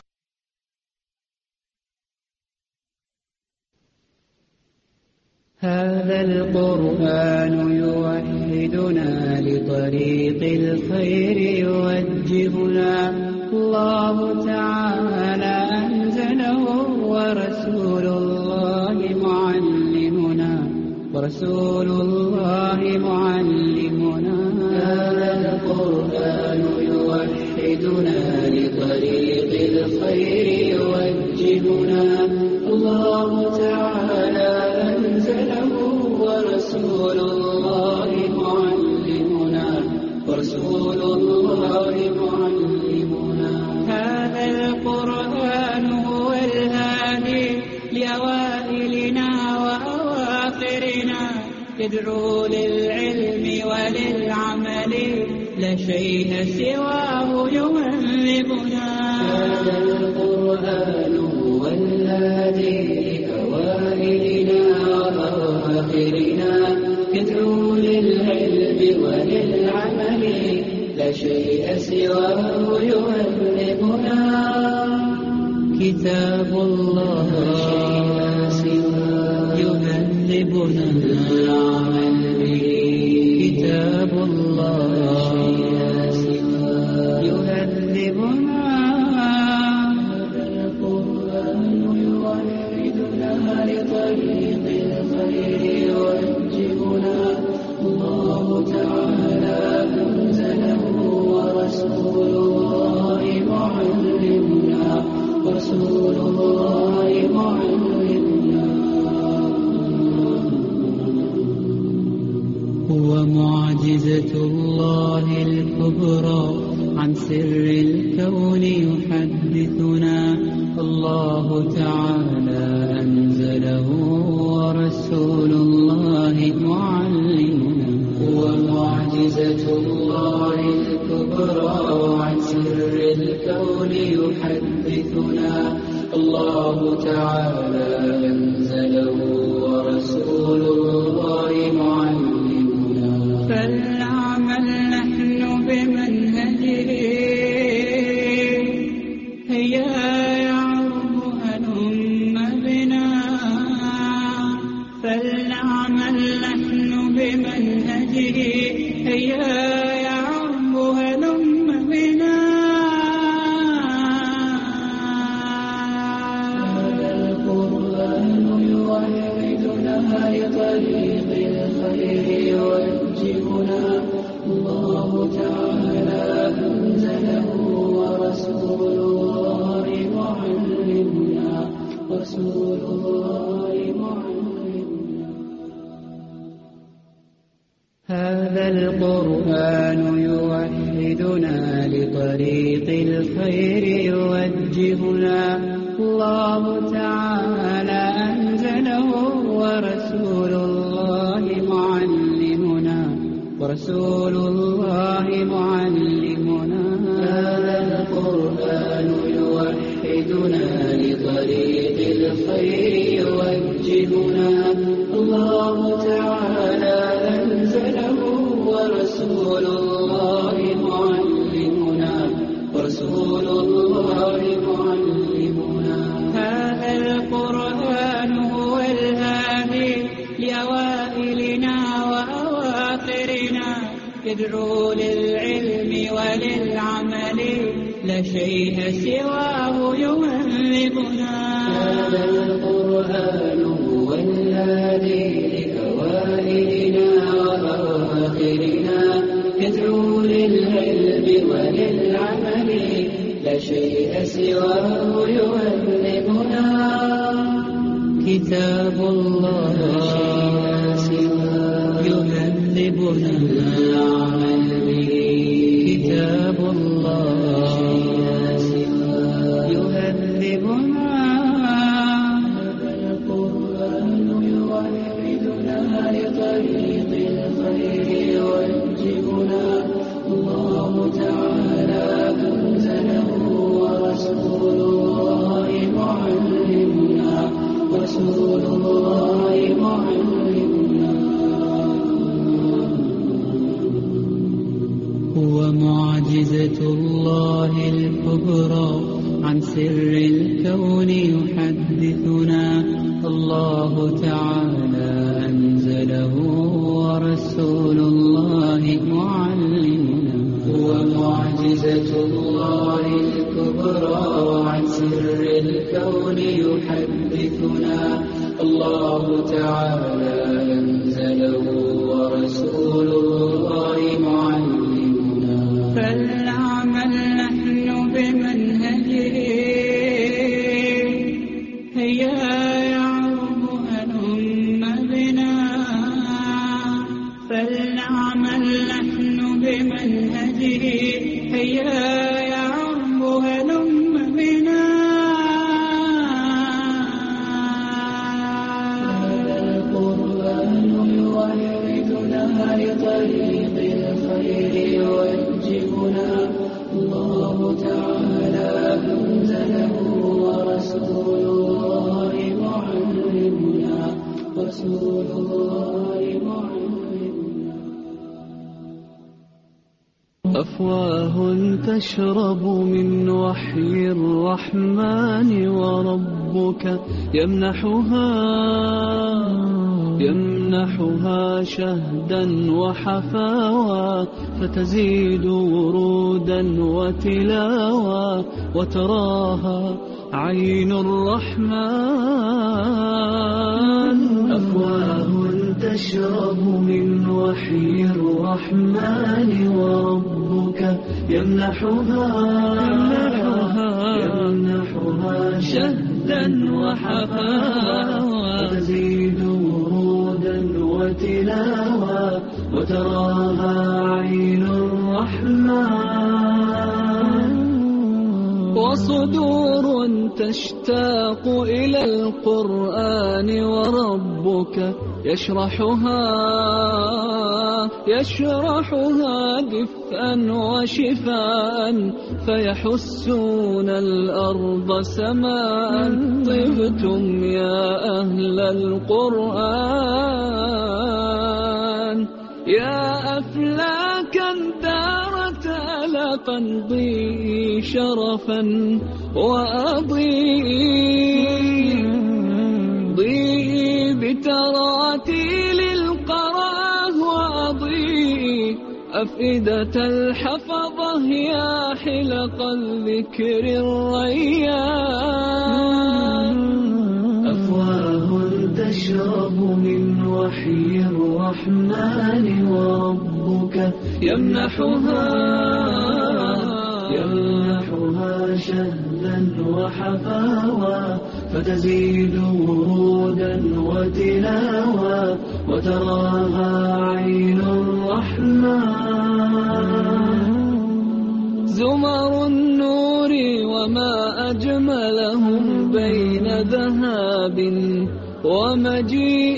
هذا القرآن يوحدنا لطريق الخير يوجهنا الله تعالى أنزله ورسول الله معلمنا ورسول الله معلمنا هذا القرآن يوحدنا لطريق الخير يوجهنا الله تعالى أنزله ورسول الله معلمنا ورسول الله معلمنا هذا القرآن هو الهادي لأوائلنا وأواخرنا يدعو للعلم وللعمل لا شيء سواه يهذبنا هذا القرآن هو الهادي لأوائلنا وأواخرنا يدعو للعلم وللعمل لا شيء سواه يهذبنا كتاب الله يهذبنا العمل به كتاب الله يهذبنا هذا القرآن يوحدنا لطريق الخير يوجهنا الله تعالى أنزله ورسول الله معلمنا ورسول الله معلمنا هو معجزة الله الكبرى عن سر الكون يحدثنا الله تعالى أنزله ورسول الله معلمنا هو معجزة الله الكبرى عن سر الكون يحدثنا الله تعالى أنزله ورسول الله معلمنا فلنعمل نحن بمنهجه هيا يعرب هلم بنا فلنعمل نحن بمنهجه هيا يعرب هلم بنا هذا القرآن يوحدنا لطريق الخير يوجهنا الله تعالى أنزله ورسول الله معلمنا ورسول الله معلمنا هذا القرآن يوحدنا لطريق الخير يوجهنا الله تعالى أنزله ورسول الله معلمنا ورسول الله معلمنا هذا القرآن يوحدنا لطريق الخير ادعوا للعلم وللعمل لا شيء سواه يهذبنا. هذا القرآن هو الهادي لأوائلنا وأواخرنا يدعو للعلم وللعمل لا شيء سواه يهذبنا. كتاب الله يهذبنا العمل به. كتاب الله يهذبنا. القرآن يوحدنا لطريق الخير يوجهنا. الله تعالى أنزله ورسول الله معلمنا. رسول الله معلمنا. هو معجزة الله الكبرى عن سر الكون يحدثنا. الله تعالى أنزله ورسول الله معلمنا. هو معجزة الله الكبرى عن سر الكون يحدثنا. الله تعالى أنزله ورسول الله معلمنا. فلنعمل نحن بمنهجه هيا يعرب هلم بنا. فلنعمل نحن بمنهجه هيا يعرب هلم بنا. هذا القرآن يوحدنا لطريق الخير يوجهنا. الله تعالى أنزله ورسول الله معلمنا. رسول الله معلمنا. أفواه تشرب من وحي الرحمن وربك يمنحها يمنحها شهدا وحفاوى فتزيد ورودا وتلاوى وتراها عين الرحمن. أفواه تشرب من وحي الرحمن وربك يمنحها يمنحها شهدا وحفاوى فتزيد ورودا وتلاوى وتراها عين الرحمن. وصدور تشتاق إلى القرآن وربك يشرحها يشرحها دفءا وشفاء فيحسون الأرض سماء. طبتم يا أهل القرآن يا أفلاكا دارت ألقا ضيئي شرفا وأضيئي ضيئي بتراتيل القرآن وأضيئي أفئدة الحفظة يا حلق الذكر الريان. أفواه تشرب من وحي الرحمن وربك يمنحها يمنحها شهدا وحفاوى فتزيد ورودا وتلاوى وتراها عين الرحمن. زمر النور وما أجملهم بين ذهاب ومجيء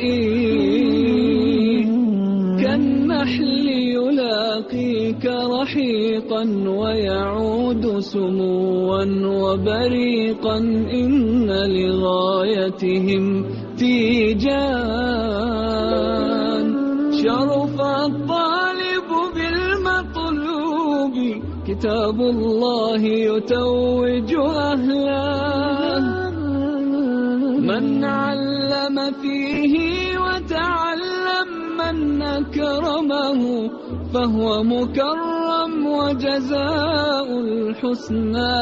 كالنحل يلاقيك رحيقا ويعود سموا وبريقا. إن لغايتهم تيجان شرف الطالب بالمطلوب كتاب الله يتوج أهله. من علم فيه وتعلم من أكرمه فهو مكرم وجزاء الحسنى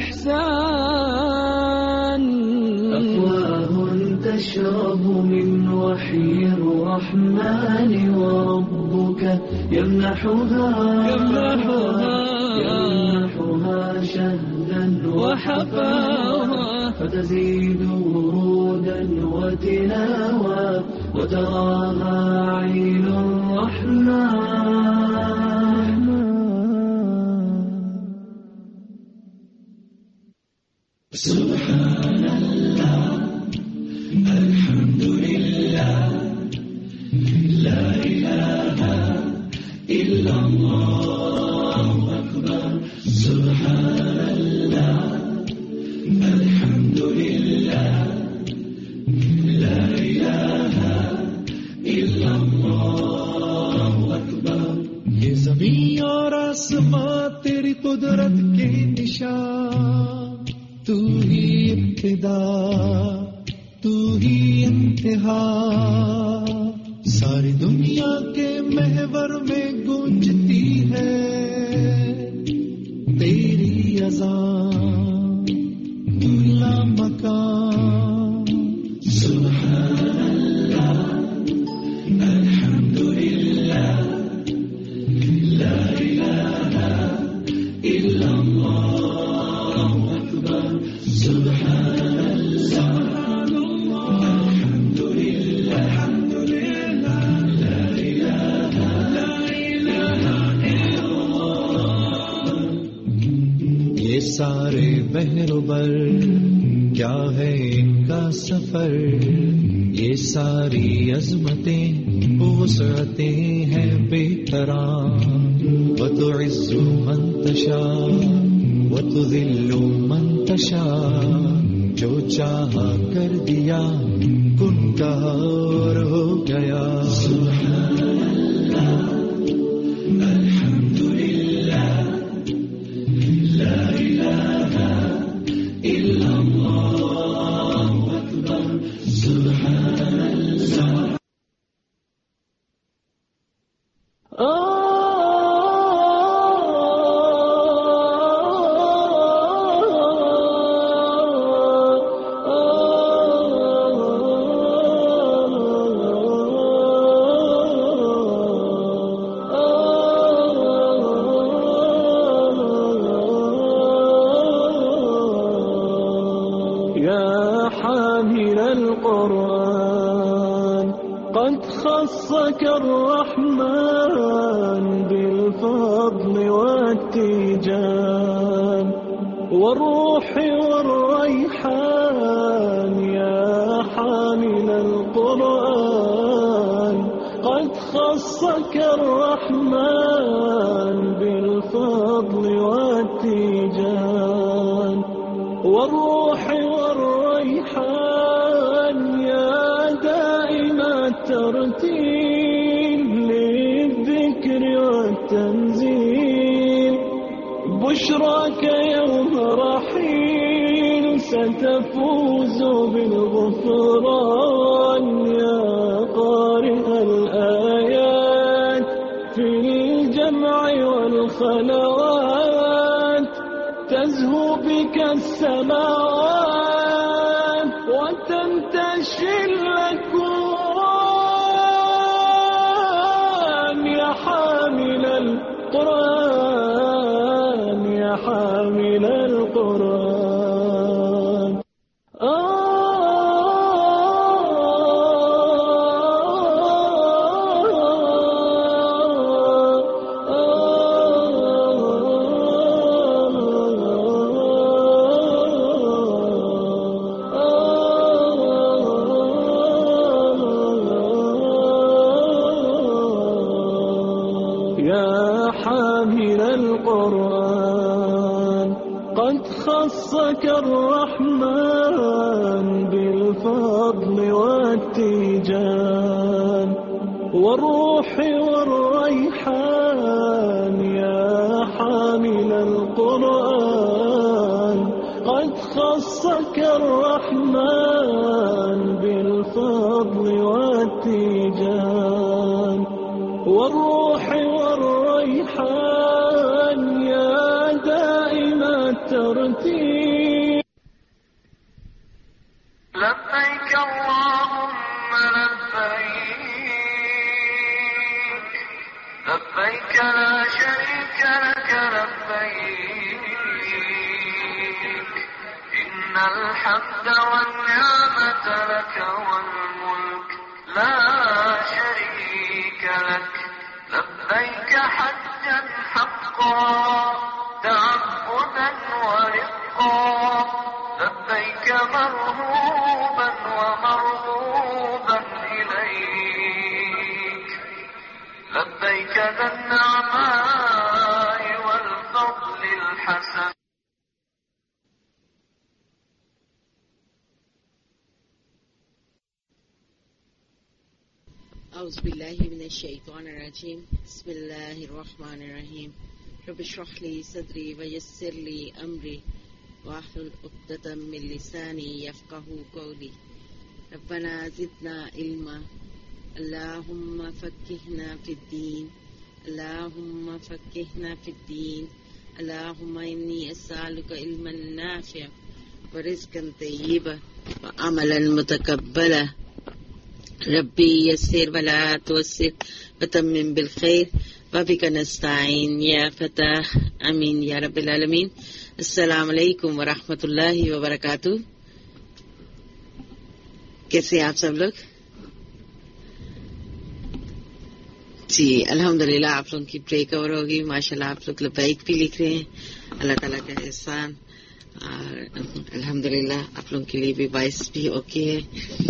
إحسان. أفواه تشرب من وحي الرحمن وربك يمنحها يمنحها يمنحها شهدا وحفاها فتزيد ورودا وتلاوى وتراها عين الرحمن. سبحان الله الحمد لله لا إله إلا الله أكبر. سبحان الله الحمد لله لا إله إلا الله أكبر. ये ज़मीं और आसमां तेरी कुदरत के निशान, तू ही इब्तिदा तू ही इंतहा, सारी दुनिया के महवर में गूंजती है तेरी अज़ान, तू लामकान। सुभान अल्लाह अल्हम्दुलिल्लाह ला इलाहा इल्लल्लाह अकबर। सुभान अल्लाह सारे बहरुबर क्या है इनका सफर, ये सारी अज़मतें वुसअतें हैं बेकरार। व तुइज़्ज़ु मन तशा व तुज़िल्लु मन तशा, जो चाहा कर दिया कुन कहा और हो गया। सुभान अल्लाह अल्हम्दुलिल्लाह ला इलाहा इल्लल्लाह अकबर। सुभान अल्लाह। خصك الرحمن بالفضل والتيجان والروح والريحان، يا حامل القرآن قد خصك الرحمن بالفضل والتيجان والروح والريحان، يا دائم الترتيل للذكر والتنزيل. بشراك يوم رحيل ستفوز بالغفران، يا قارئ الآيات في الجمع والخلوات، تزهو بك السماوات وتنتشي الأكوان، يا حامل القرآن يا حامل القرآن. خصك الرحمن بالفضل والتيجان والروح والريحان، يا حامل القرآن قد خصك الرحمن بالفضل والتيجان والروح والريحان، ترتيب. لبيك اللهم لبيك لبيك لا شريك لك لبيك إن الحمد والنعمة لك والملك لا شريك لك. لبيك حجا حقا تعبدا ورقا لبيك مرهوبا ومرغوبا إليك لبيك ذا النعماء والفضل الحسن. أعوذ بالله من الشيطان الرجيم. بسم الله الرحمن الرحيم. رب اشرح لي صدري ويسر لي أمري واحلل عقدة من لساني يفقهوا قولي. ربنا زدنا علما اللهم فقهنا في الدين اللهم فقهنا في الدين اللهم إني أسألك علما نافعا ورزقا طيبا وعملا متقبلا. ربي يسر ولا تعسر وتمم بالخير وبك نستعين يا فتاح آمين یا رب العالمین. السلام علیکم ورحمۃ اللہ وبرکاتہ. کیسے آپ سب لوگ؟ جی الحمدللہ آپ لوگوں کی پرے کور ہوگی ماشاءاللہ. آپ لوگ لبیک بھی لکھ رہے ہیں. اللہ تعالیٰ کا احسان. اور الحمدللہ آپ لوگوں کے لیے بھی باعث بھی اوکے ہے.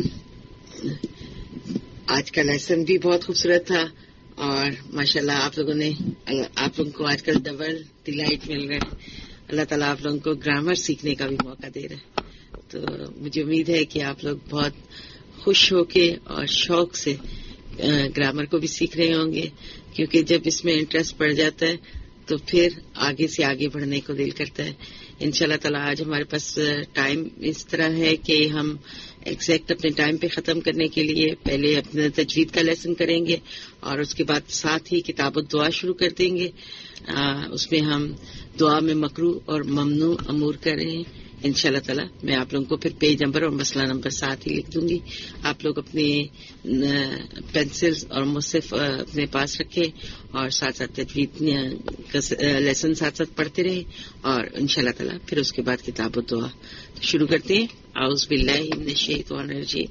آج کا لیسن بھی بہت خوبصورت تھا اور ماشاءاللہ آپ لوگوں نے آپ لوگوں کو آج کل ڈبل ڈیلائٹ مل رہا ہے. اللہ تعالیٰ آپ لوگوں کو گرامر سیکھنے کا بھی موقع دے رہا ہے. تو مجھے امید ہے کہ آپ لوگ بہت خوش ہو کے اور شوق سے گرامر کو بھی سیکھ رہے ہوں گے کیونکہ جب اس میں انٹرسٹ بڑھ جاتا ہے تو پھر آگے سے آگے بڑھنے کو دل کرتا ہے. ان شاء اللہ تعالیٰ آج ہمارے پاس ٹائم اس طرح ہے کہ ہم ایگزیکٹ اپنے ٹائم پہ ختم کرنے کے لیے پہلے اپنے تجوید کا لیسن کریں گے اور اس کے بعد ساتھ ہی کتاب الدعا شروع کر دیں گے. آ, اس میں ہم دعا میں مکروہ اور ممنوع امور کر رہے ہیں. ان شاء اللہ تعالیٰ میں آپ لوگوں کو پھر پیج نمبر اور مسئلہ نمبر ساتھ ہی لکھ دوں گی. آپ لوگ اپنے پینسلز اور مصحف اپنے پاس رکھیں اور ساتھ ساتھ تجوید کا لیسن ساتھ ساتھ پڑھتے رہیں اور ان شاء اللہ تعالیٰ پھر اس کے بعد کتاب الدعا شروع کرتے ہیں. اعوذ باللہ من الشیطان الرجیم.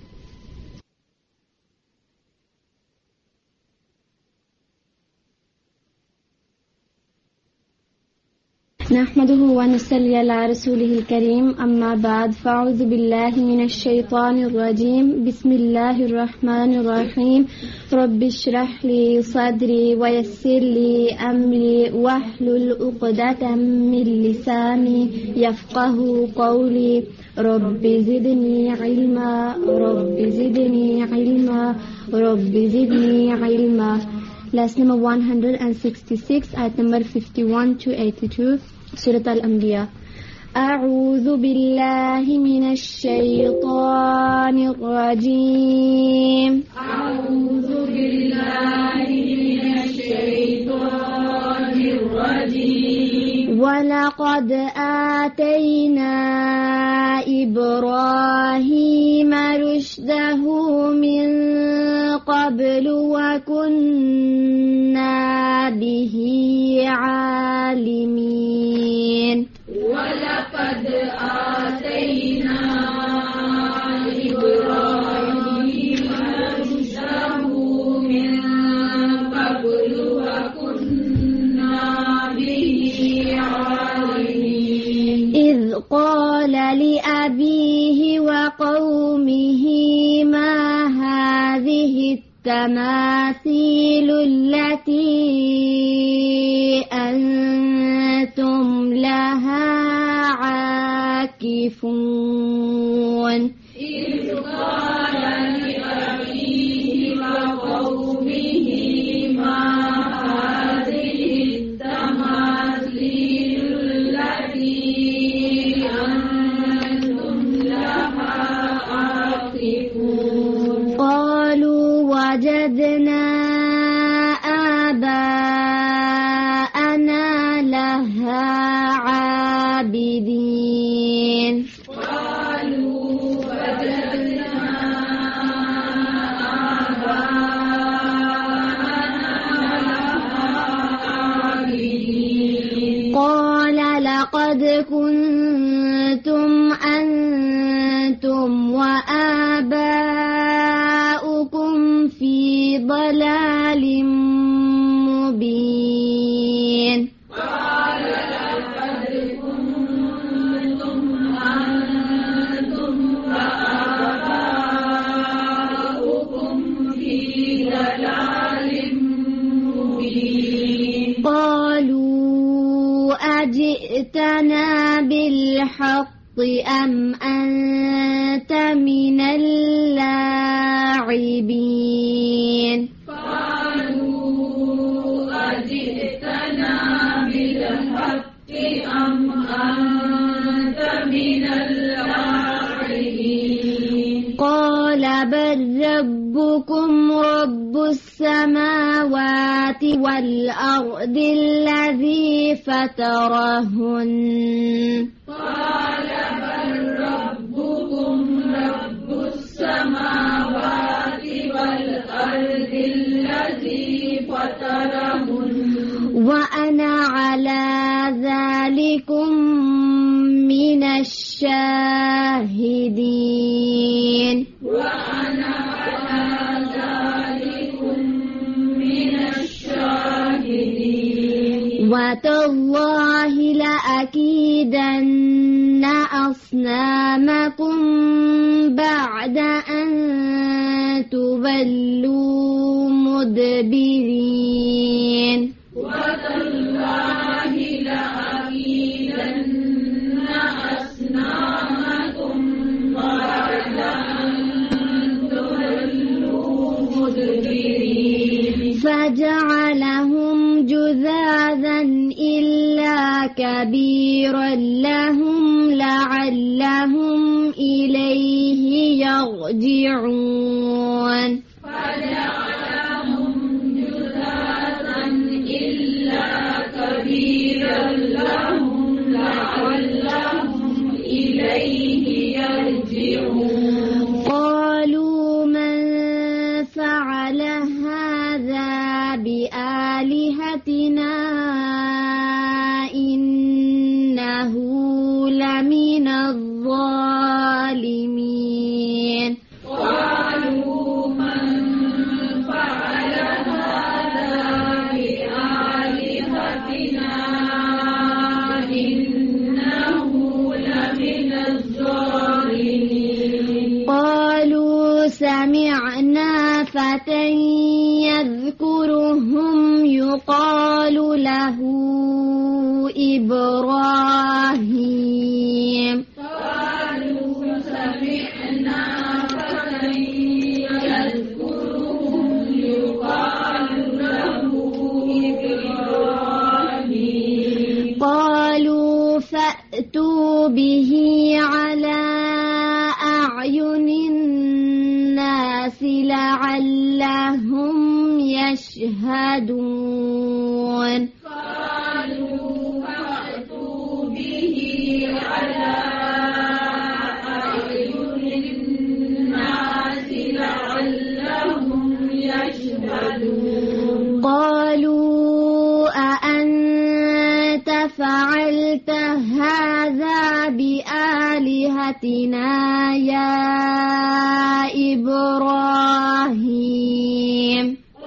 نحمده ونصلي على رسوله الكريم أما بعد فأعوذ بالله من الشيطان الرجيم. بسم الله الرحمن الرحيم. رب اشرح لي صدري ويسر لي أمري واحلل عقدة من لساني يفقهوا قولي. رب زدني علما رب زدني علما رب زدني علما. Lesson number one hundred sixty-six, ayat number fifty-one to eighty-two, Surah Al-Anbiya. أعوذ بالله من الشيطان الرجيم. أعوذ بالله من الشيطان الرجيم. ولقد آتينا إبراهيم رشده من قبل وكنا به عالمين. ولقد آتينا إبراهيم رشده من قبل وكنا به عالمين. إذ قال لأبيه وقومه ما هذه التماثيل التي أنتم لها عاكفون. إذ قال لأبيه وقومه ما هذه التماثيل التي أنتم لها عاكفون. قالوا وجدنا آباءنا لها عابدين. أنتم أنتم وآباؤكم في ضلال مبين قال لقد كنتم أنتم وآباؤكم في ضلال مبين قالوا أجئتنا بالحق أم أنت من اللاعبين قالوا أجئتنا بالحق أم أنت من اللاعبين قال بل ربكم رب السماوات والأرض الذي فطرهن قال بل ربكم رب السماوات والأرض الذي فطرهن وأنا على ذلكم من الشاهدين وأنا على ذلكم من الشاهدين وتالله لأكيدن أصنامكم بعد أن تولوا مدبرين وتالله لأكيدن أصنامكم بعد أن تولوا مدبرين فجعلهم جذاذا إلا كبيرا لهم لعلهم إليه يرجعون فجعلهم جذاذا إلا كبيرا لهم لعلهم إليه يرجعون قالوا من فعل هذا بآلهتنا إنه لمن الظالمين قالوا من فعل هذا بآلهتنا إنه لمن الظالمين قالوا سمعنا فتى يذكرهم يقال له إبراهيم قالوا سمعنا فتى يذكرهم يقال له إبراهيم قالوا فأتوا به على أعين الناس لعلهم يشهدون قالوا فأتوا به على أعين الناس لعلهم يشهدون قالوا أأنت فعلت هذا بآلهتنا يا إبراهيم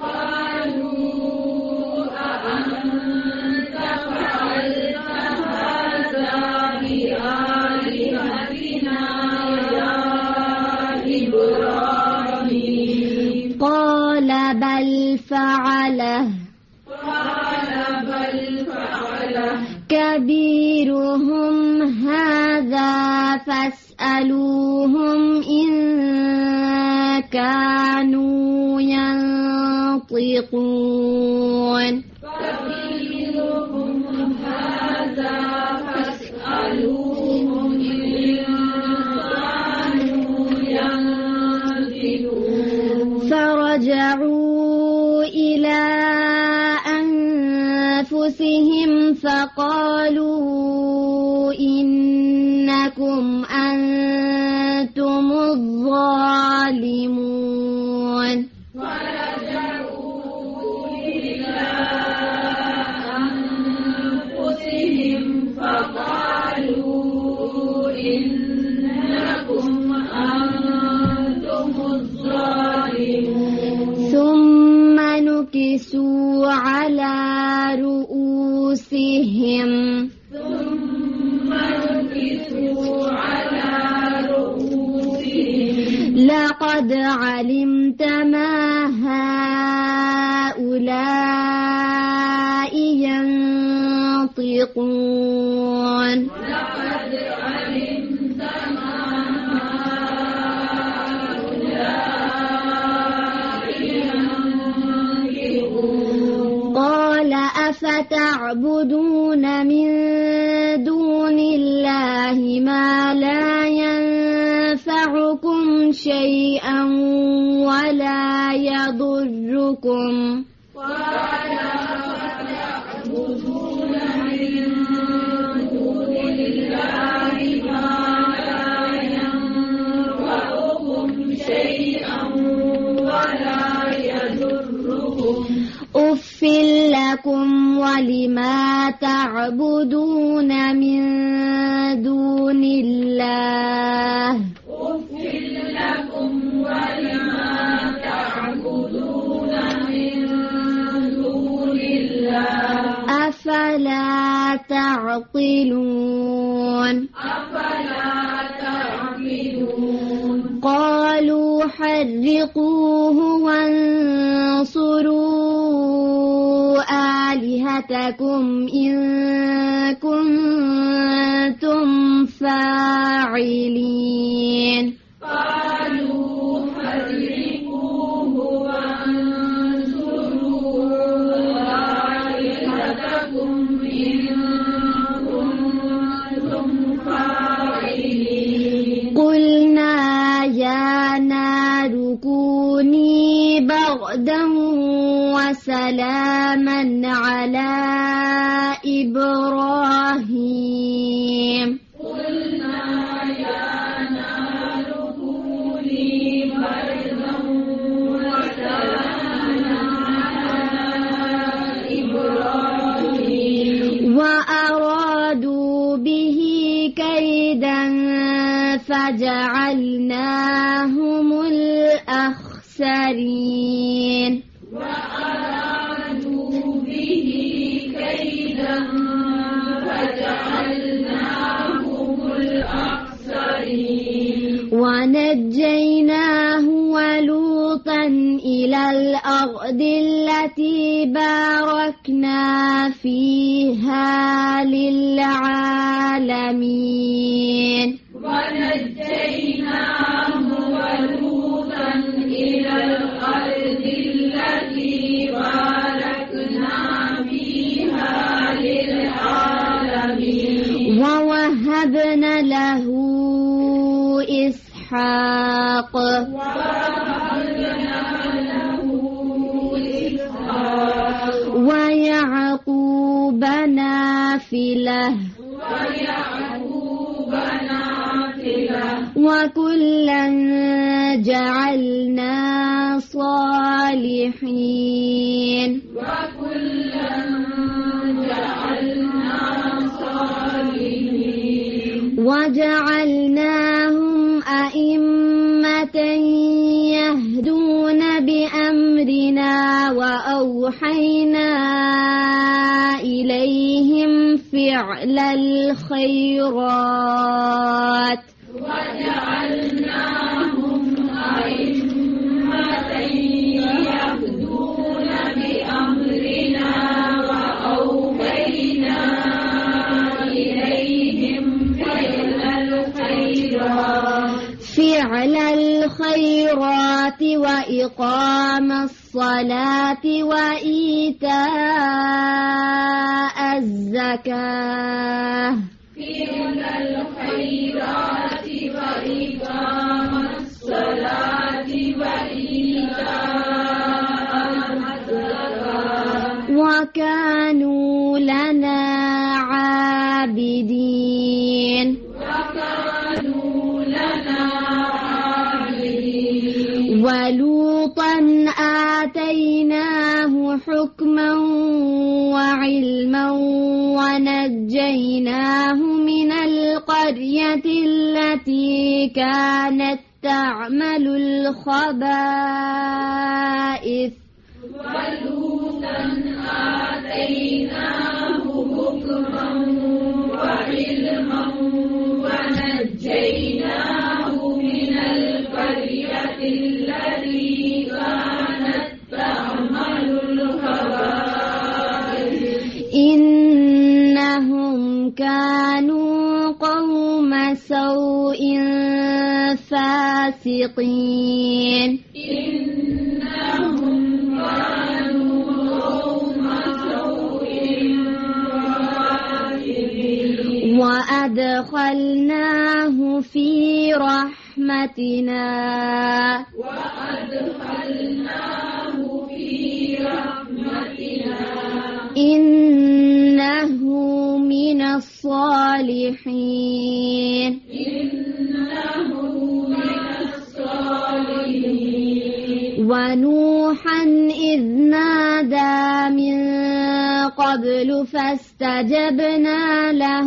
قالوا أأنت فعلت هذا بآلهتنا يا إبراهيم قال بل فعله قال بل فعله كبيرهم هذا فاسألوهم إن كانوا ينطقون كبيرهم هذا فاسألوهم إن كانوا ينطقون فرجعوا إلى أنفسهم فقالوا إنكم أنتم الظالمون فرجعوا إلى أنفسهم فقالوا لقد علمت ما هؤلاء ينطقون لقد علمت ما هؤلاء ينطقون قال أفتعبدون من دون الله ما لا ينفعكم شيئا ولا يضركم قال أفتعبدون من دون الله ما لا ينفعكم شيئا ولا يضركم أف لكم ولما تعبدون من دون الله أف لكم ولما تعبدون من دون الله أفلا تعقلون أفلا تعقلون قالوا حرقوه وانصروا آلهتكم إن كنتم فاعلين قالوا حرقوه وانصروا آلهتكم إن كنتم فاعلين قلنا يا نار كوني بردا وسلاما على إبراهيم قلنا يا نار كوني بردا وسلاما على إبراهيم وأرادوا به كيدا فجعلناهم الأخسرين وأرادوا به كيدا فجعلناهم الأخسرين ونجيناه ولوطا إلى الأرض التي باركنا فيها للعالمين ونجيناه ولوطا إلى الأرض التي باركنا فيها للعالمين ووهبنا له إسحاق ووهبنا له إسحاق ويعقوب نافلة ويعقوب نافلة وكلا جعلنا صالحين وكلا جعلنا صالحين وجعلناهم أئمة يهدون بأمرنا وأوحينا إليهم فعل الخيرات وجعلناهم أئمة يهدون بأمرنا وأوحينا إليهم فعل الخيرات فعل الخيرات وإقام الصلاة وإيتاء الزكاة فعل الخيرات وإقام الصلاة وإيتاء الزكاة وكانوا لنا عابدين وكانوا لنا عابدين ولوطا آتيناه حكما وعلما ونجيناه من القرية التي كانت تعمل الخبائث ولوطا آتيناه حكما وعلما ونجيناه من القرية سوء فاسقين إنهم كانوا قوم سوء فاسقين وأدخلناه في رحمتنا وأدخلناه في رحمتنا إنه من الصالحين إنه من الصالحين ونوحا إذ نادى من قبل فاستجبنا له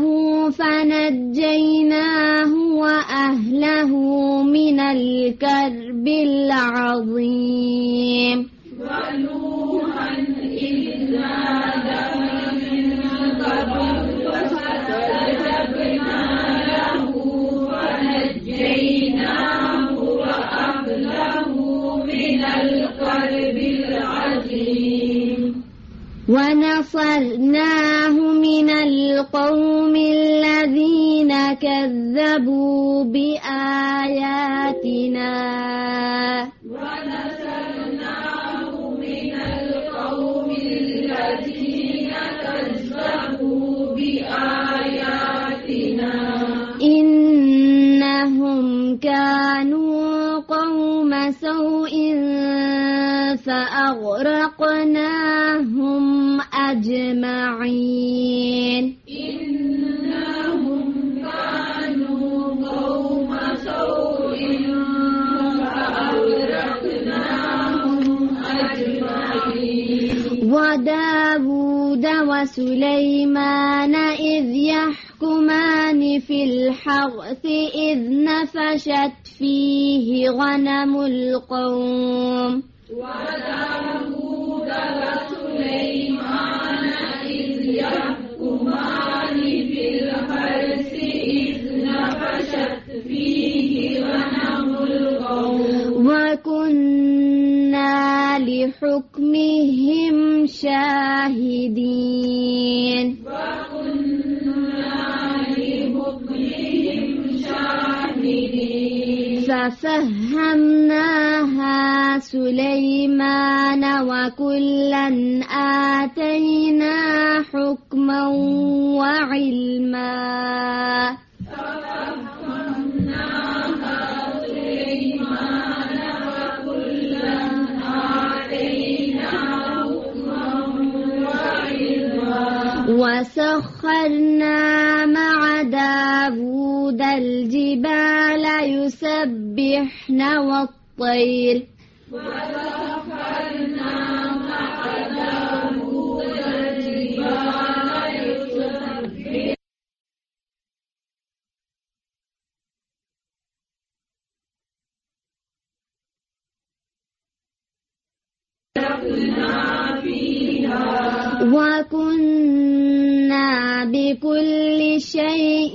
فنجيناه وأهله من الكرب العظيم ونوحا إذ نادى من قبل فاستجبنا له فنجيناه وأهله من الكرب العظيم ونصرناه من القوم الذين كذبوا بآياتنا ونصرناه من القوم الذين كذبوا بآياتنا إنهم كانوا قوم سوء فأغرقناهم أجمعين إنهم كانوا قوم سوء فأغرقناهم أجمعين وداود وسليمان إذ يحكمان في الحرث إذ نفشت فيه غنم القوم وداود وسليمان إذ يحكمان في الحرث إذ نفشت فيه غنم القوم وكنا لحكمهم شاهدين وكنا لحكمهم شاهدين ففهمناها سليمان وكلا آتينا حكما وعلما ففهمناها سليمان وكلا آتينا حكما وعلما وسخرنا مع داود الجبال يسبحن والطير وسخرنا مع داود الجبال يسبحن فيها وكنا بكل شيء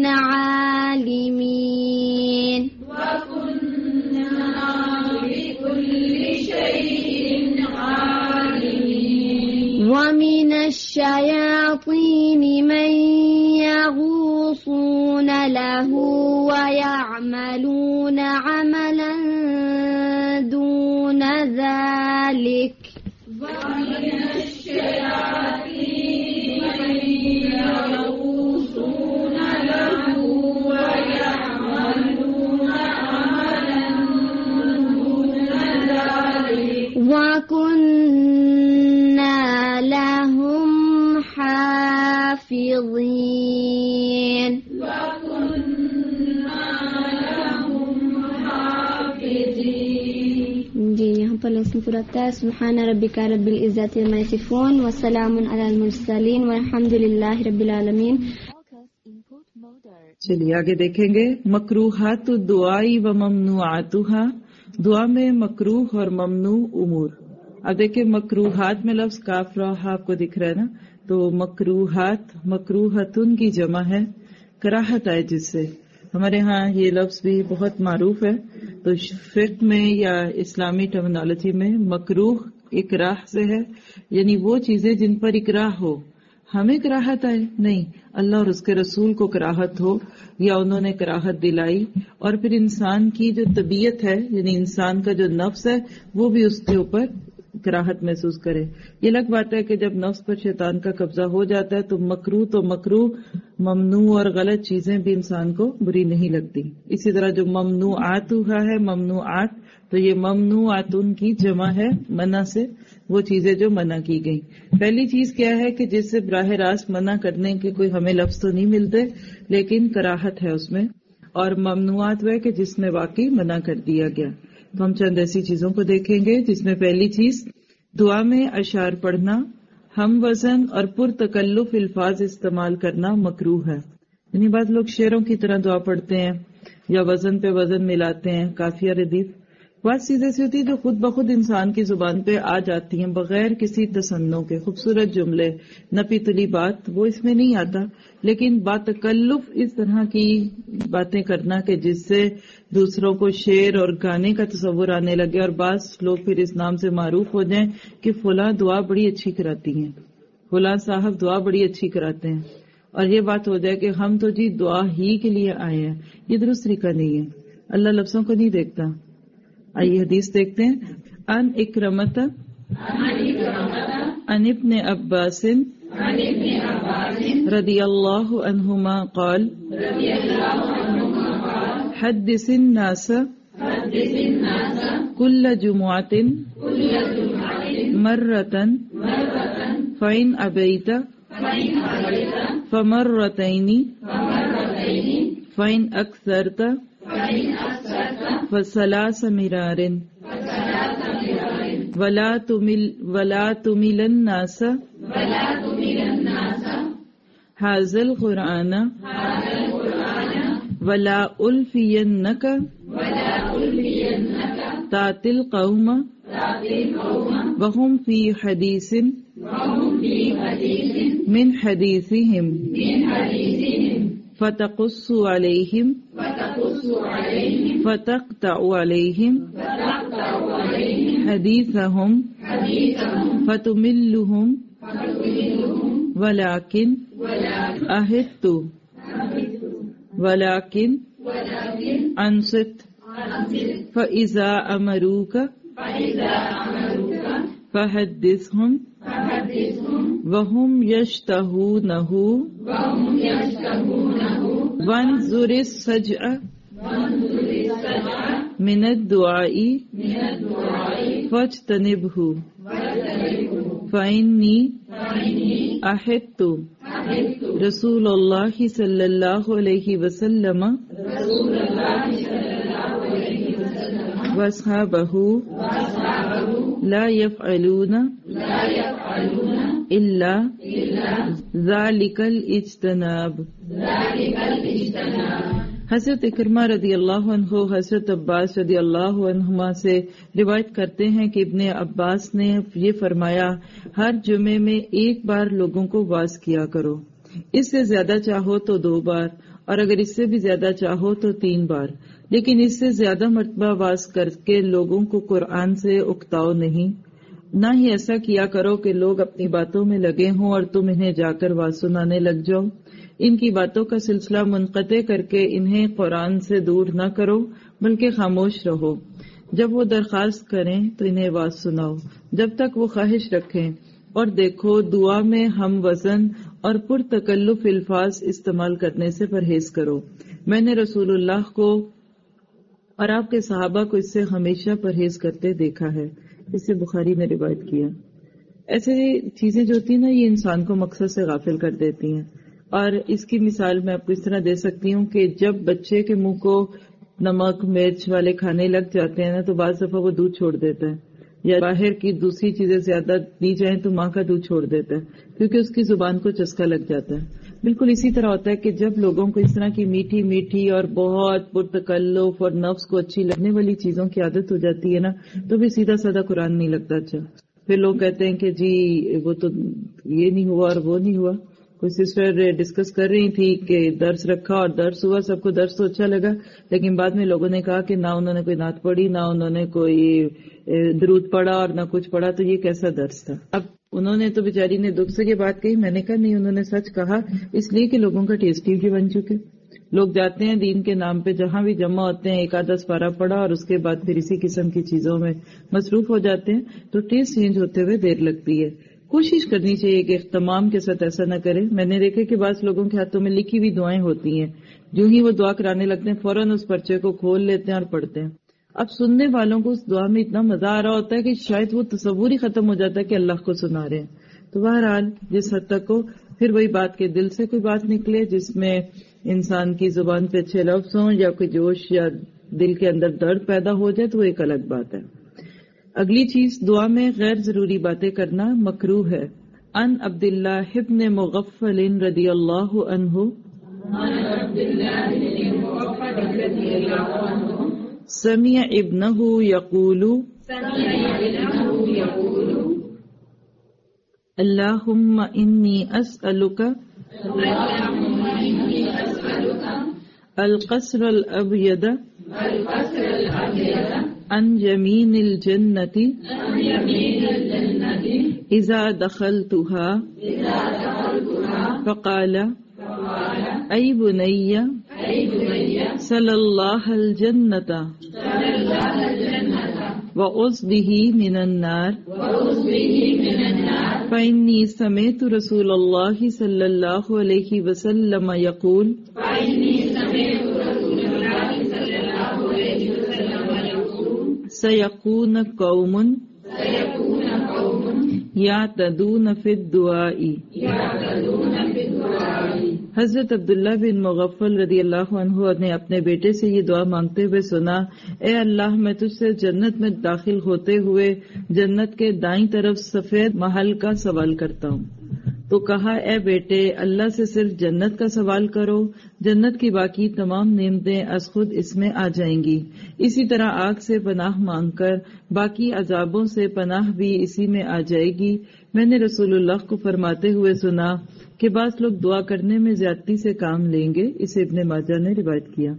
عالمين وكنا بكل شيء عالمين ومن الشياطين من يغوصون له ويعملون عملا دون ذلك ومن الشياطين من يغوصون له ويعملون عملا دون ذلك وكنا لهم حافظين وكنا لهم حافظين जी यहाँ पर लेसन पूरा है सुब्हान रब्बिका रब्बिल इज्जति अम्मा यसिफून व सलामुन अलल मुरसलीन वल्हम्दुलिल्लाहि रब्बिल आलमीन। चलिए आगे देखेंगे मकरूहात दुआई व ममनुआतुहा, दुआ में मकरूह और ममनू उमूर। अब देखिए मकरूहात में लफ्ज काफ रहा आपको दिख रहा है ना, तो मकरूहात मकरूहतुन की जमा है, कराहत आए जिससे। हमारे यहाँ ये लफ्ज भी बहुत मारूफ है, तो फिक्र में या इस्लामी टर्मिनोलॉजी में मकरूह इकराह से है, यानी वो चीजें जिन पर इकराह हो, ہمیں کراہت آئے؟ نہیں، اللہ اور اس کے رسول کو کراہت ہو یا انہوں نے کراہت دلائی، اور پھر انسان کی جو طبیعت ہے یعنی انسان کا جو نفس ہے وہ بھی اس کے اوپر کراہت محسوس کرے. یہ الگ بات ہے کہ جب نفس پر شیطان کا قبضہ ہو جاتا ہے تو مکروہ تو مکروہ، ممنوع اور غلط چیزیں بھی انسان کو بری نہیں لگتی. اسی طرح جو ممنوعات ہوا ہے، ممنوعات، تو یہ ممنوعاتن کی جمع ہے منع سے، وہ چیزیں جو منع کی گئی. پہلی چیز کیا ہے کہ جس سے براہ راست منع کرنے کے کوئی ہمیں لفظ تو نہیں ملتے لیکن کراہت ہے اس میں، اور ممنوعات وہ ہے کہ جس میں واقعی منع کر دیا گیا. تو ہم چند ایسی چیزوں کو دیکھیں گے جس میں پہلی چیز دعا میں اشعار پڑھنا، ہم وزن اور پر تکلف الفاظ استعمال کرنا مکروہ ہے. یعنی بعض لوگ شعروں کی طرح دعا پڑھتے ہیں یا وزن پہ وزن ملاتے ہیں، کافیہ ردیف، بعض چیزیں ایسی ہوتی جو خود بخود انسان کی زبان پہ آ جاتی ہیں بغیر کسی تصنع کے، خوبصورت جملے، نپی تلی بات، وہ اس میں نہیں آتا. لیکن باتکلف اس طرح کی باتیں کرنا کہ جس سے دوسروں کو شعر اور گانے کا تصور آنے لگے، اور بعض لوگ پھر اس نام سے معروف ہو جائیں کہ فلاں دعا بڑی اچھی کراتی ہیں، فلاں صاحب دعا بڑی اچھی کراتے ہیں، اور یہ بات ہو جائے کہ ہم تو جی دعا ہی کے لیے آئے ہیں. یہ درست طریقہ نہیں ہے، اللہ لفظوں کو نہیں دیکھتا. آئیے حدیث دیکھتے ہیں. ان اکرمت ان ابن عباس رضی اللہ عنہما قال حدث الناس کل جمعۃ مرۃ فإن ابیت فمرتین فإن اکثرت فثلاث مرار ولا تمل ولا تمل الناس هذا القرآن ولا ألفينك تأتي القوم وهم في حديث من حديثهم فتقص عليهم فتقطع عليهم حديثهم فتملهم ولكن أهدت ولكن أنصت فإذا أمروك فحدثهم وهم يشتهونه وانظر السجع من الدعاء فاجتنبه فإني أحدت رسول الله صلى الله عليه وسلم واصحابه لا يفعلون إلا ذلك الاجتناب. حضرت اکرمہ رضی اللہ عنہ حضرت عباس رضی اللہ عنہما سے روایت کرتے ہیں کہ ابن عباس نے یہ فرمایا، ہر جمعے میں ایک بار لوگوں کو واعظ کیا کرو، اس سے زیادہ چاہو تو دو بار، اور اگر اس سے بھی زیادہ چاہو تو تین بار، لیکن اس سے زیادہ مرتبہ واعظ کر کے لوگوں کو قرآن سے اکتاؤ نہیں. نہ ہی ایسا کیا کرو کہ لوگ اپنی باتوں میں لگے ہوں اور تم انہیں جا کر واعظ سنانے لگ جاؤ. ان کی باتوں کا سلسلہ منقطع کر کے انہیں قرآن سے دور نہ کرو بلکہ خاموش رہو. جب وہ درخواست کریں تو انہیں واعظ سناؤ جب تک وہ خواہش رکھیں، اور دیکھو دعا میں ہم وزن اور پر تکلف الفاظ استعمال کرنے سے پرہیز کرو. میں نے رسول اللہ کو اور آپ کے صحابہ کو اس سے ہمیشہ پرہیز کرتے دیکھا ہے. اس سے بخاری نے روایت کیا. ایسے چیزیں جو ہوتی ہیں نا، یہ انسان کو مقصد سے غافل کر دیتی ہیں. اور اس کی مثال میں آپ کو اس طرح دے سکتی ہوں کہ جب بچے کے منہ کو نمک مرچ والے کھانے لگ جاتے ہیں نا تو بعض دفعہ وہ دودھ چھوڑ دیتا ہے، یا باہر کی دوسری چیزیں زیادہ دی جائیں تو ماں کا دودھ چھوڑ دیتا ہے کیونکہ اس کی زبان کو چسکا لگ جاتا ہے. بالکل اسی طرح ہوتا ہے کہ جب لوگوں کو اس طرح کی میٹھی میٹھی اور بہت پرتکلف اور نفس کو اچھی لگنے والی چیزوں کی عادت ہو جاتی ہے نا، تو بھی سیدھا سادہ قرآن نہیں لگتا. اچھا پھر لوگ کہتے ہیں کہ جی وہ تو یہ نہیں ہوا اور وہ نہیں ہوا. کوئی سسٹر ڈسکس کر رہی تھی کہ درس رکھا اور درس ہوا، سب کو درس تو اچھا لگا، لیکن بعد میں لوگوں نے کہا کہ نہ انہوں نے کوئی نعت پڑھی، نہ انہوں نے کوئی درود پڑھا اور نہ کچھ پڑھا، تو یہ کیسا درس تھا؟ اب انہوں نے تو بیچاری نے دکھ سے یہ بات کہی، میں نے کہا نہیں، انہوں نے سچ کہا، اس لیے کہ لوگوں کا ٹیسٹ ہی بن چکے. لوگ جاتے ہیں دین کے نام پہ جہاں بھی جمع ہوتے ہیں، ایک آدھا پارا پڑا اور اس کے بعد پھر اسی قسم کی چیزوں میں مصروف ہو جاتے ہیں، تو ٹیسٹ چینج ہوتے ہوئے دیر لگتی ہے. کوشش کرنی چاہیے کہ اہتمام کے ساتھ ایسا نہ کرے. میں نے دیکھا کہ بعض لوگوں کے ہاتھوں میں لکھی ہوئی دعائیں ہوتی ہیں، جو ہی وہ دعا کرانے لگتے ہیں فوراً اس پرچے کو کھول لیتے ہیں اور پڑھتے ہیں. اب سننے والوں کو اس دعا میں اتنا مزہ آ رہا ہوتا ہے کہ شاید وہ تصور ہی ختم ہو جاتا ہے کہ اللہ کو سنا رہے ہیں. تو بہرحال جس حد تک ہو، پھر وہی بات کے دل سے کوئی بات نکلے جس میں انسان کی زبان پہ اچھے لفظ ہوں یا کوئی جوش یا دل کے اندر درد پیدا ہو جائے، تو وہ ایک الگ بات ہے. اگلی چیز، دعا میں غیر ضروری باتیں کرنا مکروہ ہے. ان عبداللہ ابن مغفل رضی اللہ عنہ سمع ابنہ یقول اللہم انی اسألک القصر الابید عن یمین الجنت اذا دخلتها فقال ای بنی صلی اللہ الجنت وعوذ به من النار فإني سمعت رسول الله صلى الله عليه وسلم يقول سيكون قوم يعتدون في الدعاء. حضرت عبداللہ بن مغفل رضی اللہ عنہ نے اپنے بیٹے سے یہ دعا مانگتے ہوئے سنا، اے اللہ میں تجھ سے جنت میں داخل ہوتے ہوئے جنت کے دائیں طرف سفید محل کا سوال کرتا ہوں. تو کہا، اے بیٹے، اللہ سے صرف جنت کا سوال کرو، جنت کی باقی تمام نعمتیں از خود اس میں آ جائیں گی. اسی طرح آگ سے پناہ مانگ کر باقی عذابوں سے پناہ بھی اسی میں آ جائے گی. میں نے رسول اللہ کو فرماتے ہوئے سنا کہ بعض لوگ دعا کرنے میں زیادتی سے کام لیں گے. اسے ابن ماجہ نے روایت کیا.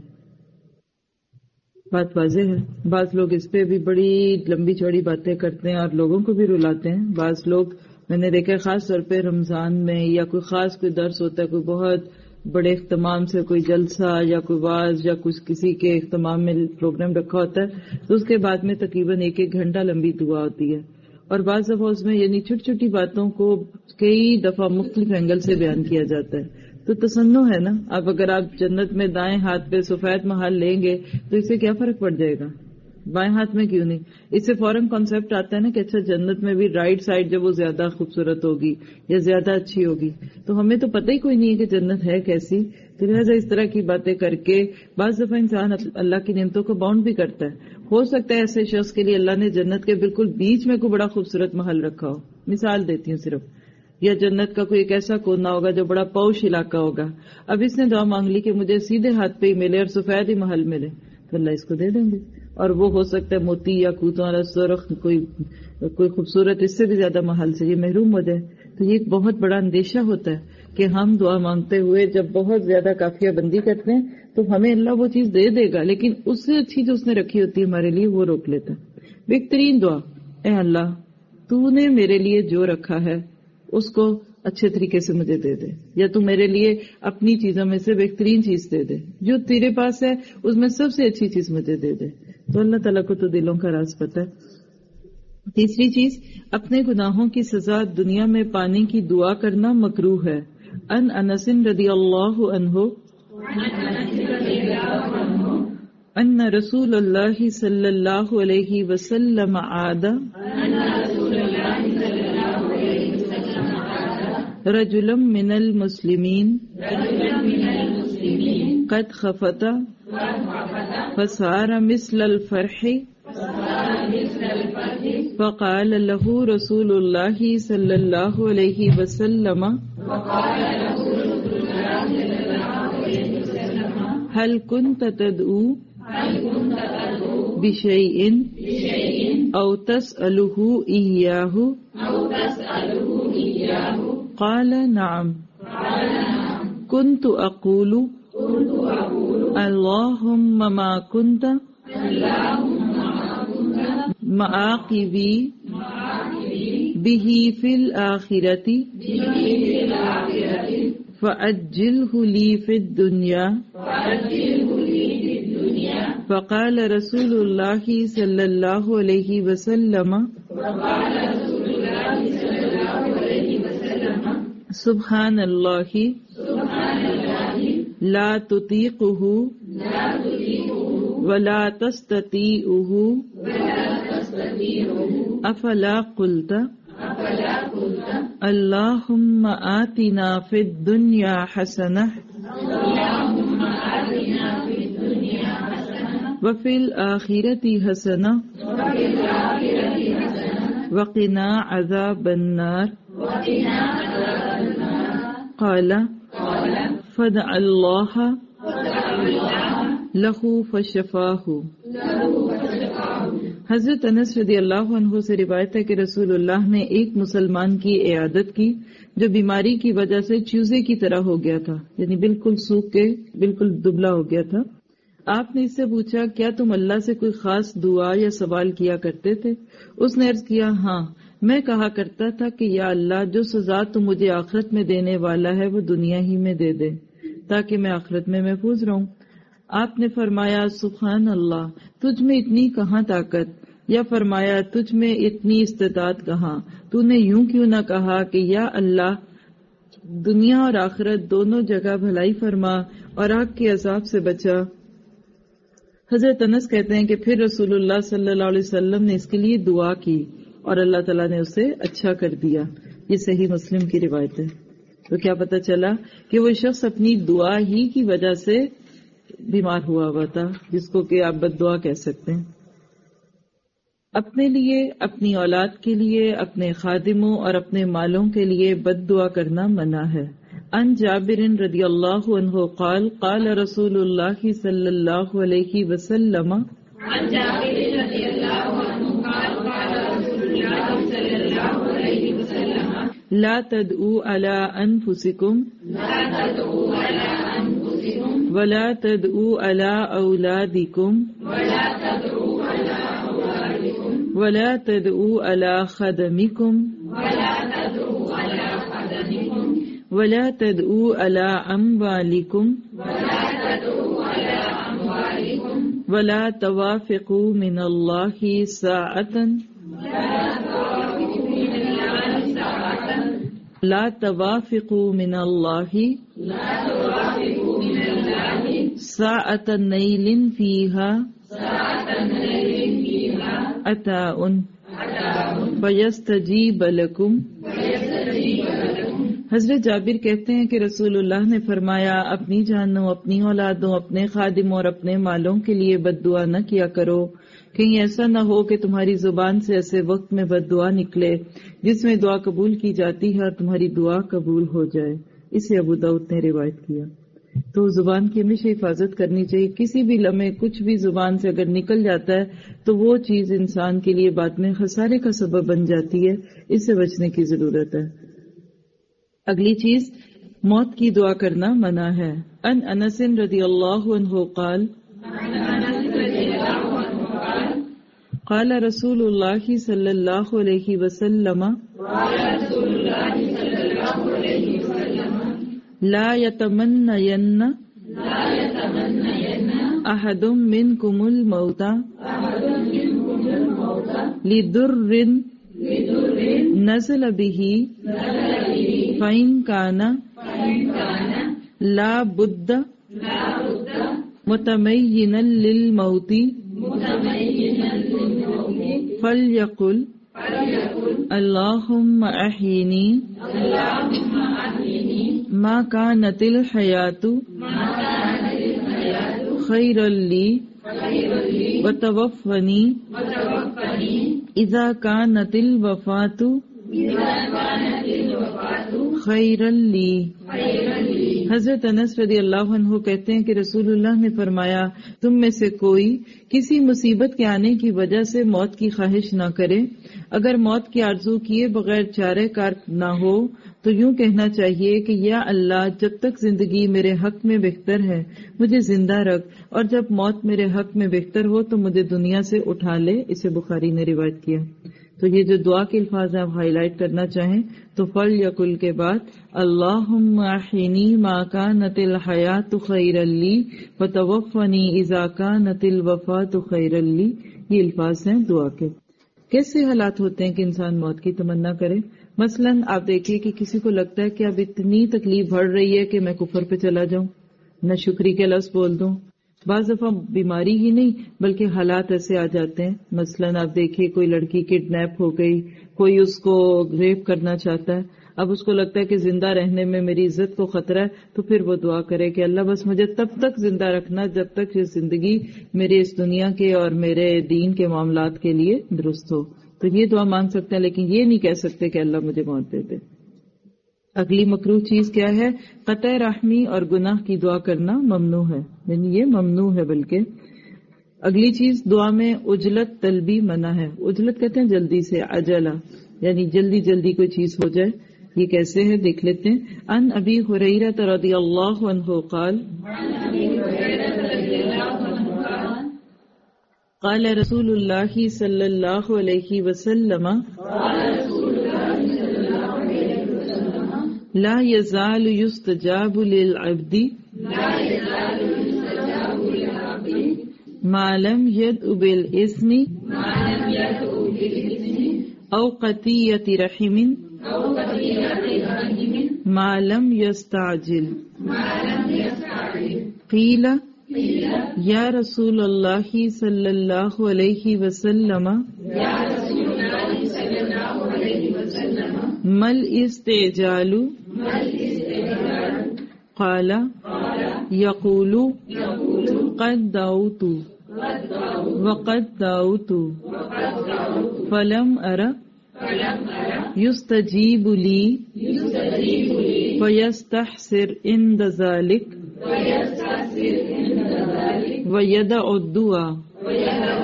بات واضح ہے، بعض لوگ اس پہ بھی بڑی لمبی چوڑی باتیں کرتے ہیں اور لوگوں کو بھی رلاتے ہیں. بعض لوگ میں نے دیکھا خاص طور پہ رمضان میں یا کوئی خاص کوئی درس ہوتا ہے، کوئی بہت بڑے اہتمام سے کوئی جلسہ یا کوئی واز یا کچھ کسی کے اہتمام میں پروگرام رکھا ہوتا ہے، تو اس کے بعد میں تقریباً ایک ایک گھنٹہ لمبی دعا ہوتی ہے. اور بعض دفعہ اس میں یعنی چھوٹی چھوٹی باتوں کو کئی دفعہ مختلف اینگل سے بیان کیا جاتا ہے. تو تسنو ہے نا. اب اگر آپ جنت میں دائیں ہاتھ پہ سفید محل لیں گے تو اس سے کیا فرق پڑ جائے گا؟ بائیں ہاتھ میں کیوں نہیں؟ اس سے فوراً کانسیپٹ آتا ہے نا کہ اچھا جنت میں بھی رائٹ سائڈ جب وہ زیادہ خوبصورت ہوگی یا زیادہ اچھی ہوگی. تو ہمیں تو پتہ ہی کوئی نہیں ہے کہ جنت ہے کیسی. تو لہٰذا اس طرح کی باتیں کر کے بعض دفعہ انسان اللہ کی نعمتوں کو باؤنڈ بھی کرتا ہے. ہو سکتا ہے ایسے شخص کے لیے اللہ نے جنت کے بالکل بیچ میں کوئی بڑا خوبصورت محل رکھا ہو. مثال دیتی ہوں صرف. یا جنت کا کوئی ایک ایسا کونا ہوگا جو بڑا پوش علاقہ ہوگا. اب اس نے دعا مانگ لی کہ مجھے سیدھے ہاتھ پہ ہی ملے اور سفید ہی محل ملے، تو اللہ اس کو دے دیں گے. اور وہ ہو سکتا ہے موتی یا کوتوں والا سرخ کوئی کوئی خوبصورت اس سے بھی زیادہ محل سے یہ محروم ہو جائے. تو یہ ایک بہت بڑا اندیشہ ہوتا ہے کہ ہم دعا مانگتے ہوئے جب بہت زیادہ کافیہ بندی کرتے ہیں تو ہمیں اللہ وہ چیز دے دے گا، لیکن اس سے اچھی جو اس نے رکھی ہوتی ہے ہمارے لیے وہ روک لیتا ہے. بہترین دعا، اے اللہ تو نے میرے لیے جو رکھا ہے اس کو اچھے طریقے سے مجھے دے دے، یا تو میرے لیے اپنی چیزوں میں سے بہترین چیز دے دے، جو تیرے پاس ہے اس میں سب سے اچھی چیز مجھے دے دے. تو اللہ تعالیٰ کو تو دلوں کا راز پتہ ہے. تیسری چیز، اپنے گناہوں کی سزا دنیا میں پانے کی دعا کرنا مکروہ ہے. ان انس رضی اللہ عنہ ان رسول اللہ صلی اللہ علیہ وسلم عاد رجلا من المسلمین قد خفت فصار مثل الفرح فقال له رسول اللہ صلی اللہ علیہ وسلم هل كنت تدعو بشيء أو تسأله إياه قال نعم كنت أقول اللهم ما كنت معاقبي به في الآخرة فأجله لي في الدنيا فقال رسول الله صلى الله عليه وسلم سبحان الله لا تطيقه ولا تستطيعه افلا قلت اللهم آتنا في الدنيا حسنة وفي الآخرة حسنة وقنا عذاب النار قال فدع الله له فشفاه. حضرت انس رضی اللہ عنہ سے روایت ہے کہ رسول اللہ نے ایک مسلمان کی عیادت کی جو بیماری کی وجہ سے چوزے کی طرح ہو گیا تھا، یعنی بالکل سوکھ کے بالکل دبلا ہو گیا تھا. آپ نے اس سے پوچھا کیا تم اللہ سے کوئی خاص دعا یا سوال کیا کرتے تھے؟ اس نے عرض کیا ہاں، میں کہا کرتا تھا کہ یا اللہ جو سزا تم مجھے آخرت میں دینے والا ہے وہ دنیا ہی میں دے دے تاکہ میں آخرت میں محفوظ رہوں. آپ نے فرمایا سبحان اللہ، تجھ میں اتنی کہاں طاقت، یا فرمایا تجھ میں اتنی استطاعت کہاں، تو نے یوں کیوں نہ کہا کہ یا اللہ دنیا اور آخرت دونوں جگہ بھلائی فرما اور آگ کے عذاب سے بچا. حضرت انس کہتے ہیں کہ پھر رسول اللہ صلی اللہ علیہ وسلم نے اس کے لیے دعا کی اور اللہ تعالیٰ نے اسے اچھا کر دیا. یہ صحیح مسلم کی روایت ہے. تو کیا پتہ چلا کہ وہ شخص اپنی دعا ہی کی وجہ سے بیمار ہوا ہوا تھا، جس کو کہ آپ بد دعا کہہ سکتے ہیں. اپنے لیے، اپنی اولاد کے لیے، اپنے خادموں اور اپنے مالوں کے لیے بد دعا کرنا منع ہے. ان جابر رضی اللہ عنہ قال قال رسول اللہ صلی اللہ علیہ وسلم عن جابر رضی اللہ عنہ قال قال رسول اللہ صلی اللہ علیہ وسلم لا تدعوا على انفسكم لا تدعوا على انفسكم ولا تدعوا على اولادكم ولا تدعوا على اولادكم ولا تدعوا على خدمكم ولا تدعوا على خدمكم ولا تدعوا على اموالكم ولا تدعوا على اموالكم ولا توافقوا من الله ساعة لا توافقوا من الله ساعة نيل فيها عطاء فيستجيب لكم. حضرت جابر کہتے ہیں کہ رسول اللہ نے فرمایا اپنی جانوں، اپنی اولادوں، اپنے خادموں اور اپنے مالوں کے لیے بد دعا نہ کیا کرو. کہیں ایسا نہ ہو کہ تمہاری زبان سے ایسے وقت میں بد دعا نکلے جس میں دعا قبول کی جاتی ہے اور تمہاری دعا قبول ہو جائے. اسے ابو داؤد نے روایت کیا. تو زبان کی ہمیشہ حفاظت کرنی چاہیے. کسی بھی لمحے کچھ بھی زبان سے اگر نکل جاتا ہے تو وہ چیز انسان کے لیے بعد میں خسارے کا سبب بن جاتی ہے. اس سے بچنے کی ضرورت ہے. اگلی چیز موت کی دعا کرنا منع ہے. ان انس رضی اللہ عنہ قال قال رسول اللہ صلی اللہ علیہ وسلم لا يتمنين احد منكم الموت لضر نزل به فإن كان لا بد متمينا للموت فليقل اللهم أحيني ما كانت الحياة خيرا لي وتوفني إذا كانت الوفاة خیر لی. حضرت انس رضی اللہ عنہ کہتے ہیں کہ رسول اللہ نے فرمایا تم میں سے کوئی کسی مصیبت کے آنے کی وجہ سے موت کی خواہش نہ کرے. اگر موت کی آرزو کیے بغیر چارہ کار نہ ہو تو یوں کہنا چاہیے کہ یا اللہ جب تک زندگی میرے حق میں بہتر ہے مجھے زندہ رکھ، اور جب موت میرے حق میں بہتر ہو تو مجھے دنیا سے اٹھا لے. اسے بخاری نے روایت کیا. تو یہ جو دعا کے الفاظ آپ ہائی لائٹ کرنا چاہیں تو فل یا کل کے بعد اللہم احینی ما کانت الحیات خیرا لی وتوفنی اذا کانت الوفات خیرا لی. یہ الفاظ ہیں دعا کے. کیسے حالات ہوتے ہیں کہ انسان موت کی تمنا کرے؟ مثلاً آپ دیکھیے کہ کسی کو لگتا ہے کہ اب اتنی تکلیف بڑھ رہی ہے کہ میں کفر پہ چلا جاؤں، نہ شکری کے لفظ بول دوں. بعض دفعہ بیماری ہی نہیں بلکہ حالات ایسے آ جاتے ہیں. مثلاً آپ دیکھیے کوئی لڑکی کڈنیپ ہو گئی، کوئی اس کو ریپ کرنا چاہتا ہے، اب اس کو لگتا ہے کہ زندہ رہنے میں میری عزت کو خطرہ ہے، تو پھر وہ دعا کرے کہ اللہ بس مجھے تب تک زندہ رکھنا جب تک یہ زندگی میرے اس دنیا کے اور میرے دین کے معاملات کے لیے درست ہو. تو یہ دعا مانگ سکتے ہیں، لیکن یہ نہیں کہہ سکتے کہ اللہ مجھے موت دے دے. اگلی مکروہ چیز کیا ہے؟ قطع رحمی اور گناہ کی دعا کرنا ممنوع ہے، یعنی یہ ممنوع ہے. بلکہ اگلی چیز دعا میں عجلت طلبی منع ہے. عجلت کہتے ہیں جلدی سے، عجلہ یعنی جلدی جلدی کوئی چیز ہو جائے. یہ کیسے ہے دیکھ لیتے ہیں. ان ابی ہریرہ رضی اللہ عنہ قال قال رسول اللہ صلی اللہ علیہ وسلم لا يزال يستجاب للعبد ما لم يدع بالاسم او قطيعة رحم ما لم يستعجل. قیل یا رسول اللہ صلی اللہ علیہ وسلم مل استعجال قال یقول قد دعوت وقد دعوت فلم ار یستجیب لی فیستحسر عند ذلك وَيَدَعُ الدُّعَا.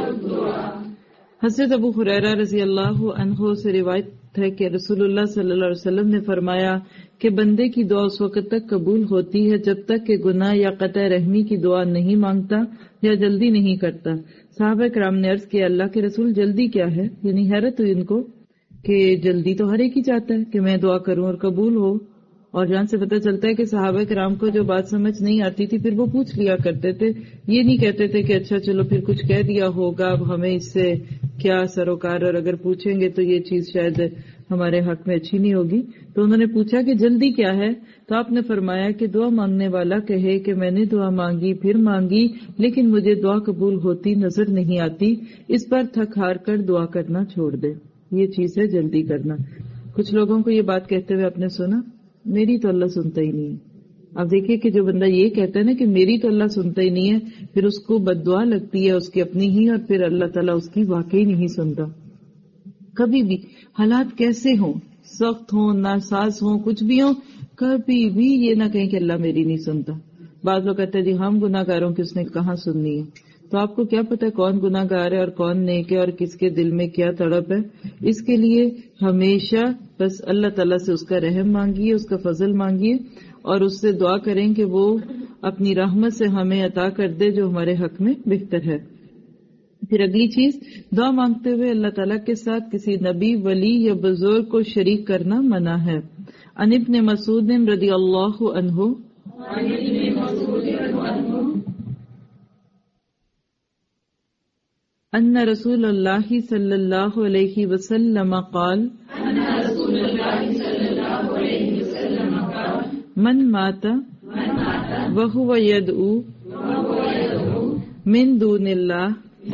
حضرت ابو ہریرہ رضی اللہ عنہ سے روایت ہے کہ رسول اللہ صلی اللہ علیہ وسلم نے فرمایا کہ بندے کی دعا اس وقت تک قبول ہوتی ہے جب تک کہ گناہ یا قطع رحمی کی دعا نہیں مانگتا یا جلدی نہیں کرتا. صحابہ کرام نے عرض کیا اللہ کے رسول جلدی کیا ہے؟ یعنی حیرت ہوئی ان کو کہ جلدی تو ہر ایک ہی چاہتا ہے کہ میں دعا کروں اور قبول ہو. اور جہاں سے پتہ چلتا ہے کہ صحابہ کرام کو جو بات سمجھ نہیں آتی تھی پھر وہ پوچھ لیا کرتے تھے. یہ نہیں کہتے تھے کہ اچھا چلو پھر کچھ کہہ دیا ہوگا اب ہمیں اس سے کیا سروکار، اور اگر پوچھیں گے تو یہ چیز شاید ہمارے حق میں اچھی نہیں ہوگی. تو انہوں نے پوچھا کہ جلدی کیا ہے؟ تو آپ نے فرمایا کہ دعا مانگنے والا کہے کہ میں نے دعا مانگی پھر مانگی لیکن مجھے دعا قبول ہوتی نظر نہیں آتی، اس پر تھک ہار کر دعا کرنا چھوڑ دے. یہ چیز ہے جلدی کرنا. کچھ لوگوں کو یہ بات کہتے ہوئے آپ نے سنا میری تو اللہ سنتا ہی نہیں ہے. اب دیکھیے کہ جو بندہ یہ کہتا ہے نا کہ میری تو اللہ سنتا ہی نہیں ہے، پھر اس کو بد دعا لگتی ہے اس کی اپنی ہی، اور پھر اللہ تعالیٰ اس کی واقعی نہیں سنتا. کبھی بھی حالات کیسے ہوں، سخت ہوں، ناساز ہوں، کچھ بھی ہوں، کبھی بھی یہ نہ کہیں کہ اللہ میری نہیں سنتا. بعض لوگ کہتے ہیں جی ہم گناہ گاروں کی اس نے کہاں سننی ہے. تو آپ کو کیا پتا کون گناہ گار ہے اور کون نیک ہے اور کس کے دل میں کیا تڑپ ہے؟ اس کے لیے ہمیشہ بس اللہ تعالیٰ سے اس کا رحم مانگیے، اس کا فضل مانگیے اور اس سے دعا کریں کہ وہ اپنی رحمت سے ہمیں عطا کر دے جو ہمارے حق میں بہتر ہے. پھر اگلی چیز دعا مانگتے ہوئے اللہ تعالیٰ کے ساتھ کسی نبی، ولی یا بزرگ کو شریک کرنا منع ہے. عن ابن مسعود رضی اللہ عنہ ان رسول اللہ صلی اللہ علیہ وسلم قال من مات وهو يدعو من دون اللہ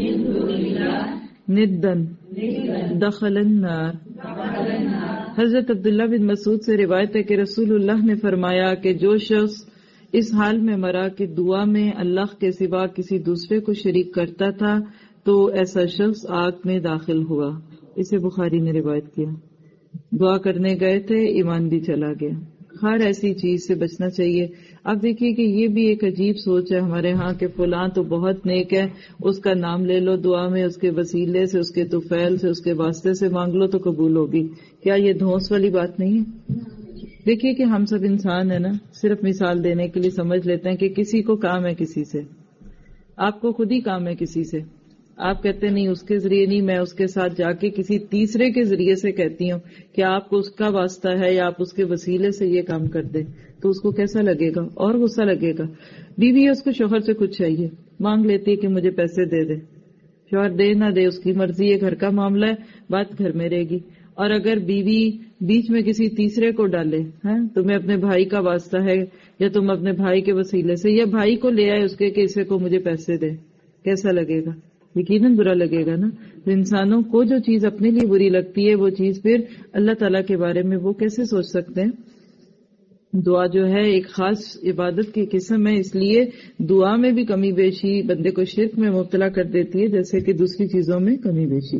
ندا دخل النار. حضرت عبداللہ بن مسعود سے روایت ہے کہ رسول اللہ نے فرمایا کہ جو شخص اس حال میں مرا کہ دعا میں اللہ کے سوا کسی دوسرے کو شریک کرتا تھا تو ایسا شخص آگ میں داخل ہوا. اسے بخاری نے روایت کیا. دعا کرنے گئے تھے، ایمان بھی چلا گیا. ہر ایسی چیز سے بچنا چاہیے. اب دیکھیے کہ یہ بھی ایک عجیب سوچ ہے ہمارے ہاں کہ فلاں تو بہت نیک ہے، اس کا نام لے لو دعا میں، اس کے وسیلے سے، اس کے طفیل سے، اس کے واسطے سے مانگ لو تو قبول ہوگی. کیا یہ دھوس والی بات نہیں ہے؟ دیکھیے کہ ہم سب انسان ہیں نا، صرف مثال دینے کے لیے سمجھ لیتے ہیں کہ کسی کو کام ہے کسی سے. آپ کو خود ہی کام ہے کسی سے. آپ کہتے نہیں اس کے ذریعے نہیں، میں اس کے ساتھ جا کے کسی تیسرے کے ذریعے سے کہتی ہوں کہ آپ کو اس کا واسطہ ہے یا آپ اس کے وسیلے سے یہ کام کر دیں، تو اس کو کیسا لگے گا اور غصہ لگے گا. بیوی ہے، اس کو شوہر سے کچھ چاہیے، مانگ لیتی ہے کہ مجھے پیسے دے دے. شوہر دے نہ دے اس کی مرضی ہے، گھر کا معاملہ ہے، بات گھر میں رہے گی. اور اگر بیوی بیچ میں کسی تیسرے کو ڈالے، ہیں تمہیں اپنے بھائی کا واسطہ ہے یا تم اپنے بھائی کے وسیلے سے، یا بھائی کو لے آئے اس کے کہ اسے کو مجھے پیسے دے، کیسا لگے گا؟ یقیناً برا لگے گا نا. تو انسانوں کو جو چیز اپنے لیے بری لگتی ہے وہ چیز پھر اللہ تعالیٰ کے بارے میں وہ کیسے سوچ سکتے ہیں؟ دعا جو ہے ایک خاص عبادت کی قسم ہے، اس لیے دعا میں بھی کمی بیشی بندے کو شرک میں مبتلا کر دیتی ہے، جیسے کہ دوسری چیزوں میں کمی بیشی.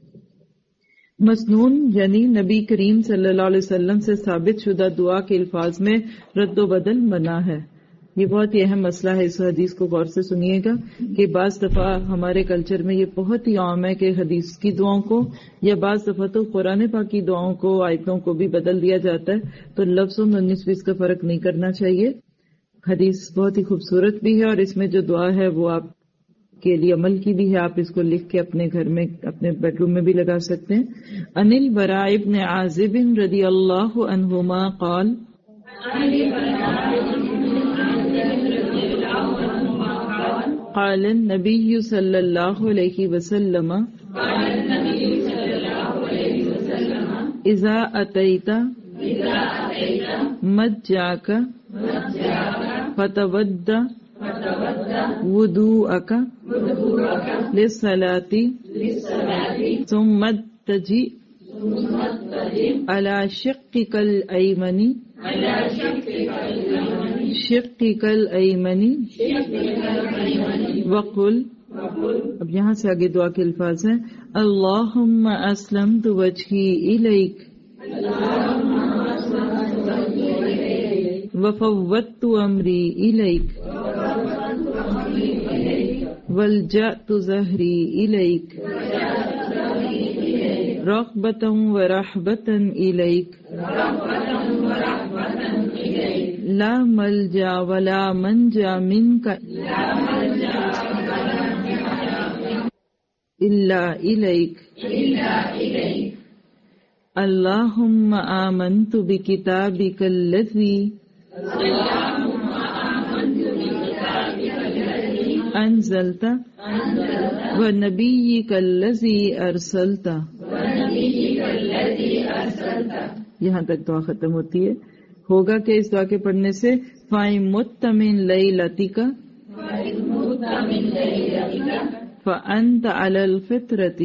مسنون یعنی نبی کریم صلی اللہ علیہ وسلم سے ثابت شدہ دعا کے الفاظ میں رد و بدل منع ہے. یہ بہت ہی اہم مسئلہ ہے. اس حدیث کو غور سے سنیے گا کہ بعض دفعہ ہمارے کلچر میں یہ بہت ہی عام ہے کہ حدیث کی دعاؤں کو یا بعض دفعہ تو قرآن پاک کی دعاؤں کو، آیتوں کو بھی بدل دیا جاتا ہے. تو لفظوں میں انیس بیس کا فرق نہیں کرنا چاہیے. حدیث بہت ہی خوبصورت بھی ہے اور اس میں جو دعا ہے وہ آپ کے لیے عمل کی بھی ہے. آپ اس کو لکھ کے اپنے گھر میں، اپنے بیڈ روم میں بھی لگا سکتے ہیں. ان البراء ابن عازب رضی اللہ عنہما قال قال النبی صلی اللہ علیہ وسلم اذا اتیت مجاک فتود وضوءک للصلاة ثم تجی على شقك الأيمن شقك الأيمن وقل. اب یہاں سے آگے دعا کے الفاظ ہیں: اللہم اسلمت وجہی الیک وفوضت امری الیک والجأت ظہری الیک رغبۃ ورحبۃ الیک لا ملجا ولا منجا منک الا الیک اللہم آمنت بکتابک الذی انزلت ونبیک الذی ارسلت. یہاں تک دعا ختم ہوتی ہے. ہوگا کہ اس دعا کے پڑھنے سے فَإِن مُتَّ مِن لَيْلَتِكَ فَأَنْتَ عَلَى الْفِطْرَةِ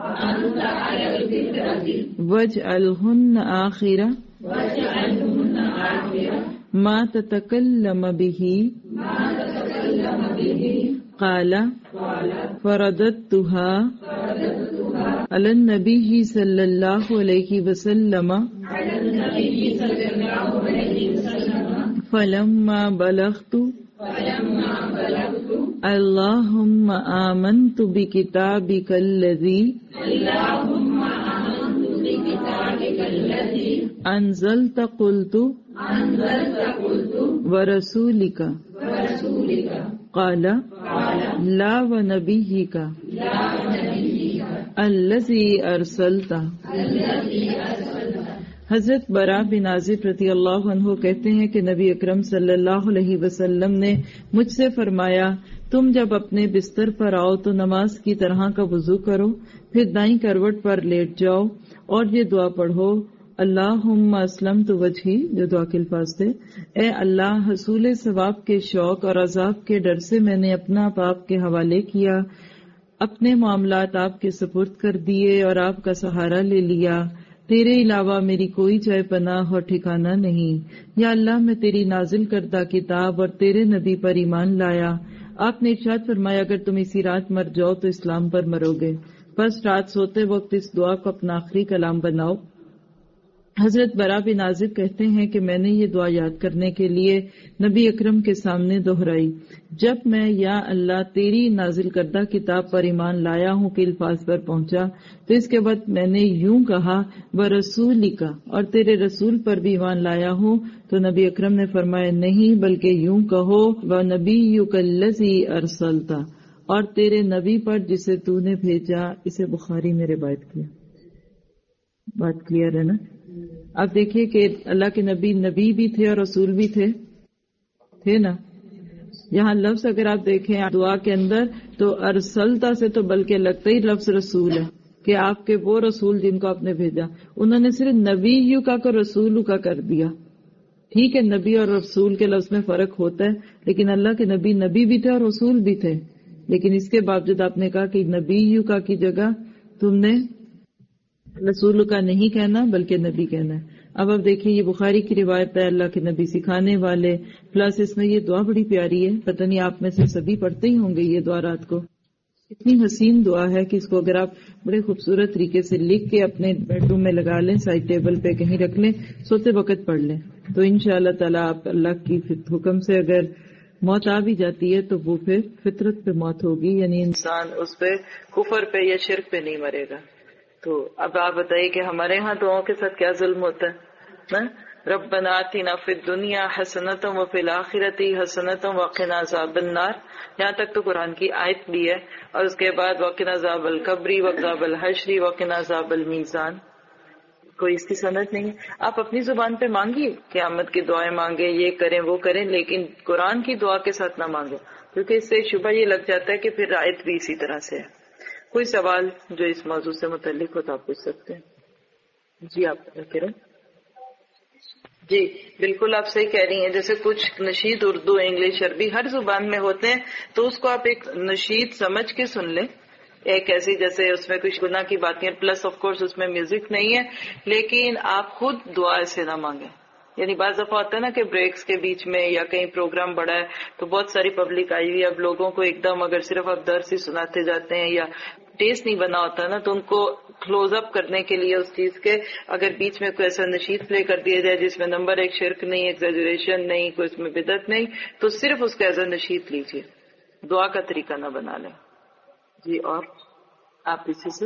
وَاجْعَلْهُنَّ آخِرَ مَا تَتَكَلَّمَ بِهِ. قَالَ فَرَدَدْتُهَا عَلَى النَّبِيِّ صلی اللہ علیہ وسلم فلما بلغت اللہم آمنت بکتابک الذی انزلت قلت ورسولک قال لا ونبیک الذی ارسلت. حضرت براء بن عازب رضی اللہ عنہ کہتے ہیں کہ نبی اکرم صلی اللہ علیہ وسلم نے مجھ سے فرمایا: تم جب اپنے بستر پر آؤ تو نماز کی طرح کا وضو کرو، پھر دائیں کروٹ پر لیٹ جاؤ اور یہ دعا پڑھو: اللہم اسلمت وجہی، جو دعا کے الفاظ تھے، اے اللہ، حصول ثواب کے شوق اور عذاب کے ڈر سے میں نے اپنا آپ آپ کے حوالے کیا، اپنے معاملات آپ کے سپرد کر دیے اور آپ کا سہارا لے لیا. تیرے علاوہ میری کوئی جائے پناہ اور ٹھکانہ نہیں. یا اللہ، میں تیری نازل کردہ کتاب اور تیرے نبی پر ایمان لایا. آپ نے ارشاد فرمایا اگر تم اسی رات مر جاؤ تو اسلام پر مرو گے. بس رات سوتے وقت اس دعا کو اپنا آخری کلام بناؤ حضرت برا بن عازب کہتے ہیں کہ میں نے یہ دعا یاد کرنے کے لیے نبی اکرم کے سامنے دہرائی. جب میں یا اللہ تیری نازل کردہ کتاب پر ایمان لایا ہوں کے الفاظ پر پہنچا تو اس کے بعد میں نے یوں کہا برسولی کا، اور تیرے رسول پر بھی ایمان لایا ہوں، تو نبی اکرم نے فرمایا نہیں بلکہ یوں کہو وَنَبِيُّكَ الَّذِي أَرْسَلْتَ، اور تیرے نبی پر جسے تو نے بھیجا. اسے بخاری میں روایت کیا. بات کلیئر ہے نا؟ آپ دیکھیے کہ اللہ کے نبی نبی بھی تھے اور رسول بھی تھے تھے نا. یہاں لفظ اگر آپ دیکھیں دعا کے اندر تو ارسلتا سے تو بلکہ لگتا ہی لفظ رسول ہے کہ آپ کے وہ رسول جن کو آپ نے بھیجا. انہوں نے صرف نبی یو کا کو رسول کا کر دیا. ٹھیک ہے نبی اور رسول کے لفظ میں فرق ہوتا ہے، لیکن اللہ کے نبی نبی بھی تھے اور رسول بھی تھے. لیکن اس کے باوجود آپ نے کہا کہ نبی یو کا کی جگہ تم نے رسول کا نہیں کہنا بلکہ نبی کہنا ہے. اب اب دیکھیں یہ بخاری کی روایت ہے، اللہ کے نبی سکھانے والے، پلس اس میں یہ دعا بڑی پیاری ہے. پتہ نہیں آپ میں سے سبھی پڑھتے ہی ہوں گے یہ دعا رات کو. اتنی حسین دعا ہے کہ اس کو اگر آپ بڑے خوبصورت طریقے سے لکھ کے اپنے بیڈ روم میں لگا لیں، سائڈ ٹیبل پہ کہیں رکھ لیں، سوتے وقت پڑھ لیں، تو انشاءاللہ تعالیٰ آپ اللہ کی حکم سے اگر موت آ بھی جاتی ہے تو وہ پھر فطرت پہ موت ہوگی، یعنی انسان اس پہ کفر پہ یا شرک پہ نہیں مرے گا. تو اب آپ بتائیے کہ ہمارے ہاں دعاؤں کے ساتھ کیا ظلم ہوتا ہے. ربنا آتنا فی الدنیا حسنۃ وفی الآخرۃ حسنۃ وقنا عذاب النار، یہاں تک تو قرآن کی آیت بھی ہے، اور اس کے بعد وقنا عذاب القبر وعذاب الحشر وقنا عذاب المیزان. کوئی اس کی سند نہیں ہے. آپ اپنی زبان پہ مانگیے، قیامت کی دعائیں مانگے، یہ کریں وہ کریں، لیکن قرآن کی دعا کے ساتھ نہ مانگے، کیونکہ اس سے شبہ یہ لگ جاتا ہے کہ پھر آیت بھی اسی طرح سے ہے. کوئی سوال جو اس موضوع سے متعلق ہو تو آپ پوچھ سکتے ہیں. جی آپ کہہ رہے ہیں. جی بالکل آپ صحیح کہہ رہی ہیں. جیسے کچھ نشید اردو انگلش عربی ہر زبان میں ہوتے ہیں، تو اس کو آپ ایک نشید سمجھ کے سن لیں. ایک ایسی جیسے اس میں کچھ گناہ کی باتیں، پلس آف کورس اس میں میوزک نہیں ہے، لیکن آپ خود دعا سے نہ مانگیں. یعنی بعض دفعہ ہوتا ہے نا کہ بریکس کے بیچ میں یا کہیں پروگرام بڑا ہے تو بہت ساری پبلک آئی ہوئی ہے، اب لوگوں کو ایک دم اگر صرف آپ درس ہی سناتے جاتے ہیں یا ٹیسٹ نہیں بنا ہوتا نا، تو ان کو کلوز اپ کرنے کے لیے اس چیز کے اگر بیچ میں کوئی ایسا نشید پلے کر دیا جائے جس میں نمبر ایک شرک نہیں، ایگزیجریشن نہیں، کوئی اس میں بدعت نہیں، تو صرف اس کا ایز اے نشید لیجیے، دعا کا طریقہ نہ بنا لیں. جی اور آپ پیچھے سے.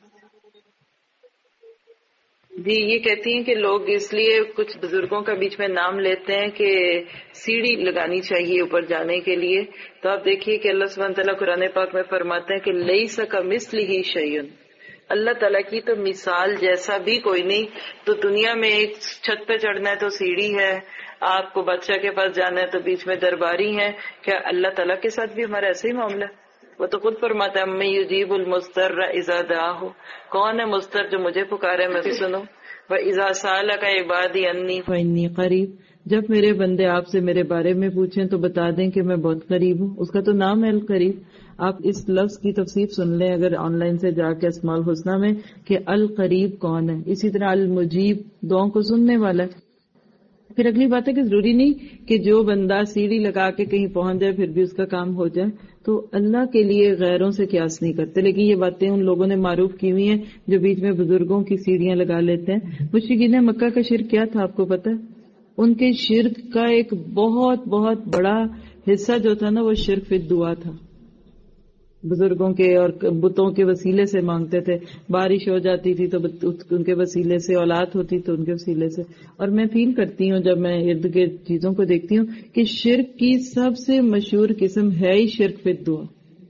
جی یہ کہتی ہیں کہ لوگ اس لیے کچھ بزرگوں کا بیچ میں نام لیتے ہیں کہ سیڑھی لگانی چاہیے اوپر جانے کے لیے. تو آپ دیکھیے کہ اللہ سبحانہ تعالیٰ قرآن پاک میں فرماتے ہیں کہ لیس کمثلہ شیء، اللہ تعالیٰ کی تو مثال جیسا بھی کوئی نہیں. تو دنیا میں ایک چھت پہ چڑھنا ہے تو سیڑھی ہے، آپ کو بادشاہ کے پاس جانا ہے تو بیچ میں درباری ہے. کیا اللہ تعالیٰ کے ساتھ بھی ہمارا ایسا ہی معاملہ ہے؟ وہ تو خود فرماتا ہے میں یجیب المضطر اذا دعاہ، کون ہے مضطر جو مجھے پکارے میں بھی سنوں. وَإِذَا سَأَلَكَ عِبَادِي عَنِّي فَإِنِّي قریب، جب میرے بندے آپ سے میرے بارے میں پوچھیں تو بتا دیں کہ میں بہت قریب ہوں. اس کا تو نام ہے القریب. آپ اس لفظ کی تفسیر سن لیں اگر آن لائن سے جا کے اسماء الحسنہ میں کہ القریب کون ہے. اسی طرح المجیب دعاؤں کو سننے والا ہے. پھر اگلی بات ہے کہ ضروری نہیں کہ جو بندہ سیڑھی لگا کے کہیں پہنچ جائے پھر بھی اس کا کام ہو جائے. تو اللہ کے لیے غیروں سے قیاس نہیں کرتے، لیکن یہ باتیں ان لوگوں نے معروف کی ہوئی ہیں جو بیچ میں بزرگوں کی سیڑھیاں لگا لیتے ہیں. مشرکین مکہ کا شرک کیا تھا آپ کو پتہ ہے؟ ان کے شرک کا ایک بہت بہت بڑا حصہ جو تھا نا وہ شرک فی الدعا تھا. بزرگوں کے اور بتوں کے وسیلے سے مانگتے تھے. بارش ہو جاتی تھی تو ان کے وسیلے سے، اولاد ہوتی تو ان کے وسیلے سے. اور میں فیل کرتی ہوں جب میں ارد گرد چیزوں کو دیکھتی ہوں کہ شرک کی سب سے مشہور قسم ہے ہی شرک فی الدعا.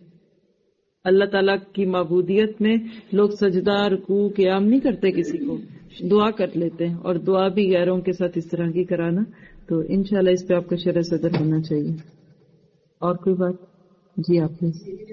اللہ تعالیٰ کی معبودیت میں لوگ سجدہ رکوع قیام نہیں کرتے، کسی کو دعا کر لیتے ہیں، اور دعا بھی غیروں کے ساتھ اس طرح کی کرانا. تو انشاءاللہ اس پہ آپ کا شرح صدر ہونا چاہیے. اور کوئی بات؟ جی آپ نے.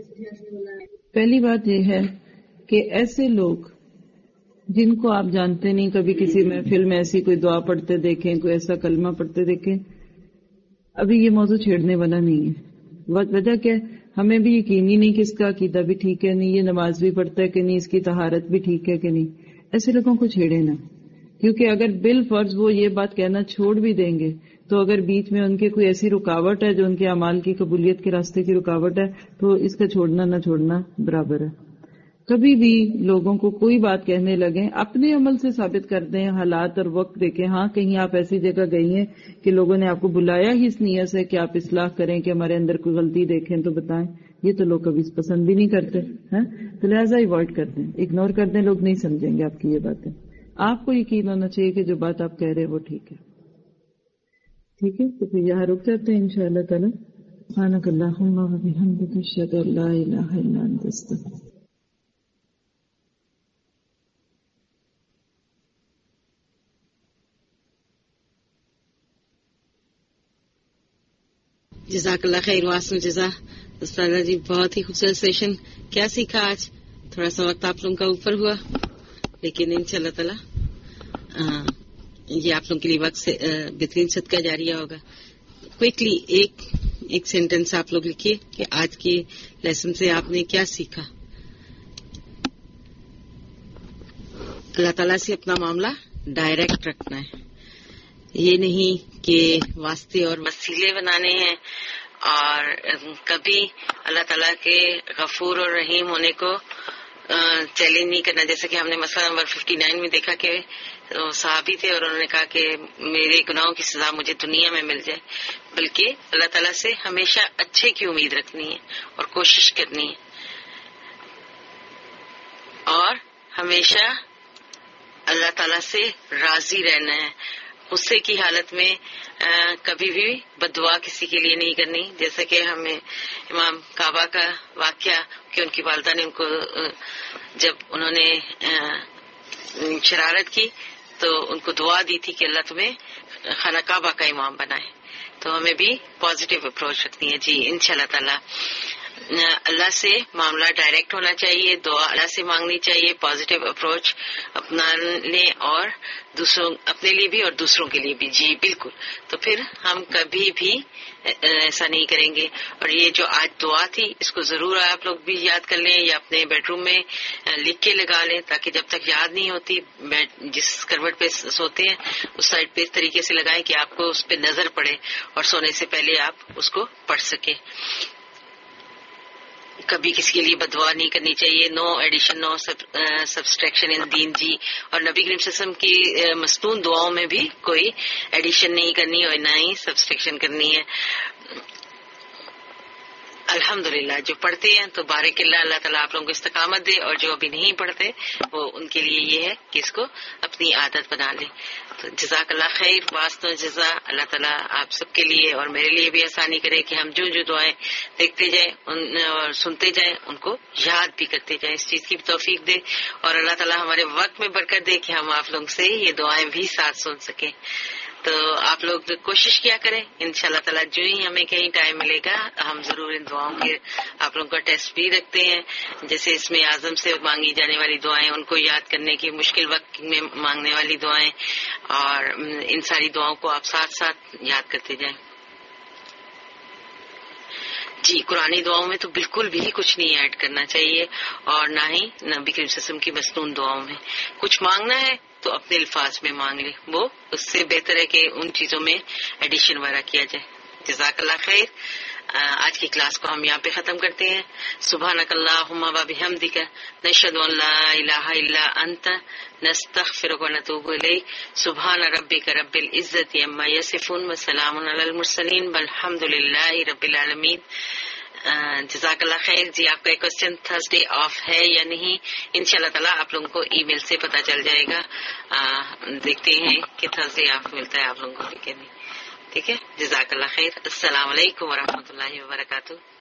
پہلی بات یہ ہے کہ ایسے لوگ جن کو آپ جانتے نہیں، کبھی کسی محفل میں ایسی کوئی دعا پڑھتے دیکھیں، کوئی ایسا کلمہ پڑھتے دیکھیں، ابھی یہ موضوع چھیڑنے والا نہیں ہے. وجہ کیا ہے؟ ہمیں بھی یقین ہی نہیں کہ اس کا عقیدہ بھی ٹھیک ہے نہیں، یہ نماز بھی پڑھتا ہے کہ نہیں، اس کی طہارت بھی ٹھیک ہے کہ نہیں. ایسے لوگوں کو چھیڑے نہ، کیونکہ اگر بالفرض وہ یہ بات کہنا چھوڑ بھی دیں گے تو اگر بیچ میں ان کے کوئی ایسی رکاوٹ ہے جو ان کے اعمال کی قبولیت کے راستے کی رکاوٹ ہے تو اس کا چھوڑنا نہ چھوڑنا برابر ہے. کبھی بھی لوگوں کو کوئی بات کہنے لگیں اپنے عمل سے ثابت کر دیں، حالات اور وقت دیکھیں. ہاں کہیں آپ ایسی جگہ گئی ہیں کہ لوگوں نے آپ کو بلایا ہی اس نیت سے کہ آپ اصلاح کریں، کہ ہمارے اندر کوئی غلطی دیکھیں تو بتائیں. یہ تو لوگ کبھی پسند بھی نہیں کرتے ہیں، تو لہٰذا ایوائڈ کر دیں، اگنور کر دیں. لوگ نہیں سمجھیں گے آپ کی یہ باتیں. آپ کو یقین ہونا چاہیے کہ جو بات آپ کہہ رہے ہیں وہ ٹھیک ہے. ٹھیک ہے، تو پھر یہاں رک جاتے ہیں انشاءاللہ تعالی. سبحانک اللہم و بحمدک اشہد ان لا الہ الا انت استغفرک. جزاک اللہ خیر. واسن جزا استاذہ جی، بہت ہی خوبصورت سیشن. کیا سیکھا آج؟ تھوڑا سا وقت آپ لوگوں کا اوپر ہوا، لیکن انشاءاللہ تعالی یہ آپ لوگوں کے لیے وقت سے بہترین صدقہ جاریہ ہوگا. کوئکلی ایک ایک سینٹینس آپ لوگ لکھیے کہ آج کے لیسن سے آپ نے کیا سیکھا. اللہ تعالیٰ سے اپنا معاملہ ڈائریکٹ رکھنا ہے، یہ نہیں کہ واسطے اور وسیلے بنانے ہیں، اور کبھی اللہ تعالیٰ کے غفور اور رحیم ہونے کو چیلنج نہیں کرنا. جیسے کہ ہم نے مسئلہ نمبر ففٹی نائن میں دیکھا کہ صحابی تھے اور انہوں نے کہا کہ میرے گناہوں کی سزا مجھے دنیا میں مل جائے، بلکہ اللہ تعالیٰ سے ہمیشہ اچھے کی امید رکھنی ہے اور کوشش کرنی ہے، اور ہمیشہ اللہ تعالیٰ سے راضی رہنا ہے. غصے کی حالت میں کبھی بھی بد دعا کسی کے لیے نہیں کرنی. جیسے کہ ہمیں امام کعبہ کا واقعہ کہ ان کی والدہ نے ان کو جب انہوں نے شرارت کی تو ان کو دعا دی تھی کہ اللہ تمہیں خانہ کعبہ کا امام بنائے. تو ہمیں بھی پازیٹیو اپروچ رکھنی ہے. جی انشاءاللہ تعالی اللہ سے معاملہ ڈائریکٹ ہونا چاہیے، دعا اللہ سے مانگنی چاہیے، پازیٹیو اپروچ اپنا لیں، اور دوسروں اپنے لیے بھی اور دوسروں کے لیے بھی. جی بالکل. تو پھر ہم کبھی بھی ایسا نہیں کریں گے. اور یہ جو آج دعا تھی اس کو ضرور آپ لوگ بھی یاد کر لیں یا اپنے بیڈ روم میں لکھ کے لگا لیں، تاکہ جب تک یاد نہیں ہوتی جس کروٹ پہ سوتے ہیں اس سائڈ پہ اس طریقے سے لگائیں کہ آپ کو اس پہ نظر پڑے اور سونے سے پہلے آپ اس کو پڑھ سکیں. کبھی کسی کے لیے بددعا نہیں کرنی چاہیے. نو ایڈیشن نو سبسٹریکشن ان دین. جی اور نبی کریم صلی اللہ علیہ وسلم کی مستون دعاؤں میں بھی کوئی ایڈیشن نہیں کرنی اور نہ ہی سبسٹریکشن کرنی ہے. الحمدللہ جو پڑھتے ہیں تو بارک اللہ، اللہ تعالیٰ آپ لوگوں کو استقامت دے، اور جو ابھی نہیں پڑھتے وہ ان کے لیے یہ ہے کہ اس کو اپنی عادت بنا لیں. تو جزاک اللہ خیر. واسطہ جزا اللہ تعالیٰ آپ سب کے لیے اور میرے لیے بھی آسانی کرے کہ ہم جو جو دعائیں دیکھتے جائیں ان اور سنتے جائیں ان کو یاد بھی کرتے جائیں. اس چیز کی توفیق دے، اور اللہ تعالیٰ ہمارے وقت میں برکت دے کہ ہم آپ لوگوں سے یہ دعائیں بھی ساتھ سن سکیں. تو آپ لوگ کوشش کیا کریں، انشاءاللہ تعالیٰ جو ہی ہمیں کہیں ٹائم ملے گا ہم ضرور ان دعاؤں کے آپ لوگوں کا ٹیسٹ بھی رکھتے ہیں. جیسے اس میں اعظم سے مانگی جانے والی دعائیں، ان کو یاد کرنے کی، مشکل وقت میں مانگنے والی دعائیں، اور ان ساری دعاؤں کو آپ ساتھ ساتھ یاد کرتے جائیں. جی قرآنی دعاؤں میں تو بالکل بھی کچھ نہیں ایڈ کرنا چاہیے، اور نہ ہی نبی کریم صلی اللہ علیہ وسلم کی مصنون دعاؤں میں. کچھ مانگنا ہے تو اپنے الفاظ میں مانگ لیں، وہ اس سے بہتر ہے کہ ان چیزوں میں ایڈیشن وغیرہ کیا جائے. جزاک اللہ خیر. آج کی کلاس کو ہم یہاں پہ ختم کرتے ہیں. سبحانک اللہم و بحمدک نشہد ان لا الہ الا انت نستغفرک و نتوب الیک. سبحان ربک رب العزت عما یصفون وسلام علی المرسلین والحمد للہ رب العالمین. جزاک اللہ خیر. جی آپ کا ایک کوشچن تھرسڈے آف ہے یا نہیں، انشاءاللہ تعالیٰ آپ لوگوں کو ای میل سے پتہ چل جائے گا. دیکھتے ہیں کہ تھرسڈے آف ملتا ہے آپ لوگوں کو کہ نہیں. ٹھیک ہے. جزاک اللہ خیر. السلام علیکم ورحمۃ اللہ وبرکاتہ.